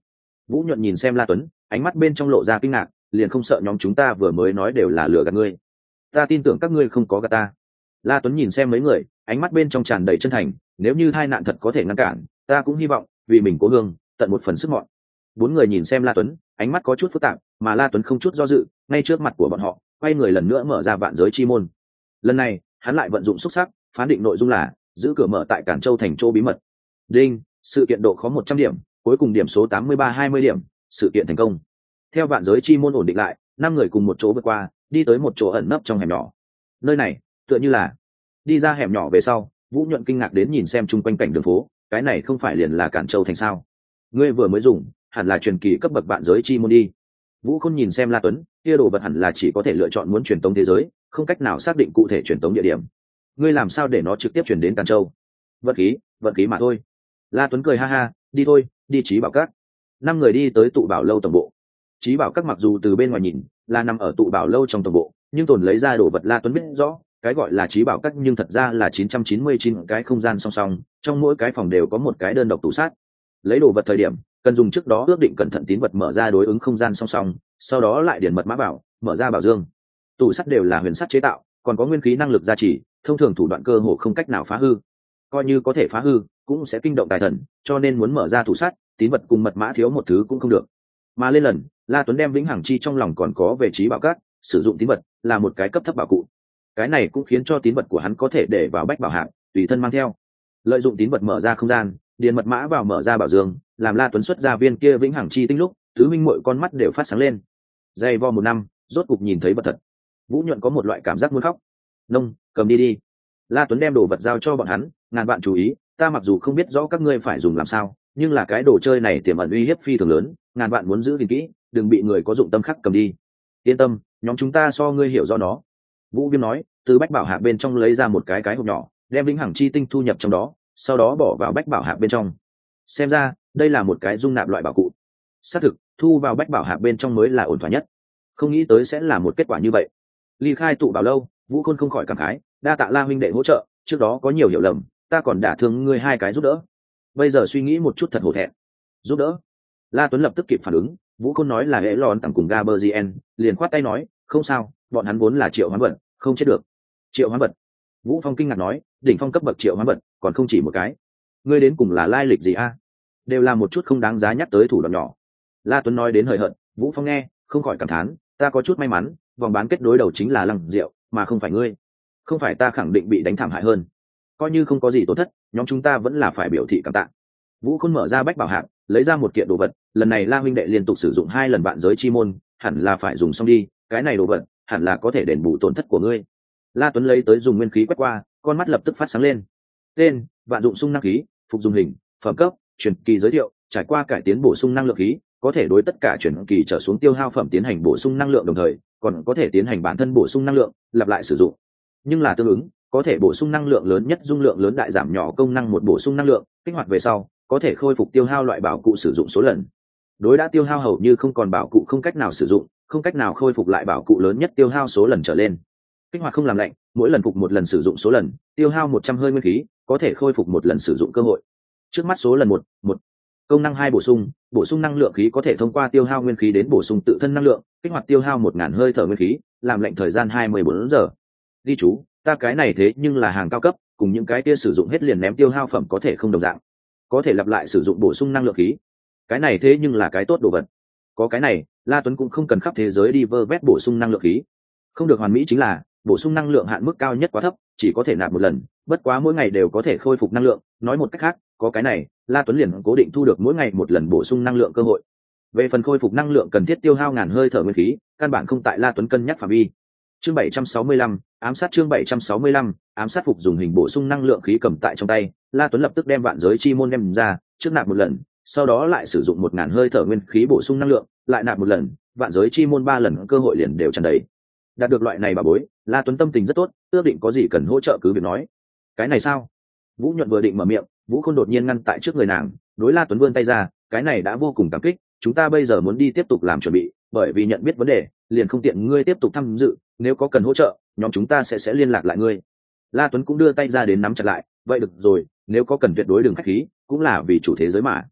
Vũ nhuận nhìn xem La Tuấn, ánh mắt bên trong lộ ra kinh ngạc, liền không sợ nhóm chúng ta vừa mới nói đều là lừa gạt ngươi. Ta tin tưởng các ngươi không có gạt ta. La Tuấn nhìn xem mấy người, ánh mắt bên trong tràn đầy chân thành, nếu như tai nạn thật có thể ngăn cản, ta cũng hy vọng vì mình cố hương tận một phần sức mọn. Bốn người nhìn xem La Tuấn, ánh mắt có chút phức tạp, mà La Tuấn không chút do dự, ngay trước mặt của bọn họ, quay người lần nữa mở ra vạn giới chi môn. Lần này, hắn lại vận dụng xúc sắc, phán định nội dung là giữ cửa mở tại Cản Châu thành chỗ bí mật. Đinh, sự kiện độ khó một trăm điểm, cuối cùng điểm số tám mươi ba hai mươi điểm, sự kiện thành công. Theo vạn giới chi môn ổn định lại, năm người cùng một chỗ vượt qua, đi tới một chỗ ẩn nấp trong hẻm nhỏ. Nơi này, tựa như là đi ra hẻm nhỏ về sau, Vũ nhuận kinh ngạc đến nhìn xem chung quanh cảnh đường phố, cái này không phải liền là Cản Châu thành sao? Ngươi vừa mới dùng, hẳn là truyền kỳ cấp bậc vạn giới chi môn đi. Vũ Khôn nhìn xem La Tuấn, kia đồ vật hẳn là chỉ có thể lựa chọn muốn truyền tống thế giới, không cách nào xác định cụ thể truyền tống địa điểm. Ngươi làm sao để nó trực tiếp truyền đến Càn Châu? Vật khí, vật khí mà thôi. La Tuấn cười ha ha, đi thôi, đi Chí Bảo Các. Năm người đi tới tụ bảo lâu tổng bộ. Chí Bảo Các mặc dù từ bên ngoài nhìn là nằm ở tụ bảo lâu trong tổng bộ, nhưng tồn lấy ra đồ vật La Tuấn biết rõ, cái gọi là Chí Bảo Các nhưng thật ra là chín trăm chín mươi chín cái không gian song song, trong mỗi cái phòng đều có một cái đơn độc tủ sát. Lấy đồ vật thời điểm, cần dùng trước đó ước định cẩn thận tín vật mở ra đối ứng không gian song song, sau đó lại điền mật mã vào, mở ra bảo dương. Tủ sắt đều là huyền sắt chế tạo, còn có nguyên khí năng lực gia trì, thông thường thủ đoạn cơ hồ không cách nào phá hư. Coi như có thể phá hư, cũng sẽ kinh động tài thần, cho nên muốn mở ra tủ sắt, tín vật cùng mật mã thiếu một thứ cũng không được. Mà lên lần, La Tuấn đem vĩnh hằng chi trong lòng còn có về Chí Bảo Các, sử dụng tín vật là một cái cấp thấp bảo cụ. Cái này cũng khiến cho tín vật của hắn có thể để vào bách bảo hạng, tùy thân mang theo. Lợi dụng tín vật mở ra không gian, điền mật mã vào mở ra bảo dương, làm La Tuấn xuất ra viên kia vĩnh hằng chi tinh lúc, tứ minh mọi con mắt đều phát sáng lên. Dày vò một năm, rốt cục nhìn thấy vật thật. Vũ nhuận có một loại cảm giác muốn khóc. Nông, cầm đi đi. La Tuấn đem đồ vật giao cho bọn hắn, ngàn bạn chú ý, ta mặc dù không biết rõ các ngươi phải dùng làm sao, nhưng là cái đồ chơi này tiềm ẩn uy hiếp phi thường lớn, ngàn bạn muốn giữ gìn kỹ, đừng bị người có dụng tâm khác cầm đi. Yên tâm, nhóm chúng ta so ngươi hiểu rõ nó. Vũ Viêm nói, từ bách bảo hạc bên trong lấy ra một cái cái hộp nhỏ, đem vĩnh hằng chi tinh thu nhập trong đó, sau đó bỏ vào bách bảo hạc bên trong. Xem ra, đây là một cái dung nạp loại bảo cụ. Xác thực, thu vào bách bảo hạc bên trong mới là ổn thỏa nhất. Không nghĩ tới sẽ là một kết quả như vậy. Ly khai tụ bảo lâu, Vũ Khôn không khỏi cảm khái, đa tạ La huynh đệ hỗ trợ, trước đó có nhiều hiểu lầm, ta còn đả thương ngươi hai cái giúp đỡ. Bây giờ suy nghĩ một chút thật hổ thẹn. Giúp đỡ? La Tuấn lập tức kịp phản ứng, Vũ Khôn nói là hệ lòn tặng cùng Gaberzien, liền khoát tay nói, không sao, bọn hắn vốn là triệu hoán vật, không chết được. Triệu hoán vật? Vũ Phong kinh ngạc nói, đỉnh phong cấp bậc triệu hoán vật, còn không chỉ một cái. Ngươi đến cùng là lai lịch gì a? Đều là một chút không đáng giá nhắc tới thủ đoạn nhỏ. La Tuấn nói đến hời hợt, Vũ Phong nghe, không khỏi cảm thán, ta có chút may mắn, vòng bán kết đối đầu chính là Lăng Diệu, mà không phải ngươi. Không phải ta khẳng định bị đánh thảm hại hơn. Coi như không có gì tổn thất, nhóm chúng ta vẫn là phải biểu thị cảm tạ. Vũ Khôn mở ra bách bảo hạng, lấy ra một kiện đồ vật, lần này La huynh đệ liên tục sử dụng hai lần vạn giới chi môn, hẳn là phải dùng xong đi, cái này đồ vật, hẳn là có thể đền bù tổn thất của ngươi. La Tuấn lấy tới dùng nguyên khí quét qua, con mắt lập tức phát sáng lên. Tên: Vạn dụng sung năng khí, phục dùng hình, phẩm cấp, truyền kỳ giới thiệu, trải qua cải tiến bổ sung năng lượng khí, có thể đối tất cả truyền kỳ trở xuống tiêu hao phẩm tiến hành bổ sung năng lượng đồng thời, còn có thể tiến hành bản thân bổ sung năng lượng, lặp lại sử dụng. Nhưng là tương ứng, có thể bổ sung năng lượng lớn nhất dung lượng lớn đại giảm nhỏ công năng một bổ sung năng lượng, kích hoạt về sau, có thể khôi phục tiêu hao loại bảo cụ sử dụng số lần. Đối đã tiêu hao hầu như không còn bảo cụ không cách nào sử dụng, không cách nào khôi phục lại bảo cụ lớn nhất tiêu hao số lần trở lên. Kích hoạt không làm lạnh, mỗi lần phục một lần sử dụng số lần, tiêu hao một trăm hơi nguyên khí, có thể khôi phục một lần sử dụng cơ hội. Trước mắt số lần một, một. Công năng hai bổ sung, bổ sung năng lượng khí có thể thông qua tiêu hao nguyên khí đến bổ sung tự thân năng lượng, kích hoạt tiêu hao một ngàn hơi thở nguyên khí, làm lạnh thời gian hai mươi bốn giờ. Ghi chú, ta cái này thế nhưng là hàng cao cấp, cùng những cái kia sử dụng hết liền ném tiêu hao phẩm có thể không đồng dạng. Có thể lặp lại sử dụng bổ sung năng lượng khí. Cái này thế nhưng là cái tốt đồ vật. Có cái này, La Tuấn cũng không cần khắp thế giới đi vơ vét bổ sung năng lượng khí. Không được hoàn mỹ chính là, bổ sung năng lượng hạn mức cao nhất quá thấp, chỉ có thể nạp một lần, bất quá mỗi ngày đều có thể khôi phục năng lượng, nói một cách khác, có cái này, La Tuấn liền cố định thu được mỗi ngày một lần bổ sung năng lượng cơ hội. Về phần khôi phục năng lượng cần thiết tiêu hao ngàn hơi thở nguyên khí, căn bản không tại La Tuấn cân nhắc phạm vi. Chương bảy trăm sáu mươi lăm, ám sát chương bảy trăm sáu mươi lăm, ám sát phục dùng hình bổ sung năng lượng khí cầm tại trong tay, La Tuấn lập tức đem vạn giới chi môn đem ra, trước nạp một lần, sau đó lại sử dụng một ngàn hơi thở nguyên khí bổ sung năng lượng, lại nạp một lần, vạn giới chi môn ba lần cơ hội liền đều tràn đầy. Đạt được loại này bà bối, La Tuấn tâm tình rất tốt, ước định có gì cần hỗ trợ cứ việc nói. Cái này sao? Vũ Nhuận vừa định mở miệng, Vũ Khôn đột nhiên ngăn tại trước người nàng, đối La Tuấn vươn tay ra, cái này đã vô cùng cảm kích, chúng ta bây giờ muốn đi tiếp tục làm chuẩn bị, bởi vì nhận biết vấn đề, liền không tiện ngươi tiếp tục tham dự, nếu có cần hỗ trợ, nhóm chúng ta sẽ sẽ liên lạc lại ngươi. La Tuấn cũng đưa tay ra đến nắm chặt lại, vậy được rồi, nếu có cần tuyệt đối đừng khách khí, cũng là vì chủ thế giới mà.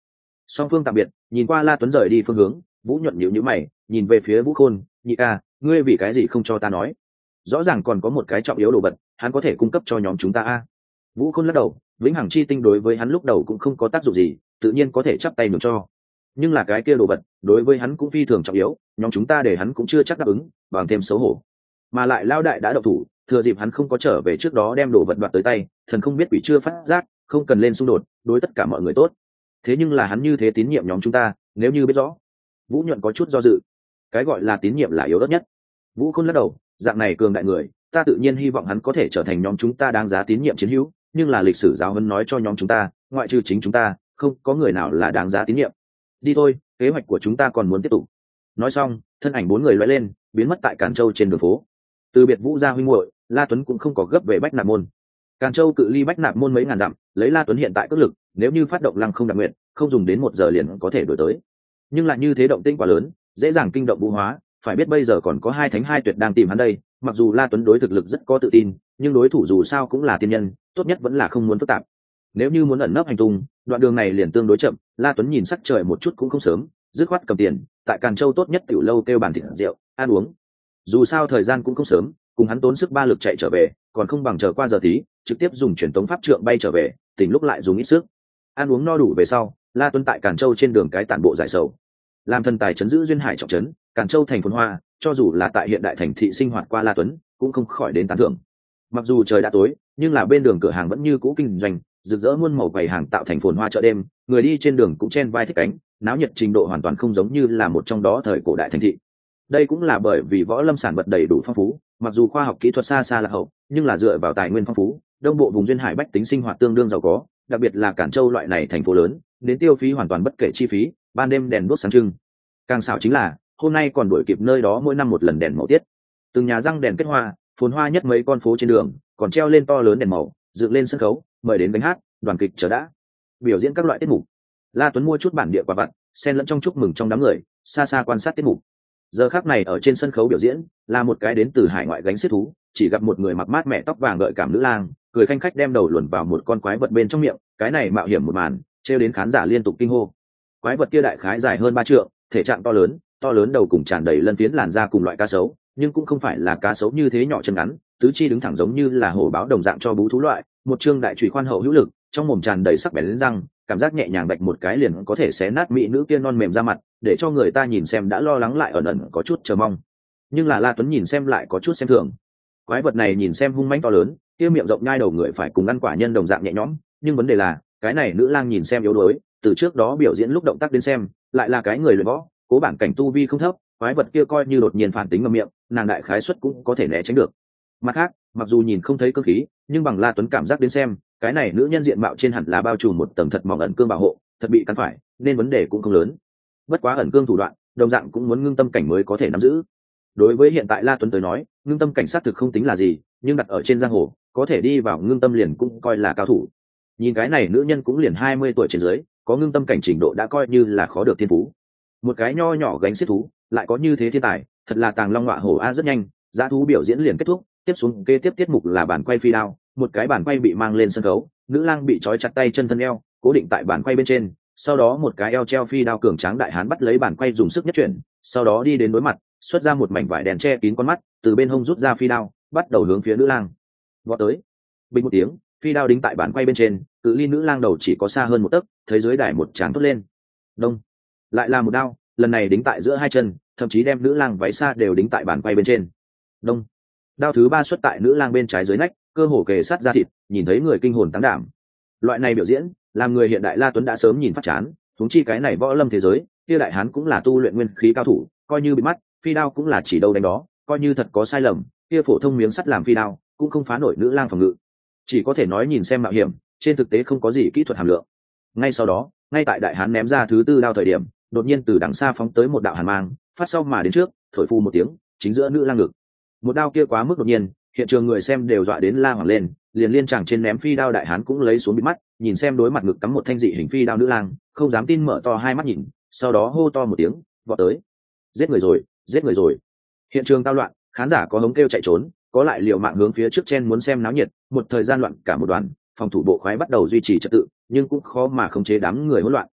Song phương tạm biệt, nhìn qua La Tuấn rời đi phương hướng, Vũ nhuận nhíu nhíu mày, nhìn về phía Vũ Khôn, nhị ca, ngươi vì cái gì không cho ta nói? Rõ ràng còn có một cái trọng yếu đồ vật, hắn có thể cung cấp cho nhóm chúng ta a. Vũ Khôn lắc đầu, vĩnh hằng chi tinh đối với hắn lúc đầu cũng không có tác dụng gì, tự nhiên có thể chắp tay nhường cho. Nhưng là cái kia đồ vật, đối với hắn cũng phi thường trọng yếu, nhóm chúng ta để hắn cũng chưa chắc đáp ứng, bằng thêm xấu hổ. Mà lại Lao đại đã độc thủ, thừa dịp hắn không có trở về trước đó đem đồ vật đoạt tới tay, thần không biết quỷ chưa phát giác, không cần lên xung đột, đối tất cả mọi người tốt. Thế nhưng là hắn như thế tín nhiệm nhóm chúng ta, nếu như biết rõ. Vũ nhuận có chút do dự. Cái gọi là tín nhiệm là yếu ớt nhất. Vũ Khôn lắc đầu, dạng này cường đại người, ta tự nhiên hy vọng hắn có thể trở thành nhóm chúng ta đáng giá tín nhiệm chiến hữu, nhưng là lịch sử giáo huấn nói cho nhóm chúng ta, ngoại trừ chính chúng ta, không có người nào là đáng giá tín nhiệm. Đi thôi, kế hoạch của chúng ta còn muốn tiếp tục. Nói xong, thân ảnh bốn người lóe lên, biến mất tại Càn Châu trên đường phố. Từ biệt Vũ gia huynh muội, La Tuấn cũng không có gấp về Bách Nạp môn. Càn Châu cự ly Bách Nạp môn mấy ngàn dặm, lấy La Tuấn hiện tại cước lực, nếu như phát động Lăng Không Đặc Nguyện, không dùng đến một giờ liền có thể đuổi tới. Nhưng lại như thế động tĩnh quá lớn, dễ dàng kinh động Vũ Hóa, phải biết bây giờ còn có hai thánh hai tuyệt đang tìm hắn đây. Mặc dù La Tuấn đối thực lực rất có tự tin, nhưng đối thủ dù sao cũng là tiên nhân, tốt nhất vẫn là không muốn phức tạp. Nếu như muốn ẩn nấp hành tung, đoạn đường này liền tương đối chậm. La Tuấn nhìn sắc trời một chút cũng không sớm, dứt khoát cầm tiền, tại Càn Châu tốt nhất tiểu lâu kêu bàn thịt rượu, ăn uống. Dù sao thời gian cũng không sớm, cùng hắn tốn sức ba lực chạy trở về, còn không bằng chờ qua giờ tí, trực tiếp dùng truyền tống pháp trượng bay trở về, tỉnh lúc lại dùng ít sức. Ăn uống no đủ về sau, La Tuấn tại Càn Châu trên đường cái tản bộ giải sầu. Làm thần tài trấn giữ duyên hải trọng trấn, Càn Châu thành phồn hoa, cho dù là tại hiện đại thành thị sinh hoạt qua La Tuấn, cũng không khỏi đến tán thưởng. Mặc dù trời đã tối, nhưng là bên đường cửa hàng vẫn như cũ kinh doanh, rực rỡ muôn màu quầy hàng tạo thành phồn hoa chợ đêm, người đi trên đường cũng chen vai thích cánh, náo nhiệt trình độ hoàn toàn không giống như là một trong đó thời cổ đại thành thị. Đây cũng là bởi vì võ lâm sản vật đầy đủ phong phú, mặc dù khoa học kỹ thuật xa xa là hậu, nhưng là dựa vào tài nguyên phong phú, đông bộ vùng duyên hải bách tính sinh hoạt tương đương giàu có, đặc biệt là Càn Châu loại này thành phố lớn, đến tiêu phí hoàn toàn bất kể chi phí, ban đêm đèn đuốc sáng trưng. Càng xảo chính là, hôm nay còn đuổi kịp nơi đó mỗi năm một lần đèn màu tiết. Từng nhà răng đèn kết hoa, phồn hoa nhất mấy con phố trên đường, còn treo lên to lớn đèn màu, dựng lên sân khấu, mời đến bánh hát, đoàn kịch chờ đã. Biểu diễn các loại tiết mục. La Tuấn mua chút bản địa quả vặt, xen lẫn trong chúc mừng trong đám người, xa xa quan sát tiết mục. Giờ khắc này ở trên sân khấu biểu diễn, là một cái đến từ hải ngoại gánh xiết thú, chỉ gặp một người mặc mát mẹ tóc vàng gợi cảm nữ lang, cười khanh khách đem đầu luồn vào một con quái vật bên trong miệng, cái này mạo hiểm một màn, trêu đến khán giả liên tục kinh hô. Quái vật kia đại khái dài hơn ba trượng, thể trạng to lớn, to lớn đầu cùng tràn đầy lân phiến làn da cùng loại cá sấu, nhưng cũng không phải là cá sấu như thế nhỏ chân ngắn, tứ chi đứng thẳng giống như là hổ báo đồng dạng cho bú thú loại, một trương đại chùy khoan hậu hữu lực, trong mồm tràn đầy sắc bén răng, cảm giác nhẹ nhàng bạch một cái liền có thể xé nát mỹ nữ kia non mềm ra mặt, để cho người ta nhìn xem đã lo lắng lại ẩn ẩn có chút chờ mong. Nhưng là La Tuấn nhìn xem lại có chút xem thường. Quái vật này nhìn xem hung mãnh to lớn, kia miệng rộng nhai đầu người phải cùng ăn quả nhân đồng dạng nhẹ nhõm, nhưng vấn đề là, cái này nữ lang nhìn xem yếu đuối, từ trước đó biểu diễn lúc động tác đến xem, lại là cái người luyện võ, cố bản cảnh tu vi không thấp, quái vật kia coi như đột nhiên phản tính ngậm miệng, nàng đại khái suất cũng có thể né tránh được. Mặt khác, mặc dù nhìn không thấy cơ khí, nhưng bằng La Tuấn cảm giác đến xem, cái này nữ nhân diện mạo trên hẳn là bao trùm một tầng thật mỏng ẩn cương bảo hộ, thật bị cắn phải, nên vấn đề cũng không lớn. Bất quá ẩn cương thủ đoạn, đồng dạng cũng muốn ngưng tâm cảnh mới có thể nắm giữ. Đối với hiện tại La Tuấn tới nói, ngưng tâm cảnh sát thực không tính là gì, nhưng đặt ở trên giang hồ, có thể đi vào ngưng tâm liền cũng coi là cao thủ. Nhìn cái này nữ nhân cũng liền hai mươi tuổi trên dưới, có ngưng tâm cảnh trình độ đã coi như là khó được thiên phú. Một cái nho nhỏ gánh xiết thú, lại có như thế thiên tài, thật là tàng long ngọa hổ a. Rất nhanh, dã thú biểu diễn liền kết thúc, tiếp xuống kế tiếp tiết mục là bản quay phi đao, một cái bản quay bị mang lên sân khấu, nữ lang bị trói chặt tay chân thân eo, cố định tại bản quay bên trên, sau đó một cái eo treo phi đao cường tráng đại hán bắt lấy bản quay dùng sức nhất chuyển, sau đó đi đến đối mặt, xuất ra một mảnh vải đèn che kín con mắt, từ bên hông rút ra phi đao, bắt đầu hướng phía nữ lang vọt tới. Bình một tiếng, phi đao đính tại bản quay bên trên, cự ly nữ lang đầu chỉ có xa hơn một tấc, thấy dưới đài một tràng thốt lên. Đông, lại là một đao, lần này đính tại giữa hai chân, thậm chí đem nữ lang váy xa đều đính tại bản quay bên trên. Đông, đao thứ ba xuất tại nữ lang bên trái dưới nách, cơ hồ kề sát da thịt, nhìn thấy người kinh hồn táng đảm. Loại này biểu diễn, làm người hiện đại La Tuấn đã sớm nhìn phát chán, huống chi cái này võ lâm thế giới, kia đại hán cũng là tu luyện nguyên khí cao thủ, coi như bị mắt, phi đao cũng là chỉ đâu đánh đó, coi như thật có sai lầm, kia phổ thông miếng sắt làm phi đao, cũng không phá nổi nữ lang phòng ngự. Chỉ có thể nói nhìn xem mạo hiểm, trên thực tế không có gì kỹ thuật hàm lượng. Ngay sau đó, ngay tại đại hán ném ra thứ tư đao thời điểm, đột nhiên từ đằng xa phóng tới một đạo hàn mang, phát sau mà đến trước, thổi phù một tiếng, chính giữa nữ lang ngực. Một đao kia quá mức đột nhiên, hiện trường người xem đều dọa đến la hoảng lên, liền liên chàng trên ném phi đao đại hán cũng lấy xuống bịt mắt, nhìn xem đối mặt ngực cắm một thanh dị hình phi đao nữ lang, không dám tin mở to hai mắt nhìn, sau đó hô to một tiếng, vọt tới. Giết người rồi, giết người rồi. Hiện trường tao loạn, khán giả có hống kêu chạy trốn, có lại liều mạng hướng phía trước chen muốn xem náo nhiệt, một thời gian loạn cả một đoàn, phòng thủ bộ khoái bắt đầu duy trì trật tự, nhưng cũng khó mà khống chế đám người hỗn loạn.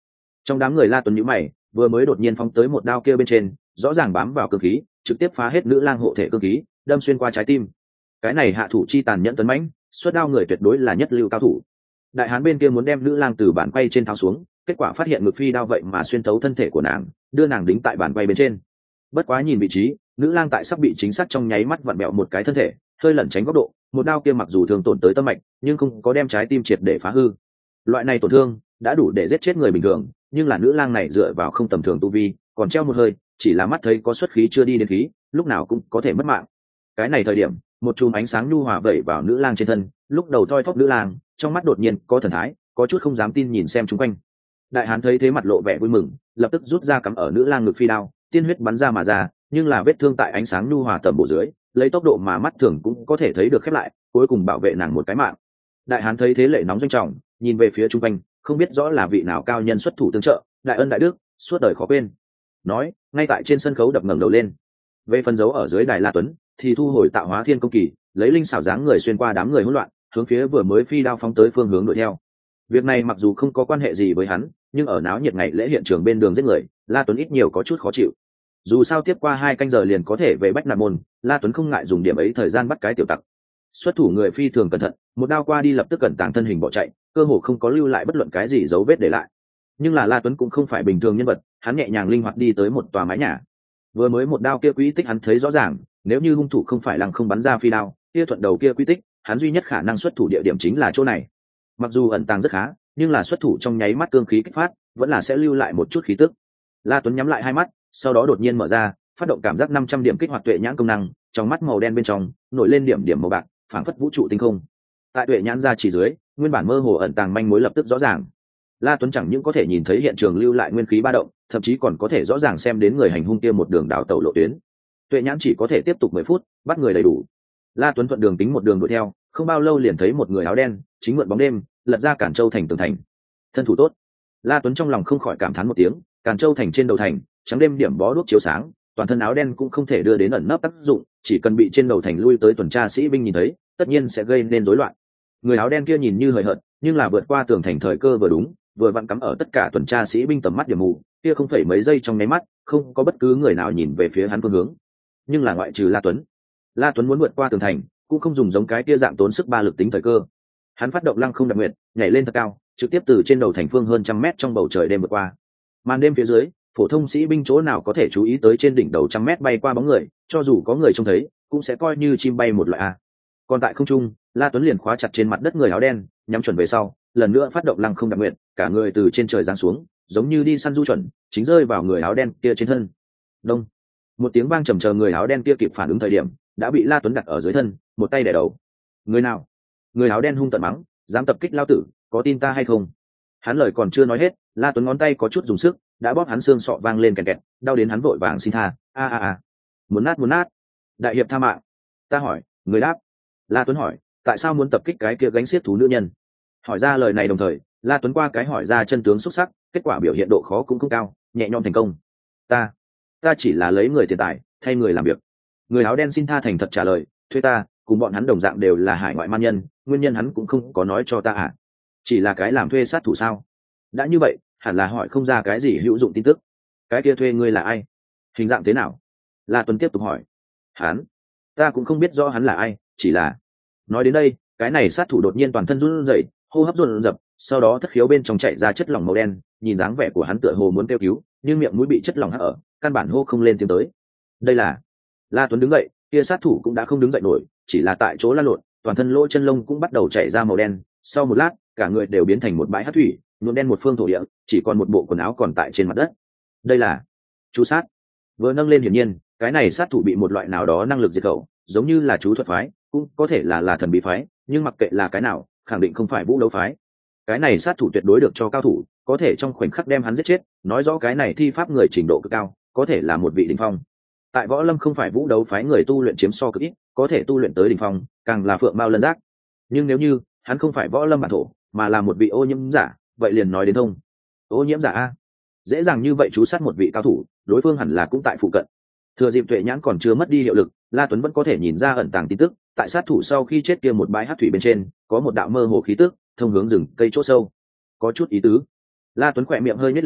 Trong đám người La Tuấn nhíu mày, vừa mới đột nhiên phóng tới một đao kia bên trên, rõ ràng bám vào cương khí, trực tiếp phá hết nữ lang hộ thể cương khí, đâm xuyên qua trái tim. Cái này hạ thủ chi tàn nhẫn tấn mãnh, xuất đao người tuyệt đối là nhất lưu cao thủ. Đại hán bên kia muốn đem nữ lang từ bản quay trên tháo xuống, kết quả phát hiện ngực phi đao vậy mà xuyên thấu thân thể của nàng, đưa nàng đính tại bản quay bên trên. Bất quá nhìn vị trí, nữ lang tại sắp bị chính xác trong nháy mắt vặn bẹo một cái thân thể, hơi lẩn tránh góc độ, một đao kia mặc dù thường tổn tới tâm mạch, nhưng không có đem trái tim triệt để phá hư. Loại này tổn thương đã đủ để giết chết người bình thường, nhưng là nữ lang này dựa vào không tầm thường tu vi, còn treo một hơi, chỉ là mắt thấy có xuất khí chưa đi đến khí, lúc nào cũng có thể mất mạng. Cái này thời điểm, một chùm ánh sáng nhu hòa vẩy vào nữ lang trên thân, lúc đầu thoi thóp nữ lang, trong mắt đột nhiên có thần thái, có chút không dám tin nhìn xem chung quanh. Đại hán thấy thế mặt lộ vẻ vui mừng, lập tức rút ra cắm ở nữ lang ngực phi đao, tiên huyết bắn ra mà ra, nhưng là vết thương tại ánh sáng nhu hòa tầm bổ dưới, lấy tốc độ mà mắt thường cũng có thể thấy được khép lại, cuối cùng bảo vệ nàng một cái mạng. Đại hán thấy thế lệ nóng doanh trọng, nhìn về phía chung quanh, không biết rõ là vị nào cao nhân xuất thủ tương trợ, đại ân đại đức, suốt đời khó quên. Nói, ngay tại trên sân khấu đập ngẩng đầu lên. Về phần dấu ở dưới đài La Tuấn, thì thu hồi tạo hóa thiên công kỳ, lấy linh xảo dáng người xuyên qua đám người hỗn loạn, hướng phía vừa mới phi đao phóng tới phương hướng đuổi theo. Việc này mặc dù không có quan hệ gì với hắn, nhưng ở náo nhiệt ngày lễ hiện trường bên đường giết người, La Tuấn ít nhiều có chút khó chịu. Dù sao tiếp qua hai canh giờ liền có thể về Bách Nạp môn, La Tuấn không ngại dùng điểm ấy thời gian bắt cái tiểu tặc. Xuất thủ người phi thường cẩn thận, một đao qua đi lập tức cẩn tàng thân hình bỏ chạy, cơ hồ không có lưu lại bất luận cái gì dấu vết để lại. Nhưng là La Tuấn cũng không phải bình thường nhân vật, hắn nhẹ nhàng linh hoạt đi tới một tòa mái nhà. Vừa mới một đao kia quỹ tích hắn thấy rõ ràng, nếu như hung thủ không phải lăng không bắn ra phi đao, kia thuận đầu kia quỹ tích, hắn duy nhất khả năng xuất thủ địa điểm chính là chỗ này. Mặc dù ẩn tàng rất khá, nhưng là xuất thủ trong nháy mắt cương khí kích phát, vẫn là sẽ lưu lại một chút khí tức. La Tuấn nhắm lại hai mắt, sau đó đột nhiên mở ra, phát động cảm giác năm trăm điểm kích hoạt tuệ nhãn công năng, trong mắt màu đen bên trong nổi lên điểm điểm màu bạc, phảng phất vũ trụ tinh không. Tại tuệ nhãn ra chỉ dưới, nguyên bản mơ hồ ẩn tàng manh mối lập tức rõ ràng. La Tuấn chẳng những có thể nhìn thấy hiện trường lưu lại nguyên khí ba động, thậm chí còn có thể rõ ràng xem đến người hành hung kia một đường đảo tàu lộ tuyến. Tuệ nhãn chỉ có thể tiếp tục mười phút, bắt người đầy đủ. La Tuấn thuận đường tính một đường đuổi theo, không bao lâu liền thấy một người áo đen, chính mượn bóng đêm, lật ra Cản Châu thành tường thành. Thân thủ tốt. La Tuấn trong lòng không khỏi cảm thán một tiếng, Cản Châu thành trên đầu thành, trắng đêm điểm bó đuốc chiếu sáng, toàn thân áo đen cũng không thể đưa đến ẩn nấp tác dụng, chỉ cần bị trên đầu thành lui tới tuần tra sĩ binh nhìn thấy, tất nhiên sẽ gây nên rối loạn. Người áo đen kia nhìn như hời hợt, nhưng là vượt qua tường thành thời cơ vừa đúng, vừa vặn cắm ở tất cả tuần tra sĩ binh tầm mắt điểm mù, kia không phải mấy giây trong nháy mắt, không có bất cứ người nào nhìn về phía hắn phương hướng. Nhưng là ngoại trừ La Tuấn, La Tuấn muốn vượt qua tường thành, cũng không dùng giống cái kia dạng tốn sức ba lực tính thời cơ. Hắn phát động lăng không đặc nguyệt, nhảy lên thật cao, trực tiếp từ trên đầu thành phương hơn trăm mét trong bầu trời đêm vượt qua. Màn đêm phía dưới, phổ thông sĩ binh chỗ nào có thể chú ý tới trên đỉnh đầu trăm mét bay qua bóng người, cho dù có người trông thấy, cũng sẽ coi như chim bay một loại a. Còn tại không trung, La Tuấn liền khóa chặt trên mặt đất người áo đen, nhắm chuẩn về sau, lần nữa phát động lăng không đặc nguyện, cả người từ trên trời giáng xuống, giống như đi săn du chuẩn, chính rơi vào người áo đen kia trên thân. Đông, một tiếng vang trầm chờ người áo đen kia kịp phản ứng thời điểm, đã bị La Tuấn đặt ở dưới thân, một tay đè đầu. Người nào? Người áo đen hung tợn mắng, dám tập kích lao tử, có tin ta hay không? Hắn lời còn chưa nói hết, La Tuấn ngón tay có chút dùng sức, đã bóp hắn xương sọ vang lên kẹt kẹt, đau đến hắn vội vàng xin tha. A a a, muốn nát muốn nát. Đại hiệp tha mạng. Ta hỏi, người đáp. La Tuấn hỏi, tại sao muốn tập kích cái kia gánh xiết thú nữ nhân? Hỏi ra lời này đồng thời, La Tuấn qua cái hỏi ra chân tướng xuất sắc, kết quả biểu hiện độ khó cũng không cao, nhẹ nhõm thành công. Ta, ta chỉ là lấy người tiền tài, thay người làm việc. Người áo đen xin tha thành thật trả lời, thuê ta, cùng bọn hắn đồng dạng đều là hải ngoại man nhân, nguyên nhân hắn cũng không có nói cho ta à? Chỉ là cái làm thuê sát thủ sao? Đã như vậy, hẳn là hỏi không ra cái gì hữu dụng tin tức. Cái kia thuê ngươi là ai? Hình dạng thế nào? La Tuấn tiếp tục hỏi. Hắn, ta cũng không biết rõ hắn là ai, chỉ là. Nói đến đây, cái này sát thủ đột nhiên toàn thân run rẩy, hô hấp run rập, sau đó thất khiếu bên trong chạy ra chất lỏng màu đen, nhìn dáng vẻ của hắn tựa hồ muốn kêu cứu, nhưng miệng mũi bị chất lỏng hắt ở, căn bản hô không lên tiếng tới. Đây là. La Tuấn đứng dậy, kia sát thủ cũng đã không đứng dậy nổi, chỉ là tại chỗ lăn lộn, toàn thân lỗ chân lông cũng bắt đầu chảy ra màu đen, sau một lát, cả người đều biến thành một bãi hắc thủy, nhuộm đen một phương thổ địa, chỉ còn một bộ quần áo còn tại trên mặt đất. Đây là chú sát. Vừa nâng lên hiển nhiên, cái này sát thủ bị một loại nào đó năng lực diệt khẩu, giống như là chú thuật phái, cũng có thể là là thần bí phái, nhưng mặc kệ là cái nào, khẳng định không phải vũ đấu phái. Cái này sát thủ tuyệt đối được cho cao thủ, có thể trong khoảnh khắc đem hắn giết chết, nói rõ cái này thi pháp người trình độ cực cao, có thể là một vị đỉnh phong. Tại võ lâm không phải vũ đấu phái người tu luyện chiếm so cực ít, có thể tu luyện tới đỉnh phong, càng là phượng mao lân giác. Nhưng nếu như hắn không phải võ lâm bản thổ, mà là một vị ô nhiễm giả, vậy liền nói đến thông. Ô nhiễm giả a, dễ dàng như vậy chú sát một vị cao thủ, đối phương hẳn là cũng tại phụ cận. Thừa dịp tuệ nhãn còn chưa mất đi hiệu lực, La Tuấn vẫn có thể nhìn ra ẩn tàng tin tức, tại sát thủ sau khi chết kia một bãi hắc thủy bên trên, có một đạo mơ hồ khí tức, thông hướng rừng cây chỗ sâu. Có chút ý tứ. La Tuấn khỏe miệng hơi nhếch lên,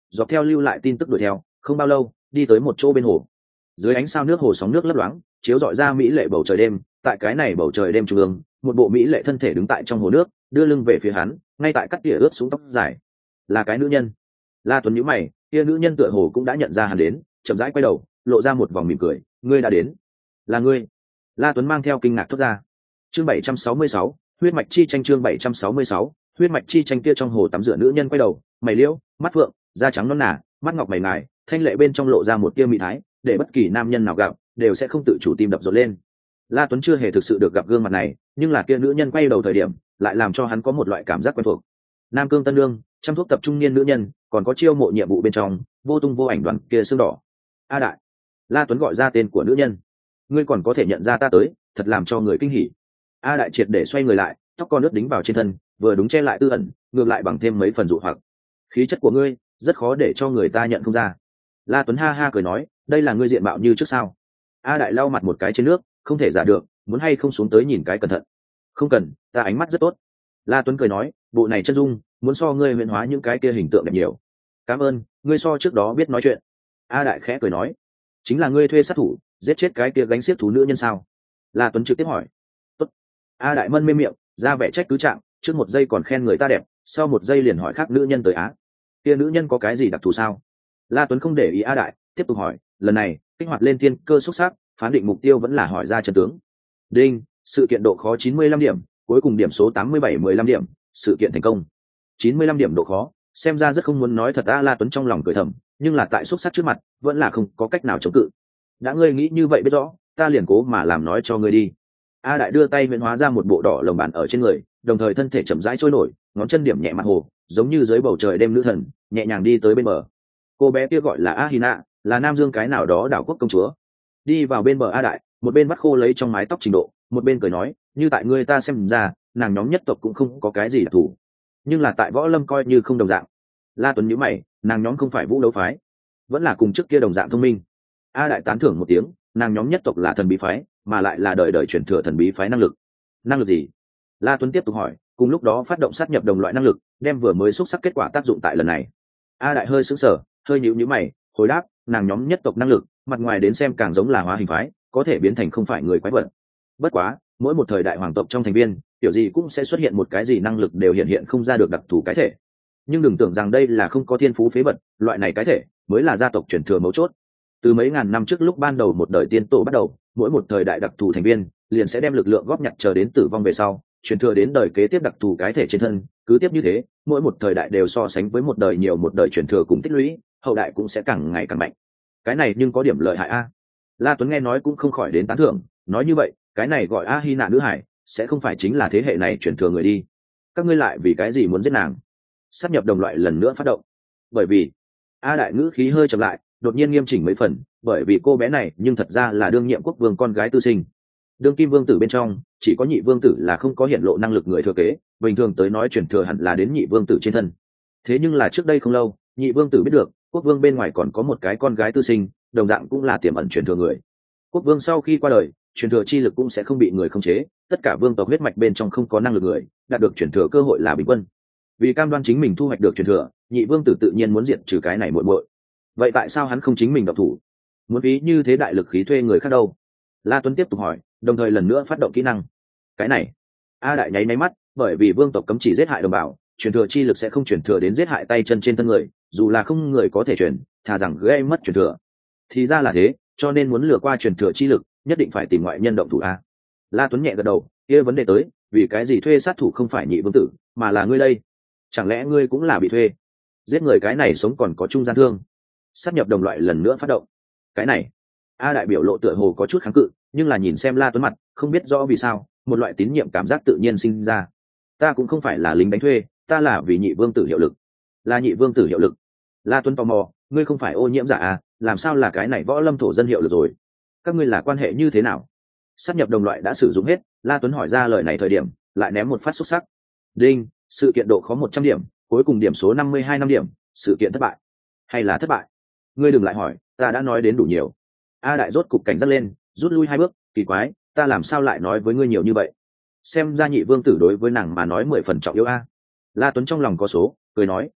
dọc theo lưu lại tin tức đuổi theo, không bao lâu đi tới một chỗ bên hồ. Dưới ánh sao nước hồ sóng nước lấp loáng, chiếu rọi ra mỹ lệ bầu trời đêm. Tại cái này bầu trời đêm trung ương, một bộ mỹ lệ thân thể đứng tại trong hồ nước, đưa lưng về phía hắn, ngay tại cắt tỉa ướt xuống tóc dài. Là cái nữ nhân. La Tuấn nhíu mày, kia nữ nhân tựa hồ cũng đã nhận ra hắn đến, chậm rãi quay đầu, lộ ra một vòng mỉm cười. Ngươi đã đến. Là ngươi. La Tuấn mang theo kinh ngạc thốt ra. Chương bảy trăm sáu mươi sáu, huyết mạch chi tranh. Chương bảy trăm sáu mươi sáu, huyết mạch chi tranh. Kia trong hồ tắm rửa nữ nhân quay đầu, mày liễu, mắt phượng, da trắng nõn nà, mắt ngọc mày ngài, thanh lệ bên trong lộ ra một tia mỹ thái, để bất kỳ nam nhân nào gặp đều sẽ không tự chủ tim đập rộn lên. La Tuấn chưa hề thực sự được gặp gương mặt này, nhưng là kia nữ nhân quay đầu thời điểm, lại làm cho hắn có một loại cảm giác quen thuộc. Nam cương tân lương, chăm thuốc tập trung niên nữ nhân, còn có chiêu mộ nhiệm vụ bên trong, vô tung vô ảnh đoàn kia xương đỏ. A đại. La Tuấn gọi ra tên của nữ nhân. Ngươi còn có thể nhận ra ta tới, thật làm cho người kinh hỉ. A đại triệt để xoay người lại, tóc con nước đính vào trên thân, vừa đúng che lại tư ẩn, ngược lại bằng thêm mấy phần dụ hoặc. Khí chất của ngươi rất khó để cho người ta nhận không ra. La Tuấn ha ha cười nói, đây là ngươi diện mạo như trước sao? A đại lau mặt một cái trên nước, không thể giả được, muốn hay không xuống tới nhìn cái cẩn thận. Không cần, ta ánh mắt rất tốt. La Tuấn cười nói, bộ này chân dung muốn so ngươi huyễn hóa những cái kia hình tượng đẹp nhiều. Cảm ơn, ngươi so trước đó biết nói chuyện. A đại khẽ cười nói, chính là ngươi thuê sát thủ giết chết cái kia gánh xiếc thú nữ nhân sao? La Tuấn trực tiếp hỏi. Tốt. A đại mân mê miệng, ra vẻ trách cứ trạng, trước một giây còn khen người ta đẹp, sau một giây liền hỏi khác nữ nhân tới á. Kia nữ nhân có cái gì đặc thù sao? La Tuấn không để ý A đại, tiếp tục hỏi, lần này kích hoạt lên thiên cơ xúc sắc, phán định mục tiêu vẫn là hỏi ra chân tướng. Đinh, sự kiện độ khó chín mươi lăm điểm, cuối cùng điểm số tám mươi bảy mười lăm điểm, sự kiện thành công. chín mươi lăm điểm độ khó, xem ra rất không muốn nói thật. A La Tuấn trong lòng cười thầm, nhưng là tại xúc sắc trước mặt, vẫn là không có cách nào chống cự. Đã ngươi nghĩ như vậy biết rõ, ta liền cố mà làm nói cho ngươi đi. A đại đưa tay huyễn hóa ra một bộ đỏ lồng bàn ở trên người, đồng thời thân thể chậm rãi trôi nổi, ngón chân điểm nhẹ mặt hồ, giống như dưới bầu trời đêm nữ thần, nhẹ nhàng đi tới bên bờ. Cô bé kia gọi là A Hina, là Nam Dương cái nào đó đảo quốc công chúa. Đi vào bên bờ A đại, một bên bắt khô lấy trong mái tóc trình độ, một bên cười nói, như tại ngươi ta xem ra, nàng nhóm nhất tộc cũng không có cái gì đặc thù, nhưng là tại võ lâm coi như không đồng dạng. La Tuấn nhíu mày, nàng nhóm không phải vũ đấu phái, vẫn là cùng trước kia đồng dạng thông minh. A đại tán thưởng một tiếng, nàng nhóm nhất tộc là thần bí phái, mà lại là đời đời truyền thừa thần bí phái năng lực. Năng lực gì? La Tuấn tiếp tục hỏi, cùng lúc đó phát động sát nhập đồng loại năng lực, đem vừa mới xúc sắc kết quả tác dụng tại lần này. A đại hơi sững sờ, hơi nhíu nhíu mày, hồi đáp, nàng nhóm nhất tộc năng lực, mặt ngoài đến xem càng giống là hóa hình phái, có thể biến thành không phải người quái vật. Bất quá, mỗi một thời đại hoàng tộc trong thành viên, kiểu gì cũng sẽ xuất hiện một cái gì năng lực đều hiện hiện không ra được đặc thù cái thể. Nhưng đừng tưởng rằng đây là không có thiên phú phế vật, loại này cái thể mới là gia tộc truyền thừa mấu chốt. Từ mấy ngàn năm trước lúc ban đầu một đời tiên tổ bắt đầu, mỗi một thời đại đặc thù thành viên liền sẽ đem lực lượng góp nhặt chờ đến tử vong về sau, truyền thừa đến đời kế tiếp đặc thù cái thể trên thân, cứ tiếp như thế, mỗi một thời đại đều so sánh với một đời nhiều một đời truyền thừa cùng tích lũy, hậu đại cũng sẽ càng ngày càng mạnh. Cái này nhưng có điểm lợi hại a. La Tuấn nghe nói cũng không khỏi đến tán thưởng, nói như vậy, cái này gọi A Hi Nạ nữ hải, sẽ không phải chính là thế hệ này truyền thừa người đi. Các ngươi lại vì cái gì muốn giết nàng? Sát nhập đồng loại lần nữa phát động. Bởi vì, A đại ngữ khí hơi chậm lại, đột nhiên nghiêm chỉnh mấy phần, bởi vì cô bé này nhưng thật ra là đương nhiệm quốc vương con gái tư sinh. Đương kim vương tử bên trong, chỉ có nhị vương tử là không có hiện lộ năng lực người thừa kế, bình thường tới nói truyền thừa hẳn là đến nhị vương tử trên thân. Thế nhưng là trước đây không lâu, nhị vương tử biết được, quốc vương bên ngoài còn có một cái con gái tư sinh, đồng dạng cũng là tiềm ẩn truyền thừa người. Quốc vương sau khi qua đời, truyền thừa chi lực cũng sẽ không bị người khống chế, tất cả vương tộc huyết mạch bên trong không có năng lực người, đạt được truyền thừa cơ hội là bình quân. Vì cam đoan chính mình thu hoạch được truyền thừa, nhị vương tử tự nhiên muốn diệt trừ cái này muội muội. Vậy tại sao hắn không chính mình độc thủ, muốn phí như thế đại lực khí thuê người khác đâu? La Tuấn tiếp tục hỏi, đồng thời lần nữa phát động kỹ năng. Cái này, A đại nháy máy mắt, bởi vì vương tộc cấm chỉ giết hại đồng bào, truyền thừa chi lực sẽ không truyền thừa đến giết hại tay chân trên thân người, dù là không người có thể truyền, thà rằng gây mất truyền thừa. Thì ra là thế, cho nên muốn lừa qua truyền thừa chi lực, nhất định phải tìm ngoại nhân động thủ a. La Tuấn nhẹ gật đầu, kia vấn đề tới, vì cái gì thuê sát thủ không phải nhị vương tử, mà là ngươi đây? Chẳng lẽ ngươi cũng là bị thuê? Giết người cái này sống còn có trung gian thương. Sát nhập đồng loại lần nữa phát động. Cái này, A đại biểu lộ tựa hồ có chút kháng cự, nhưng là nhìn xem La Tuấn mặt, không biết rõ vì sao, một loại tín nhiệm cảm giác tự nhiên sinh ra. Ta cũng không phải là lính đánh thuê, ta là vì nhị vương tử hiệu lực. Là nhị vương tử hiệu lực? La Tuấn tò mò, ngươi không phải ô nhiễm giả à, làm sao là cái này võ lâm thổ dân hiệu lực rồi? Các ngươi là quan hệ như thế nào? Sát nhập đồng loại đã sử dụng hết, La Tuấn hỏi ra lời này thời điểm, lại ném một phát xúc sắc. Đinh, sự kiện độ khó một trăm điểm, cuối cùng điểm số năm mươi hai năm điểm, sự kiện thất bại. Hay là thất bại? Ngươi đừng lại hỏi, ta đã nói đến đủ nhiều. A đại rốt cục cảnh giác lên, rút lui hai bước, kỳ quái, ta làm sao lại nói với ngươi nhiều như vậy? Xem ra nhị vương tử đối với nàng mà nói mười phần trọng yếu a. La Tuấn trong lòng có số, cười nói, tốt,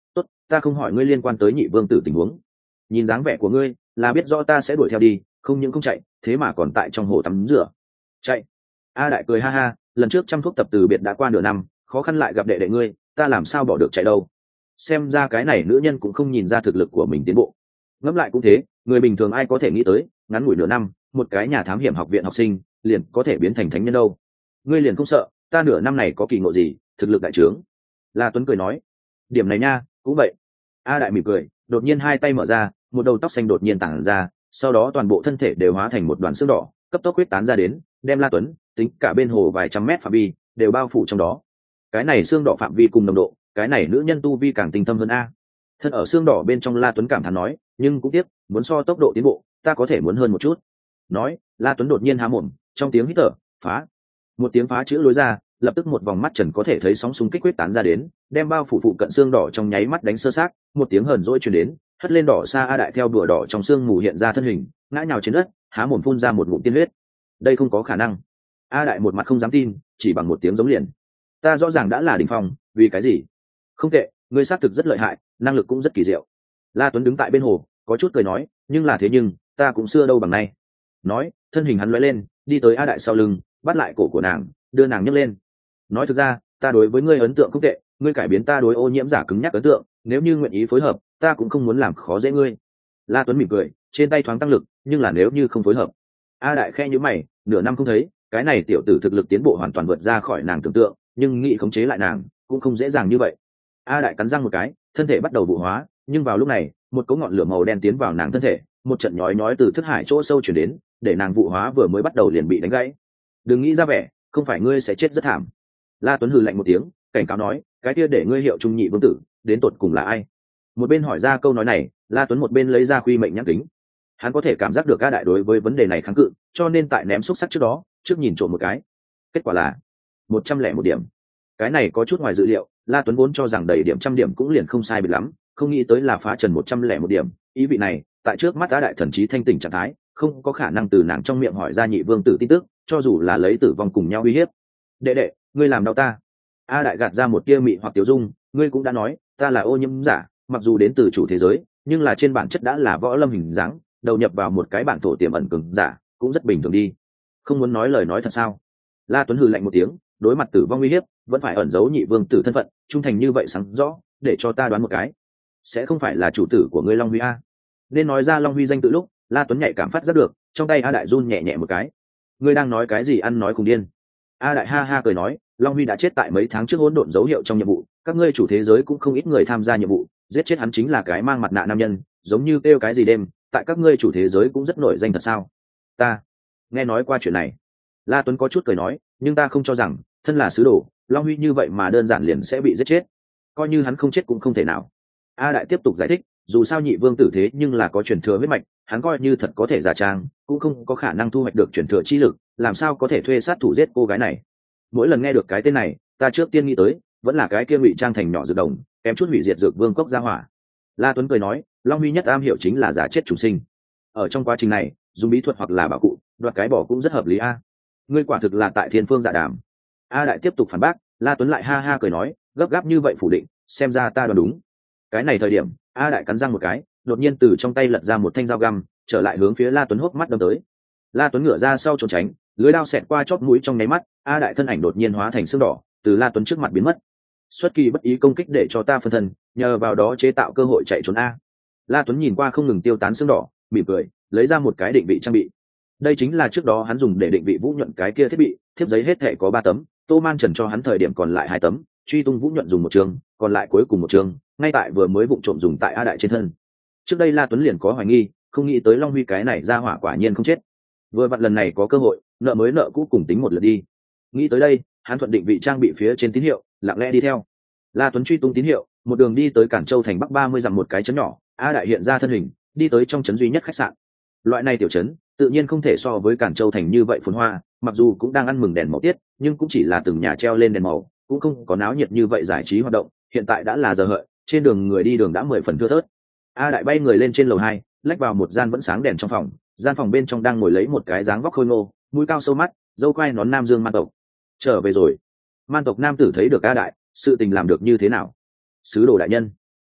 ta không hỏi ngươi liên quan tới nhị vương tử tình huống. Nhìn dáng vẻ của ngươi là biết rõ ta sẽ đuổi theo đi, không những không chạy thế mà còn tại trong hồ tắm rửa. Chạy? A Đại cười ha ha, lần trước chăm thuốc tập từ biệt đã qua nửa năm, khó khăn lại gặp đệ đệ ngươi, ta làm sao bỏ được chạy đâu. Xem ra cái này nữ nhân cũng không nhìn ra thực lực của mình tiến bộ. Ngẫm lại cũng thế, người bình thường ai có thể nghĩ tới ngắn ngủi nửa năm một cái nhà thám hiểm học viện học sinh liền có thể biến thành thánh nhân đâu. Ngươi liền không sợ ta nửa năm này có kỳ ngộ gì, thực lực đại trướng? La Tuấn cười nói. Điểm này nha cũng vậy. A Đại mỉm cười, đột nhiên hai tay mở ra, một đầu tóc xanh đột nhiên tản ra, sau đó toàn bộ thân thể đều hóa thành một đoàn xương đỏ cấp tốc huyết tán ra đến, đem La Tuấn tính cả bên hồ vài trăm mét phạm vi đều bao phủ trong đó. Cái này xương đỏ phạm vi cùng nồng độ, cái này nữ nhân tu vi càng tinh thâm hơn a. Thân ở xương đỏ bên trong La Tuấn cảm thán nói, nhưng cũng tiếc muốn so tốc độ tiến bộ ta có thể muốn hơn một chút. Nói La Tuấn đột nhiên há mồm, trong tiếng hít thở phá, một tiếng phá chữ lối ra, lập tức một vòng mắt trần có thể thấy sóng xung kích huyết tán ra đến, đem bao phủ phụ cận xương đỏ trong nháy mắt đánh sơ sát, một tiếng hờn dỗi truyền đến, hất lên đỏ xa A Đại theo đùa đỏ trong xương mù hiện ra thân hình, ngã nhào trên đất, há mồm phun ra một ngụm tiên huyết. Đây không có khả năng. A Đại một mặt không dám tin, chỉ bằng một tiếng giống liền. Ta rõ ràng đã là đỉnh phong, vì cái gì? Không tệ, ngươi xác thực rất lợi hại, năng lực cũng rất kỳ diệu. La Tuấn đứng tại bên hồ, có chút cười nói, nhưng là thế nhưng, ta cũng xưa đâu bằng nay. Nói, thân hình hắn lóe lên, đi tới A Đại sau lưng, bắt lại cổ của nàng, đưa nàng nhấc lên. Nói thực ra, ta đối với ngươi ấn tượng không tệ, ngươi cải biến ta đối ô nhiễm giả cứng nhắc ấn tượng, nếu như nguyện ý phối hợp, ta cũng không muốn làm khó dễ ngươi. La Tuấn mỉm cười, trên tay thoáng tăng lực, nhưng là nếu như không phối hợp. A Đại khe nhíu mày, nửa năm không thấy, cái này tiểu tử thực lực tiến bộ hoàn toàn vượt ra khỏi nàng tưởng tượng, nhưng nghĩ khống chế lại nàng cũng không dễ dàng như vậy. A Đại cắn răng một cái, thân thể bắt đầu vụ hóa, nhưng vào lúc này, một cỗ ngọn lửa màu đen tiến vào nàng thân thể, một trận nhói nhói từ thức hải chỗ sâu chuyển đến, để nàng vụ hóa vừa mới bắt đầu liền bị đánh gãy. Đừng nghĩ ra vẻ, không phải ngươi sẽ chết rất thảm. La Tuấn hừ lạnh một tiếng, cảnh cáo nói, cái kia để ngươi hiệu trung nhị vương tử đến tột cùng là ai? Một bên hỏi ra câu nói này, La Tuấn một bên lấy ra khuy mệnh nhãn kính. Hắn có thể cảm giác được A Đại đối với vấn đề này kháng cự, cho nên tại ném xúc sắc trước đó, trước nhìn trộm một cái. Kết quả là một trăm lẻ một điểm. Cái này có chút ngoài dự liệu, La Tuấn vốn cho rằng đầy điểm trăm điểm cũng liền không sai biệt lắm, không nghĩ tới là phá trần một trăm lẻ một điểm. Ý vị này, tại trước mắt A Đại thần trí thanh tỉnh trạng thái, không có khả năng từ nàng trong miệng hỏi ra nhị vương tử tin tức, cho dù là lấy tử vong cùng nhau uy hiếp. Đệ đệ, ngươi làm đau ta. A Đại gạt ra một tia mị hoặc tiểu dung, ngươi cũng đã nói, ta là ô nhiễm giả, mặc dù đến từ chủ thế giới, nhưng là trên bản chất đã là võ lâm hình dáng, đầu nhập vào một cái bản thổ tiềm ẩn cường giả, cũng rất bình thường đi. Không muốn nói lời nói thật sao? La Tuấn hừ lạnh một tiếng, đối mặt tử vong uy hiếp, vẫn phải ẩn giấu nhị vương tử thân phận, trung thành như vậy sáng rõ, để cho ta đoán một cái, sẽ không phải là chủ tử của ngươi Long Huy a? Nên nói ra Long Huy danh tự lúc, La Tuấn nhạy cảm phát giác được, trong tay A Đại run nhẹ nhẹ một cái. Ngươi đang nói cái gì ăn nói cùng điên? A Đại ha ha cười nói, Long Huy đã chết tại mấy tháng trước hỗn độn dấu hiệu trong nhiệm vụ, các ngươi chủ thế giới cũng không ít người tham gia nhiệm vụ, giết chết hắn chính là cái mang mặt nạ nam nhân, giống như kêu cái gì đêm, tại các ngươi chủ thế giới cũng rất nổi danh thật sao? Ta nghe nói qua chuyện này. La Tuấn có chút cười nói, nhưng ta không cho rằng thân là sứ đồ Long Huy như vậy mà đơn giản liền sẽ bị giết chết, coi như hắn không chết cũng không thể nào. A Đại tiếp tục giải thích, dù sao nhị vương tử thế nhưng là có truyền thừa huyết mạch, hắn coi như thật có thể giả trang cũng không có khả năng thu hoạch được truyền thừa chi lực, làm sao có thể thuê sát thủ giết cô gái này. Mỗi lần nghe được cái tên này, ta trước tiên nghĩ tới vẫn là cái kia ngụy trang thành nhỏ dược đồng, kém chút hủy diệt dược vương cốc gia hỏa. La Tuấn cười nói, Long Huy nhất am hiểu chính là giả chết chủ sinh, ở trong quá trình này dùng bí thuật hoặc là bảo cụ đoạt cái bỏ cũng rất hợp lý a. Ngươi quả thực là tại thiên phương dạ đàm. A Đại tiếp tục phản bác, La Tuấn lại ha ha cười nói, gấp gáp như vậy phủ định, xem ra ta đoán đúng. Cái này thời điểm, A Đại cắn răng một cái, đột nhiên từ trong tay lật ra một thanh dao găm, trở lại hướng phía La Tuấn hốc mắt đâm tới. La Tuấn ngửa ra sau trốn tránh, lưới đao xẹt qua chóp mũi trong nháy mắt, A Đại thân ảnh đột nhiên hóa thành xương đỏ, từ La Tuấn trước mặt biến mất. Xuất kỳ bất ý công kích để cho ta phân thân, nhờ vào đó chế tạo cơ hội chạy trốn a. La Tuấn nhìn qua không ngừng tiêu tán xương đỏ, mỉm cười, lấy ra một cái định vị trang bị. Đây chính là trước đó hắn dùng để định vị Vũ Nhuận cái kia thiết bị, thiếp giấy hết thể có ba tấm, Tô Man Trần cho hắn thời điểm còn lại hai tấm, truy tung Vũ Nhuận dùng một trường, còn lại cuối cùng một trường, ngay tại vừa mới vụng trộm dùng tại A Đại trên thân. Trước đây La Tuấn liền có hoài nghi, không nghĩ tới Long Huy cái này ra hỏa quả nhiên không chết. Vừa vặn lần này có cơ hội, nợ mới nợ cũ cùng tính một lượt đi. Nghĩ tới đây, hắn thuận định vị trang bị phía trên tín hiệu, lặng lẽ đi theo. La Tuấn truy tung tín hiệu, một đường đi tới Cản Châu thành bắc ba mươi dặm một cái trấn nhỏ, A Đại hiện ra thân hình, đi tới trong trấn duy nhất khách sạn. Loại này tiểu trấn, tự nhiên không thể so với Cản Châu thành như vậy phồn hoa, mặc dù cũng đang ăn mừng đèn màu tiết, nhưng cũng chỉ là từng nhà treo lên đèn màu, cũng không có náo nhiệt như vậy giải trí hoạt động. Hiện tại đã là giờ hợi, trên đường người đi đường đã mười phần thưa thớt. A Đại bay người lên trên lầu hai, lách vào một gian vẫn sáng đèn trong phòng, gian phòng bên trong đang ngồi lấy một cái dáng vóc khôi ngô, mũi cao sâu mắt, dâu quai nón nam dương man tộc. Trở về rồi. Man tộc nam tử thấy được A Đại, sự tình làm được như thế nào? Sứ đồ đại nhân.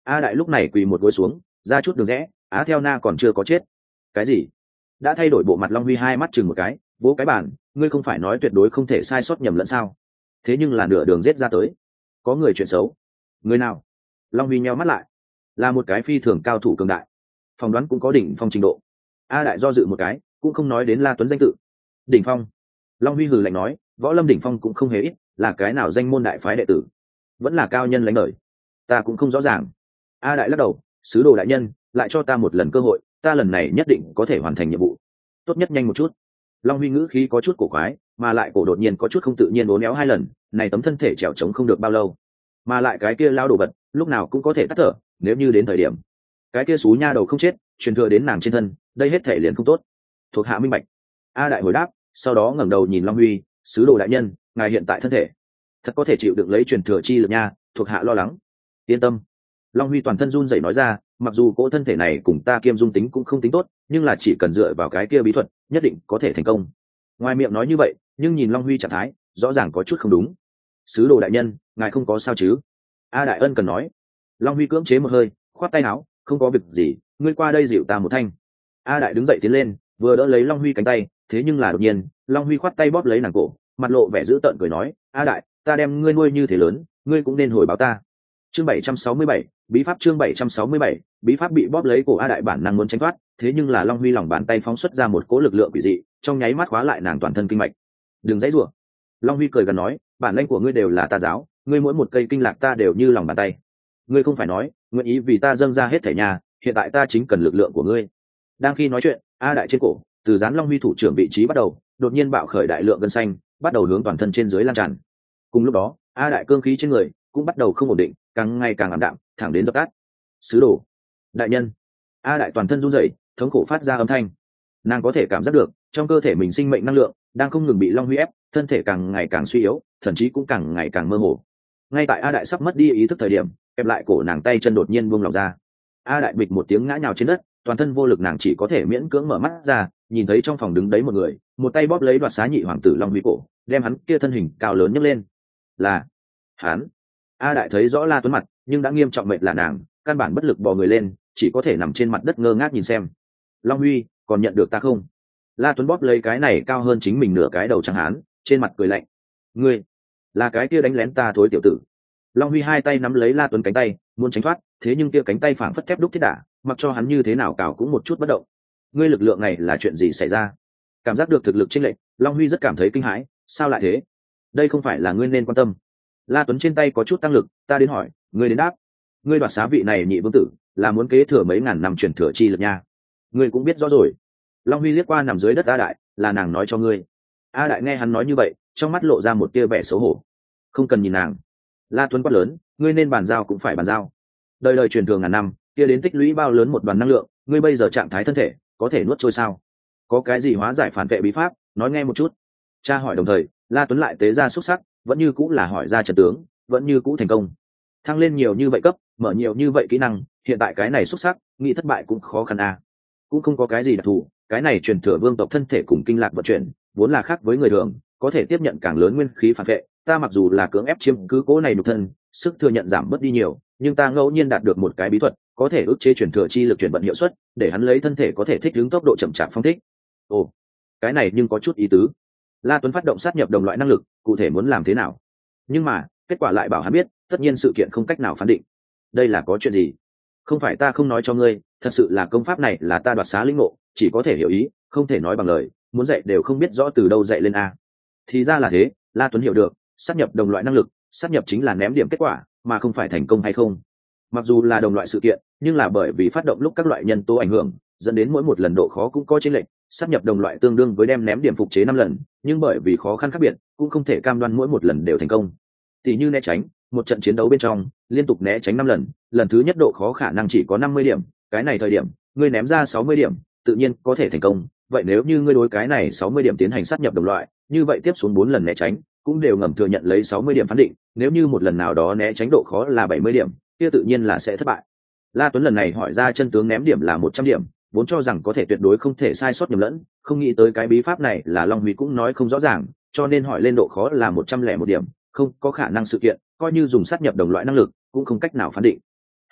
A Đại lúc này quỳ một gối xuống, ra chút đường rẽ. Á Theo Na còn chưa có chết. Cái gì? Đã thay đổi bộ mặt Long Huy hai mắt chừng một cái, vỗ cái bàn, ngươi không phải nói tuyệt đối không thể sai sót nhầm lẫn sao? Thế nhưng là nửa đường giết ra tới, có người chuyện xấu. Người nào? Long Huy nheo mắt lại, là một cái phi thường cao thủ cường đại, phỏng đoán cũng có đỉnh phong trình độ. A Đại do dự một cái, cũng không nói đến La Tuấn danh tự. Đỉnh phong? Long Huy hừ lạnh nói, võ lâm đỉnh phong cũng không hề ít, là cái nào danh môn đại phái đệ tử, vẫn là cao nhân lãnh đời, ta cũng không rõ ràng. A Đại lắc đầu, sứ đồ đại nhân, lại cho ta một lần cơ hội, ta lần này nhất định có thể hoàn thành nhiệm vụ, tốt nhất nhanh một chút. Long Huy ngữ khí có chút cổ quái, mà lại cổ đột nhiên có chút không tự nhiên uốn éo hai lần, này tấm thân thể trèo trống không được bao lâu, mà lại cái kia lao đồ vật lúc nào cũng có thể tắt thở, nếu như đến thời điểm cái kia xú nha đầu không chết, truyền thừa đến nàng trên thân, đây hết thể liền không tốt. Thuộc hạ minh bạch. A Đại hồi đáp, sau đó ngẩng đầu nhìn Long Huy, sứ đồ đại nhân, ngài hiện tại thân thể thật có thể chịu đựng lấy truyền thừa chi lực nha, thuộc hạ lo lắng. Yên tâm. Long Huy toàn thân run rẩy nói ra, mặc dù cỗ thân thể này cùng ta kiêm dung tính cũng không tính tốt, nhưng là chỉ cần dựa vào cái kia bí thuật, nhất định có thể thành công. Ngoài miệng nói như vậy, nhưng nhìn Long Huy trạng thái, rõ ràng có chút không đúng. Sứ đồ đại nhân, ngài không có sao chứ? A Đại ân cần nói. Long Huy cưỡng chế một hơi, khoát tay áo, không có việc gì, ngươi qua đây dịu ta một thanh. A Đại đứng dậy tiến lên, vừa đỡ lấy Long Huy cánh tay, thế nhưng là đột nhiên, Long Huy khoát tay bóp lấy nàng cổ, mặt lộ vẻ dữ tợn cười nói, A Đại, ta đem ngươi nuôi như thế lớn, ngươi cũng nên hồi báo ta. Chương bảy trăm sáu mươi bảy, bí pháp. Chương bảy trăm sáu mươi bảy, bí pháp. Bị bóp lấy cổ A Đại bản năng muốn tránh thoát, thế nhưng là Long Huy lòng bàn tay phóng xuất ra một cỗ lực lượng quỷ dị, trong nháy mắt khóa lại nàng toàn thân kinh mạch. Đừng dãy rủa. Long Huy cười gần nói, bản lĩnh của ngươi đều là ta giáo, ngươi mỗi một cây kinh lạc ta đều như lòng bàn tay. Ngươi không phải nói, nguyện ý vì ta dâng ra hết thảy nhà, hiện tại ta chính cần lực lượng của ngươi. Đang khi nói chuyện, A Đại trên cổ, từ dán Long Huy thủ trưởng vị trí bắt đầu, đột nhiên bạo khởi đại lượng gân xanh, bắt đầu hướng toàn thân trên dưới lan tràn. Cùng lúc đó, A Đại cương khí trên người cũng bắt đầu không ổn định, càng ngày càng ảm đạm, thẳng đến dập tắt. Sứ đồ đại nhân. A Đại toàn thân run rẩy, thống khổ phát ra âm thanh. Nàng có thể cảm giác được trong cơ thể mình sinh mệnh năng lượng đang không ngừng bị Long Huy ép, thân thể càng ngày càng suy yếu, thậm chí cũng càng ngày càng mơ hồ. Ngay tại A Đại sắp mất đi ý thức thời điểm, kẹp lại cổ nàng tay chân đột nhiên buông lỏng ra. A Đại bịch một tiếng ngã nhào trên đất, toàn thân vô lực, nàng chỉ có thể miễn cưỡng mở mắt ra, nhìn thấy trong phòng đứng đấy một người, một tay bóp lấy đoạt xá nhị hoàng tử Long Huy cổ, đem hắn kia thân hình cao lớn nhấc lên. Là hắn. A Đại thấy rõ La Tuấn mặt, nhưng đã nghiêm trọng mệt là nàng, căn bản bất lực bò người lên, chỉ có thể nằm trên mặt đất ngơ ngác nhìn xem. Long Huy, còn nhận được ta không? La Tuấn bóp lấy cái này cao hơn chính mình nửa cái đầu trắng hán, trên mặt cười lạnh. Ngươi là cái kia đánh lén ta thối tiểu tử. Long Huy hai tay nắm lấy La Tuấn cánh tay, muốn tránh thoát, thế nhưng kia cánh tay phảng phất thép đúc thiết đả, mặc cho hắn như thế nào cào cũng một chút bất động. Ngươi lực lượng này là chuyện gì xảy ra? Cảm giác được thực lực chênh lệch, Long Huy rất cảm thấy kinh hãi, sao lại thế? Đây không phải là ngươi nên quan tâm. La Tuấn trên tay có chút tăng lực, ta đến hỏi, ngươi đến đáp. Ngươi đoạt xá vị này nhị vương tử, là muốn kế thừa mấy ngàn năm truyền thừa chi lực nha. Ngươi cũng biết rõ rồi. Long Huy liếc qua nằm dưới đất A Đại, là nàng nói cho ngươi. A Đại nghe hắn nói như vậy, trong mắt lộ ra một tia vẻ xấu hổ. Không cần nhìn nàng. La Tuấn quát lớn, ngươi nên bàn giao cũng phải bàn giao. Đời đời truyền thừa ngàn năm, kia đến tích lũy bao lớn một đoàn năng lượng, ngươi bây giờ trạng thái thân thể, có thể nuốt trôi sao? Có cái gì hóa giải phản vệ bí pháp, nói nghe một chút. Cha hỏi đồng thời, La Tuấn lại tế ra xúc sắc, vẫn như cũng là hỏi ra trận tướng, vẫn như cũ thành công. Thăng lên nhiều như vậy cấp, mở nhiều như vậy kỹ năng, hiện tại cái này xúc sắc, nghĩ thất bại cũng khó khăn à. Cũng không có cái gì đặc thù, cái này truyền thừa vương tộc thân thể cùng kinh lạc vận chuyển, vốn là khác với người thường, có thể tiếp nhận càng lớn nguyên khí phản vệ. Ta mặc dù là cưỡng ép chiếm cứ cố này nhục thân, sức thừa nhận giảm bớt đi nhiều, nhưng ta ngẫu nhiên đạt được một cái bí thuật, có thể ức chế truyền thừa chi lực chuyển vận hiệu suất, để hắn lấy thân thể có thể thích ứng tốc độ chậm chạp phong thích. Ồ, cái này nhưng có chút ý tứ. La Tuấn phát động sát nhập đồng loại năng lực, cụ thể muốn làm thế nào? Nhưng mà kết quả lại bảo hắn biết, tất nhiên sự kiện không cách nào phán định. Đây là có chuyện gì? Không phải ta không nói cho ngươi, thật sự là công pháp này là ta đoạt xá linh ngộ, chỉ có thể hiểu ý, không thể nói bằng lời, muốn dạy đều không biết rõ từ đâu dạy lên a. Thì ra là thế. La Tuấn hiểu được, sát nhập đồng loại năng lực, sát nhập chính là ném điểm kết quả, mà không phải thành công hay không. Mặc dù là đồng loại sự kiện, nhưng là bởi vì phát động lúc các loại nhân tố ảnh hưởng, dẫn đến mỗi một lần độ khó cũng có chênh lệch. Sát nhập đồng loại tương đương với đem ném điểm phục chế năm lần, nhưng bởi vì khó khăn khác biệt, cũng không thể cam đoan mỗi một lần đều thành công. Tỷ như né tránh, một trận chiến đấu bên trong, liên tục né tránh năm lần, lần thứ nhất độ khó khả năng chỉ có năm mươi điểm, cái này thời điểm, ngươi ném ra sáu mươi điểm, tự nhiên có thể thành công. Vậy nếu như ngươi đối cái này sáu mươi điểm tiến hành sát nhập đồng loại, như vậy tiếp xuống bốn lần né tránh, cũng đều ngầm thừa nhận lấy sáu mươi điểm phán định, nếu như một lần nào đó né tránh độ khó là bảy mươi điểm, kia tự nhiên là sẽ thất bại. La Tuấn lần này hỏi ra chân tướng ném điểm là một trăm điểm, vốn cho rằng có thể tuyệt đối không thể sai sót nhầm lẫn, không nghĩ tới cái bí pháp này là Long Huy cũng nói không rõ ràng, cho nên hỏi lên độ khó là một trăm lẻ một điểm, không có khả năng sự kiện, coi như dùng sát nhập đồng loại năng lực, cũng không cách nào phán định.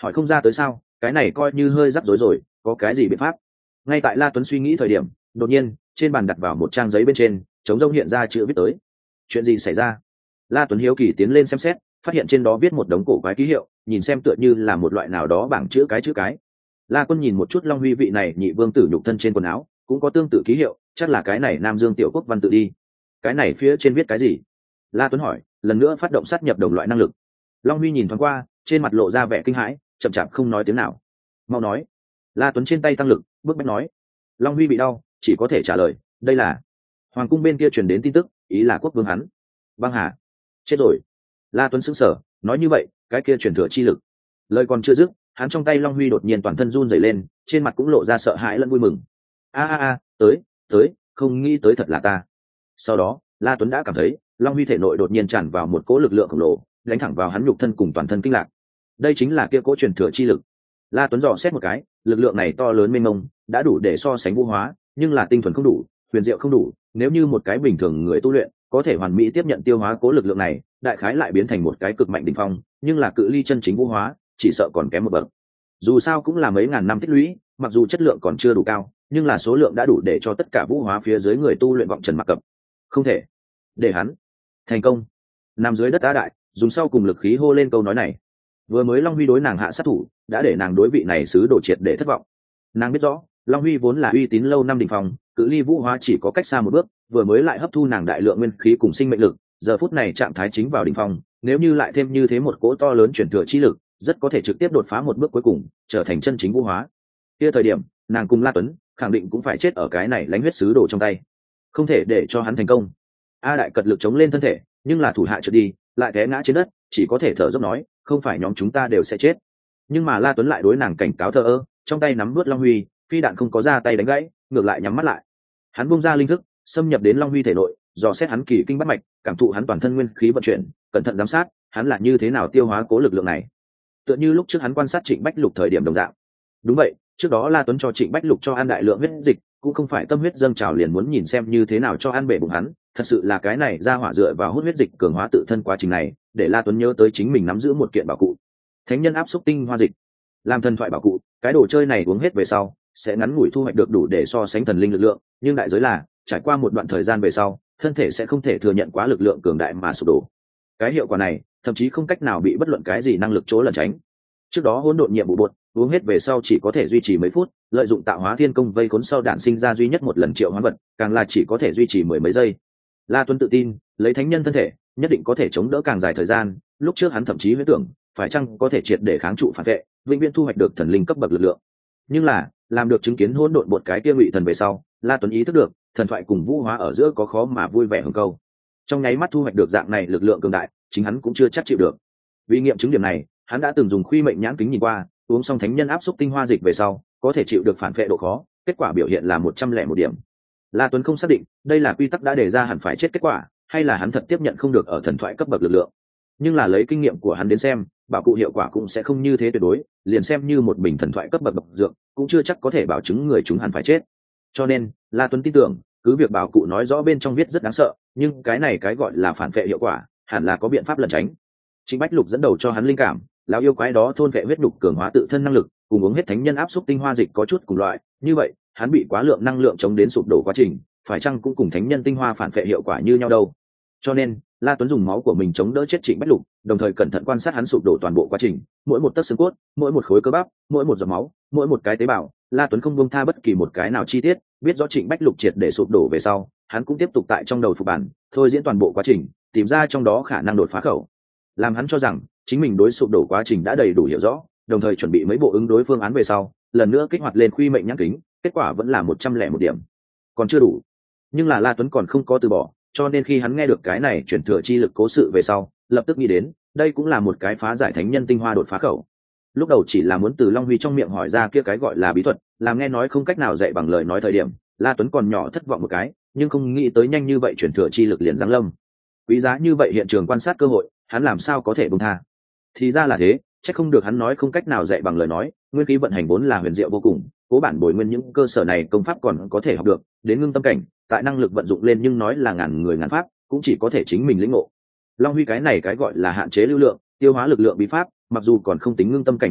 hỏi không ra tới sao, cái này coi như hơi rắc rối rồi, có cái gì biện pháp? Ngay tại La Tuấn suy nghĩ thời điểm, đột nhiên trên bàn đặt vào một trang giấy bên trên chống rông hiện ra chữ viết tới. Chuyện gì xảy ra? La Tuấn hiếu kỳ tiến lên xem xét, phát hiện trên đó viết một đống cổ quái ký hiệu, nhìn xem tựa như là một loại nào đó bảng chữ cái chữ cái. La Quân nhìn một chút Long Huy vị này nhị vương tử nhục thân trên quần áo cũng có tương tự ký hiệu, chắc là cái này Nam Dương tiểu quốc văn tự đi. Cái này phía trên viết cái gì? La Tuấn hỏi, lần nữa phát động sát nhập đồng loại năng lực. Long Huy nhìn thoáng qua, trên mặt lộ ra vẻ kinh hãi, chậm chạp không nói tiếng nào. Mau nói. La Tuấn trên tay tăng lực, bước bách nói. Long Huy bị đau, chỉ có thể trả lời, đây là hoàng cung bên kia truyền đến tin tức, ý là quốc vương hắn. Băng Hà chết rồi. La Tuấn sững sờ, nói như vậy cái kia truyền thừa chi lực. Lời còn chưa dứt, hắn trong tay Long Huy đột nhiên toàn thân run rẩy lên, trên mặt cũng lộ ra sợ hãi lẫn vui mừng. A a a, tới tới, không nghĩ tới thật là ta. Sau đó La Tuấn đã cảm thấy Long Huy thể nội đột nhiên tràn vào một cỗ lực lượng khổng lồ, đánh thẳng vào hắn nhục thân cùng toàn thân kinh lạc. Đây chính là kia cỗ truyền thừa chi lực. La Tuấn dò xét một cái, lực lượng này to lớn mênh mông, đã đủ để so sánh vũ hóa, nhưng là tinh thuần không đủ, huyền diệu không đủ. Nếu như một cái bình thường người tu luyện có thể hoàn mỹ tiếp nhận tiêu hóa cố lực lượng này, đại khái lại biến thành một cái cực mạnh đỉnh phong, nhưng là cự ly chân chính vũ hóa, chỉ sợ còn kém một bậc. Dù sao cũng là mấy ngàn năm tích lũy, mặc dù chất lượng còn chưa đủ cao, nhưng là số lượng đã đủ để cho tất cả vũ hóa phía dưới người tu luyện vọng trần mặc cập. Không thể để hắn thành công. Nằm dưới đất á đại, dùng sau cùng lực khí hô lên câu nói này. Vừa mới Long Huy đối nàng hạ sát thủ, đã để nàng đối vị này sứ đồ triệt để thất vọng. Nàng biết rõ, Long Huy vốn là uy tín lâu năm đỉnh phong, cự ly vũ hóa chỉ có cách xa một bước, vừa mới lại hấp thu nàng đại lượng nguyên khí cùng sinh mệnh lực, giờ phút này trạng thái chính vào đỉnh phong, nếu như lại thêm như thế một cỗ to lớn chuyển thừa chi lực, rất có thể trực tiếp đột phá một bước cuối cùng, trở thành chân chính vũ hóa. Kia thời điểm, nàng cùng La Tuấn khẳng định cũng phải chết ở cái này lãnh huyết sứ đồ trong tay. Không thể để cho hắn thành công. A đại cật lực chống lên thân thể, nhưng là thủ hạ trượt đi, lại té ngã trên đất, chỉ có thể thở dốc nói, không phải nhóm chúng ta đều sẽ chết. Nhưng mà La Tuấn lại đối nàng cảnh cáo thờ ơ, trong tay nắm vớt Long Huy, phi đạn không có ra tay đánh gãy, ngược lại nhắm mắt lại. Hắn bung ra linh thức, xâm nhập đến Long Huy thể nội, dò xét hắn kỳ kinh bắt mạch, cảm thụ hắn toàn thân nguyên khí vận chuyển, cẩn thận giám sát hắn là như thế nào tiêu hóa cố lực lượng này. Tựa như lúc trước hắn quan sát Trịnh Bách Lục thời điểm đồng dạng. Đúng vậy, trước đó La Tuấn cho Trịnh Bách Lục cho ăn đại lượng huyết dịch, cũng không phải tâm huyết dâng trào liền muốn nhìn xem như thế nào cho ăn bể bụng hắn, thật sự là cái này ra hỏa dựa vào hút huyết dịch cường hóa tự thân quá trình này, để La Tuấn nhớ tới chính mình nắm giữ một kiện bảo cụ. Thánh nhân áp xúc tinh hoa dịch. Làm thần thoại bảo cụ, cái đồ chơi này uống hết về sau, sẽ ngắn ngủi thu hoạch được đủ để so sánh thần linh lực lượng, nhưng đại giới là, trải qua một đoạn thời gian về sau, thân thể sẽ không thể thừa nhận quá lực lượng cường đại mà sụp đổ. Cái hiệu quả này, thậm chí không cách nào bị bất luận cái gì năng lực chỗ lẩn tránh. Trước đó hỗn độn nhiệm vụ bột, uống hết về sau chỉ có thể duy trì mấy phút, lợi dụng tạo hóa thiên công vây khốn sau đạn sinh ra duy nhất một lần triệu hoán vật, càng là chỉ có thể duy trì mười mấy giây. La Tuấn tự tin, lấy thánh nhân thân thể, nhất định có thể chống đỡ càng dài thời gian, lúc trước hắn thậm chí huyễn tưởng, phải chăng có thể triệt để kháng trụ phản vệ, vĩnh viễn thu hoạch được thần linh cấp bậc lực lượng. Nhưng là, làm được chứng kiến hỗn độn bột cái kia ngụy thần về sau, La Tuấn ý thức được, thần thoại cùng vũ hóa ở giữa có khó mà vui vẻ hơn câu. Trong nháy mắt thu hoạch được dạng này lực lượng cường đại, chính hắn cũng chưa chắc chịu được. Vì nghiệm chứng điểm này, hắn đã từng dùng khuy mệnh nhãn kính nhìn qua, uống xong thánh nhân áp xúc tinh hoa dịch về sau, có thể chịu được phản vệ độ khó, kết quả biểu hiện là một trăm lẻ một điểm. La Tuấn không xác định, đây là quy tắc đã đề ra hẳn phải chết kết quả, hay là hắn thật tiếp nhận không được ở thần thoại cấp bậc lực lượng. Nhưng là lấy kinh nghiệm của hắn đến xem, bảo cụ hiệu quả cũng sẽ không như thế tuyệt đối, liền xem như một bình thần thoại cấp bậc độc dược, cũng chưa chắc có thể bảo chứng người chúng hẳn phải chết. Cho nên, La Tuấn tin tưởng, cứ việc bảo cụ nói rõ bên trong viết rất đáng sợ, nhưng cái này cái gọi là phản vệ hiệu quả, hẳn là có biện pháp lẩn tránh. Trịnh Bách Lục dẫn đầu cho hắn linh cảm, lão yêu quái đó thôn vệ huyết đục cường hóa tự thân năng lực, cùng uống hết thánh nhân áp xúc tinh hoa dịch có chút cùng loại, như vậy, hắn bị quá lượng năng lượng chống đến sụp đổ quá trình, phải chăng cũng cùng thánh nhân tinh hoa phản vệ hiệu quả như nhau đâu. Cho nên, La Tuấn dùng máu của mình chống đỡ chết Trịnh Bách Lục, đồng thời cẩn thận quan sát hắn sụp đổ toàn bộ quá trình, mỗi một tấc xương cốt, mỗi một khối cơ bắp, mỗi một giọt máu, mỗi một cái tế bào, La Tuấn không buông tha bất kỳ một cái nào chi tiết, biết rõ Trịnh Bách Lục triệt để sụp đổ về sau, hắn cũng tiếp tục tại trong đầu phục bản, thôi diễn toàn bộ quá trình, tìm ra trong đó khả năng đột phá khẩu. Làm hắn cho rằng chính mình đối sụp đổ quá trình đã đầy đủ hiểu rõ, đồng thời chuẩn bị mấy bộ ứng đối phương án về sau, lần nữa kích hoạt lên khuy mệnh nhãn kính, kết quả vẫn là một trăm lẻ một điểm, còn chưa đủ. Nhưng là La Tuấn còn không có từ bỏ, cho nên khi hắn nghe được cái này chuyển thừa chi lực cố sự về sau, lập tức nghĩ đến, đây cũng là một cái phá giải thánh nhân tinh hoa đột phá khẩu. Lúc đầu chỉ là muốn từ Long Huy trong miệng hỏi ra kia cái gọi là bí thuật, làm nghe nói không cách nào dạy bằng lời nói thời điểm, La Tuấn còn nhỏ thất vọng một cái, nhưng không nghĩ tới nhanh như vậy chuyển thừa chi lực liền giáng lâm. Quý giá như vậy hiện trường quan sát cơ hội, hắn làm sao có thể buông tha. Thì ra là thế, chắc không được hắn nói không cách nào dạy bằng lời nói, nguyên khí vận hành vốn là huyền diệu vô cùng, cố bản bồi nguyên những cơ sở này công pháp còn có thể học được, đến ngưng tâm cảnh, tại năng lực vận dụng lên nhưng nói là ngàn người ngàn pháp, cũng chỉ có thể chính mình lĩnh ngộ. Long Huy cái này cái gọi là hạn chế lưu lượng, tiêu hóa lực lượng bí pháp, mặc dù còn không tính ngưng tâm cảnh năng lực,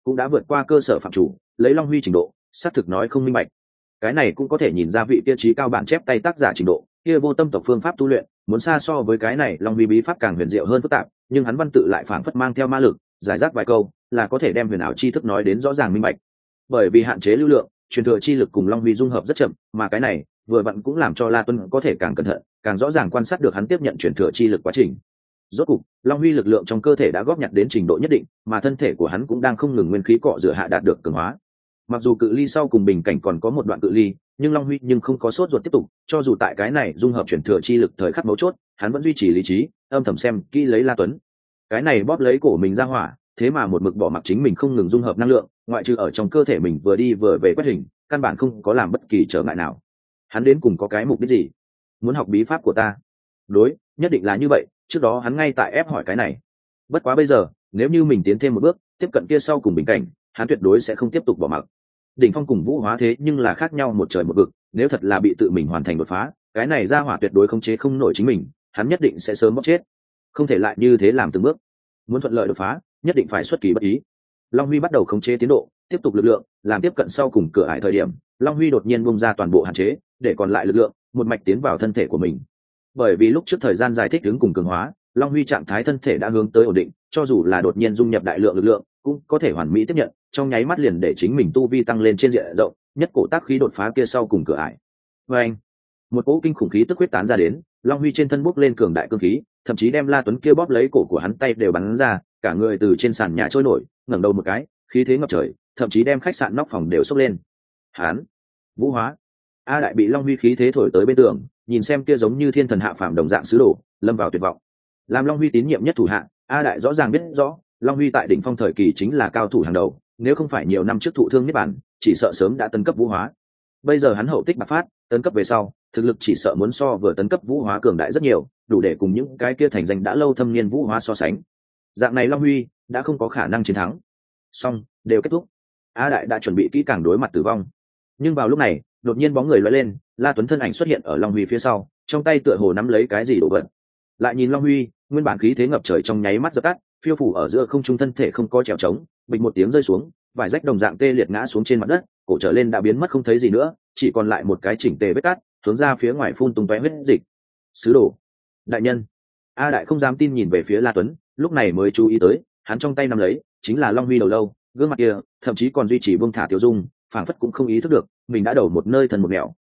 cũng đã vượt qua cơ sở phạm chủ, lấy Long Huy trình độ xác thực nói không minh bạch. Cái này cũng có thể nhìn ra vị tiêu chí cao bản chép tay tác giả trình độ, kia vô tâm tộc phương pháp tu luyện muốn xa so với cái này Long Huy bí pháp càng huyền diệu hơn phức tạp, nhưng hắn văn tự lại phảng phất mang theo ma lực, giải rác vài câu là có thể đem huyền ảo tri thức nói đến rõ ràng minh bạch. Bởi vì hạn chế lưu lượng, truyền thừa chi lực cùng Long Huy dung hợp rất chậm, mà cái này vừa vặn cũng làm cho La Tuấn có thể càng cẩn thận, càng rõ ràng quan sát được hắn tiếp nhận truyền thừa chi lực quá trình. Rốt cục, Long Huy lực lượng trong cơ thể đã góp nhặt đến trình độ nhất định, mà thân thể của hắn cũng đang không ngừng nguyên khí cọ rửa hạ đạt được cường hóa. Mặc dù cự ly sau cùng bình cảnh còn có một đoạn cự ly, nhưng Long Huy nhưng không có sốt ruột tiếp tục, cho dù tại cái này dung hợp truyền thừa chi lực thời khắc mấu chốt, hắn vẫn duy trì lý trí, âm thầm xem kỹ lấy La Tuấn. Cái này bóp lấy cổ mình ra hỏa, thế mà một mực bỏ mặc chính mình không ngừng dung hợp năng lượng, ngoại trừ ở trong cơ thể mình vừa đi vừa về quét hình, căn bản không có làm bất kỳ trở ngại nào. Hắn đến cùng có cái mục đích gì? Muốn học bí pháp của ta? Đối, nhất định là như vậy, trước đó hắn ngay tại ép hỏi cái này. Bất quá bây giờ, nếu như mình tiến thêm một bước, tiếp cận kia sau cùng bình cảnh, hắn tuyệt đối sẽ không tiếp tục bỏ mặc. Đỉnh phong cùng vũ hóa thế nhưng là khác nhau một trời một vực, nếu thật là bị tự mình hoàn thành đột phá, cái này ra hỏa tuyệt đối không chế không nổi chính mình, hắn nhất định sẽ sớm bóc chết. Không thể lại như thế làm từng bước. Muốn thuận lợi đột phá, nhất định phải xuất kỳ bất ý. Long Huy bắt đầu khống chế tiến độ, tiếp tục lực lượng, làm tiếp cận sau cùng cửa ải thời điểm, Long Huy đột nhiên bung ra toàn bộ hạn chế, để còn lại lực lượng một mạch tiến vào thân thể của mình. Bởi vì lúc trước thời gian dài thích ứng cùng cường hóa, Long Huy trạng thái thân thể đã hướng tới ổn định, cho dù là đột nhiên dung nhập đại lượng lực lượng, cũng có thể hoàn mỹ tiếp nhận, trong nháy mắt liền để chính mình tu vi tăng lên trên diện rộng, nhất cổ tác khí đột phá kia sau cùng cửa ải. Và anh, một cỗ kinh khủng khí tức huyết tán ra đến, Long Huy trên thân bốc lên cường đại cương khí, thậm chí đem La Tuấn kia bóp lấy cổ của hắn tay đều bắn ra, cả người từ trên sàn nhà trôi nổi, ngẩng đầu một cái, khí thế ngập trời, thậm chí đem khách sạn nóc phòng đều sốc lên. Hán, vũ hóa. A Đại bị Long Huy khí thế thổi tới bên tường, nhìn xem kia giống như thiên thần hạ phàm đồng dạng sứ đồ, lâm vào tuyệt vọng. Làm Long Huy tín nhiệm nhất thủ hạ, A Đại rõ ràng biết rõ, Long Huy tại đỉnh phong thời kỳ chính là cao thủ hàng đầu, nếu không phải nhiều năm trước thụ thương niết bàn, chỉ sợ sớm đã tấn cấp vũ hóa. Bây giờ hắn hậu tích bạc phát, tấn cấp về sau, thực lực chỉ sợ muốn so vừa tấn cấp vũ hóa cường đại rất nhiều, đủ để cùng những cái kia thành danh đã lâu thâm niên vũ hóa so sánh. Dạng này Long Huy đã không có khả năng chiến thắng. Xong, đều kết thúc. A Đại đã chuẩn bị kỹ càng đối mặt tử vong. Nhưng vào lúc này, đột nhiên bóng người lóe lên, La Tuấn thân ảnh xuất hiện ở Long Huy phía sau, trong tay tựa hồ nắm lấy cái gì đồ vật. Lại nhìn Long Huy, nguyên bản khí thế ngập trời trong nháy mắt dập tắt, phiêu phủ ở giữa không trung thân thể không có trèo trống, bịch một tiếng rơi xuống, vài rách đồng dạng tê liệt ngã xuống trên mặt đất, cổ trở lên đã biến mất không thấy gì nữa, chỉ còn lại một cái chỉnh tề vết cát, hướng ra phía ngoài phun tung tóe huyết dịch. Sứ đồ, đại nhân. A Đại không dám tin nhìn về phía La Tuấn, lúc này mới chú ý tới, hắn trong tay nắm lấy chính là Long Huy đầu lâu, gương mặt kia thậm chí còn duy trì buông thả tiêu dung, phảng phất cũng không ý thức được mình đã đầu một nơi thần một nẻo,